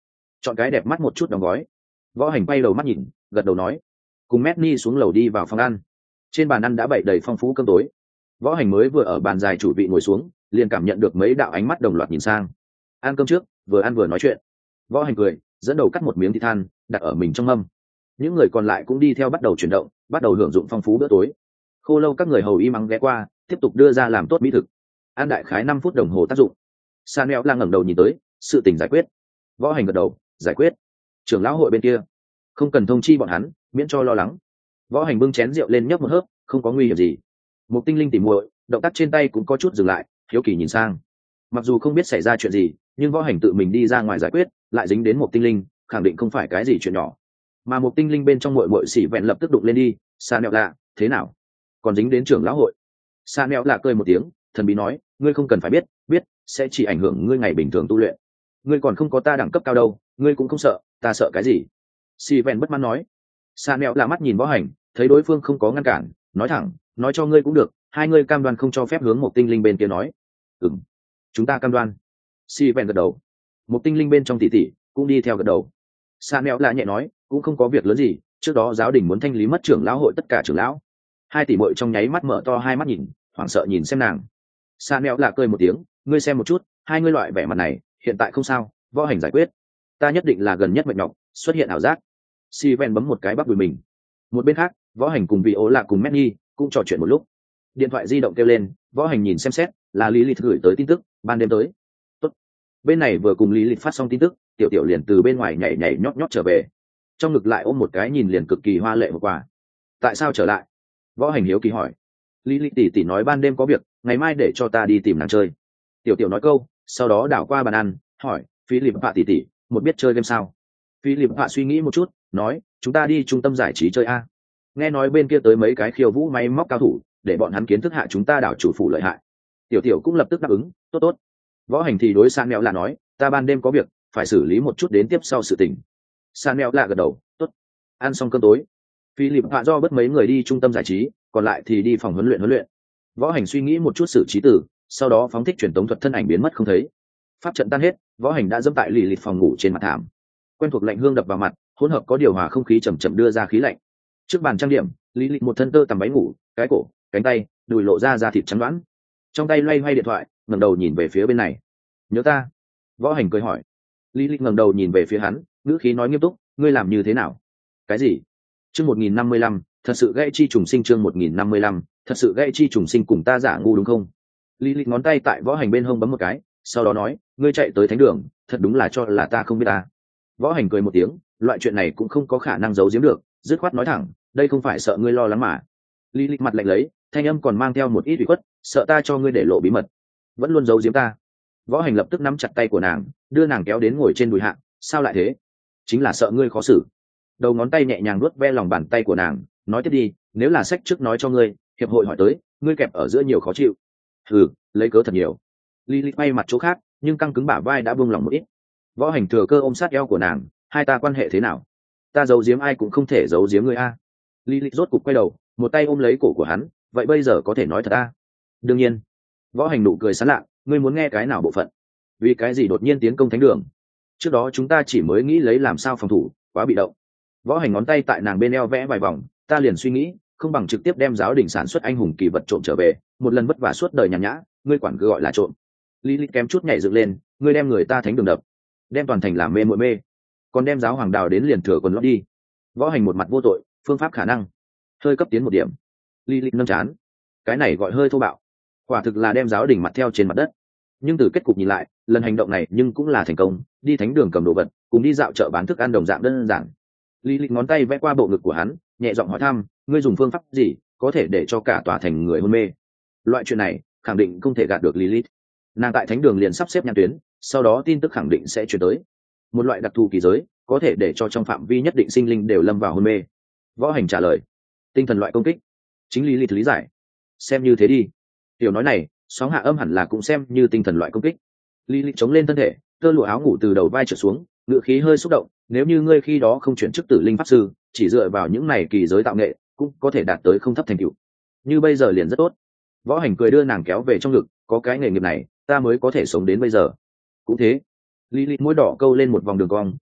chọn cái đẹp mắt một chút đóng gói. Võ Hành quay đầu mắt nhìn, gật đầu nói, cùng Medni xuống lầu đi vào phòng ăn. Trên bàn ăn đã bày đầy phong phú cơm tối. Võ Hành mới vừa ở bàn dài chủ vị ngồi xuống, liền cảm nhận được mấy đạo ánh mắt đồng loạt nhìn sang. Ăn cơm trước, vừa ăn vừa nói chuyện. Võ Hành cười, dẫn đầu cắt một miếng thịt than, đặt ở mình trong mâm. Những người còn lại cũng đi theo bắt đầu chuyển động, bắt đầu hưởng dụng phong phú bữa tối. Khô lâu các người hầu y mắng ghé qua, tiếp tục đưa ra làm tốt mỹ thực. Ăn đại khái năm phút đồng hồ tác dụng. Sa Neo lang ngẩng đầu nhìn tới, sự tình giải quyết. Võ Hành gật đầu, giải quyết. Trưởng lão hội bên kia, không cần thông chi bọn hắn, miễn cho lo lắng. Võ Hành bưng chén rượu lên nhấp một hớp, không có nguy hiểm gì. Một tinh linh tỉ muội, động tác trên tay cũng có chút dừng lại, hiếu kỳ nhìn sang. Mặc dù không biết xảy ra chuyện gì, nhưng Võ Hành tự mình đi ra ngoài giải quyết, lại dính đến một tinh linh, khẳng định không phải cái gì chuyện nhỏ. Mà một tinh linh bên trong muội muội xỉ vẹn lập tức đụng lên đi, Sa Neo lạ, thế nào? Còn dính đến trưởng lão hội. Sa Neo lạ cười một tiếng, thần bí nói, ngươi không cần phải biết, biết sẽ chỉ ảnh hưởng ngươi ngày bình thường tu luyện. Ngươi còn không có ta đẳng cấp cao đâu, ngươi cũng không sợ, ta sợ cái gì? Xỉ vẹn bất mãn nói. Sa Neo lạ mắt nhìn Võ Hành, thấy đối phương không có ngăn cản, nói thẳng, nói cho ngươi cũng được, hai ngươi cam đoan không cho phép hướng một tinh linh bên kia nói. Ừm, chúng ta cam đoan. Xỉ vẹn gật đầu. Một tinh linh bên trong tỷ tỷ cũng đi theo gật đầu. Sa Neo lạ nhẹ nói, cũng không có việc lớn gì, trước đó giáo đình muốn thanh lý mất trưởng lão hội tất cả trưởng lão. Hai tỷ muội trong nháy mắt mở to hai mắt nhìn, hoảng sợ nhìn xem nàng. Sa Neo lạ cười một tiếng, ngươi xem một chút, hai ngươi loại vẻ mặt này, hiện tại không sao, Võ Hành giải quyết. Ta nhất định là gần nhất mệt nhọc, xuất hiện ảo giác. Steven bấm một cái bắp đùi mình. Một bên khác, Võ Hành cùng vị ố lạ cùng Menny cũng trò chuyện một lúc. Điện thoại di động kêu lên, Võ Hành nhìn xem xét, là Lilith gửi tới tin tức, ban đêm tới. Tốt. Bên này vừa cùng Lilith phát xong tin tức, Tiểu Tiểu liền từ bên ngoài nhảy nhảy nhót nhót trở về. Trong ngực lại ôm một cái nhìn liền cực kỳ hoa lệ một quà. Tại sao trở lại? Võ Hành hiếu kỳ hỏi. Lilith tỷ tỷ nói ban đêm có việc, ngày mai để cho ta đi tìm nàng chơi. Tiểu Tiểu nói câu, sau đó đảo qua bàn ăn, hỏi, Philip Hạ tỷ tỷ, một biết chơi game sao? Philip Hạ suy nghĩ một chút, nói, chúng ta đi trung tâm giải trí chơi a. Nghe nói bên kia tới mấy cái khiêu vũ máy móc cao thủ, để bọn hắn kiến thức hạ chúng ta đảo chủ phủ lợi hại. Tiểu Tiểu cũng lập tức đáp ứng, tốt tốt. Võ Hành thì đối San Mèo là nói, ta ban đêm có việc, phải xử lý một chút đến tiếp sau sự tình. San Mèo là gật đầu, tốt. Ăn xong cơm tối, Philip Hạ do bất mấy người đi trung tâm giải trí, còn lại thì đi phòng huấn luyện huấn luyện. Võ Hành suy nghĩ một chút xử trí tử, sau đó phóng thích truyền tống thuật thân ảnh biến mất không thấy. Pháp trận tan hết, Võ Hành đã dẫm tại lì lịt phòng ngủ trên mặt thảm. Quen thuộc lạnh hương đập vào mặt, hỗn hợp có điều hòa không khí chậm chậm đưa ra khí lạnh. Trước bàn trang điểm, lý lịt một thân tơ tằm váy ngủ, cái cổ, cánh tay, đùi lộ ra da thịt trắng đoán. Trong tay loay hoay điện thoại, ngẩng đầu nhìn về phía bên này. Nhớ ta? Võ Hành cười hỏi. Lý lịt ngẩng đầu nhìn về phía hắn, ngữ khí nói nghiêm túc, ngươi làm như thế nào? Cái gì? Chương một nghìn năm mươi lăm, thật sự gãy chi trùng sinh. Chương một nghìn năm mươi lăm, thật sự gãy chi trùng sinh. Cùng ta giả ngu đúng không? Lý lịt ngón tay tại Võ Hành bên hông bấm một cái, sau đó nói, ngươi chạy tới thánh đường, thật đúng là cho là ta không biết ta. Võ Hành cười một tiếng, loại chuyện này cũng không có khả năng giấu giếm được, dứt khoát nói thẳng, đây không phải sợ ngươi lo lắng mà. Lý lịch mặt lạnh lấy, thanh âm còn mang theo một ít ủy khuất, sợ ta cho ngươi để lộ bí mật, vẫn luôn giấu giếm ta. Võ Hành lập tức nắm chặt tay của nàng, đưa nàng kéo đến ngồi trên đùi hạ, sao lại thế? Chính là sợ ngươi khó xử. Đầu ngón tay nhẹ nhàng nuốt ve lòng bàn tay của nàng, nói tiếp đi, nếu là sách trước nói cho ngươi, hiệp hội hỏi tới, ngươi kẹp ở giữa nhiều khó chịu. Hừ, lấy cớ thật nhiều. Lý lịch bay mặt chỗ khác, nhưng căng cứng bả vai đã buông lòng một ít. Võ Hành thừa cơ ôm sát eo của nàng, hai ta quan hệ thế nào? Ta giấu giếm ai cũng không thể giấu giếm ngươi a. Lý lịch rốt cục quay đầu, một tay ôm lấy cổ của hắn, vậy bây giờ có thể nói thật a? Đương nhiên. Võ Hành nụ cười sán lạ, ngươi muốn nghe cái nào bộ phận? Vì cái gì đột nhiên tiến công thánh đường? Trước đó chúng ta chỉ mới nghĩ lấy làm sao phòng thủ, quá bị động. Võ Hành ngón tay tại nàng bên eo vẽ vài vòng, ta liền suy nghĩ, không bằng trực tiếp đem giáo đình sản xuất anh hùng kỳ vật trộm trở về, một lần vất vả suốt đời nhàn nhã, ngươi quản cứ gọi là trộm. Lý lịch kém chút nhảy dựng lên, ngươi đem người ta thánh đường đập, đem toàn thành làm mê muội mê, còn đem giáo hoàng đào đến liền thừa quần lót đi. Võ Hành một mặt vô tội, phương pháp khả năng hơi cấp tiến một điểm. Lý lịch nâng chán, cái này gọi hơi thô bạo, quả thực là đem giáo đình mặt theo trên mặt đất. Nhưng từ kết cục nhìn lại, lần hành động này nhưng cũng là thành công, đi thánh đường cầm đồ vật, cùng đi dạo chợ bán thức ăn đồng dạng đơn giản. Lý lịch ngón tay vẽ qua bộ ngực của hắn, nhẹ giọng hỏi thăm, ngươi dùng phương pháp gì có thể để cho cả tòa thành người hôn mê? Loại chuyện này khẳng định không thể gạt được Lilith. Nàng tại thánh đường liền sắp xếp nhãn tuyến, sau đó tin tức khẳng định sẽ chuyển tới. Một loại đặc thù kỳ giới có thể để cho trong phạm vi nhất định sinh linh đều lâm vào hôn mê. Võ Hành trả lời, tinh thần loại công kích. Chính lý lịch lý giải, xem như thế đi. Tiểu nói này, sóng hạ âm hẳn là cũng xem như tinh thần loại công kích. Lý lịch chống lên thân thể, tơ lụa áo ngủ từ đầu vai trở xuống, ngựa khí hơi xúc động. Nếu như ngươi khi đó không chuyển chức tử linh pháp sư, chỉ dựa vào những này kỳ giới tạo nghệ, cũng có thể đạt tới không thấp thành tựu. Như bây giờ liền rất tốt. Võ Hành cười đưa nàng kéo về trong ngực, có cái nghề nghiệp này, ta mới có thể sống đến bây giờ. Cũng thế. Lý lịch môi đỏ câu lên một vòng đường cong,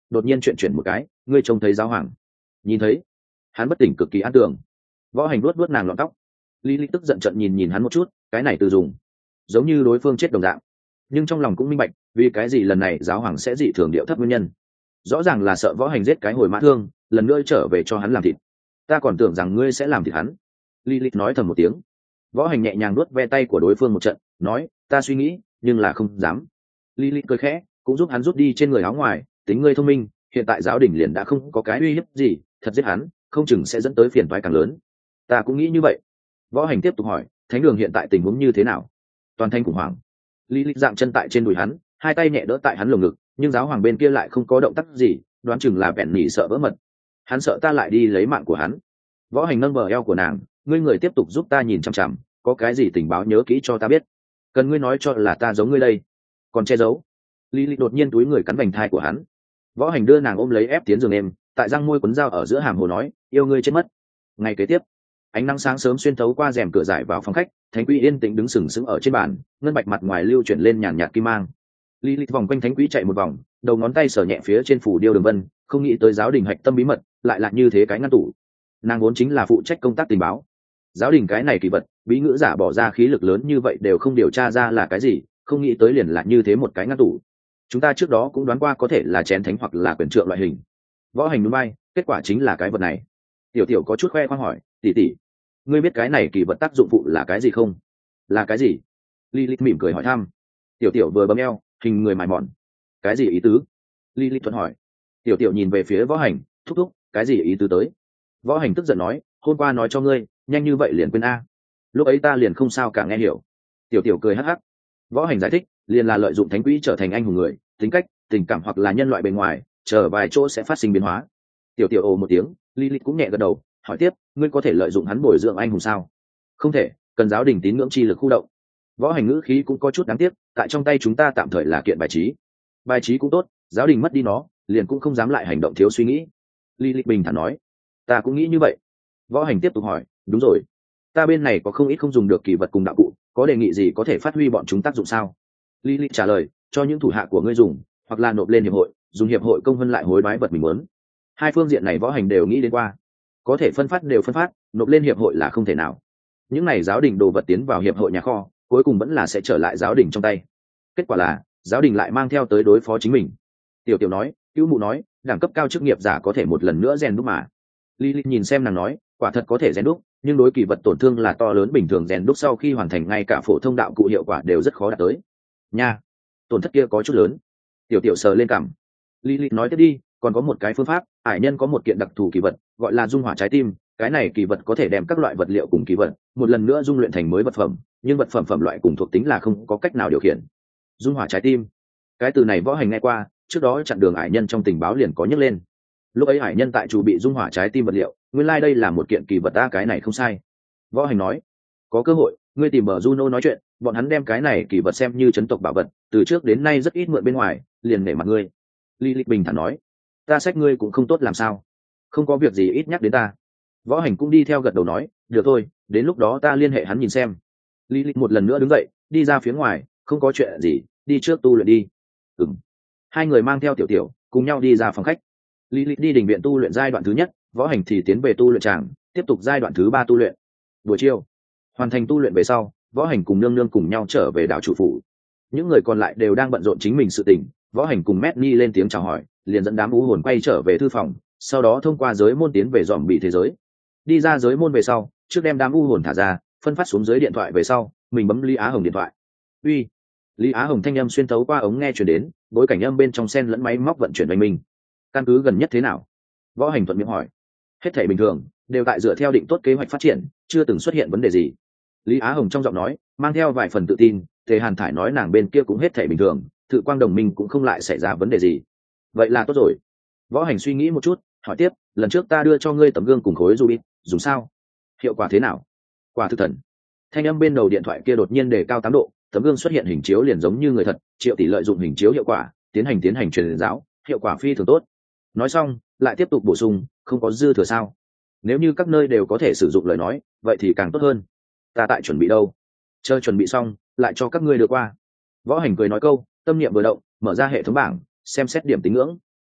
đột nhiên chuyện chuyển một cái, ngươi trông thấy giáo hoàng? Nhìn thấy. Hắn bất tỉnh cực kỳ an tưởng. Võ Hành luốt luốt nàng lọn tóc. Lý Lý tức giận trận nhìn nhìn hắn một chút, cái này từ dùng giống như đối phương chết đồng dạng, nhưng trong lòng cũng minh bạch vì cái gì lần này giáo hoàng sẽ dị thường điệu thấp nguyên nhân. Rõ ràng là sợ Võ Hành giết cái hồi mã thương, lần nữa trở về cho hắn làm thịt. Ta còn tưởng rằng ngươi sẽ làm thịt hắn. Lý Lý nói thầm một tiếng. Võ Hành nhẹ nhàng nuốt ve tay của đối phương một trận, nói, ta suy nghĩ, nhưng là không dám. Lý Lý cười khẽ, cũng giúp hắn rút đi trên người áo ngoài, tính ngươi thông minh, hiện tại giáo đình liền đã không có cái uy hiếp gì, thật giết hắn, không chừng sẽ dẫn tới phiền toái càng lớn. Ta cũng nghĩ như vậy. Võ Hành tiếp tục hỏi, thánh đường hiện tại tình huống như thế nào? Toàn thành khủng hoảng. Lý Lịch dạng chân tại trên đùi hắn, hai tay nhẹ đỡ tại hắn lồng ngực, nhưng giáo hoàng bên kia lại không có động tác gì, đoán chừng là bẹn nhỉ sợ vỡ mật. Hắn sợ ta lại đi lấy mạng của hắn. Võ Hành nâng bờ eo của nàng, ngươi người tiếp tục giúp ta nhìn chằm chằm, có cái gì tình báo nhớ kỹ cho ta biết. Cần ngươi nói cho là ta giống ngươi đây. Còn che giấu. Lý Lịch đột nhiên túi người cắn vành thai của hắn. Võ Hành đưa nàng ôm lấy ép tiến giường em, tại răng môi quấn dao ở giữa hàm hồ nói, yêu ngươi chết mất. Ngày kế tiếp, ánh nắng sáng sớm xuyên thấu qua rèm cửa giải vào phòng khách, thánh quỹ yên tĩnh đứng sừng sững ở trên bàn, ngân bạch mặt ngoài lưu chuyển lên nhàn nhạt kim mang. Lý Lịch vòng quanh thánh quỹ chạy một vòng, đầu ngón tay sờ nhẹ phía trên phủ điêu đường vân, không nghĩ tới giáo đình hạch tâm bí mật lại là như thế cái ngăn tủ. Nàng vốn chính là phụ trách công tác tình báo, giáo đình cái này kỳ vật, bí ngữ giả bỏ ra khí lực lớn như vậy đều không điều tra ra là cái gì, không nghĩ tới liền là như thế một cái ngăn tủ. Chúng ta trước đó cũng đoán qua có thể là chén thánh hoặc là quyền trượng loại hình. Võ Hành núi bay, kết quả chính là cái vật này. Tiểu Tiểu có chút khoe khoang hỏi, tỷ tỷ, ngươi biết cái này kỳ vật tác dụng phụ là cái gì không? Là cái gì? Lilith mỉm cười hỏi thăm. Tiểu Tiểu vừa bấm eo, hình người mài mòn. Cái gì ý tứ? Lilith thuận hỏi. Tiểu Tiểu nhìn về phía Võ Hành, thúc thúc, cái gì ý tứ tới? Võ Hành tức giận nói, hôm qua nói cho ngươi, nhanh như vậy liền quên a. Lúc ấy ta liền không sao cả nghe hiểu. Tiểu Tiểu cười hắc hắc. Võ Hành giải thích, liền là lợi dụng thánh quỹ trở thành anh hùng người, tính cách, tình cảm hoặc là nhân loại bên ngoài, chờ vài chỗ sẽ phát sinh biến hóa. Tiểu Tiểu ồ một tiếng, Lilith cũng nhẹ gật đầu, hỏi tiếp, ngươi có thể lợi dụng hắn bồi dưỡng anh hùng sao? Không thể, cần giáo đình tín ngưỡng chi lực khu động. Võ Hành ngữ khí cũng có chút đáng tiếc, tại trong tay chúng ta tạm thời là kiện bài trí. Bài trí cũng tốt, giáo đình mất đi nó, liền cũng không dám lại hành động thiếu suy nghĩ. Lilith bình thản nói, ta cũng nghĩ như vậy. Võ Hành tiếp tục hỏi, đúng rồi, ta bên này có không ít không dùng được kỳ vật cùng đạo cụ, có đề nghị gì có thể phát huy bọn chúng tác dụng sao? Lilith trả lời, cho những thủ hạ của ngươi dùng, hoặc là nộp lên hiệp hội, dùng hiệp hội công hơn lại hối đoái vật mình muốn. Hai phương diện này Võ Hành đều nghĩ đến qua, có thể phân phát đều phân phát, nộp lên hiệp hội là không thể nào. Những này giáo đình đồ vật tiến vào hiệp hội nhà kho, cuối cùng vẫn là sẽ trở lại giáo đình trong tay. Kết quả là giáo đình lại mang theo tới đối phó chính mình. Tiểu Tiểu nói, cứu mụ nói, đẳng cấp cao chức nghiệp giả có thể một lần nữa rèn đúc mà. Lilith nhìn xem nàng nói, quả thật có thể rèn đúc, nhưng đối kỳ vật tổn thương là to lớn, bình thường rèn đúc sau khi hoàn thành ngay cả phổ thông đạo cụ hiệu quả đều rất khó đạt tới. Nha, tổn thất kia có chút lớn. Tiểu Tiểu sờ lên cằm. Lilith nói tiếp đi, còn có một cái phương pháp, ải nhân có một kiện đặc thù kỳ vật, gọi là dung hỏa trái tim, cái này kỳ vật có thể đem các loại vật liệu cùng kỳ vật một lần nữa dung luyện thành mới vật phẩm, nhưng vật phẩm phẩm loại cùng thuộc tính là không có cách nào điều khiển. Dung hỏa trái tim, cái từ này Võ Hành nghe qua, trước đó chặn đường ải nhân trong tình báo liền có nhắc lên. Lúc ấy ải nhân tại chủ bị dung hỏa trái tim vật liệu, nguyên lai like đây là một kiện kỳ vật, ta cái này không sai. Võ Hành nói, có cơ hội ngươi tìm bờ Juno nói chuyện, bọn hắn đem cái này kỳ vật xem như chấn tộc bảo vật, từ trước đến nay rất ít mượn bên ngoài, liền nể mặt ngươi. Lilith bình thản nói, ta sách ngươi cũng không tốt làm sao? Không có việc gì ít nhắc đến ta. Võ Hành cũng đi theo gật đầu nói, được thôi, đến lúc đó ta liên hệ hắn nhìn xem. Lilith một lần nữa đứng dậy, đi ra phía ngoài, không có chuyện gì, đi trước tu luyện đi. Ừm. Hai người mang theo Tiểu Tiểu, cùng nhau đi ra phòng khách. Lilith đi đình viện tu luyện giai đoạn thứ nhất, Võ Hành thì tiến về tu luyện tràng, tiếp tục giai đoạn thứ ba tu luyện. Buổi chiều, hoàn thành tu luyện về sau, Võ Hành cùng nương nương cùng nhau trở về đảo chủ phủ. Những người còn lại đều đang bận rộn chính mình sự tình. Võ Hành cùng Medni lên tiếng chào hỏi, liền dẫn đám u hồn quay trở về thư phòng, sau đó thông qua giới môn tiến về dòm bị thế giới. Đi ra giới môn về sau, trước đem đám u hồn thả ra, phân phát xuống dưới điện thoại về sau, mình bấm Lý Á Hồng điện thoại. Uy. Lý Á Hồng thanh âm xuyên thấu qua ống nghe truyền đến, bối cảnh âm bên trong xen lẫn máy móc vận chuyển oanh minh. Căn cứ gần nhất thế nào? Võ Hành thuận miệng hỏi. Hết thảy bình thường, đều tại dựa theo định tốt kế hoạch phát triển, chưa từng xuất hiện vấn đề gì. Lý Á Hồng trong giọng nói mang theo vài phần tự tin. Tề Hàn Thải nói nàng bên kia cũng hết thảy bình thường, Thự Quang Đồng Minh cũng không lại xảy ra vấn đề gì. Vậy là tốt rồi. Võ Hành suy nghĩ một chút, hỏi tiếp, lần trước ta đưa cho ngươi tấm gương cùng khối ruby, dùng sao? Hiệu quả thế nào? Quả thực thần. Thanh âm bên đầu điện thoại kia đột nhiên đề cao tám độ, tấm gương xuất hiện hình chiếu liền giống như người thật, Triệu tỷ lợi dụng hình chiếu hiệu quả, tiến hành tiến hành truyền giáo, hiệu quả phi thường tốt. Nói xong, lại tiếp tục bổ sung, không có dư thừa sao? Nếu như các nơi đều có thể sử dụng lời nói, vậy thì càng tốt hơn. Ta tại chuẩn bị đâu? Chờ chuẩn bị xong, lại cho các ngươi đưa qua. Võ Hành cười nói câu, tâm niệm vừa động, mở ra hệ thống bảng, xem xét điểm tín ngưỡng.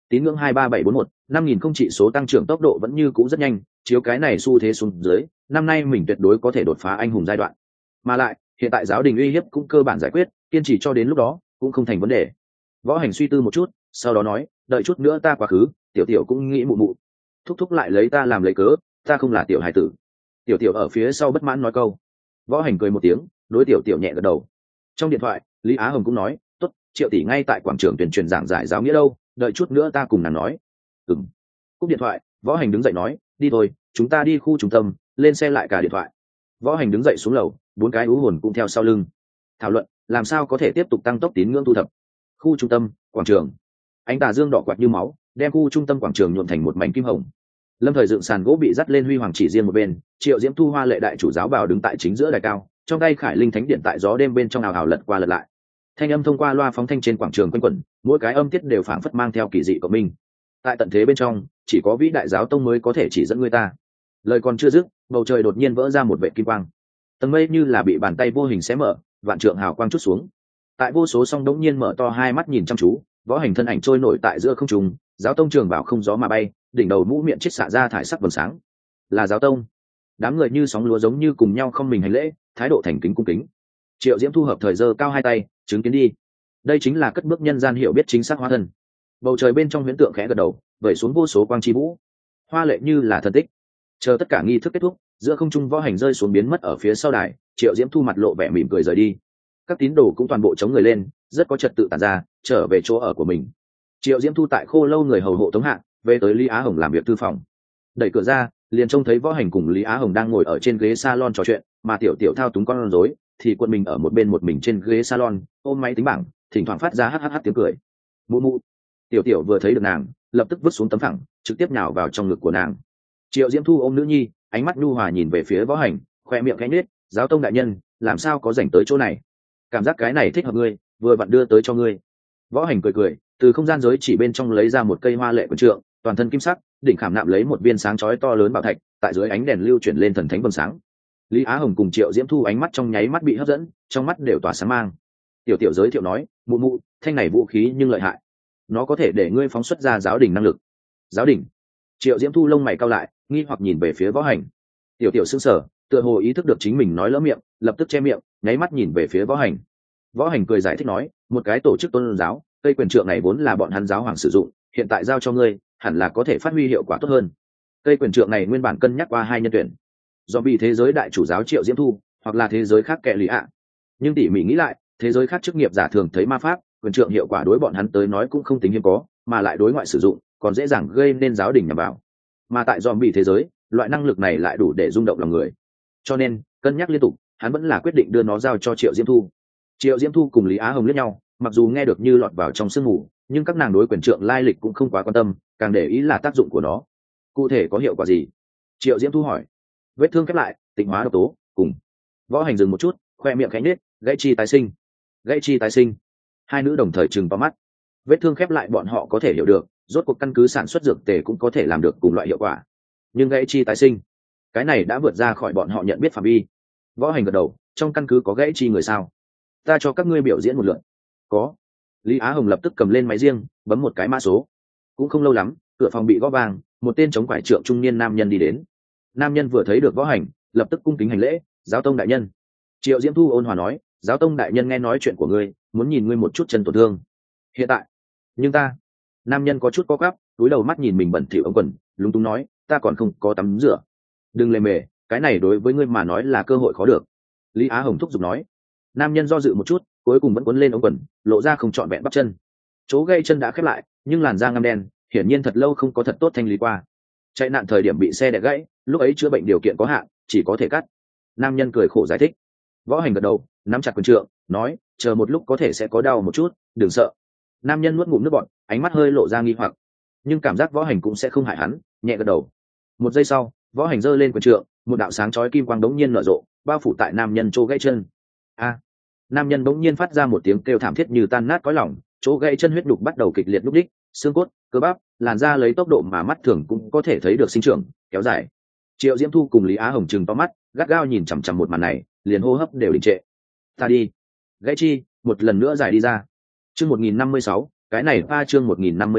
tín ngưỡng hai ba bảy bốn một năm nghìn không chỉ số tăng trưởng tốc độ vẫn như cũ rất nhanh, chiếu cái này xu thế xuống dưới, năm nay mình tuyệt đối có thể đột phá anh hùng giai đoạn. Mà lại hiện tại giáo đình uy hiếp cũng cơ bản giải quyết, kiên trì cho đến lúc đó cũng không thành vấn đề. Võ Hành suy tư một chút, sau đó nói, đợi chút nữa ta quá khứ, tiểu tiểu cũng nghĩ mụ mụ, thúc thúc lại lấy ta làm lấy cớ, ta không là tiểu hải tử. Tiểu tiểu ở phía sau bất mãn nói câu. Võ Hành cười một tiếng, đối tiểu tiểu nhẹ gật đầu. Trong điện thoại Lý Á Hồng cũng nói, tốt, Triệu tỷ ngay tại quảng trường tuyên truyền giảng giải giáo nghĩa đâu, đợi chút nữa ta cùng nàng nói. Ừm. Cúp điện thoại, Võ Hành đứng dậy nói, đi thôi, chúng ta đi khu trung tâm, lên xe lại cả điện thoại. Võ Hành đứng dậy xuống lầu, bốn cái ú hồn cũng theo sau lưng. Thảo luận làm sao có thể tiếp tục tăng tốc tín ngưỡng thu thập. Khu trung tâm, quảng trường, ánh tà dương đỏ quạt như máu, đem khu trung tâm quảng trường nhuộm thành một mảnh kim hồng. Lâm Thời dựng sàn gỗ bị dắt lên huy hoàng chỉ riêng một bên, Triệu Diễm Thu hoa lệ đại chủ giáo bào đứng tại chính giữa đài cao, trong tay khải linh thánh điện tại gió đêm bên trong ào ào lật qua lật lại. Thanh âm thông qua loa phóng thanh trên quảng trường quanh quẩn, mỗi cái âm tiết đều phảng phất mang theo kỳ dị của mình. Tại tận thế bên trong, chỉ có vĩ đại giáo tông mới có thể chỉ dẫn người ta. Lời còn chưa dứt, bầu trời đột nhiên vỡ ra một vệt kim quang. Tầng mây như là bị bàn tay vô hình xé mở, vạn trượng hào quang chút xuống. Tại vô số song đống nhiên mở to hai mắt nhìn chăm chú, Võ Hành thân ảnh trôi nổi tại giữa không trung, giáo tông trường bảo không gió mà bay, đỉnh đầu mũ miệng chết xạ ra thải sắc vầng sáng. Là giáo tông. Đám người như sóng lúa giống như cùng nhau không mình hành lễ, thái độ thành kính cung kính. Triệu Diễm Thu hợp thời giơ cao hai tay, chứng kiến đi. Đây chính là cất bước nhân gian hiểu biết chính xác hóa thân. Bầu trời bên trong huyễn tượng khẽ gật đầu, vẩy xuống vô số quang chi vũ, hoa lệ như là thần tích. Chờ tất cả nghi thức kết thúc, giữa không trung Võ Hành rơi xuống biến mất ở phía sau đài, Triệu Diễm Thu mặt lộ vẻ mỉm cười rời đi. Các tín đồ cũng toàn bộ chống người lên, rất có trật tự tản ra, trở về chỗ ở của mình. Triệu Diễm Thu tại Khô Lâu người hầu hộ tống hạ, về tới Lý Á Hồng làm việc thư phòng. Đẩy cửa ra, liền trông thấy Võ Hành cùng Lý Á Hồng đang ngồi ở trên ghế salon trò chuyện, mà tiểu tiểu thao túng con rối thì quân mình ở một bên một mình trên ghế salon, ôm máy tính bảng, thỉnh thoảng phát ra hắt hắt hắt tiếng cười. Mụ mụ. Tiểu tiểu vừa thấy được nàng, lập tức vứt xuống tấm phẳng, trực tiếp nhào vào trong ngực của nàng. Triệu Diễm Thu ôm nữ nhi, ánh mắt nhu hòa nhìn về phía Võ Hành, khoe miệng khẽ nhếch, giáo tông đại nhân, làm sao có rảnh tới chỗ này? Cảm giác cái này thích hợp ngươi, vừa vặn đưa tới cho ngươi. Võ Hành cười cười, từ không gian giới chỉ bên trong lấy ra một cây hoa lệ quần trượng, toàn thân kim sắc, đỉnh khảm nạm lấy một viên sáng chói to lớn bảo thạch, tại dưới ánh đèn lưu chuyển lên thần thánh vầng sáng. Lý Á Hồng cùng Triệu Diễm Thu ánh mắt trong nháy mắt bị hấp dẫn, trong mắt đều tỏa sáng mang. Tiểu tiểu giới thiệu nói, mụ mụ, thanh này vũ khí nhưng lợi hại, nó có thể để ngươi phóng xuất ra giáo đình năng lực. Giáo đình? Triệu Diễm Thu lông mày cau lại, nghi hoặc nhìn về phía Võ Hành. Tiểu tiểu sững sờ, tựa hồ ý thức được chính mình nói lỡ miệng, lập tức che miệng, nháy mắt nhìn về phía Võ Hành. Võ Hành cười giải thích nói, một cái tổ chức tôn giáo, cây quyền trượng này vốn là bọn hắn giáo hoàng sử dụng, hiện tại giao cho ngươi, hẳn là có thể phát huy hiệu quả tốt hơn. Cây quyền trượng này nguyên bản cân nhắc qua hai nhân tuyển, do bị thế giới đại chủ giáo Triệu Diễm Thu, hoặc là thế giới khác kệ lì ạ. Nhưng tỉ mỉ nghĩ lại, thế giới khác chức nghiệp giả thường thấy ma pháp, quyền trượng hiệu quả đối bọn hắn tới nói cũng không tính hiếm có, mà lại đối ngoại sử dụng, còn dễ dàng gây nên giáo đình nhằm vào. Mà tại dòm bị thế giới, loại năng lực này lại đủ để rung động lòng người. Cho nên, cân nhắc liên tục, hắn vẫn là quyết định đưa nó giao cho Triệu Diễm Thu. Triệu Diễm Thu cùng Lý Á Hồng liếc nhau, mặc dù nghe được như lọt vào trong sương mù, nhưng các nàng đối quyền trượng lai lịch cũng không quá quan tâm, càng để ý là tác dụng của nó. Cụ thể có hiệu quả gì? Triệu Diễm Thu hỏi. Vết thương khép lại, tịnh hóa độc tố, cùng. Võ Hành dừng một chút, khoe miệng khẽ nhếch, gãy chi tái sinh. Gãy chi tái sinh. Hai nữ đồng thời trừng vào mắt. Vết thương khép lại bọn họ có thể hiểu được, rốt cuộc căn cứ sản xuất dược tề cũng có thể làm được cùng loại hiệu quả. Nhưng gãy chi tái sinh, cái này đã vượt ra khỏi bọn họ nhận biết phạm vi. Võ Hành gật đầu, trong căn cứ có gãy chi người sao? Ta cho các ngươi biểu diễn một lượt. Có. Lý Á Hồng lập tức cầm lên máy riêng, bấm một cái mã số. Cũng không lâu lắm, cửa phòng bị gõ vang, một tên chống quải trượng trung niên nam nhân đi đến. Nam nhân vừa thấy được Võ Hành, lập tức cung kính hành lễ, giáo tông đại nhân. Triệu Diễm Thu ôn hòa nói, giáo tông đại nhân nghe nói chuyện của ngươi, muốn nhìn ngươi một chút chân tổn thương. Hiện tại, nhưng ta. Nam nhân có chút co quắp, cúi đầu mắt nhìn mình bẩn thỉu ống quần, lúng túng nói, ta còn không có tắm rửa. Đừng lề mề, cái này đối với ngươi mà nói là cơ hội khó được. Lý Á Hồng thúc giục nói. Nam nhân do dự một chút, cuối cùng vẫn quấn lên ống quần, lộ ra không trọn vẹn bắp chân. Chỗ gây chân đã khép lại, nhưng làn da ngăm đen, hiển nhiên thật lâu không có thật tốt thanh lý qua. Chạy nạn thời điểm bị xe đè gãy, lúc ấy chữa bệnh điều kiện có hạn, chỉ có thể cắt. Nam nhân cười khổ giải thích. Võ Hành gật đầu, nắm chặt quyền trượng, nói, chờ một lúc có thể sẽ có đau một chút, đừng sợ. Nam nhân nuốt ngụm nước bọt, ánh mắt hơi lộ ra nghi hoặc, nhưng cảm giác Võ Hành cũng sẽ không hại hắn, nhẹ gật đầu. Một giây sau, Võ Hành giơ lên quyền trượng, một đạo sáng chói kim quang đống nhiên nở rộ, bao phủ tại nam nhân chỗ gãy chân. A! Nam nhân đống nhiên phát ra một tiếng kêu thảm thiết như tan nát cõi lòng, chỗ gãy chân huyết đục bắt đầu kịch liệt lúc đích, xương cốt, cơ bắp, làn da lấy tốc độ mà mắt thường cũng có thể thấy được sinh trưởng, kéo dài. Triệu Diễm Thu cùng Lý Á Hồng trừng to mắt, gắt gao nhìn chằm chằm một màn này, liền hô hấp đều đình trệ. Ta đi. Gãy chi, một lần nữa giải đi ra. Chương một nghìn năm mươi sáu, cái này pa chương một nghìn năm mươi sáu,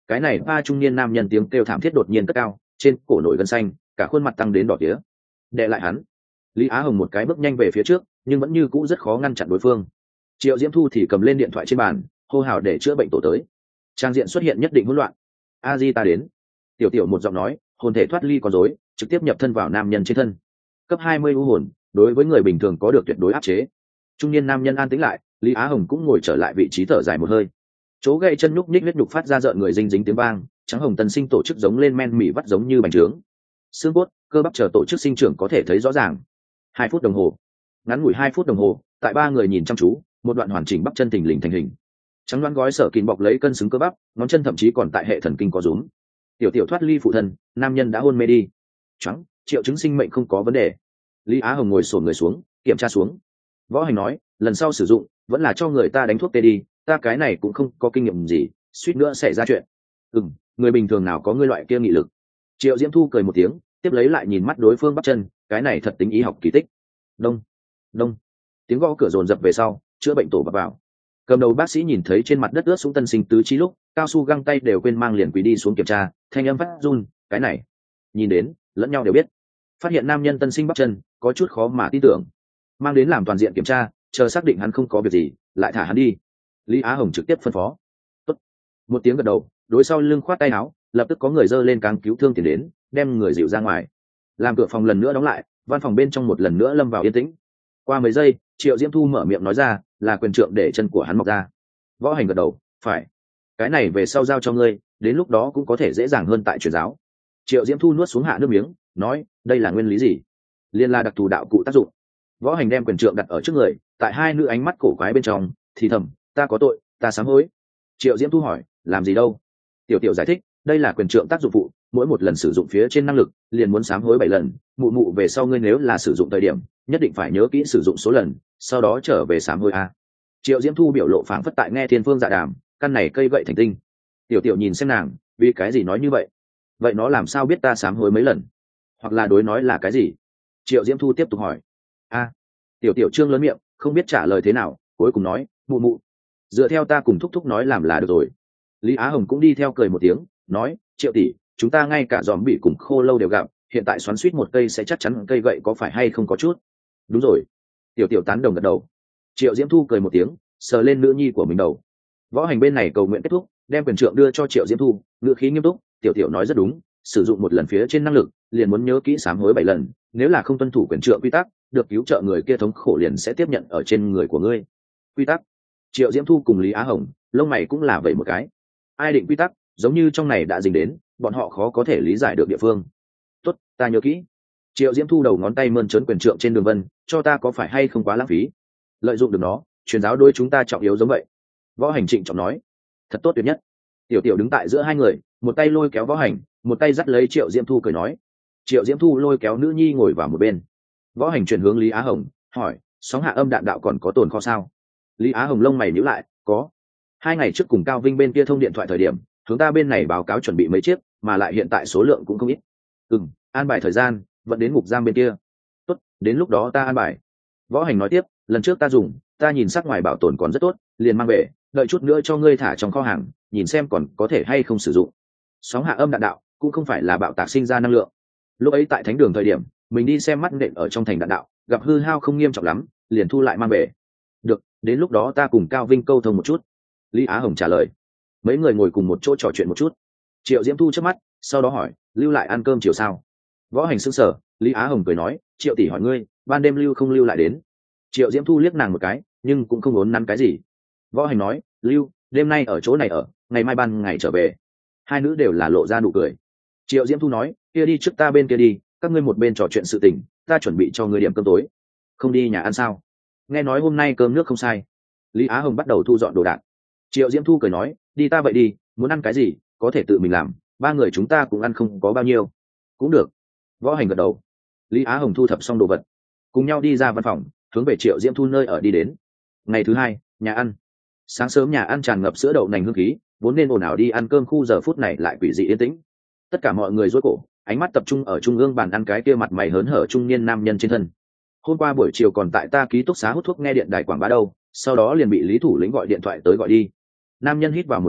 cái này ba trung niên nam nhân tiếng kêu thảm thiết đột nhiên cất cao, trên cổ nổi gân xanh, cả khuôn mặt tăng đến đỏ tía. Đệ lại hắn. Lý Á Hồng một cái bước nhanh về phía trước, nhưng vẫn như cũ rất khó ngăn chặn đối phương. Triệu Diễm Thu thì cầm lên điện thoại trên bàn, hô hào để chữa bệnh tổ tới. Trang diện xuất hiện nhất định hỗn loạn. A Di ta đến. Tiểu tiểu một giọng nói, hồn thể thoát ly con rối, trực tiếp nhập thân vào nam nhân trên thân. Cấp hai mươi u hồn, đối với người bình thường có được tuyệt đối áp chế. Trung niên nam nhân an tĩnh lại, Lý Á Hồng cũng ngồi trở lại vị trí thở dài một hơi. Chỗ gậy chân nhúc nhích huyết nhục phát ra rợn người dinh dính tiếng vang, trắng hồng tân sinh tổ chức giống lên men mỉ vắt giống như bánh trướng. Xương cốt, cơ bắp chờ tổ chức sinh trưởng có thể thấy rõ ràng. Hai phút đồng hồ, ngắn ngủi hai phút đồng hồ, tại ba người nhìn chăm chú, một đoạn hoàn chỉnh bắp chân thình lình thành hình. Trắng đoán gói sở kín bọc lấy cân xứng cơ bắp, ngón chân thậm chí còn tại hệ thần kinh có rúm. Tiểu tiểu thoát ly phụ thân, nam nhân đã hôn mê đi. Choáng, triệu chứng sinh mệnh không có vấn đề. Lý Á Hồng ngồi xổm người xuống, kiểm tra xuống. Võ Hành nói, lần sau sử dụng vẫn là cho người ta đánh thuốc tê đi, ta cái này cũng không có kinh nghiệm gì, suýt nữa xảy ra chuyện. Ừm, người bình thường nào có ngươi loại kia nghị lực. Triệu Diễm Thu cười một tiếng, tiếp lấy lại nhìn mắt đối phương bắp chân, cái này thật tính y học kỳ tích. Đông, đông, tiếng gõ cửa dồn dập về sau, chữa bệnh tổ bập vào. Cầm đầu bác sĩ nhìn thấy trên mặt đất ướt sũng tân sinh tứ chi lúc, cao su găng tay đều quên mang liền quỳ đi xuống kiểm tra, thanh âm phát run, cái này, nhìn đến, lẫn nhau đều biết. Phát hiện nam nhân tân sinh bắp chân, có chút khó mà tin tưởng. Mang đến làm toàn diện kiểm tra, chờ xác định hắn không có việc gì, lại thả hắn đi. Lý Á Hồng trực tiếp phân phó. Tốt. Một tiếng gật đầu, đối sau lưng khoát tay áo, lập tức có người dơ lên cáng cứu thương tiền đến, đem người dịu ra ngoài. Làm cửa phòng lần nữa đóng lại, văn phòng bên trong một lần nữa lâm vào yên tĩnh. Qua mấy giây, Triệu Diễm Thu mở miệng nói ra, là quyền trượng để chân của hắn mọc ra. Võ Hành gật đầu, phải. Cái này về sau giao cho ngươi, đến lúc đó cũng có thể dễ dàng hơn tại truyền giáo. Triệu Diễm Thu nuốt xuống hạ nước miếng, nói, đây là nguyên lý gì? Liên là đặc thù đạo cụ tác dụng. Võ Hành đem quyền trượng đặt ở trước người, tại hai nữ ánh mắt cổ quái bên trong, thì thầm, ta có tội, ta sám hối. Triệu Diễm Thu hỏi, làm gì đâu? Tiểu tiểu giải thích, đây là quyền trượng tác dụng phụ, mỗi một lần sử dụng phía trên năng lực, liền muốn sám hối bảy lần. Mụ mụ về sau ngươi nếu là sử dụng thời điểm, nhất định phải nhớ kỹ sử dụng số lần, sau đó trở về sám hối a. Triệu Diễm Thu biểu lộ phảng phất tại nghe thiên phương dạ đàm, căn này cây gậy thành tinh. Tiểu tiểu nhìn xem nàng, vì cái gì nói như vậy? Vậy nó làm sao biết ta sám hối mấy lần? Hoặc là đối nói là cái gì? Triệu Diễm Thu tiếp tục hỏi. A. Tiểu tiểu trương lớn miệng, không biết trả lời thế nào, cuối cùng nói, mụ mụ, dựa theo ta cùng thúc thúc nói làm là được rồi. Lý Á Hồng cũng đi theo cười một tiếng, nói, Triệu tỷ, chúng ta ngay cả dòm bị cùng khô lâu đều gặp, hiện tại xoắn suýt một cây sẽ chắc chắn cây gậy có phải hay không có chút. Đúng rồi. Tiểu tiểu tán đồng gật đầu. Triệu Diễm Thu cười một tiếng, sờ lên nữ nhi của mình đầu. Võ Hành bên này cầu nguyện kết thúc, đem quyền trượng đưa cho Triệu Diễm Thu, ngữ khí nghiêm túc, tiểu tiểu nói rất đúng, sử dụng một lần phía trên năng lực, liền muốn nhớ kỹ sám hối bảy lần, nếu là không tuân thủ quyền trượng quy tắc, được cứu trợ người kia thống khổ liền sẽ tiếp nhận ở trên người của ngươi. Quy tắc. Triệu Diễm Thu cùng Lý Á Hồng, lông mày cũng là vậy một cái. Ai định quy tắc, giống như trong này đã dính đến, bọn họ khó có thể lý giải được địa phương. Tốt, ta nhớ kỹ. Triệu Diễm Thu đầu ngón tay mơn trớn quyền trượng trên đường vân, cho ta có phải hay không quá lãng phí. Lợi dụng được nó, truyền giáo đối chúng ta trọng yếu giống vậy. Võ Hành trịnh trọng nói. Thật tốt tuyệt nhất. Tiểu tiểu đứng tại giữa hai người, một tay lôi kéo Võ Hành, một tay dắt lấy Triệu Diễm Thu cười nói. Triệu Diễm Thu lôi kéo nữ nhi ngồi vào một bên. Võ Hành chuyển hướng Lý Á Hồng, hỏi, sóng hạ âm đạn đạo còn có tồn kho sao? Lý Á Hồng lông mày nhíu lại, có. Hai ngày trước cùng Cao Vinh bên kia thông điện thoại thời điểm, chúng ta bên này báo cáo chuẩn bị mấy chiếc, mà lại hiện tại số lượng cũng không ít. Ừm, an bài thời gian, vẫn đến ngục giam bên kia. Tốt, đến lúc đó ta an bài. Võ Hành nói tiếp, lần trước ta dùng, ta nhìn sắc ngoài bảo tồn còn rất tốt, liền mang về, đợi chút nữa cho ngươi thả trong kho hàng, nhìn xem còn có thể hay không sử dụng. Sóng hạ âm đạn đạo cũng không phải là bạo tạc sinh ra năng lượng. Lúc ấy tại thánh đường thời điểm, mình đi xem mắt nện ở trong thành đạn đạo, gặp hư hao không nghiêm trọng lắm, liền thu lại mang về. Được, đến lúc đó ta cùng Cao Vinh câu thông một chút. Lý Á Hồng trả lời. Mấy người ngồi cùng một chỗ trò chuyện một chút. Triệu Diễm Thu chớp mắt, sau đó hỏi, lưu lại ăn cơm chiều sao? Võ Hành sững sờ, Lý Á Hồng cười nói, Triệu tỷ hỏi ngươi, ban đêm lưu không lưu lại đến? Triệu Diễm Thu liếc nàng một cái, nhưng cũng không muốn nắn cái gì. Võ Hành nói, lưu, đêm nay ở chỗ này ở, ngày mai ban ngày trở về. Hai nữ đều là lộ ra nụ cười. Triệu Diễm Thu nói, kia đi trước ta bên kia đi, các ngươi một bên trò chuyện sự tình, ta chuẩn bị cho ngươi điểm cơm tối. Không đi nhà ăn sao? Nghe nói hôm nay cơm nước không sai. Lý Á Hồng bắt đầu thu dọn đồ đạc. Triệu Diễm Thu cười nói, đi ta vậy đi, muốn ăn cái gì có thể tự mình làm, ba người chúng ta cũng ăn không có bao nhiêu. Cũng được. Võ Hành gật đầu. Lý Á Hồng thu thập xong đồ vật, cùng nhau đi ra văn phòng, hướng về Triệu Diễm Thu nơi ở đi đến. Ngày thứ hai, nhà ăn. Sáng sớm nhà ăn tràn ngập sữa đậu nành hương khí, vốn nên ồn ào đi ăn cơm khu giờ phút này lại quỷ dị yên tĩnh. Tất cả mọi người rối cổ, ánh mắt tập trung ở trung ương bàn ăn cái kia mặt mày hớn hở trung niên nam nhân trên thân. Hôm qua buổi chiều còn tại ta ký túc xá hút thuốc nghe điện đài quảng bá đâu, sau đó liền bị Lý thủ lĩnh gọi điện thoại tới gọi đi. Nam nhân hít vào một hơi,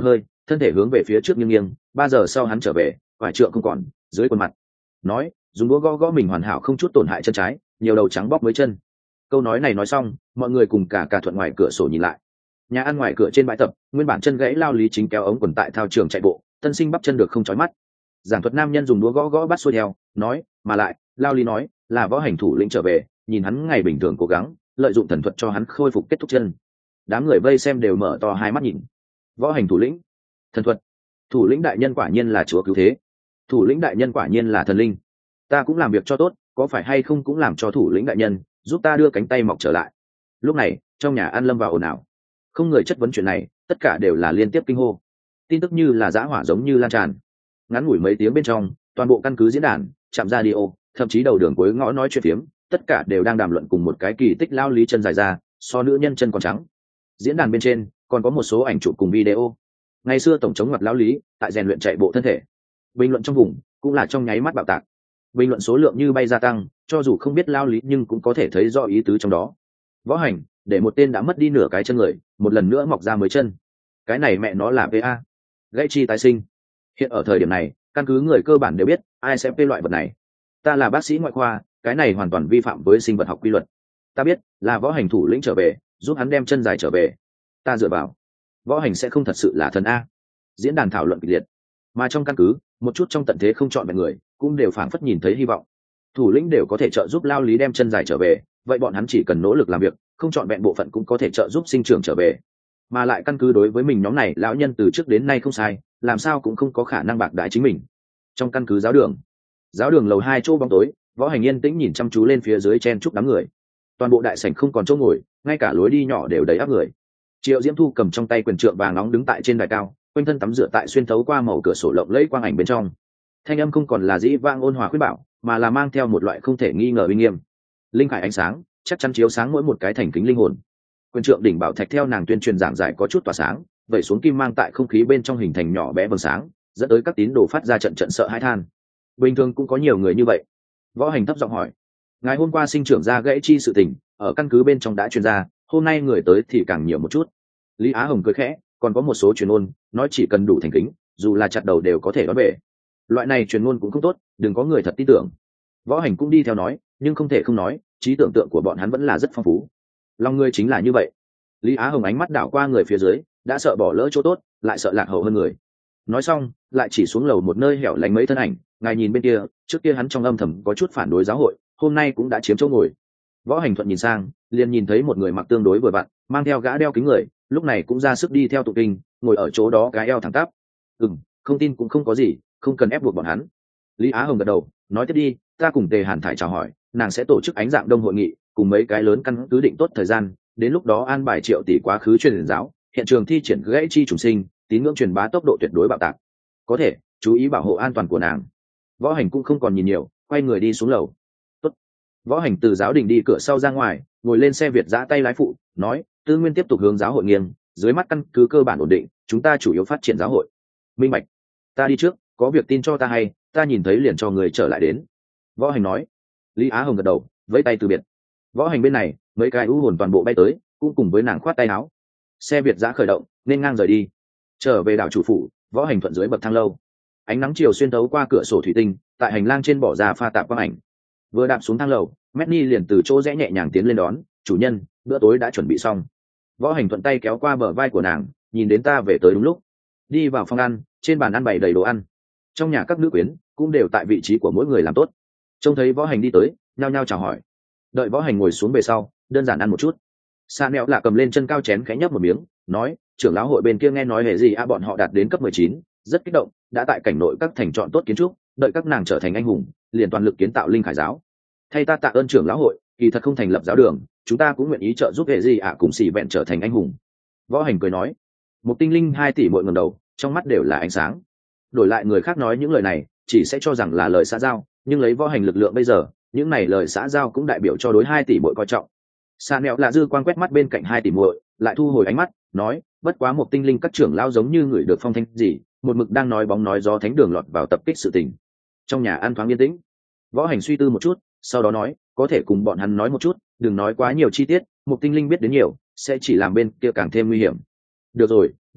thân thể hướng về phía trước nghiêng nghiêng. Ba giờ sau hắn trở về, vải trượng không còn, dưới quần mặt nói, dùng đũa gõ gõ mình hoàn hảo không chút tổn hại chân trái, nhiều đầu trắng bóc mới chân. Câu nói này nói xong, mọi người cùng cả cả thuận ngoài cửa sổ nhìn lại. Nhà ăn ngoài cửa trên bãi tập, nguyên bản chân gãy lao lý chính kéo ống quần tại thao trường chạy bộ, tân sinh bắp chân được không chói mắt. Giảng thuật nam nhân dùng đũa gõ gõ bắt xuôi theo, nói, mà lại, lao lý nói, là võ hành thủ lĩnh trở về, nhìn hắn ngày bình thường cố gắng, lợi dụng thần thuật cho hắn khôi phục kết thúc chân. Đám người vây xem đều mở to hai mắt nhìn. Võ hành thủ lĩnh, thần thuật, thủ lĩnh đại nhân quả nhiên là chúa cứu thế, thủ lĩnh đại nhân quả nhiên là thần linh. Ta cũng làm việc cho tốt, có phải hay không cũng làm cho thủ lĩnh đại nhân giúp ta đưa cánh tay mọc trở lại. Lúc này trong nhà ăn lâm vào ồn ào, không người chất vấn chuyện này, tất cả đều là liên tiếp kinh hô. Tin tức như là dã hỏa giống như lan tràn. Ngắn ngủi mấy tiếng bên trong, toàn bộ căn cứ diễn đàn, trạm radio, thậm chí đầu đường cuối ngõ nói chuyện phiếm, tất cả đều đang đàm luận cùng một cái kỳ tích lao lý chân dài ra, so nữ nhân chân còn trắng. Diễn đàn bên trên còn có một số ảnh chụp cùng video. Ngày xưa tổng chống mặt lao lý tại rèn luyện chạy bộ thân thể. Bình luận trong vùng cũng là trong nháy mắt bạo tạc. Bình luận số lượng như bay gia tăng, cho dù không biết lao lý nhưng cũng có thể thấy rõ ý tứ trong đó. Võ hành để một tên đã mất đi nửa cái chân người một lần nữa mọc ra mới chân, cái này mẹ nó là pa gãy chi tái sinh. Hiện ở thời điểm này, căn cứ người cơ bản đều biết ai sẽ phê loại vật này. Ta là bác sĩ ngoại khoa, cái này hoàn toàn vi phạm với sinh vật học quy luật. Ta biết là võ hành thủ lĩnh trở về, giúp hắn đem chân dài trở về. Ta dựa vào võ hành sẽ không thật sự là thần a. Diễn đàn thảo luận kịch liệt, mà trong căn cứ một chút trong tận thế không chọn vẹn người cũng đều phảng phất nhìn thấy hy vọng. Thủ lĩnh đều có thể trợ giúp lao lý đem chân dài trở về, vậy bọn hắn chỉ cần nỗ lực làm việc, không chọn vẹn bộ phận cũng có thể trợ giúp sinh trưởng trở về. Mà lại căn cứ đối với mình nhóm này lão nhân từ trước đến nay không sai, làm sao cũng không có khả năng bạc đãi chính mình. Trong căn cứ giáo đường, giáo đường lầu hai chỗ bóng tối, võ hành yên tĩnh nhìn chăm chú lên phía dưới chen chúc đám người. Toàn bộ đại sảnh không còn chỗ ngồi, ngay cả lối đi nhỏ đều đầy áp người. Triệu Diễm Thu cầm trong tay quyền trượng vàng nóng đứng tại trên đài cao, quanh thân tắm rửa tại xuyên thấu qua màu cửa sổ lộng lẫy quang ảnh bên trong. Thanh âm không còn là dĩ vang ôn hòa khuyên bảo, mà là mang theo một loại không thể nghi ngờ uy nghiêm. Linh khải ánh sáng chắc chắn chiếu sáng mỗi một cái thành kính linh hồn. Quyền trượng đỉnh bảo thạch theo nàng tuyên truyền giảng giải có chút tỏa sáng, vẩy xuống kim mang tại không khí bên trong hình thành nhỏ bé vầng sáng, dẫn tới các tín đồ phát ra trận trận sợ hãi than. Bình thường cũng có nhiều người như vậy. Võ hành thấp giọng hỏi, ngày hôm qua sinh trưởng ra gãy chi sự tình ở căn cứ bên trong đã truyền ra, hôm nay người tới thì càng nhiều một chút. Lý Á Hồng cười khẽ, còn có một số truyền ngôn nói chỉ cần đủ thành kính, dù là chặt đầu đều có thể đón về. Loại này truyền ngôn cũng không tốt, đừng có người thật tin tưởng. Võ hành cũng đi theo nói, nhưng không thể không nói, trí tưởng tượng của bọn hắn vẫn là rất phong phú. Lòng người chính là như vậy. Lý Á Hồng ánh mắt đảo qua người phía dưới, đã sợ bỏ lỡ chỗ tốt, lại sợ lạc hậu hơn người. Nói xong, lại chỉ xuống lầu một nơi hẻo lánh mấy thân ảnh, ngài nhìn bên kia, trước kia hắn trong âm thầm có chút phản đối giáo hội, hôm nay cũng đã chiếm chỗ ngồi. Võ hành thuận nhìn sang, liền nhìn thấy một người mặc tương đối vừa vặn, mang theo gã đeo kính người, lúc này cũng ra sức đi theo tụ kinh, ngồi ở chỗ đó cái eo thẳng tắp. Ừm, không tin cũng không có gì, không cần ép buộc bọn hắn. Lý Á Hồng gật đầu, nói tiếp đi, ta cùng Tề Hàn Thải chào hỏi, nàng sẽ tổ chức ánh dạng đông hội nghị, cùng mấy cái lớn căn cứ định tốt thời gian, đến lúc đó an bài Triệu tỷ quá khứ truyền giáo, hiện trường thi triển gãy chi trùng sinh, tín ngưỡng truyền bá tốc độ tuyệt đối bạo tạc. Có thể, chú ý bảo hộ an toàn của nàng. Võ hành cũng không còn nhìn nhiều, quay người đi xuống lầu. Tốt. Võ hành từ giáo đình đi cửa sau ra ngoài, ngồi lên xe Việt giã tay lái phụ, nói, Tư Nguyên tiếp tục hướng giáo hội nghiêng, dưới mắt căn cứ cơ bản ổn định, chúng ta chủ yếu phát triển giáo hội. Minh bạch. Ta đi trước, có việc tin cho ta hay, ta nhìn thấy liền cho người trở lại đến. Võ hành nói. Lý Á Hồng gật đầu, vẫy tay từ biệt. Võ hành bên này, mấy cái u hồn toàn bộ bay tới, cũng cùng với nàng khoát tay áo. Xe Việt giã khởi động, nên ngang rời đi. Trở về đảo chủ phủ, Võ hành thuận dưới bậc thang lâu. Ánh nắng chiều xuyên tấu qua cửa sổ thủy tinh, tại hành lang trên bỏ ra pha tạp quang ảnh. Vừa đạp xuống thang lầu, Medney liền từ chỗ rẽ nhẹ nhàng tiến lên đón, chủ nhân, bữa tối đã chuẩn bị xong. Võ hành thuận tay kéo qua bờ vai của nàng, nhìn đến ta về tới đúng lúc. Đi vào phòng ăn, trên bàn ăn bày đầy đồ ăn. Trong nhà các nữ quyến cũng đều tại vị trí của mỗi người làm tốt. Trông thấy Võ hành đi tới, nhao nhao chào hỏi. Đợi Võ hành ngồi xuống về sau, đơn giản ăn một chút. Sa Nẹo lạ cầm lên chân cao chén khẽ nhấp một miếng, nói, trưởng lão hội bên kia nghe nói hệ gì a bọn họ đạt đến cấp mười chín, rất kích động, đã tại cảnh nội các thành chọn tốt kiến trúc, đợi các nàng trở thành anh hùng, liền toàn lực kiến tạo linh khải giáo. Thay ta tạ ơn trưởng lão hội, kỳ thật không thành lập giáo đường, chúng ta cũng nguyện ý trợ giúp hệ gì ạ cùng xỉ vẹn trở thành anh hùng. Võ hành cười nói. Một tinh linh hai tỷ mỗi ngẩng đầu, trong mắt đều là ánh sáng. Đổi lại người khác nói những lời này, chỉ sẽ cho rằng là lời xã giao, nhưng lấy Võ hành lực lượng bây giờ, những này lời xã giao cũng đại biểu cho đối hai tỷ mỗi coi trọng. Sa Nẹo là dư quan quét mắt bên cạnh hai tỷ muội, lại thu hồi ánh mắt, nói, bất quá một tinh linh các trưởng lão giống như người được phong thanh gì, một mực đang nói bóng nói gió thánh đường lọt vào tập kích sự tình. Trong nhà ăn thoáng yên tĩnh. Võ hành suy tư một chút, sau đó nói, có thể cùng bọn hắn nói một chút, đừng nói quá nhiều chi tiết, một tinh linh biết đến nhiều, sẽ chỉ làm bên kia càng thêm nguy hiểm. Được rồi,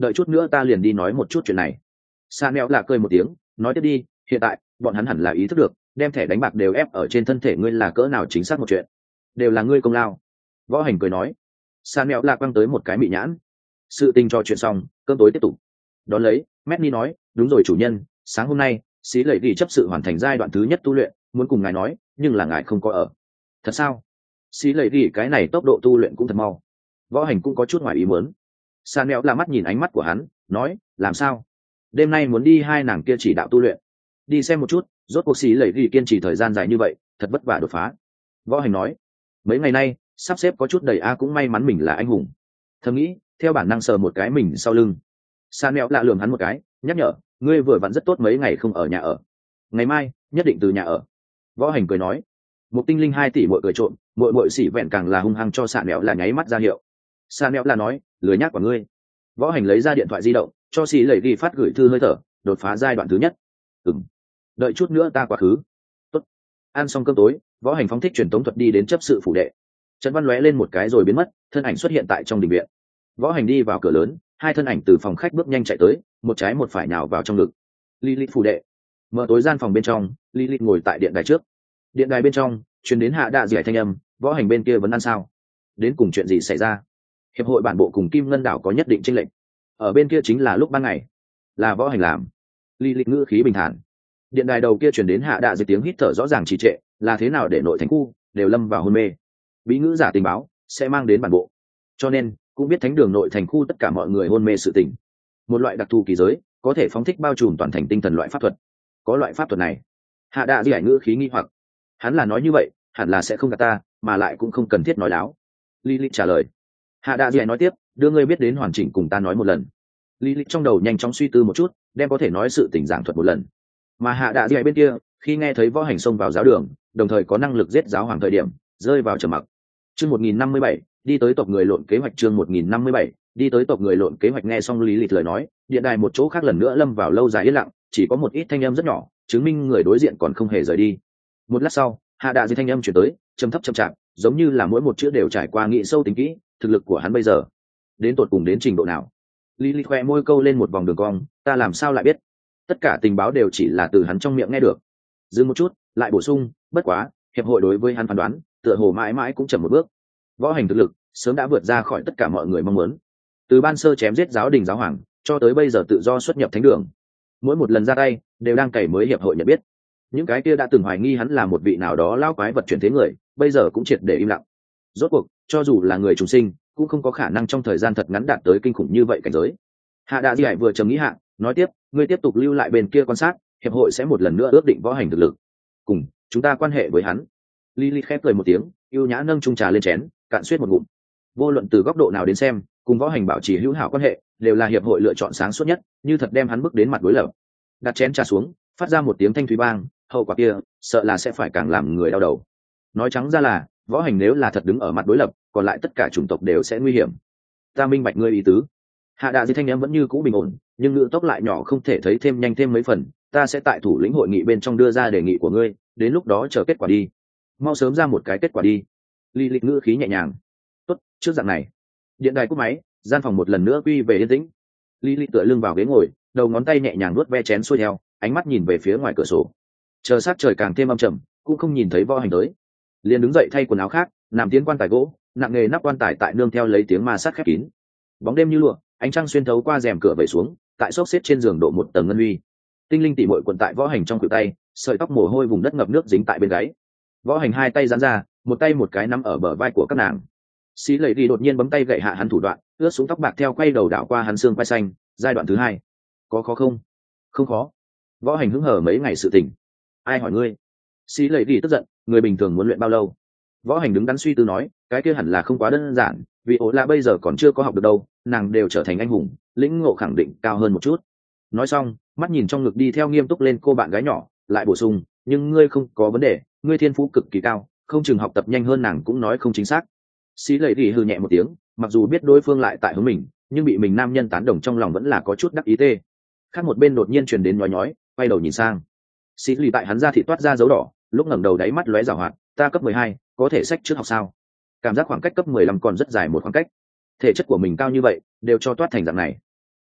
đợi chút nữa ta liền đi nói một chút chuyện này. Sa nẹo là cười một tiếng, nói tiếp đi, hiện tại bọn hắn hẳn là ý thức được đem thẻ đánh bạc đều ép ở trên thân thể ngươi là cỡ nào chính xác một chuyện, đều là ngươi công lao. Võ Hành cười nói. Sa nẹo là quăng tới một cái mị nhãn. Sự tình trò chuyện xong, cơm tối tiếp tục. Đón lấy Methni nói, đúng rồi chủ nhân, sáng hôm nay xí lầy ghi chấp sự hoàn thành giai đoạn thứ nhất tu luyện, muốn cùng ngài nói, nhưng là ngài không có ở. Thật sao? Xí lầy ghi cái này tốc độ tu luyện cũng thật mau. Võ Hành cũng có chút ngoài ý muốn. Sa nẹo là mắt nhìn ánh mắt của hắn, nói, làm sao? Đêm nay muốn đi hai nàng kia chỉ đạo tu luyện, đi xem một chút, rốt cuộc xí lầy ghi kiên trì thời gian dài như vậy, thật vất vả đột phá. Võ Hành nói, mấy ngày nay sắp xếp có chút đầy a, cũng may mắn mình là anh hùng. Thầm nghĩ, theo bản năng sờ một cái mình sau lưng. Sa nẹo lạ lườm hắn một cái, nhắc nhở, ngươi vừa vặn rất tốt mấy ngày không ở nhà ở, ngày mai nhất định từ nhà ở. Võ Hành cười nói. Một tinh linh hai tỷ muội cười trộm, muội muội xỉ vẹn càng là hung hăng cho Sa nẹo là nháy mắt ra hiệu. Sa nẹo là nói, lười nhác của ngươi. Võ Hành lấy ra điện thoại di động, cho xì lầy ghi phát gửi thư hơi thở, đột phá giai đoạn thứ nhất. Ừm, đợi chút nữa ta quá khứ. Tốt. Ăn xong cơm tối, Võ Hành phóng thích truyền tống thuật đi đến chấp sự phủ đệ. Trần Văn lóe lên một cái rồi biến mất, thân ảnh xuất hiện tại trong đình viện. Võ Hành đi vào cửa lớn, hai thân ảnh từ phòng khách bước nhanh chạy tới, một trái một phải nhào vào trong ngực. Lilith phủ đệ. Mở tối gian phòng bên trong, Lilith ngồi tại điện đài trước. Điện đài bên trong truyền đến hạ đạ dẻ thanh âm, Võ Hành bên kia vẫn ăn sao? Đến cùng chuyện gì xảy ra? Hiệp hội bản bộ cùng Kim Ngân đảo có nhất định chênh lệch. Ở bên kia chính là lúc ban ngày, là Võ Hành làm. Lilith ngữ khí bình thản. Điện đài đầu kia truyền đến hạ đạ dẻ tiếng hít thở rõ ràng trì trệ, là thế nào để nội thành khu đều lâm vào hôn mê. Bí ngữ giả tình báo sẽ mang đến bản bộ, cho nên cũng biết thánh đường nội thành khu tất cả mọi người hôn mê sự tình. Một loại đặc thù kỳ giới có thể phóng thích bao trùm toàn thành tinh thần loại pháp thuật. Có loại pháp thuật này? Hạ đạ dẻ ngữ khí nghi hoặc. Hắn là nói như vậy, hẳn là sẽ không gạt ta, mà lại cũng không cần thiết nói láo. Lilith trả lời. Hạ đạ dẻ nói tiếp, đưa ngươi biết đến hoàn chỉnh cùng ta nói một lần. Lilith trong đầu nhanh chóng suy tư một chút, đem có thể nói sự tình giảng thuật một lần. Mà hạ đạ dẻ bên kia, khi nghe thấy Võ Hành xông vào giáo đường, đồng thời có năng lực giết giáo hoàng thời điểm, rơi vào trầm mặc. Chương một nghìn năm mươi bảy, đi tới tộc người lộn kế hoạch. Chương một nghìn năm mươi bảy, đi tới tộc người lộn kế hoạch. Nghe xong Lý Lịch lời nói, điện đài một chỗ khác lần nữa lâm vào lâu dài yên lặng, chỉ có một ít thanh âm rất nhỏ, chứng minh người đối diện còn không hề rời đi. Một lát sau, hạ đạ di thanh âm chuyển tới, trầm thấp chậm chạp, giống như là mỗi một chữ đều trải qua nghĩ sâu tính kỹ, thực lực của hắn bây giờ đến tột cùng đến trình độ nào. Lý Lịch khoe môi câu lên một vòng đường cong, ta làm sao lại biết? Tất cả tình báo đều chỉ là từ hắn trong miệng nghe được. Dừng một chút, lại bổ sung, bất quá hiệp hội đối với hắn phán đoán tựa hồ mãi mãi cũng chậm một bước. Võ Hành thực lực sớm đã vượt ra khỏi tất cả mọi người mong muốn, từ ban sơ chém giết giáo đình giáo hoàng cho tới bây giờ tự do xuất nhập thánh đường, mỗi một lần ra tay đều đang cày mới hiệp hội nhận biết. Những cái kia đã từng hoài nghi hắn là một vị nào đó lao quái vật chuyển thế người, bây giờ cũng triệt để im lặng. Rốt cuộc cho dù là người trùng sinh cũng không có khả năng trong thời gian thật ngắn đạt tới kinh khủng như vậy cảnh giới. Hạ Đạ Di Hải vừa trầm nghĩ hạ, nói tiếp, ngươi tiếp tục lưu lại bên kia quan sát, hiệp hội sẽ một lần nữa ước định Võ Hành thực lực cùng chúng ta quan hệ với hắn. Lily khép cười một tiếng, yêu nhã nâng chung trà lên chén, cạn suýt một ngụm. Vô luận từ góc độ nào đến xem, cùng Võ Hành bảo trì hữu hảo quan hệ đều là hiệp hội lựa chọn sáng suốt nhất, như thật đem hắn bước đến mặt đối lập. Đặt chén trà xuống, phát ra một tiếng thanh thúy bang, hậu quả kia sợ là sẽ phải càng làm người đau đầu. Nói trắng ra là, Võ Hành nếu là thật đứng ở mặt đối lập, còn lại tất cả chủng tộc đều sẽ nguy hiểm. Ta minh bạch ngươi ý tứ. Hạ Đạ Di thanh em vẫn như cũ bình ổn, nhưng ngữ tốc lại nhỏ không thể thấy thêm nhanh thêm mấy phần. Ta sẽ tại thủ lĩnh hội nghị bên trong đưa ra đề nghị của ngươi, đến lúc đó chờ kết quả đi. Mau sớm ra một cái kết quả đi. Ly Lịch ngữ khí nhẹ nhàng. Tốt, trước dạng này. Điện đài cúp máy, gian phòng một lần nữa quy về yên tĩnh. Ly Lịch tựa lưng vào ghế ngồi, đầu ngón tay nhẹ nhàng nuốt ve chén xuôi theo, ánh mắt nhìn về phía ngoài cửa sổ. Chờ sát trời càng thêm âm trầm, cũng không nhìn thấy Võ Hành tới, liền đứng dậy thay quần áo khác, nằm tiến quan tài gỗ, nặng nghề nắp quan tài tại nương theo lấy tiếng ma sát khép kín. Bóng đêm như lụa, ánh trăng xuyên thấu qua rèm cửa vẩy xuống, tại xốc xếp trên giường độ một tầng ngân huy. Tinh linh tỉ muội quần tại Võ Hành trong khuỷu tay, sợi tóc mồ hôi vùng đất ngập nước dính tại bên gáy. Võ Hành hai tay giãn ra, một tay một cái nắm ở bờ vai của các nàng. Xí Lệ đi đột nhiên bấm tay gậy hạ hắn thủ đoạn, ướt xuống tóc bạc theo quay đầu đảo qua hắn xương quai xanh. Giai đoạn thứ hai, có khó không? Không khó. Võ Hành hứng hở mấy ngày sự tình. Ai hỏi ngươi? Xí Lệ đi tức giận, người bình thường muốn luyện bao lâu? Võ Hành đứng đắn suy tư nói, cái kia hẳn là không quá đơn giản, vì ố là bây giờ còn chưa có học được đâu, nàng đều trở thành anh hùng, lĩnh ngộ khẳng định cao hơn một chút. Nói xong, mắt nhìn trong ngực đi theo nghiêm túc lên cô bạn gái nhỏ, lại bổ sung, nhưng ngươi không có vấn đề, ngươi thiên phú cực kỳ cao, không chừng học tập nhanh hơn nàng cũng nói không chính xác. Xí Lệ đi hừ nhẹ một tiếng, mặc dù biết đối phương lại tại hướng mình, nhưng bị mình nam nhân tán đồng trong lòng vẫn là có chút đắc ý tê. Khác một bên đột nhiên truyền đến nhói nhói, quay đầu nhìn sang. Xí Lệ tại hắn ra thị toát ra dấu đỏ, lúc ngẩng đầu đáy mắt lóe rào hoạt, ta cấp mười hai, có thể sách trước học sao? Cảm giác khoảng cách cấp mười lăm còn rất dài một khoảng cách. Thể chất của mình cao như vậy, đều cho toát thành dạng này.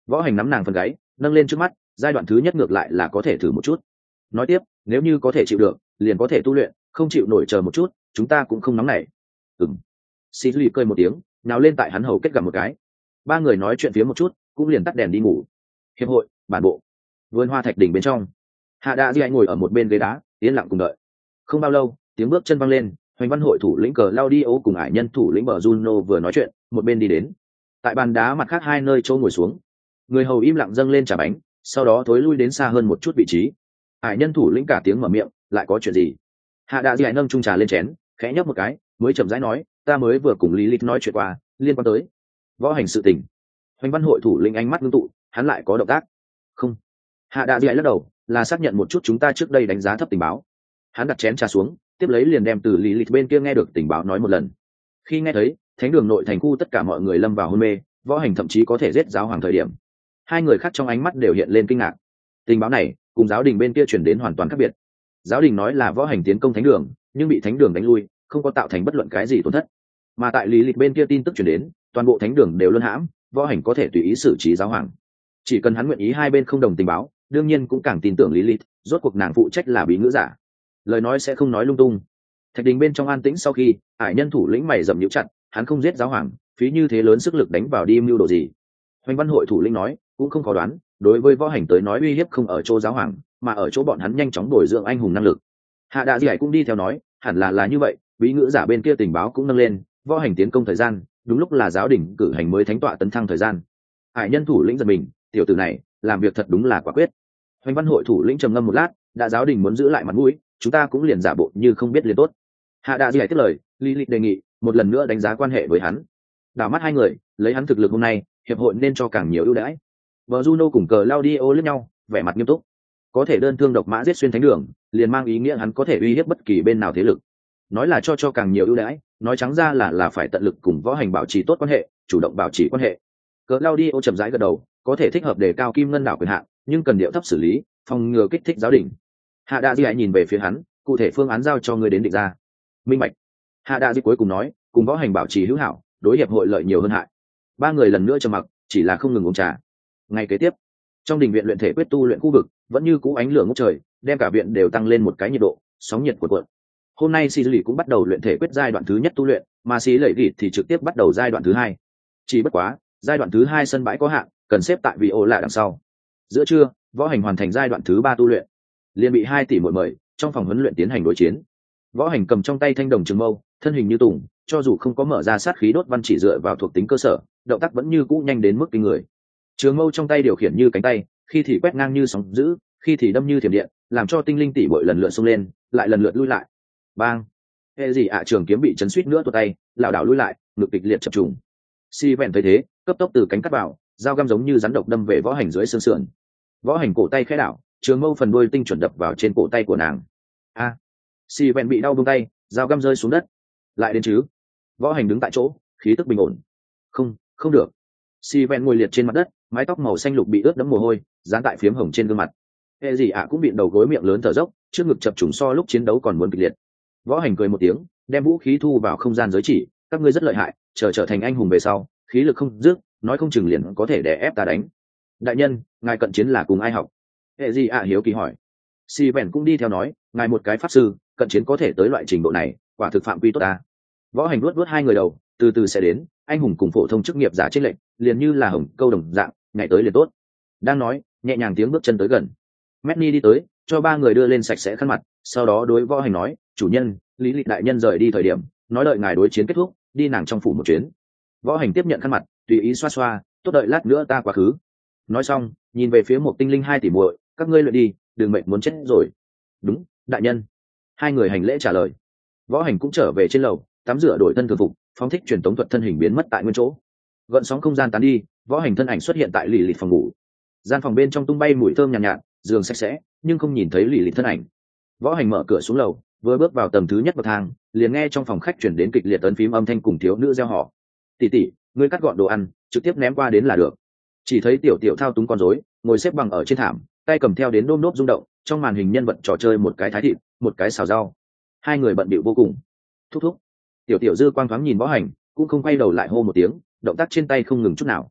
Võ Hành nắm nàng phần gáy nâng lên trước mắt, giai đoạn thứ nhất ngược lại là có thể thử một chút. Nói tiếp, nếu như có thể chịu được liền có thể tu luyện, không chịu nổi chờ một chút, chúng ta cũng không nóng nảy. Ừm. Xí Lì cười một tiếng, nào lên tại hắn hầu kết gặp một cái. Ba người nói chuyện phía một chút, cũng liền tắt đèn đi ngủ. Hiệp hội, bản bộ, vườn hoa thạch đỉnh bên trong, Hạ Đa Di ngồi ở một bên ghế đá, yên lặng cùng đợi. Không bao lâu, tiếng bước chân văng lên, Hoành Văn hội thủ lĩnh cờ Claudio cùng ải nhân thủ lĩnh bờ Juno vừa nói chuyện, một bên đi đến. Tại bàn đá mặt khác hai nơi chỗ ngồi xuống, người hầu im lặng dâng lên trà bánh, sau đó thối lui đến xa hơn một chút vị trí. Ải nhân thủ lĩnh cả tiếng mở miệng, lại có chuyện gì? Hạ Đa Di nâng chung trà lên chén, khẽ nhấp một cái, mới chậm rãi nói, ta mới vừa cùng Lý Lịch nói chuyện qua, liên quan tới võ hành sự tình. Hoành Văn hội thủ lĩnh ánh mắt ngưng tụ, hắn lại có động tác. Không. Hạ Đa Di lắc đầu, là xác nhận một chút chúng ta trước đây đánh giá thấp tình báo. Hắn đặt chén trà xuống, tiếp lấy liền đem từ Lý Lịch bên kia nghe được tình báo nói một lần. Khi nghe thấy thánh đường nội thành khu tất cả mọi người lâm vào hôn mê, võ hành thậm chí có thể giết giáo hoàng thời điểm, hai người khác trong ánh mắt đều hiện lên kinh ngạc. Tình báo này cùng giáo đình bên kia chuyển đến hoàn toàn khác biệt. Giáo đình nói là võ hành tiến công thánh đường, nhưng bị thánh đường đánh lui, không có tạo thành bất luận cái gì tổn thất. Mà tại Lý Lịch bên kia tin tức chuyển đến, toàn bộ thánh đường đều luân hãm, võ hành có thể tùy ý xử trí giáo hoàng. Chỉ cần hắn nguyện ý, hai bên không đồng tình báo, đương nhiên cũng càng tin tưởng Lý Lịch, rốt cuộc nàng phụ trách là bí ngữ giả, lời nói sẽ không nói lung tung. Thạch đình bên trong an tĩnh sau khi, ải nhân thủ lĩnh mày dầm nhíu chặt, hắn không giết giáo hoàng, phí như thế lớn sức lực đánh vào đi mưu đồ gì? Hoành Văn hội thủ lĩnh nói, cũng không khó đoán, đối với võ hành tới nói uy hiếp không ở chỗ giáo hoàng, mà ở chỗ bọn hắn nhanh chóng bồi dưỡng anh hùng năng lực. Hạ Đa Di cũng đi theo nói, hẳn là là như vậy, bí ngữ giả bên kia tình báo cũng nâng lên, võ hành tiến công thời gian, đúng lúc là giáo đình cử hành mới thánh tọa tấn thăng thời gian. Ải nhân thủ lĩnh giật mình, tiểu tử này làm việc thật đúng là quả quyết. Hoành Văn hội thủ lĩnh trầm ngâm một lát, đã giáo đình muốn giữ lại mặt mũi, chúng ta cũng liền giả bộ như không biết liền tốt. Hạ Đa Di tiếp lời, Lý Lịch đề nghị một lần nữa đánh giá quan hệ với hắn. Đảo mắt hai người, lấy hắn thực lực hôm nay, hiệp hội nên cho càng nhiều ưu đãi. Vợ Juno cùng cờ Claudio liếc nhau, vẻ mặt nghiêm túc. Có thể đơn thương độc mã giết xuyên thánh đường, liền mang ý nghĩa hắn có thể uy hiếp bất kỳ bên nào thế lực. Nói là cho cho càng nhiều ưu đãi, nói trắng ra là là phải tận lực cùng võ hành bảo trì tốt quan hệ, chủ động bảo trì quan hệ. Cờ Claudio chậm rãi gật đầu, có thể thích hợp đề cao kim ngân đảo quyền hạn, nhưng cần điệu thấp xử lý, phòng ngừa kích thích giáo đình. Hạ Đa Di lại nhìn về phía hắn, cụ thể phương án giao cho người đến định ra. Minh bạch. Hạ Đa Di cuối cùng nói, cùng võ hành bảo trì hữu hảo, đối hiệp hội lợi nhiều hơn hại. Ba người lần nữa trầm mặc, chỉ là không ngừng uống trà. Ngày kế tiếp, trong đình viện luyện thể quyết tu luyện khu vực vẫn như cũ ánh lửa ngút trời, đem cả viện đều tăng lên một cái nhiệt độ, sóng nhiệt cuộn cuộn. Hôm nay Xí Lì cũng bắt đầu luyện thể quyết giai đoạn thứ nhất tu luyện, mà Xí Lệ Gịt thì trực tiếp bắt đầu giai đoạn thứ hai. Chỉ bất quá, giai đoạn thứ hai sân bãi có hạn, cần xếp tại vị ô lạ đằng sau. Giữa trưa, võ hành hoàn thành giai đoạn thứ ba tu luyện, liền bị hai tỷ muội mời trong phòng huấn luyện tiến hành đối chiến. Võ hành cầm trong tay thanh đồng trường mâu, thân hình như tùng, cho dù không có mở ra sát khí đốt văn chỉ dựa vào thuộc tính cơ sở, động tác vẫn như cũ nhanh đến mức kinh người. Trường mâu trong tay điều khiển như cánh tay, khi thì quét ngang như sóng dữ, khi thì đâm như thiểm điện, làm cho tinh linh tỷ muội lần lượt xông lên, lại lần lượt lui lại. Bang! Hệ gì ạ, trường kiếm bị chấn suýt nữa tuột tay, lảo đảo lui lại, ngực kịch liệt chập trùng. Si vẹn thấy thế, cấp tốc từ cánh cắt vào, dao găm giống như rắn độc đâm về võ hành dưới xương sườn. Võ hành cổ tay khẽ đảo, trường mâu phần đuôi tinh chuẩn đập vào trên cổ tay của nàng. A! Si vẹn bị đau buông tay, dao găm rơi xuống đất. Lại đến chứ? Võ hành đứng tại chỗ, khí tức bình ổn. Không, không được. Si vẹn ngồi liệt trên mặt đất, mái tóc màu xanh lục bị ướt đẫm mồ hôi, dán tại phiếm hồng trên gương mặt. Hệ gì ạ cũng bị đầu gối miệng lớn thở dốc, trước ngực chập trùng so lúc chiến đấu còn muốn kịch liệt. Võ hành cười một tiếng, đem vũ khí thu vào không gian giới chỉ, các ngươi rất lợi hại, chờ trở thành anh hùng về sau, khí lực không dứt, nói không chừng liền có thể đè ép ta đánh. Đại nhân, ngài cận chiến là cùng ai học? Hệ gì ạ hiếu kỳ hỏi. Si vẹn cũng đi theo nói, ngài một cái pháp sư, cận chiến có thể tới loại trình độ này, quả thực phạm quy tốt ta. Võ hành luốt luốt hai người đầu, từ từ sẽ đến, anh hùng cùng phổ thông chức nghiệp giả trên lệnh, liền như là hồng câu đồng dạng, ngày tới liền tốt. Đang nói, nhẹ nhàng tiếng bước chân tới gần. Medney đi tới, cho ba người đưa lên sạch sẽ khăn mặt, sau đó đối võ hành nói, chủ nhân, lý lịch đại nhân rời đi thời điểm, nói đợi ngài đối chiến kết thúc, đi nàng trong phủ một chuyến. Võ hành tiếp nhận khăn mặt, tùy ý xoa xoa, tốt đợi lát nữa ta quá khứ. Nói xong, nhìn về phía một tinh linh hai tỷ muội, các ngươi luyện đi, đừng mệnh muốn chết rồi. Đúng, đại nhân. Hai người hành lễ trả lời. Võ hành cũng trở về trên lầu, tắm rửa đổi thân thường phục, phóng thích truyền tống thuật thân hình biến mất tại nguyên chỗ. Gợn sóng không gian tán đi, võ hành thân ảnh xuất hiện tại lì lì phòng ngủ. Gian phòng bên trong tung bay mùi thơm nhàn nhạt, nhạt, giường sạch sẽ, nhưng không nhìn thấy lì lì thân ảnh. Võ hành mở cửa xuống lầu, vừa bước vào tầng thứ nhất bậc thang, liền nghe trong phòng khách chuyển đến kịch liệt ấn phím âm thanh cùng thiếu nữ reo hò. Tỷ tỷ, ngươi cắt gọn đồ ăn, trực tiếp ném qua đến là được. Chỉ thấy tiểu tiểu thao túng con rối, ngồi xếp bằng ở trên thảm, tay cầm theo đến nôm nốt rung động, trong màn hình nhân vật trò chơi một cái thái thịt, một cái xào rau. Hai người bận bịu vô cùng. Thúc thúc. Tiểu tiểu dư quang thoáng nhìn võ hành, cũng không quay đầu lại hô một tiếng, động tác trên tay không ngừng chút nào.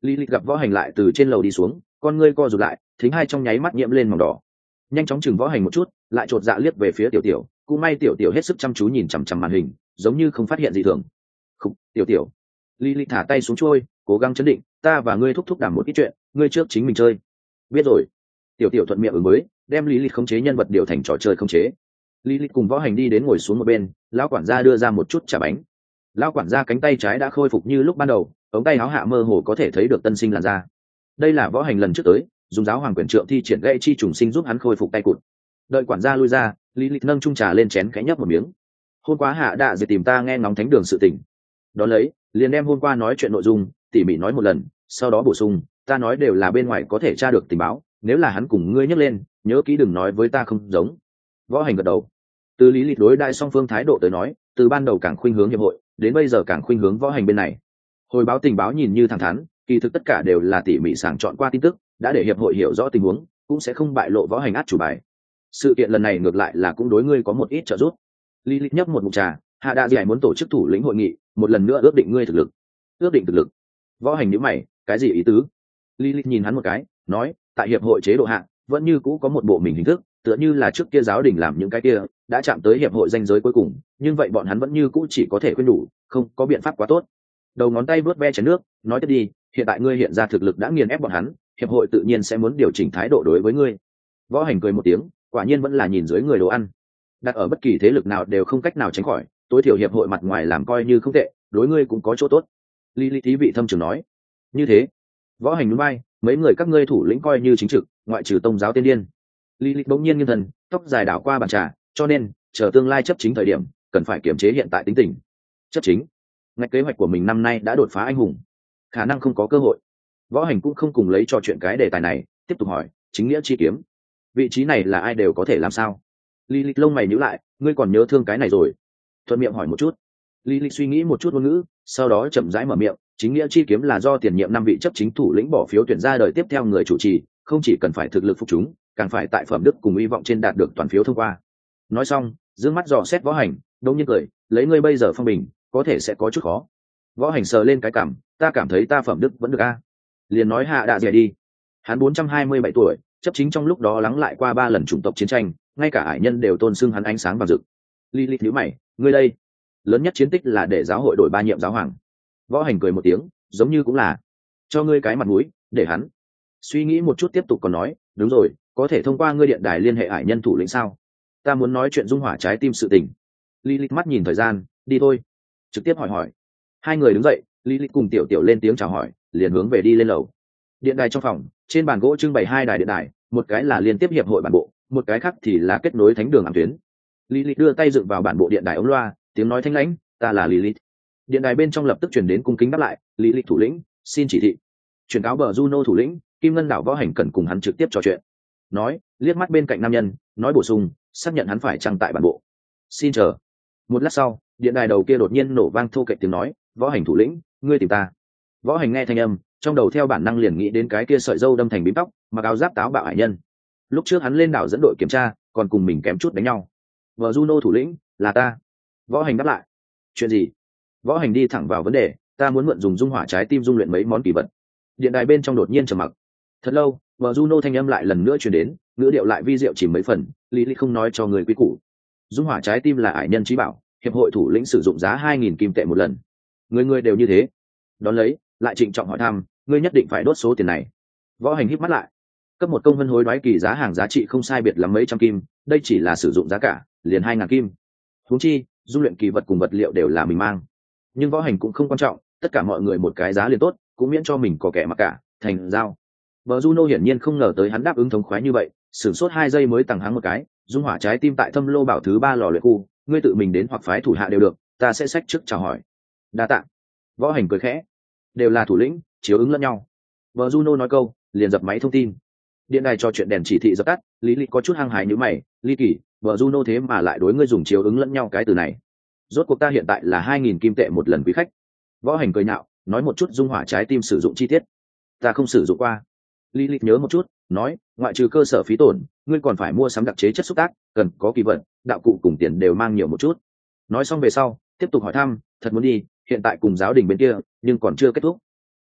Lý lịch gặp võ hành lại từ trên lầu đi xuống, con ngươi co rụt lại, thính hai trong nháy mắt nhiễm lên màu đỏ, nhanh chóng chừng võ hành một chút, lại chột dạ liếc về phía tiểu tiểu, cũng may tiểu tiểu hết sức chăm chú nhìn chằm chằm màn hình, giống như không phát hiện gì thường. Khục, tiểu tiểu. Lý lịch thả tay xuống trôi, cố gắng chấn định, ta và ngươi thúc thúc đảm một ít chuyện, ngươi trước chính mình chơi. Biết rồi. Tiểu tiểu thuận miệng ứng mới, đem lý lịch khống chế nhân vật điều thành trò chơi khống chế. Lý lịch cùng võ hành đi đến ngồi xuống một bên, lão quản gia đưa ra một chút trà bánh. Lão quản gia cánh tay trái đã khôi phục như lúc ban đầu, ống tay áo hạ mơ hồ có thể thấy được tân sinh làn da. Đây là võ hành lần trước tới, dùng giáo hoàng quyền trượng thi triển gãy chi trùng sinh giúp hắn khôi phục tay cụt. Đợi quản gia lui ra, lý lịch nâng chung trà lên chén khẽ nhấp một miếng. Hôm qua hạ đạ dệt tìm ta nghe ngóng thánh đường sự tình. Đó lấy, liền đem hôm qua nói chuyện nội dung tỉ mỉ nói một lần, sau đó bổ sung, ta nói đều là bên ngoài có thể tra được tình báo, nếu là hắn cùng ngươi nhắc lên, nhớ kỹ đừng nói với ta không giống. Võ hành gật đầu. Từ lý lịch đối đại song phương thái độ tới nói, từ ban đầu càng khuynh hướng hiệp hội, đến bây giờ càng khuynh hướng võ hành bên này. Hồi báo tình báo nhìn như thẳng thắn, kỳ thực tất cả đều là tỉ mỉ sàng chọn qua tin tức, đã để hiệp hội hiểu rõ tình huống, cũng sẽ không bại lộ võ hành át chủ bài. Sự kiện lần này ngược lại là cũng đối ngươi có một ít trợ giúp. Lý lịch nhấp một ngụm trà, hạ đạ giải muốn tổ chức thủ lĩnh hội nghị, một lần nữa ước định ngươi thực lực. Ước định thực lực. Võ hành nhíu mày, cái gì ý tứ? Lý lịch nhìn hắn một cái, nói, tại hiệp hội chế độ hạ, vẫn như cũ có một bộ mình hình thức, tựa như là trước kia giáo đình làm những cái kia, đã chạm tới hiệp hội danh giới cuối cùng, nhưng vậy bọn hắn vẫn như cũ chỉ có thể khuyên đủ, không có biện pháp quá tốt. Đầu ngón tay vớt ve chén nước, nói tiếp đi, hiện tại ngươi hiện ra thực lực đã nghiền ép bọn hắn, hiệp hội tự nhiên sẽ muốn điều chỉnh thái độ đối với ngươi. Võ hành cười một tiếng, quả nhiên vẫn là nhìn dưới người đồ ăn. Đặt ở bất kỳ thế lực nào đều không cách nào tránh khỏi, tối thiểu hiệp hội mặt ngoài làm coi như không tệ, đối ngươi cũng có chỗ tốt. Lý Lý thí vị thâm trường nói. Như thế. Võ hành núi bay, mấy người các ngươi thủ lĩnh coi như chính trực, ngoại trừ tông giáo tiên điên. Lý Lý bỗng nhiên nghiêng thần, tóc dài đảo qua bàn trà, cho nên, chờ tương lai chấp chính thời điểm, cần phải kiềm chế hiện tại tính tình. Chấp chính. Ngạch kế hoạch của mình năm nay đã đột phá anh hùng, khả năng không có cơ hội. Võ hành cũng không cùng lấy trò chuyện cái đề tài này, tiếp tục hỏi, chính nghĩa chi kiếm, vị trí này là ai đều có thể làm sao? Lý Lịch lông mày nhíu lại, ngươi còn nhớ thương cái này rồi? Thuận miệng hỏi một chút. Lý Lịch suy nghĩ một chút ngôn ngữ, sau đó chậm rãi mở miệng, chính nghĩa chi kiếm là do tiền nhiệm năm vị chấp chính thủ lĩnh bỏ phiếu tuyển ra đời tiếp theo người chủ trì, không chỉ cần phải thực lực phục chúng, càng phải tại phẩm đức cùng hy vọng trên đạt được toàn phiếu thông qua. Nói xong, dương mắt dò xét võ hành, đống nhiên cười, lấy ngươi bây giờ phong bình, có thể sẽ có chút khó. Võ hành sờ lên cái cảm, ta cảm thấy ta phẩm đức vẫn được a. Liền nói hạ đạ dẻ đi. Hắn bốn trăm hai mươi bảy tuổi, chấp chính trong lúc đó lắng lại qua ba lần chủng tộc chiến tranh, ngay cả ải nhân đều tôn xưng hắn ánh sáng vàng rực. Lý Lịch nhíu mày, ngươi đây, lớn nhất chiến tích là để giáo hội đổi ba nhiệm giáo hoàng. Võ hành cười một tiếng, giống như cũng là cho ngươi cái mặt mũi, để hắn suy nghĩ một chút tiếp tục còn nói, đúng rồi, có thể thông qua ngươi điện đài liên hệ ải nhân thủ lĩnh sao? Ta muốn nói chuyện dung hỏa trái tim sự tình. Lý Lịch mắt nhìn thời gian, đi thôi, trực tiếp hỏi hỏi. Hai người đứng dậy, Lý Lịch cùng tiểu tiểu lên tiếng chào hỏi, liền hướng về đi lên lầu. Điện đài trong phòng, trên bàn gỗ trưng bày hai đài điện đài, một cái là liên tiếp hiệp hội bản bộ, một cái khác thì là kết nối thánh đường ám tuyến. Lý Lịch đưa tay dựng vào bản bộ điện đài ống loa, tiếng nói thanh lãnh, ta là Lý Lịch. Điện đài bên trong lập tức truyền đến cung kính đáp lại, Lý Lịch thủ lĩnh, xin chỉ thị. Truyền cáo bờ Juno thủ lĩnh, Kim Ngân đảo võ hành cần cùng hắn trực tiếp trò chuyện. Nói, liếc mắt bên cạnh nam nhân, nói bổ sung, xác nhận hắn phải trang tại bản bộ. Xin chờ. Một lát sau, điện đài đầu kia đột nhiên nổ vang thô kệch tiếng nói, võ hành thủ lĩnh, ngươi tìm ta. Võ hành nghe thanh âm, trong đầu theo bản năng liền nghĩ đến cái kia sợi dâu đâm thành bím tóc, mặc áo giáp táo bạo hải nhân. Lúc trước hắn lên đảo dẫn đội kiểm tra, còn cùng mình kém chút đánh nhau. Vợ Juno thủ lĩnh, là ta. Võ hành đáp lại. Chuyện gì? Võ hành đi thẳng vào vấn đề, ta muốn mượn dùng dung hỏa trái tim dung luyện mấy món kỳ vật. Điện đài bên trong đột nhiên trầm mặc. Thật lâu, vợ Juno thanh âm lại lần nữa truyền đến, ngữ điệu lại vi diệu chỉ mấy phần, Lý Lý không nói cho người quý củ. Dung hỏa trái tim là ải nhân trí bảo, hiệp hội thủ lĩnh sử dụng giá hai nghìn kim tệ một lần. Người người đều như thế. Đón lấy, lại trịnh trọng hỏi thăm, ngươi nhất định phải đốt số tiền này. Võ hành híp mắt lại. Cấp một công vân hối đoái kỳ giá hàng giá trị không sai biệt lắm mấy trăm kim, đây chỉ là sử dụng giá cả, liền hai ngàn kim. Huống chi, dung luyện kỳ vật cùng vật liệu đều là mình mang. Nhưng võ hành cũng không quan trọng, tất cả mọi người một cái giá liền tốt, cũng miễn cho mình có kẻ mặc cả, thành giao. Bờ Juno hiển nhiên không ngờ tới hắn đáp ứng thống khoái như vậy, sửng sốt hai giây mới tằng hắn một cái, dung hỏa trái tim tại Thâm Lô Bảo thứ ba lò luyện khu, ngươi tự mình đến hoặc phái thủ hạ đều được, ta sẽ sách trước chào hỏi. Đa tạ. Võ hành cười khẽ, đều là thủ lĩnh, chiếu ứng lẫn nhau. Bờ Juno nói câu, liền dập máy thông tin. Điện đài cho chuyện đèn chỉ thị dập tắt, Lý Lý có chút hăng hái như mày, Ly Kỳ, bờ Juno thế mà lại đối ngươi dùng chiếu ứng lẫn nhau cái từ này. Rốt cuộc ta hiện tại là hai nghìn kim tệ một lần quý khách. Võ hành cười nhạo, nói một chút dung hỏa trái tim sử dụng chi tiết. Ta không sử dụng qua. Lý Lý nhớ một chút, nói, ngoại trừ cơ sở phí tổn, ngươi còn phải mua sắm đặc chế chất xúc tác, cần có kỳ vật, đạo cụ cùng tiền đều mang nhiều một chút. Nói xong về sau, tiếp tục hỏi thăm, thật muốn đi, hiện tại cùng giáo đình bên kia, nhưng còn chưa kết thúc.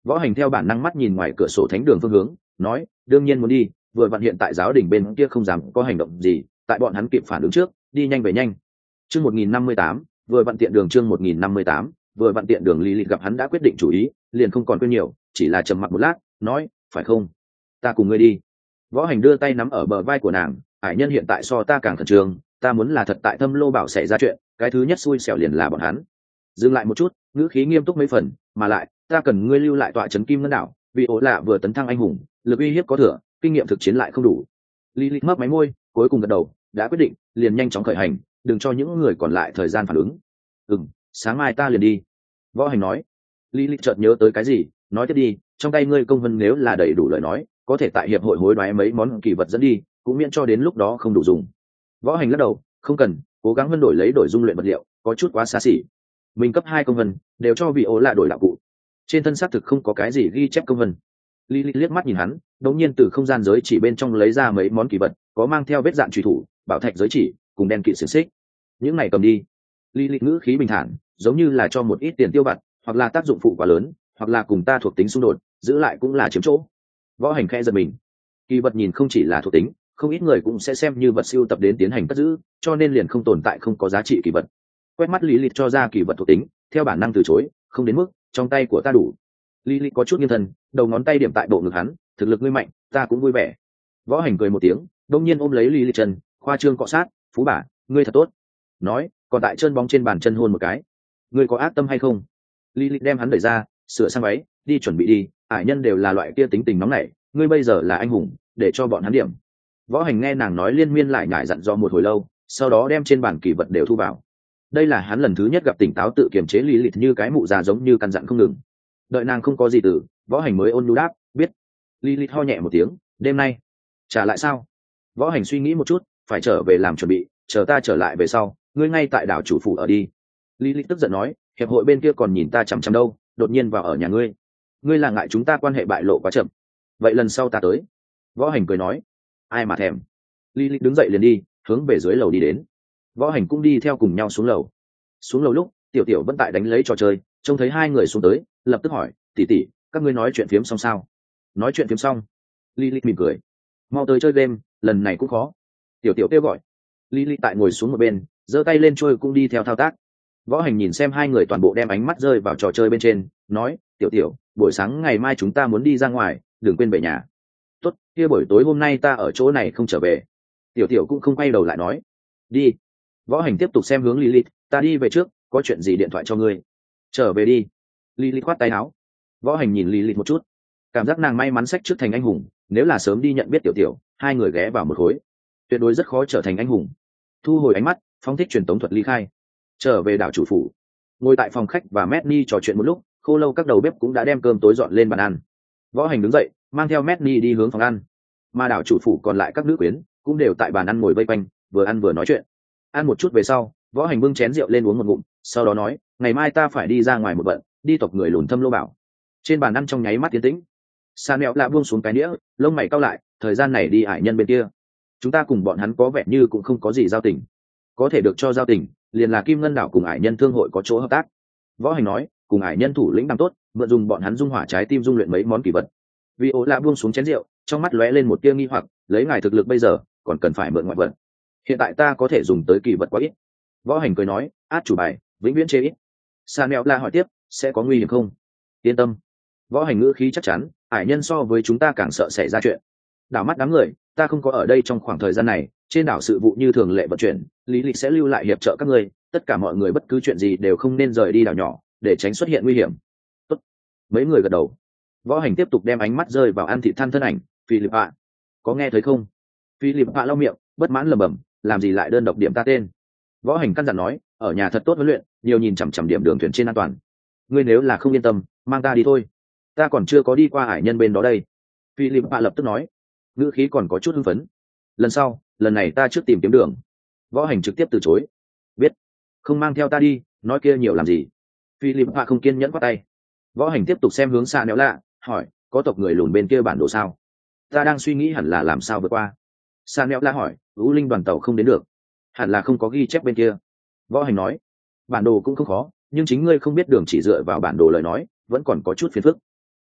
Võ Hành theo bản năng mắt nhìn ngoài cửa sổ thánh đường phương hướng, nói đương nhiên muốn đi, vừa vặn hiện tại giáo đình bên kia không dám có hành động gì, tại bọn hắn kịp phản ứng trước, đi nhanh về nhanh. Chương một nghìn năm mươi tám, vừa vặn tiện đường chương một nghìn năm mươi tám, vừa vặn tiện đường. Lý Lịch gặp hắn đã quyết định chủ ý, liền không còn quên nhiều, chỉ là trầm mặc một lát, nói, phải không? Ta cùng ngươi đi. Võ Hành đưa tay nắm ở bờ vai của nàng, hải nhân hiện tại so ta càng khẩn trương, ta muốn là thật tại Thâm Lô Bảo xảy ra chuyện, cái thứ nhất xui xẻo liền là bọn hắn. Dừng lại một chút, ngữ khí nghiêm túc mấy phần, mà lại, ta cần ngươi lưu lại tọa trấn Kim Ngân Đảo, vì ổ lạ vừa tấn thăng anh hùng, lực uy hiếp có thừa, kinh nghiệm thực chiến lại không đủ. Lý Lịch mấp máy môi, cuối cùng gật đầu, đã quyết định, liền nhanh chóng khởi hành, đừng cho những người còn lại thời gian phản ứng. Ừm, sáng mai ta liền đi. Võ Hành nói. Lý Lịch chợt nhớ tới cái gì, nói tiếp đi, trong tay ngươi công vân nếu là đầy đủ lời nói, có thể tại hiệp hội hối đoái mấy món kỳ vật dẫn đi, cũng miễn cho đến lúc đó không đủ dùng. Võ Hành lắc đầu, không cần, cố gắng vân đổi lấy đổi dung luyện vật liệu, có chút quá xa xỉ. Mình cấp hai công vân, đều cho vị ố lạ đổi đạo cụ. Trên thân xác thực không có cái gì ghi chép công vân. Lý Lịch liếc mắt nhìn hắn, đột nhiên từ không gian giới chỉ bên trong lấy ra mấy món kỳ vật, có mang theo vết dạn truy thủ, bảo thạch giới chỉ, cùng đen kỵ xiềng xích. Những này cầm đi. Lý Lịch ngữ khí bình thản, giống như là cho một ít tiền tiêu vặt, hoặc là tác dụng phụ quá lớn, hoặc là cùng ta thuộc tính xung đột, giữ lại cũng là chiếm chỗ. Võ Hành khẽ giật mình. Kỳ vật nhìn không chỉ là thuộc tính, không ít người cũng sẽ xem như vật siêu tập đến tiến hành cất giữ, cho nên liền không tồn tại không có giá trị kỳ vật. Quét mắt Lý Lịch cho ra kỳ vật thuộc tính, theo bản năng từ chối, không đến mức, trong tay của ta đủ. Lý Lịch có chút nghiêng thân, đầu ngón tay điểm tại bộ ngực hắn, thực lực ngươi mạnh, ta cũng vui vẻ. Võ Hành cười một tiếng, đông nhiên ôm lấy Lý Lịch chân, khoa trương cọ sát, phú bả, ngươi thật tốt. Nói, còn tại chân bóng trên bàn chân hôn một cái. Ngươi có ác tâm hay không? Lý Lịch đem hắn đẩy ra, sửa sang váy, đi chuẩn bị đi, ải nhân đều là loại kia tính tình nóng nảy, ngươi bây giờ là anh hùng, để cho bọn hắn điểm. Võ Hành nghe nàng nói liên miên lại nhải dặn dò một hồi lâu, sau đó đem trên bàn kỳ vật đều thu vào. Đây là hắn lần thứ nhất gặp tỉnh táo tự kiềm chế Lý Lịch như cái mụ già giống như căn dặn không ngừng. Đợi nàng không có gì từ, Võ Hành mới ôn nhu đáp, biết. Lý Lịch ho nhẹ một tiếng, đêm nay trả lại sao? Võ Hành suy nghĩ một chút, phải trở về làm chuẩn bị, chờ ta trở lại về sau, ngươi ngay tại đảo chủ phủ ở đi. Lý Lịch tức giận nói, hiệp hội bên kia còn nhìn ta chằm chằm đâu, đột nhiên vào ở nhà ngươi, ngươi là ngại chúng ta quan hệ bại lộ quá chậm. Vậy lần sau ta tới. Võ Hành cười nói, ai mà thèm. Lý Lịch đứng dậy liền đi, hướng về dưới lầu đi đến. Võ Hành cũng đi theo cùng nhau xuống lầu. Xuống lầu lúc, Tiểu Tiểu vẫn tại đánh lấy trò chơi, trông thấy hai người xuống tới, lập tức hỏi, tỷ tỷ, các ngươi nói chuyện phiếm xong sao? Nói chuyện phiếm xong. Lý Lịch mỉm cười, mau tới chơi game, lần này cũng khó. Tiểu Tiểu kêu gọi. Lý Lịch tại ngồi xuống một bên, giơ tay lên trôi cũng đi theo thao tác. Võ Hành nhìn xem hai người toàn bộ đem ánh mắt rơi vào trò chơi bên trên, nói, Tiểu Tiểu, buổi sáng ngày mai chúng ta muốn đi ra ngoài, đừng quên về nhà. Tốt, kia buổi tối hôm nay ta ở chỗ này không trở về. Tiểu Tiểu cũng không quay đầu lại nói, đi. Võ Hành tiếp tục xem hướng Lilith, ta đi về trước, có chuyện gì điện thoại cho ngươi. Trở về đi. Lilith khoát tay áo. Võ Hành nhìn Lilith một chút, cảm giác nàng may mắn sách trước thành anh hùng, nếu là sớm đi nhận biết Tiểu Tiểu, hai người ghé vào một khối, tuyệt đối rất khó trở thành anh hùng. Thu hồi ánh mắt, phóng thích truyền tống thuật ly khai, trở về đảo chủ phủ. Ngồi tại phòng khách và Medni trò chuyện một lúc, Khô Lâu các đầu bếp cũng đã đem cơm tối dọn lên bàn ăn. Võ Hành đứng dậy, mang theo Medni đi hướng phòng ăn, mà đảo chủ phủ còn lại các nữ quyến cũng đều tại bàn ăn ngồi vây quanh, vừa ăn vừa nói chuyện. Ăn một chút về sau, Võ Hành bưng chén rượu lên uống một ngụm, sau đó nói, ngày mai ta phải đi ra ngoài một bận, đi tộc người lùn Thâm Lô Bảo. Trên bàn ăn trong nháy mắt tiến tĩnh. Sa Mẹo lạ buông xuống cái đĩa, lông mày cau lại, thời gian này đi ải nhân bên kia, chúng ta cùng bọn hắn có vẻ như cũng không có gì giao tình, có thể được cho giao tình liền là Kim Ngân Đảo cùng ải nhân thương hội có chỗ hợp tác. Võ Hành nói, cùng ải nhân thủ lĩnh làm tốt, mượn dùng bọn hắn dung hỏa trái tim dung luyện mấy món kỳ vật. Vì ố lạ buông xuống chén rượu, trong mắt lóe lên một tia nghi hoặc, lấy ngài thực lực bây giờ còn cần phải mượn ngoại vật, hiện tại ta có thể dùng tới kỳ vật quá ít. Võ Hành cười nói, át chủ bài vĩnh viễn chế ít. Sa Mẹo la hỏi tiếp, sẽ có nguy hiểm không? Yên tâm. Võ Hành ngữ khí chắc chắn, ải nhân so với chúng ta càng sợ xảy ra chuyện. Đảo mắt đám người, ta không có ở đây trong khoảng thời gian này, trên đảo sự vụ như thường lệ vận chuyển, Lý Lịch sẽ lưu lại hiệp trợ các ngươi, tất cả mọi người bất cứ chuyện gì đều không nên rời đi đảo nhỏ, để tránh xuất hiện nguy hiểm. Tốt. Mấy người gật đầu. Võ Hành tiếp tục đem ánh mắt rơi vào ăn thịt than thân ảnh, Philippa. Có nghe thấy không? Philippa lau miệng, bất mãn lẩm bẩm, làm gì lại đơn độc điểm ta tên? Võ Hành căn dặn nói, ở nhà thật tốt huấn luyện, nhiều nhìn chằm chằm điểm đường thuyền trên an toàn. Ngươi nếu là không yên tâm, mang ta đi thôi. Ta còn chưa có đi qua hải nhân bên đó đây. Philippa lập tức nói, ngữ khí còn có chút hưng phấn. Lần sau, lần này ta trước tìm kiếm đường. Võ Hành trực tiếp từ chối. Biết. Không mang theo ta đi, nói kia nhiều làm gì? Philippa không kiên nhẫn quát tay. Võ Hành tiếp tục xem hướng xa néo lạ, hỏi, có tộc người lùn bên kia bản đồ sao? Ta đang suy nghĩ hẳn là làm sao vượt qua. Sa Neo la hỏi, U Linh đoàn tàu không đến được, hẳn là không có ghi chép bên kia. Võ Hành nói, bản đồ cũng không khó, nhưng chính ngươi không biết đường chỉ dựa vào bản đồ lời nói, vẫn còn có chút phiền phức.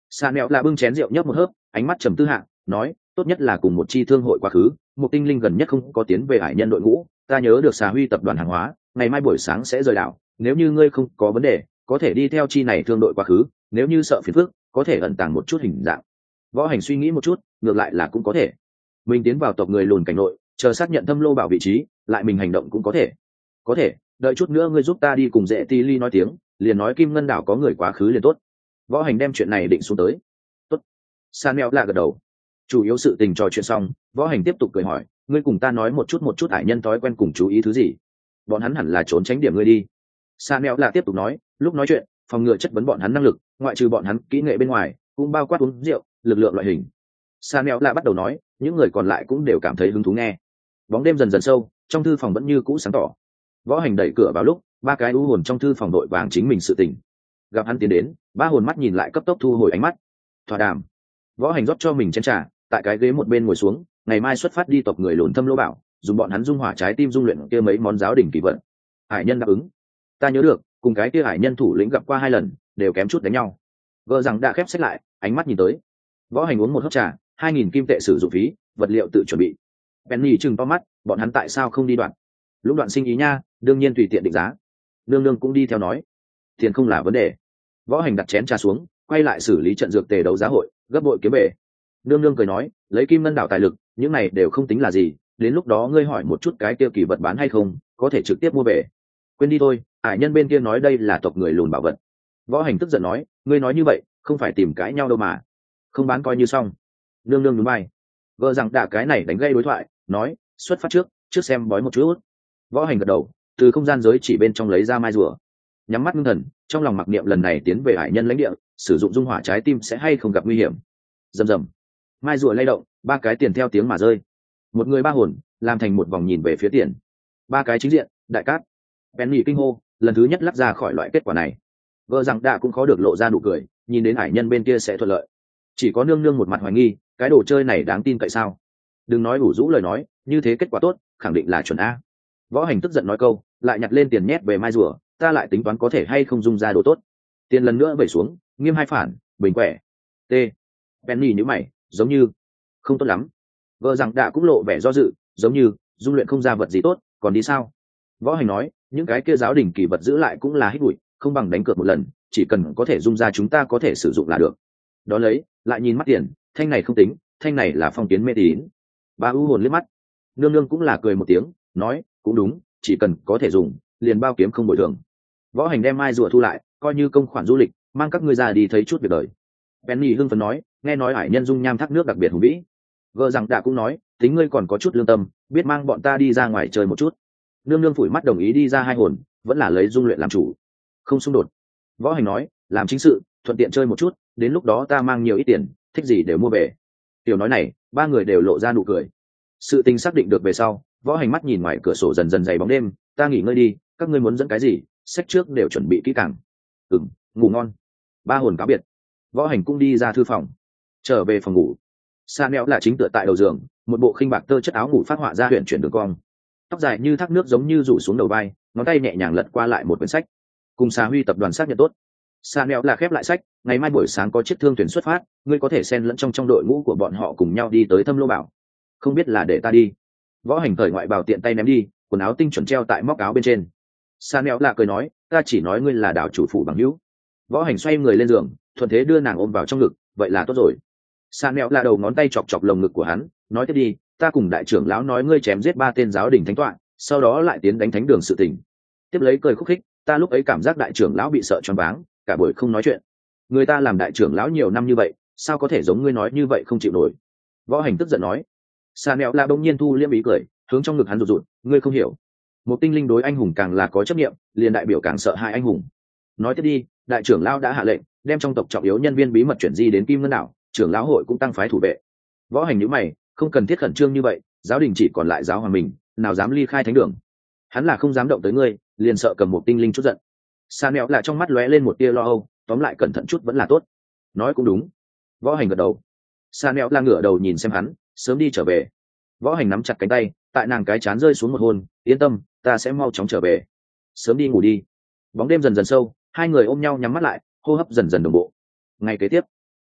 Sa nẹo là bưng chén rượu nhấp một hớp, ánh mắt trầm tư hạ, nói, tốt nhất là cùng một chi thương hội quá khứ, một tinh linh gần nhất không có tiến về hải nhân đội ngũ, ta nhớ được Xà Huy tập đoàn hàng hóa, ngày mai buổi sáng sẽ rời đảo, nếu như ngươi không có vấn đề, có thể đi theo chi này thương đội quá khứ, nếu như sợ phiền phức, có thể ẩn tàng một chút hình dạng. Võ Hành suy nghĩ một chút, ngược lại là cũng có thể. Mình tiến vào tộc người lùn cảnh nội, chờ xác nhận thâm lô bảo vị trí, lại mình hành động cũng có thể. Có thể, đợi chút nữa ngươi giúp ta đi cùng Dễ Ti Ly nói tiếng, liền nói Kim Ngân đảo có người quá khứ liền tốt. Võ Hành đem chuyện này định xuống tới. Tốt. San Mèo là gật đầu. Chủ yếu sự tình trò chuyện xong, Võ Hành tiếp tục cười hỏi, ngươi cùng ta nói một chút một chút hải nhân thói quen cùng chú ý thứ gì? Bọn hắn hẳn là trốn tránh điểm ngươi đi. San Mèo là tiếp tục nói, lúc nói chuyện, phòng ngừa chất vấn bọn hắn năng lực, ngoại trừ bọn hắn kỹ nghệ bên ngoài, cũng bao quát uống rượu, lực lượng loại hình. San Mèo là bắt đầu nói, những người còn lại cũng đều cảm thấy hứng thú nghe. Bóng đêm dần dần sâu, trong thư phòng vẫn như cũ sáng tỏ. Võ Hành đẩy cửa vào lúc, ba cái u hồn trong thư phòng đội vàng chính mình sự tình. Gặp hắn tiến đến, ba hồn mắt nhìn lại cấp tốc thu hồi ánh mắt. Thỏa đàm. Võ Hành rót cho mình chén trà, tại cái ghế một bên ngồi xuống, ngày mai xuất phát đi tộc người lùn thâm lô bảo, dùng bọn hắn dung hỏa trái tim dung luyện kia mấy món giáo đỉnh kỳ vận. Hải nhân đáp ứng. Ta nhớ được, cùng cái kia hải nhân thủ lĩnh gặp qua hai lần, đều kém chút đánh nhau. Gờ rằng đã khép sách lại, ánh mắt nhìn tới. Võ Hành uống một hớp trà, hai nghìn kim tệ sử dụng phí, vật liệu tự chuẩn bị. Penny chừng to mắt, bọn hắn tại sao không đi đoạn? Lúc đoạn sinh ý nha, đương nhiên tùy tiện định giá. Nương nương cũng đi theo nói, tiền không là vấn đề. Võ Hành đặt chén trà xuống, quay lại xử lý trận dược tề đấu giá hội, gấp bội kiếm bể. Nương nương cười nói, lấy Kim Ngân đảo tài lực, những này đều không tính là gì, đến lúc đó ngươi hỏi một chút cái kia kỳ vật bán hay không, có thể trực tiếp mua về. Quên đi thôi, hải nhân bên kia nói đây là tộc người lùn bảo vật. Võ Hành tức giận nói, ngươi nói như vậy, không phải tìm cãi nhau đâu mà, không bán coi như xong. Nương nương núi bay, vợ rằng đả cái này đánh gây đối thoại, nói, xuất phát trước, trước xem bói một chút. Võ Hành gật đầu, từ không gian giới chỉ bên trong lấy ra mai rùa, nhắm mắt ngưng thần, trong lòng mặc niệm lần này tiến về hải nhân lãnh địa, sử dụng dung hỏa trái tim sẽ hay không gặp nguy hiểm. Rầm rầm, mai rùa lay động, ba cái tiền theo tiếng mà rơi. Một người ba hồn, làm thành một vòng nhìn về phía tiền. Ba cái chính diện, đại cát. Penny kinh hô, lần thứ nhất lắc ra khỏi loại kết quả này. Vợ rằng đã cũng khó được lộ ra nụ cười, nhìn đến hải nhân bên kia sẽ thuận lợi. Chỉ có nương nương một mặt hoài nghi, cái đồ chơi này đáng tin cậy sao? Đừng nói đủ rũ lời nói, như thế kết quả tốt, khẳng định là chuẩn a. Võ Hành tức giận nói câu, lại nhặt lên tiền nhét về mai rùa, ta lại tính toán có thể hay không dung ra đồ tốt. Tiền lần nữa vẩy xuống, nghiêm hai phản, bình quẻ. T. Penny nhíu mày, giống như không tốt lắm. Vợ rằng đã cũng lộ vẻ do dự, giống như dung luyện không ra vật gì tốt, còn đi sao? Võ Hành nói, những cái kia giáo đình kỳ vật giữ lại cũng là hít bụi, không bằng đánh cược một lần, chỉ cần có thể dung ra chúng ta có thể sử dụng là được. Đó lấy, lại nhìn mắt tiền, thanh này không tính, thanh này là phong kiến mê tín. Ba u hồn liếc mắt, nương nương cũng là cười một tiếng, nói, cũng đúng, chỉ cần có thể dùng, liền bao kiếm không bồi thường. Võ Hành đem mai rùa thu lại, coi như công khoản du lịch, mang các ngươi ra đi thấy chút việc đời. Penny hưng phấn nói, nghe nói hải nhân dung nham thác nước đặc biệt hùng vĩ. Vợ rằng đã cũng nói, tính ngươi còn có chút lương tâm, biết mang bọn ta đi ra ngoài chơi một chút. Nương nương phủi mắt đồng ý đi ra hai hồn, vẫn là lấy dung luyện làm chủ, không xung đột. Võ Hành nói, làm chính sự, thuận tiện chơi một chút, đến lúc đó ta mang nhiều ít tiền, thích gì đều mua về. Tiểu nói này, ba người đều lộ ra nụ cười. Sự tình xác định được về sau, Võ Hành mắt nhìn ngoài cửa sổ dần dần dày bóng đêm, ta nghỉ ngơi đi, các ngươi muốn dẫn cái gì, sách trước đều chuẩn bị kỹ càng. Ừm, ngủ ngon. Ba hồn cáo biệt. Võ Hành cũng đi ra thư phòng, trở về phòng ngủ. Sa Nẹo là chính tựa tại đầu giường, một bộ khinh bạc tơ chất áo ngủ phát họa ra huyền chuyển đường cong, tóc dài như thác nước giống như rủ xuống đầu vai, ngón tay nhẹ nhàng lật qua lại một quyển sách. Cùng Sa Huy tập đoàn xác nhận tốt. Sa Nẹo là khép lại sách, ngày mai buổi sáng có chiếc thương thuyền xuất phát, ngươi có thể xen lẫn trong trong đội ngũ của bọn họ cùng nhau đi tới Thâm Lô Bảo. Không biết là để ta đi. Võ Hành cởi ngoại bào tiện tay ném đi, quần áo tinh chuẩn treo tại móc áo bên trên. Sa Nẹo là cười nói, ta chỉ nói ngươi là đảo chủ phủ bằng hữu. Võ Hành xoay người lên giường, thuận thế đưa nàng ôm vào trong ngực, vậy là tốt rồi. Sa Nẹo là đầu ngón tay chọc chọc lồng ngực của hắn, nói tiếp đi, ta cùng đại trưởng lão nói ngươi chém giết ba tên giáo đình thánh tọa, sau đó lại tiến đánh thánh đường sự tình. Tiếp lấy cười khúc khích, ta lúc ấy cảm giác đại trưởng lão bị sợ choáng váng, cả buổi không nói chuyện. Người ta làm đại trưởng lão nhiều năm như vậy, sao có thể giống ngươi nói như vậy không chịu nổi. Võ Hành tức giận nói. Sa Nẹo là bỗng nhiên thu liêm ý cười, hướng trong ngực hắn rụt rụt, ngươi không hiểu. Một tinh linh đối anh hùng càng là có chấp niệm, liền đại biểu càng sợ hai anh hùng. Nói tiếp đi, đại trưởng lão đã hạ lệnh, đem trong tộc trọng yếu nhân viên bí mật chuyển di đến Kim Ngân đảo, trưởng lão hội cũng tăng phái thủ vệ. Võ Hành nhíu mày, không cần thiết khẩn trương như vậy, giáo đình chỉ còn lại giáo hoàng mình, nào dám ly khai thánh đường. Hắn là không dám động tới ngươi, liền sợ cầm một tinh linh chút giận. Sa Nẹo là trong mắt lóe lên một tia lo âu, tóm lại cẩn thận chút vẫn là tốt. Nói cũng đúng. Võ Hành gật đầu. Sa Nẹo là ngửa đầu nhìn xem hắn, sớm đi trở về. Võ Hành nắm chặt cánh tay, tại nàng cái chán rơi xuống một hôn, yên tâm, ta sẽ mau chóng trở về. Sớm đi ngủ đi. Bóng đêm dần dần sâu, hai người ôm nhau nhắm mắt lại, hô hấp dần dần đồng bộ. Ngày kế tiếp,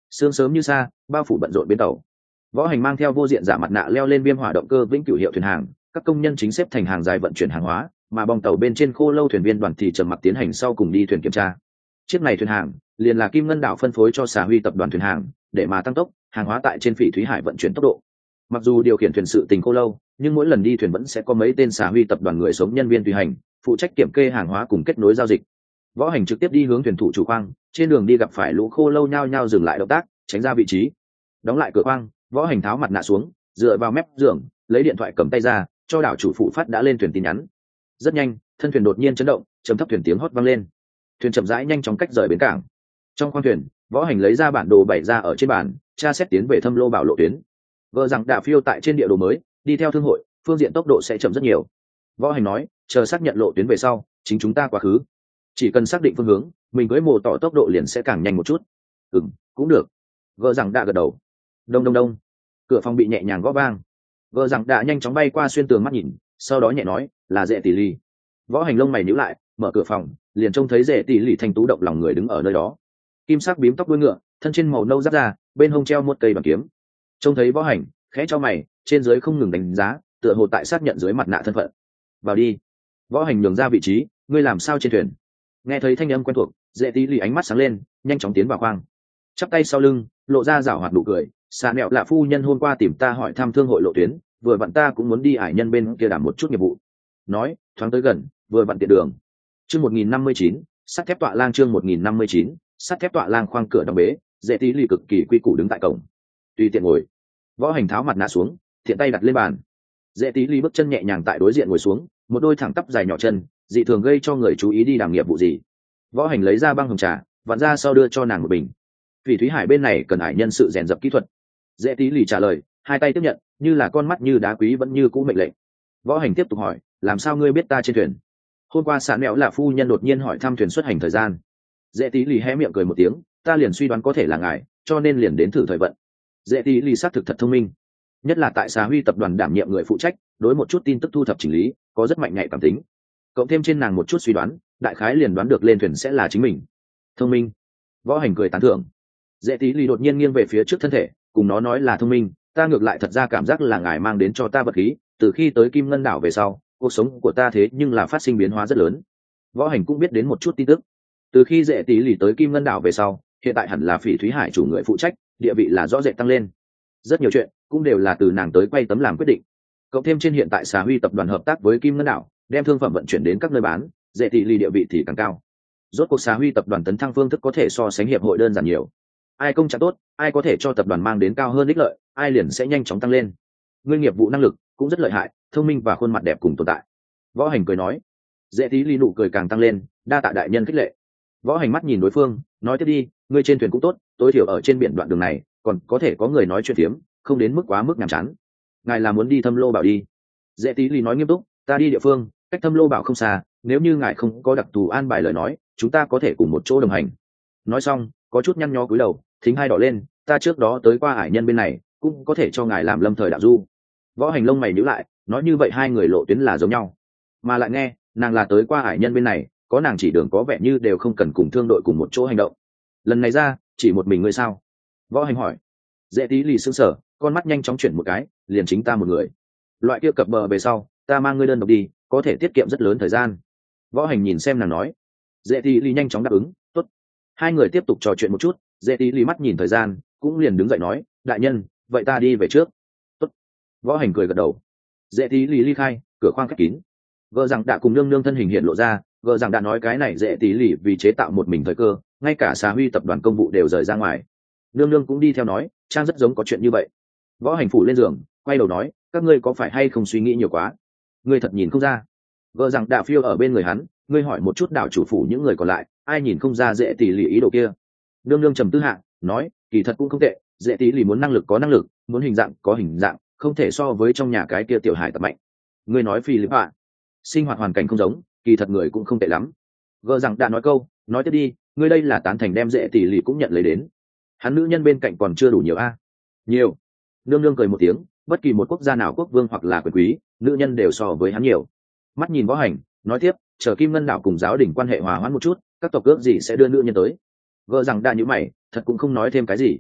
sương sớm như xa bao phủ bận rộn bến tàu. Võ Hành mang theo vô diện giả mặt nạ leo lên viêm hỏa động cơ vĩnh cửu hiệu thuyền hàng, các công nhân chính xếp thành hàng dài vận chuyển hàng hóa, mà bong tàu bên trên khô lâu thuyền viên đoàn thì trầm mặc tiến hành sau cùng đi thuyền kiểm tra. Chiếc này thuyền hàng liền là Kim Ngân Đảo phân phối cho Xà Huy tập đoàn thuyền hàng, để mà tăng tốc hàng hóa tại trên Phỉ Thúy Hải vận chuyển tốc độ. Mặc dù điều khiển thuyền sự tình khô lâu, nhưng mỗi lần đi thuyền vẫn sẽ có mấy tên Xà Huy tập đoàn người sống nhân viên tùy hành, phụ trách kiểm kê hàng hóa cùng kết nối giao dịch. Võ Hành trực tiếp đi hướng thuyền thủ chủ khoang, trên đường đi gặp phải lũ khô lâu nhao nhao dừng lại động tác, tránh ra vị trí. Đóng lại cửa khoang, Võ Hành tháo mặt nạ xuống, dựa vào mép giường, lấy điện thoại cầm tay ra, cho đảo chủ phụ phát đã lên thuyền tin nhắn. Rất nhanh, thân thuyền đột nhiên chấn động, trầm thấp thuyền tiếng hót vang lên. Thuyền chậm rãi nhanh chóng cách rời bến cảng. Trong khoang thuyền, Võ Hành lấy ra bản đồ bày ra ở trên bàn, tra xét tiến về Thâm Lô Bảo lộ tuyến. Vợ rằng đã phiêu tại trên địa đồ mới, đi theo thương hội, phương diện tốc độ sẽ chậm rất nhiều. Võ Hành nói, chờ xác nhận lộ tuyến về sau, chính chúng ta quá khứ. Chỉ cần xác định phương hướng, mình với mồ tỏ tốc độ liền sẽ càng nhanh một chút. Ừm, cũng được. Vợ rằng đã gật đầu. Đông đông đông. Cửa phòng bị nhẹ nhàng gõ vang. Vợ rằng đã nhanh chóng bay qua xuyên tường mắt nhìn, sau đó nhẹ nói, là Dệ Tỷ Ly. Võ Hành lông mày nhíu lại, mở cửa phòng, liền trông thấy Dệ Tỷ Ly thanh tú động lòng người đứng ở nơi đó. Kim sắc bím tóc đuôi ngựa, thân trên màu nâu giáp ra, bên hông treo một cây bằng kiếm. Trông thấy Võ Hành, khẽ cho mày, trên dưới không ngừng đánh giá, tựa hồ tại xác nhận dưới mặt nạ thân phận. Vào đi. Võ Hành nhường ra vị trí, ngươi làm sao trên thuyền? Nghe thấy thanh âm quen thuộc, Dệ Tỷ Ly ánh mắt sáng lên, nhanh chóng tiến vào khoang, chắp tay sau lưng, lộ ra rảo hoạt nụ cười. Xà Nẹo là phu nhân hôm qua tìm ta hỏi thăm thương hội lộ tuyến, vừa vặn ta cũng muốn đi ải nhân bên kia đảm một chút nghiệp vụ. Nói, thoáng tới gần, vừa vặn tiện đường. Chương một nghìn năm mươi chín, sắt thép tọa lang chương một nghìn năm mươi chín, sắt thép tọa lang khoang cửa đóng bế, Dệ Tỷ Ly cực kỳ quy củ đứng tại cổng. Tùy tiện ngồi. Võ Hành tháo mặt nạ xuống, thiện tay đặt lên bàn. Dệ Tỷ Ly bước chân nhẹ nhàng tại đối diện ngồi xuống, một đôi thẳng tắp dài nhỏ chân, dị thường gây cho người chú ý đi làm nghiệp vụ gì. Võ Hành lấy ra băng hồng trà, vặn ra sau đưa cho nàng một bình. Phỉ Thúy Hải bên này cần ải nhân sự rèn dập kỹ thuật. Dễ Tí Lì trả lời, hai tay tiếp nhận, như là con mắt như đá quý vẫn như cũ mệnh lệnh. Võ Hành tiếp tục hỏi, làm sao ngươi biết ta trên thuyền? Hôm qua Sạn Mẹo là phu nhân đột nhiên hỏi thăm thuyền xuất hành thời gian. Dễ Tí Lì hé miệng cười một tiếng, ta liền suy đoán có thể là ngài, cho nên liền đến thử thời vận. Dễ Tí Lì xác thực thật thông minh, nhất là tại Xà Huy tập đoàn đảm nhiệm người phụ trách, đối một chút tin tức thu thập chỉnh lý, có rất mạnh nhạy cảm tính. Cộng thêm trên nàng một chút suy đoán, đại khái liền đoán được lên thuyền sẽ là chính mình. Thông minh. Võ Hành cười tán thưởng. Dễ Tí Lì đột nhiên nghiêng về phía trước thân thể, cùng nó nói là thông minh, ta ngược lại thật ra cảm giác là ngài mang đến cho ta vật khí, từ khi tới Kim Ngân Đảo về sau, cuộc sống của ta thế nhưng là phát sinh biến hóa rất lớn. Võ Hành cũng biết đến một chút tin tức. Từ khi Dễ Tí Lì tới Kim Ngân Đảo về sau, hiện tại hẳn là Phỉ Thúy Hải chủ người phụ trách, địa vị là rõ rệt tăng lên. Rất nhiều chuyện cũng đều là từ nàng tới quay tấm làm quyết định. Cộng thêm trên hiện tại Xà Huy tập đoàn hợp tác với Kim Ngân Đảo, đem thương phẩm vận chuyển đến các nơi bán, Dễ Tí Lì địa vị thì càng cao. Rốt cuộc Xà Huy tập đoàn tấn thăng phương thức có thể so sánh hiệp hội đơn giản nhiều. Ai công trạng tốt, ai có thể cho tập đoàn mang đến cao hơn ích lợi, ai liền sẽ nhanh chóng tăng lên. Ngươi nghiệp vụ năng lực cũng rất lợi hại, thông minh và khuôn mặt đẹp cùng tồn tại. Võ Hành cười nói. Dễ Tí Lì nụ cười càng tăng lên, đa tạ đại nhân khích lệ. Võ Hành mắt nhìn đối phương, nói tiếp đi, ngươi trên thuyền cũng tốt, tối thiểu ở trên biển đoạn đường này còn có thể có người nói chuyện phiếm, không đến mức quá mức nhàm chán. Ngài là muốn đi Thâm Lô Bảo đi? Dễ Tí Lì nói nghiêm túc, ta đi địa phương cách Thâm Lô Bảo không xa, nếu như ngài không có đặc thù an bài lời nói, chúng ta có thể cùng một chỗ đồng hành. Nói xong, có chút nhăn nhó cúi đầu, thính hai đỏ lên, ta trước đó tới qua ải nhân bên này, cũng có thể cho ngài làm lâm thời đạo du. Võ Hành lông mày nhíu lại, nói như vậy hai người lộ tuyến là giống nhau, mà lại nghe nàng là tới qua ải nhân bên này, có nàng chỉ đường có vẻ như đều không cần cùng thương đội cùng một chỗ hành động. Lần này ra chỉ một mình ngươi sao? Võ Hành hỏi. Dễ Tí Lì sững sờ, con mắt nhanh chóng chuyển một cái, liền chính ta một người. Loại kia cập bờ về sau, ta mang ngươi đơn độc đi, có thể tiết kiệm rất lớn thời gian. Võ Hành nhìn xem nàng nói. Dễ Tí Lì nhanh chóng đáp ứng, tốt. Hai người tiếp tục trò chuyện một chút, Dễ Tí Lì mắt nhìn thời gian, cũng liền đứng dậy nói, đại nhân, vậy ta đi về trước. Tốt. Võ Hành cười gật đầu. Dễ Tí Lì ly khai, cửa khoang khép kín. Vợ rằng đã cùng nương nương thân hình hiện lộ ra, vợ rằng đã nói cái này Dễ Tí Lì vì chế tạo một mình thời cơ, ngay cả Xà Huy tập đoàn công vụ đều rời ra ngoài. Nương nương cũng đi theo nói, trang rất giống có chuyện như vậy. Võ Hành phủ lên giường, quay đầu nói, các ngươi có phải hay không suy nghĩ nhiều quá? Ngươi thật nhìn không ra. Vợ rằng đạo phiêu ở bên người hắn, ngươi hỏi một chút đảo chủ phủ những người còn lại, ai nhìn không ra Dễ Tí Lì ý đồ kia? Nương nương trầm tư hạ, nói, kỳ thật cũng không tệ, Dễ Tí Lì muốn năng lực có năng lực, muốn hình dạng có hình dạng, không thể so với trong nhà cái kia tiểu hải tập mạnh. Ngươi nói phi lý ạ, sinh hoạt hoàn cảnh không giống, kỳ thật người cũng không tệ lắm. Vợ rằng đã nói câu, nói tiếp đi, ngươi đây là tán thành đem Dễ Tí Lì cũng nhận lấy đến. Hắn nữ nhân bên cạnh còn chưa đủ nhiều a? Nhiều. Nương nương cười một tiếng, bất kỳ một quốc gia nào quốc vương hoặc là quyền quý, nữ nhân đều so với hắn nhiều. Mắt nhìn Võ Hành, nói tiếp, chờ Kim Ngân Đảo cùng giáo đình quan hệ hòa hoãn một chút, các tộc ước gì sẽ đưa nữ nhân tới. Vợ rằng đã như mày, thật cũng không nói thêm cái gì.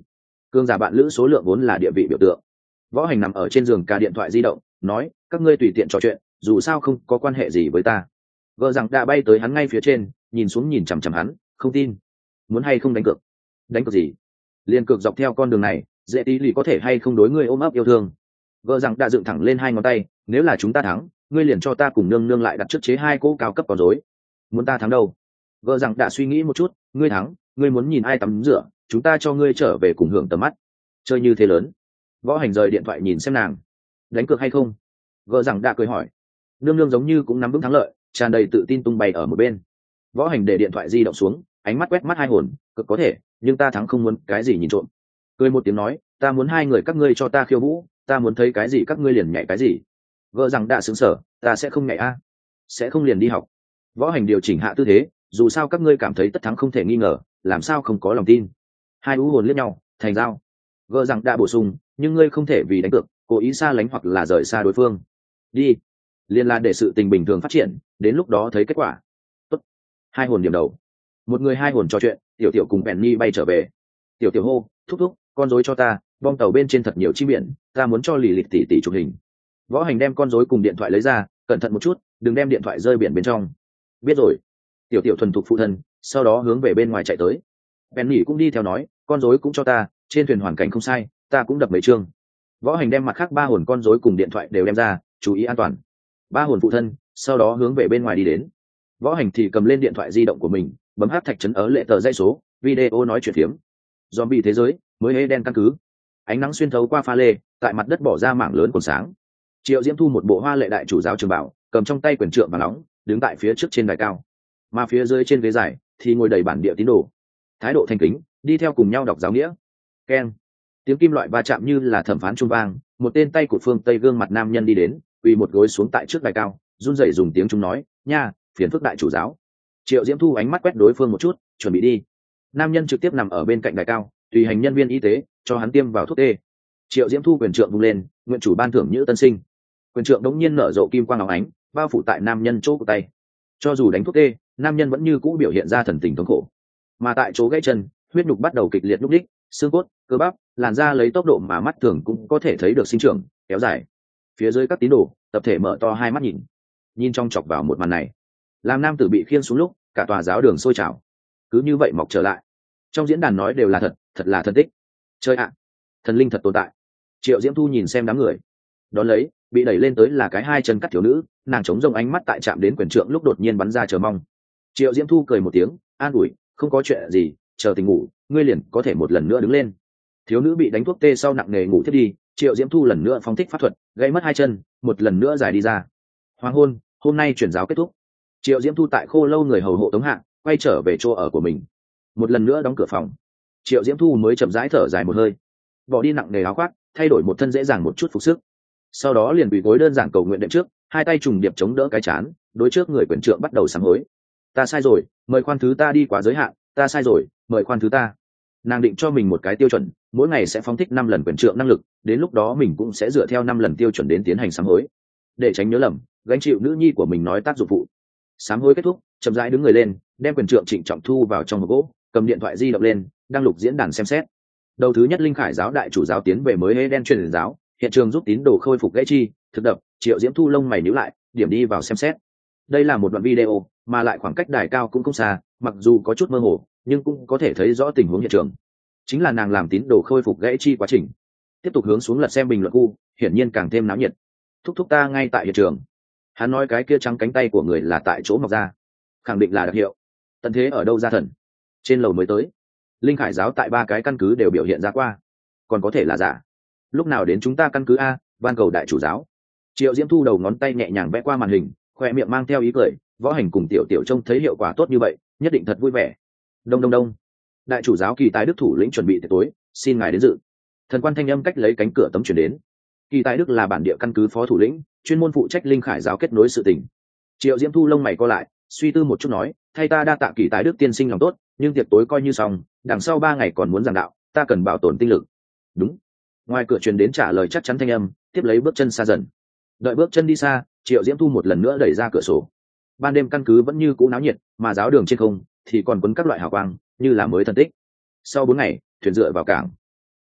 Cương giả bạn lữ số lượng vốn là địa vị biểu tượng. Võ Hành nằm ở trên giường cà điện thoại di động, nói các ngươi tùy tiện trò chuyện, dù sao không có quan hệ gì với ta. Vợ rằng đã bay tới hắn ngay phía trên, nhìn xuống nhìn chằm chằm hắn, không tin. Muốn hay không đánh cược? Đánh cược gì? Liên cược dọc theo con đường này, dễ tí lì có thể hay không đối ngươi ôm ấp yêu thương. Vợ rằng đã dựng thẳng lên hai ngón tay, nếu là chúng ta thắng, ngươi liền cho ta cùng nương nương lại đặt trước chế hai cỗ cao cấp con rối. Muốn ta thắng đâu? Vợ rằng đã suy nghĩ một chút, ngươi thắng, ngươi muốn nhìn ai tắm rửa, chúng ta cho ngươi trở về cùng hưởng tầm mắt. Chơi như thế lớn. Võ Hành rời điện thoại nhìn xem nàng. Đánh cược hay không? Vợ rằng đã cười hỏi. Nương nương giống như cũng nắm vững thắng lợi, tràn đầy tự tin tung bay ở một bên. Võ Hành để điện thoại di động xuống, ánh mắt quét mắt hai hồn, cực có thể, nhưng ta thắng không muốn cái gì nhìn trộm. Cười một tiếng nói, ta muốn hai người các ngươi cho ta khiêu vũ, ta muốn thấy cái gì các ngươi liền nhảy cái gì. Vợ rằng đã sững sờ, ta sẽ không nhảy a, sẽ không liền đi học. Võ Hành điều chỉnh hạ tư thế, dù sao các ngươi cảm thấy tất thắng không thể nghi ngờ, làm sao không có lòng tin. Hai u hồn liếc nhau, thành giao. Vợ rằng đã bổ sung, nhưng ngươi không thể vì đánh cược cố ý xa lánh hoặc là rời xa đối phương. Đi, liên là để sự tình bình thường phát triển, đến lúc đó thấy kết quả. Tốt. Hai hồn điểm đầu. Một người hai hồn trò chuyện, tiểu tiểu cùng Penny bay trở về. Tiểu tiểu hô, thúc thúc, con rối cho ta, bong tàu bên trên thật nhiều chim biển, ta muốn cho lì lịch tỉ tỉ chụp hình. Võ Hành đem con rối cùng điện thoại lấy ra, cẩn thận một chút, đừng đem điện thoại rơi biển bên trong. Biết rồi. Tiểu tiểu thuần thục phụ thân, sau đó hướng về bên ngoài chạy tới. Penny cũng đi theo nói, con rối cũng cho ta, trên thuyền hoàn cảnh không sai, ta cũng đập mấy chương. Võ Hành đem mặt khác ba hồn con rối cùng điện thoại đều đem ra, chú ý an toàn. Ba hồn phụ thân, sau đó hướng về bên ngoài đi đến. Võ Hành thì cầm lên điện thoại di động của mình, bấm hát thạch trấn ớ lệ tờ dây số, video nói chuyện phiếm. Zombie thế giới, mới hê đen căn cứ. Ánh nắng xuyên thấu qua pha lê, tại mặt đất bỏ ra mảng lớn còn sáng. Triệu Diễm Thu một bộ hoa lệ đại chủ giáo trường bảo, cầm trong tay quyền trượng và nóng, đứng tại phía trước trên đài cao. Mà phía dưới trên ghế dài thì ngồi đầy bản địa tín đồ, thái độ thành kính, đi theo cùng nhau đọc giáo nghĩa. Keng. Tiếng kim loại va chạm như là thẩm phán trung vang, một tên tay của phương tây gương mặt nam nhân đi đến, quỳ một gối xuống tại trước đài cao, run rẩy dùng tiếng Trung nói, nha, phiền phức đại chủ giáo. Triệu Diễm Thu ánh mắt quét đối phương một chút, chuẩn bị đi. Nam nhân trực tiếp nằm ở bên cạnh đài cao, tùy hành nhân viên y tế cho hắn tiêm vào thuốc tê. Triệu Diễm Thu quyền trượng vung lên, nguyện chủ ban thưởng nhữ tân sinh. Quyền trượng đống nhiên nở rộ kim quang óng ánh, bao phủ tại nam nhân chỗ của tay. Cho dù đánh thuốc tê, nam nhân vẫn như cũ biểu hiện ra thần tình thống khổ. Mà tại chỗ gãy chân, huyết nhục bắt đầu kịch liệt lúc đích, xương cốt, cơ bắp, làn da lấy tốc độ mà mắt thường cũng có thể thấy được sinh trưởng, kéo dài. Phía dưới các tín đồ tập thể mở to hai mắt nhìn, nhìn trong chọc vào một màn này. Làm nam tử bị khiêng xuống lúc, cả tòa giáo đường sôi trào. Cứ như vậy mọc trở lại. Trong diễn đàn nói đều là thật, thật là thần tích. Chơi ạ, thần linh thật tồn tại. Triệu Diễm Thu nhìn xem đám người, đón lấy bị đẩy lên tới là cái hai chân cắt thiếu nữ, nàng chống rông ánh mắt tại chạm đến quyền trượng lúc đột nhiên bắn ra chờ mong. Triệu Diễm Thu cười một tiếng, an ủi, không có chuyện gì, chờ tỉnh ngủ, ngươi liền có thể một lần nữa đứng lên. Thiếu nữ bị đánh thuốc tê sau nặng nề ngủ thiết đi. Triệu Diễm Thu lần nữa phóng thích pháp thuật, gây mất hai chân, một lần nữa giải đi ra. Hoàng hôn, hôm nay chuyển giáo kết thúc. Triệu Diễm Thu tại Khô Lâu người hầu hộ tống hạ, quay trở về chỗ ở của mình. Một lần nữa đóng cửa phòng, Triệu Diễm Thu mới chậm rãi thở dài một hơi, bỏ đi nặng nề áo khoác, thay đổi một thân dễ dàng một chút phục sức. Sau đó liền quỳ gối đơn giản cầu nguyện đệm trước, hai tay trùng điệp chống đỡ cái chán, đối trước người quyền trượng bắt đầu sám hối. Ta sai rồi, mời khoan thứ ta đi quá giới hạn, ta sai rồi, mời khoan thứ ta. Nàng định cho mình một cái tiêu chuẩn, mỗi ngày sẽ phóng thích năm lần quyền trượng năng lực, đến lúc đó mình cũng sẽ dựa theo năm lần tiêu chuẩn đến tiến hành sám hối. Để tránh nhớ lầm, gánh chịu nữ nhi của mình nói tác dụng phụ. Sám hối kết thúc, chậm rãi đứng người lên, đem quyền trượng trịnh trọng thu vào trong hộp gỗ, cầm điện thoại di động lên, đăng lục diễn đàn xem xét. Đầu thứ nhất Linh Khải giáo đại chủ giáo tiến về mới hê đen truyền giáo, hiện trường giúp tín đồ khôi phục gãy chi, thực đập. Triệu Diễm Thu lông mày nhíu lại, điểm đi vào xem xét. Đây là một đoạn video, mà lại khoảng cách đài cao cũng không xa, mặc dù có chút mơ hồ, nhưng cũng có thể thấy rõ tình huống hiện trường. Chính là nàng làm tín đồ khôi phục gãy chi quá trình. Tiếp tục hướng xuống lật xem bình luận khu, hiển nhiên càng thêm náo nhiệt. Thúc thúc ta ngay tại hiện trường. Hắn nói cái kia trắng cánh tay của người là tại chỗ mọc ra, khẳng định là đặc hiệu. Tận thế ở đâu ra thần? Trên lầu mới tới. Linh Khải giáo tại ba cái căn cứ đều biểu hiện ra qua, còn có thể là giả. Lúc nào đến chúng ta căn cứ a, van cầu đại chủ giáo. Triệu Diễm Thu đầu ngón tay nhẹ nhàng vẽ qua màn hình, khoe miệng mang theo ý cười. Võ Hành cùng Tiểu Tiểu trông thấy hiệu quả tốt như vậy, nhất định thật vui vẻ. Đông đông đông. Đại chủ giáo Kỳ Tài Đức thủ lĩnh chuẩn bị tiệc tối, xin ngài đến dự. Thần quan thanh âm cách lấy cánh cửa tấm chuyển đến. Kỳ Tài Đức là bản địa căn cứ phó thủ lĩnh, chuyên môn phụ trách Linh Khải giáo kết nối sự tình. Triệu Diễm Thu lông mày co lại, suy tư một chút nói, thay ta đa tạ Kỳ Tài Đức tiên sinh lòng tốt, nhưng tiệc tối coi như xong, đằng sau ba ngày còn muốn giảng đạo, ta cần bảo tồn tinh lực. Đúng. Ngoài cửa truyền đến trả lời chắc chắn thanh âm, tiếp lấy bước chân xa dần. Đợi bước chân đi xa, Triệu Diễm Thu một lần nữa đẩy ra cửa sổ. Ban đêm căn cứ vẫn như cũ náo nhiệt, mà giáo đường trên không thì còn quấn các loại hào quang, như là mới thần tích. Sau bốn ngày, thuyền dựa vào cảng.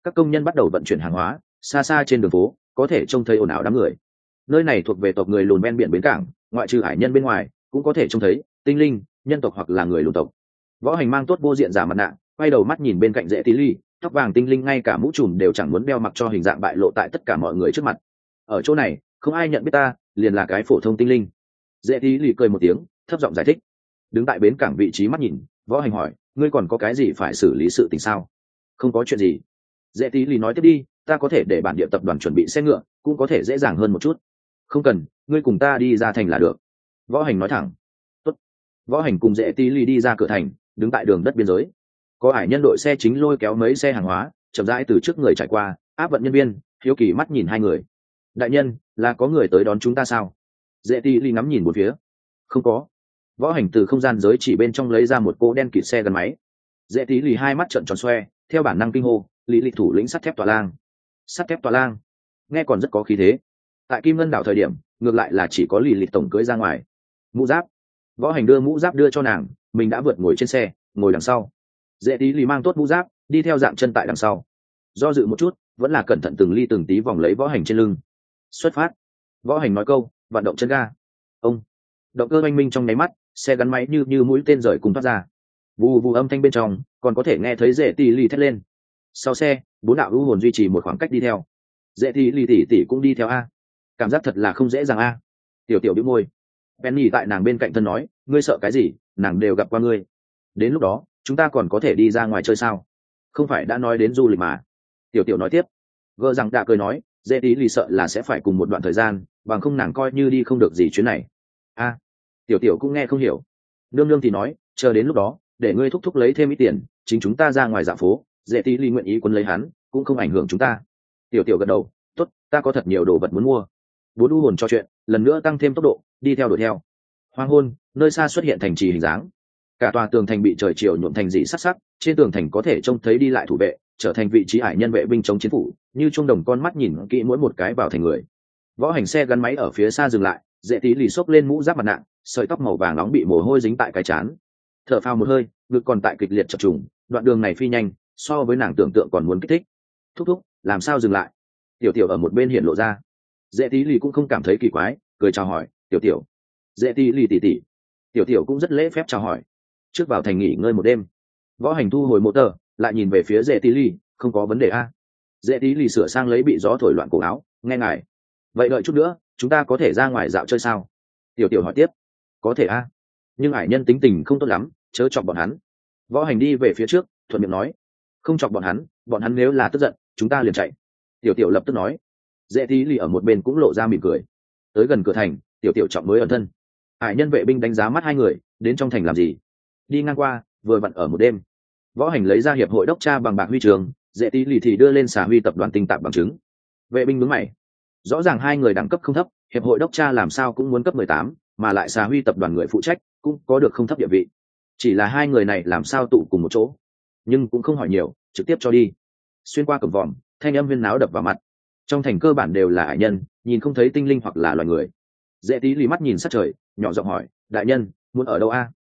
các công nhân bắt đầu vận chuyển hàng hóa. Xa xa trên đường phố có thể trông thấy ồn ào đám người. Nơi này thuộc về tộc người lùn ven biển bến cảng, ngoại trừ hải nhân bên ngoài cũng có thể trông thấy tinh linh, nhân tộc hoặc là người lùn tộc. Võ Hành mang tốt vô diện giả mặt nạ, quay đầu mắt nhìn bên cạnh Dễ Tí Ly, tóc vàng tinh linh ngay cả mũ trùm đều chẳng muốn đeo, mặc cho hình dạng bại lộ tại tất cả mọi người trước mặt. Ở chỗ này không ai nhận biết ta, liền là cái phổ thông tinh linh. Dễ Tí Ly cười một tiếng, thấp giọng giải thích. Đứng tại bến cảng vị trí mắt nhìn, Võ Hành hỏi, ngươi còn có cái gì phải xử lý sự tình sao? Không có chuyện gì. Dễ Tí Ly nói tiếp đi, ta có thể để bản địa tập đoàn chuẩn bị xe ngựa, cũng có thể dễ dàng hơn một chút. Không cần, ngươi cùng ta đi ra thành là được. Võ Hành nói thẳng. Tốt. Võ Hành cùng Dễ Tí Ly đi ra cửa thành, đứng tại đường đất biên giới. Có hải nhân đội xe chính lôi kéo mấy xe hàng hóa chậm rãi từ trước người trải qua, áp vận nhân viên hiếu kỳ mắt nhìn hai người. Đại nhân, là có người tới đón chúng ta sao? Dễ Tí Ly ngắm nhìn một phía. Không có. Võ Hành từ không gian giới chỉ bên trong lấy ra một cỗ đen kịt xe gắn máy. Dễ Tí Ly hai mắt trợn tròn xoe, theo bản năng kinh hô, lý lịch thủ lĩnh sắt thép tòa lang. Sắt thép tòa lang, nghe còn rất có khí thế. Tại Kim Ngân đảo thời điểm ngược lại là chỉ có lý lịch tổng cưới ra ngoài. Mũ giáp. Võ Hành đưa mũ giáp đưa cho nàng, mình đã vượt ngồi trên xe, ngồi đằng sau. Dễ Tí Ly mang tốt mũ giáp, đi theo dạng chân tại đằng sau. Do dự một chút, vẫn là cẩn thận từng ly từng tí vòng lấy Võ Hành trên lưng. Xuất phát. Võ Hành nói câu, vận động chân ga. Ông. Động cơ oanh minh trong nháy mắt, xe gắn máy như như mũi tên rời cùng thoát ra. Vù vù âm thanh bên trong, còn có thể nghe thấy Dễ Tí Ly thét lên. Sau xe, bốn đạo u hồn duy trì một khoảng cách đi theo. Dễ Tí Ly tỉ tỉ cũng đi theo a. Cảm giác thật là không dễ dàng a. Tiểu tiểu bĩu môi. Penny tại nàng bên cạnh thân nói, ngươi sợ cái gì, nàng đều gặp qua ngươi. Đến lúc đó chúng ta còn có thể đi ra ngoài chơi sao? Không phải đã nói đến du lịch mà. Tiểu tiểu nói tiếp. Gờ rằng đã cười nói, Dễ Tí Ly sợ là sẽ phải cùng một đoạn thời gian, bằng không nàng coi như đi không được gì chuyến này. A. Tiểu tiểu cũng nghe không hiểu. Nương nương thì nói, chờ đến lúc đó để ngươi thúc thúc lấy thêm ít tiền, chính chúng ta ra ngoài dạo phố, Dễ Tí Ly nguyện ý quấn lấy hắn, cũng không ảnh hưởng chúng ta. Tiểu tiểu gật đầu, tốt, ta có thật nhiều đồ vật muốn mua. Bốn u hồn cho chuyện lần nữa tăng thêm tốc độ, đi theo đuổi theo. Hoàng hôn, nơi xa xuất hiện thành trì hình dáng. Cả tòa tường thành bị trời chiều nhuộm thành dị sắc sắc, trên tường thành có thể trông thấy đi lại thủ vệ, trở thành vị trí hải nhân vệ binh chống chiến phủ, như trung đồng con mắt nhìn kỹ mỗi một cái vào thành người. Võ Hành xe gắn máy ở phía xa dừng lại, Dễ Tí Ly xốc lên mũ giáp mặt nạ, sợi tóc màu vàng nóng bị mồ hôi dính tại cái trán. Thở phào một hơi, ngực còn tại kịch liệt chập trùng, đoạn đường này phi nhanh, so với nàng tưởng tượng còn muốn kích thích. Thúc thúc, làm sao dừng lại? Tiểu tiểu ở một bên hiện lộ ra. Dễ Tí Ly cũng không cảm thấy kỳ quái, cười chào hỏi, tiểu tiểu. Dễ Tí Ly tỉ tỉ. Tiểu tiểu cũng rất lễ phép chào hỏi. Trước vào thành nghỉ ngơi một đêm. Võ Hành thu hồi motor, lại nhìn về phía Dễ Tí Ly, không có vấn đề a. Dễ Tí Ly sửa sang lấy bị gió thổi loạn cổ áo, nghe ngài. Vậy đợi chút nữa chúng ta có thể ra ngoài dạo chơi sao? Tiểu tiểu hỏi tiếp. Có thể a, nhưng hải nhân tính tình không tốt lắm, chớ chọc bọn hắn. Võ Hành đi về phía trước, thuận miệng nói, không chọc bọn hắn, bọn hắn nếu là tức giận chúng ta liền chạy. Tiểu tiểu lập tức nói. Dễ Tí Ly ở một bên cũng lộ ra mỉm cười. Tới gần cửa thành, tiểu tiểu trọng mới ẩn thân. Hải nhân vệ binh đánh giá mắt hai người, đến trong thành làm gì? Đi ngang qua, vừa vặn ở một đêm. Võ Hành lấy ra hiệp hội đốc tra bằng bạc huy trường, Dễ Tí Ly thì đưa lên xà huy tập đoàn tinh tạp bằng chứng. Vệ binh nhướng mày. Rõ ràng hai người đẳng cấp không thấp, hiệp hội đốc tra làm sao cũng muốn cấp mười tám, mà lại xà huy tập đoàn người phụ trách cũng có được không thấp địa vị. Chỉ là hai người này làm sao tụ cùng một chỗ? Nhưng cũng không hỏi nhiều, trực tiếp cho đi. Xuyên qua cổng vòm, thanh âm huyên náo đập vào mặt. Trong thành cơ bản đều là hải nhân, nhìn không thấy tinh linh hoặc là loài người. Dễ Tí Ly mắt nhìn sát trời, nhỏ giọng hỏi, đại nhân muốn ở đâu a?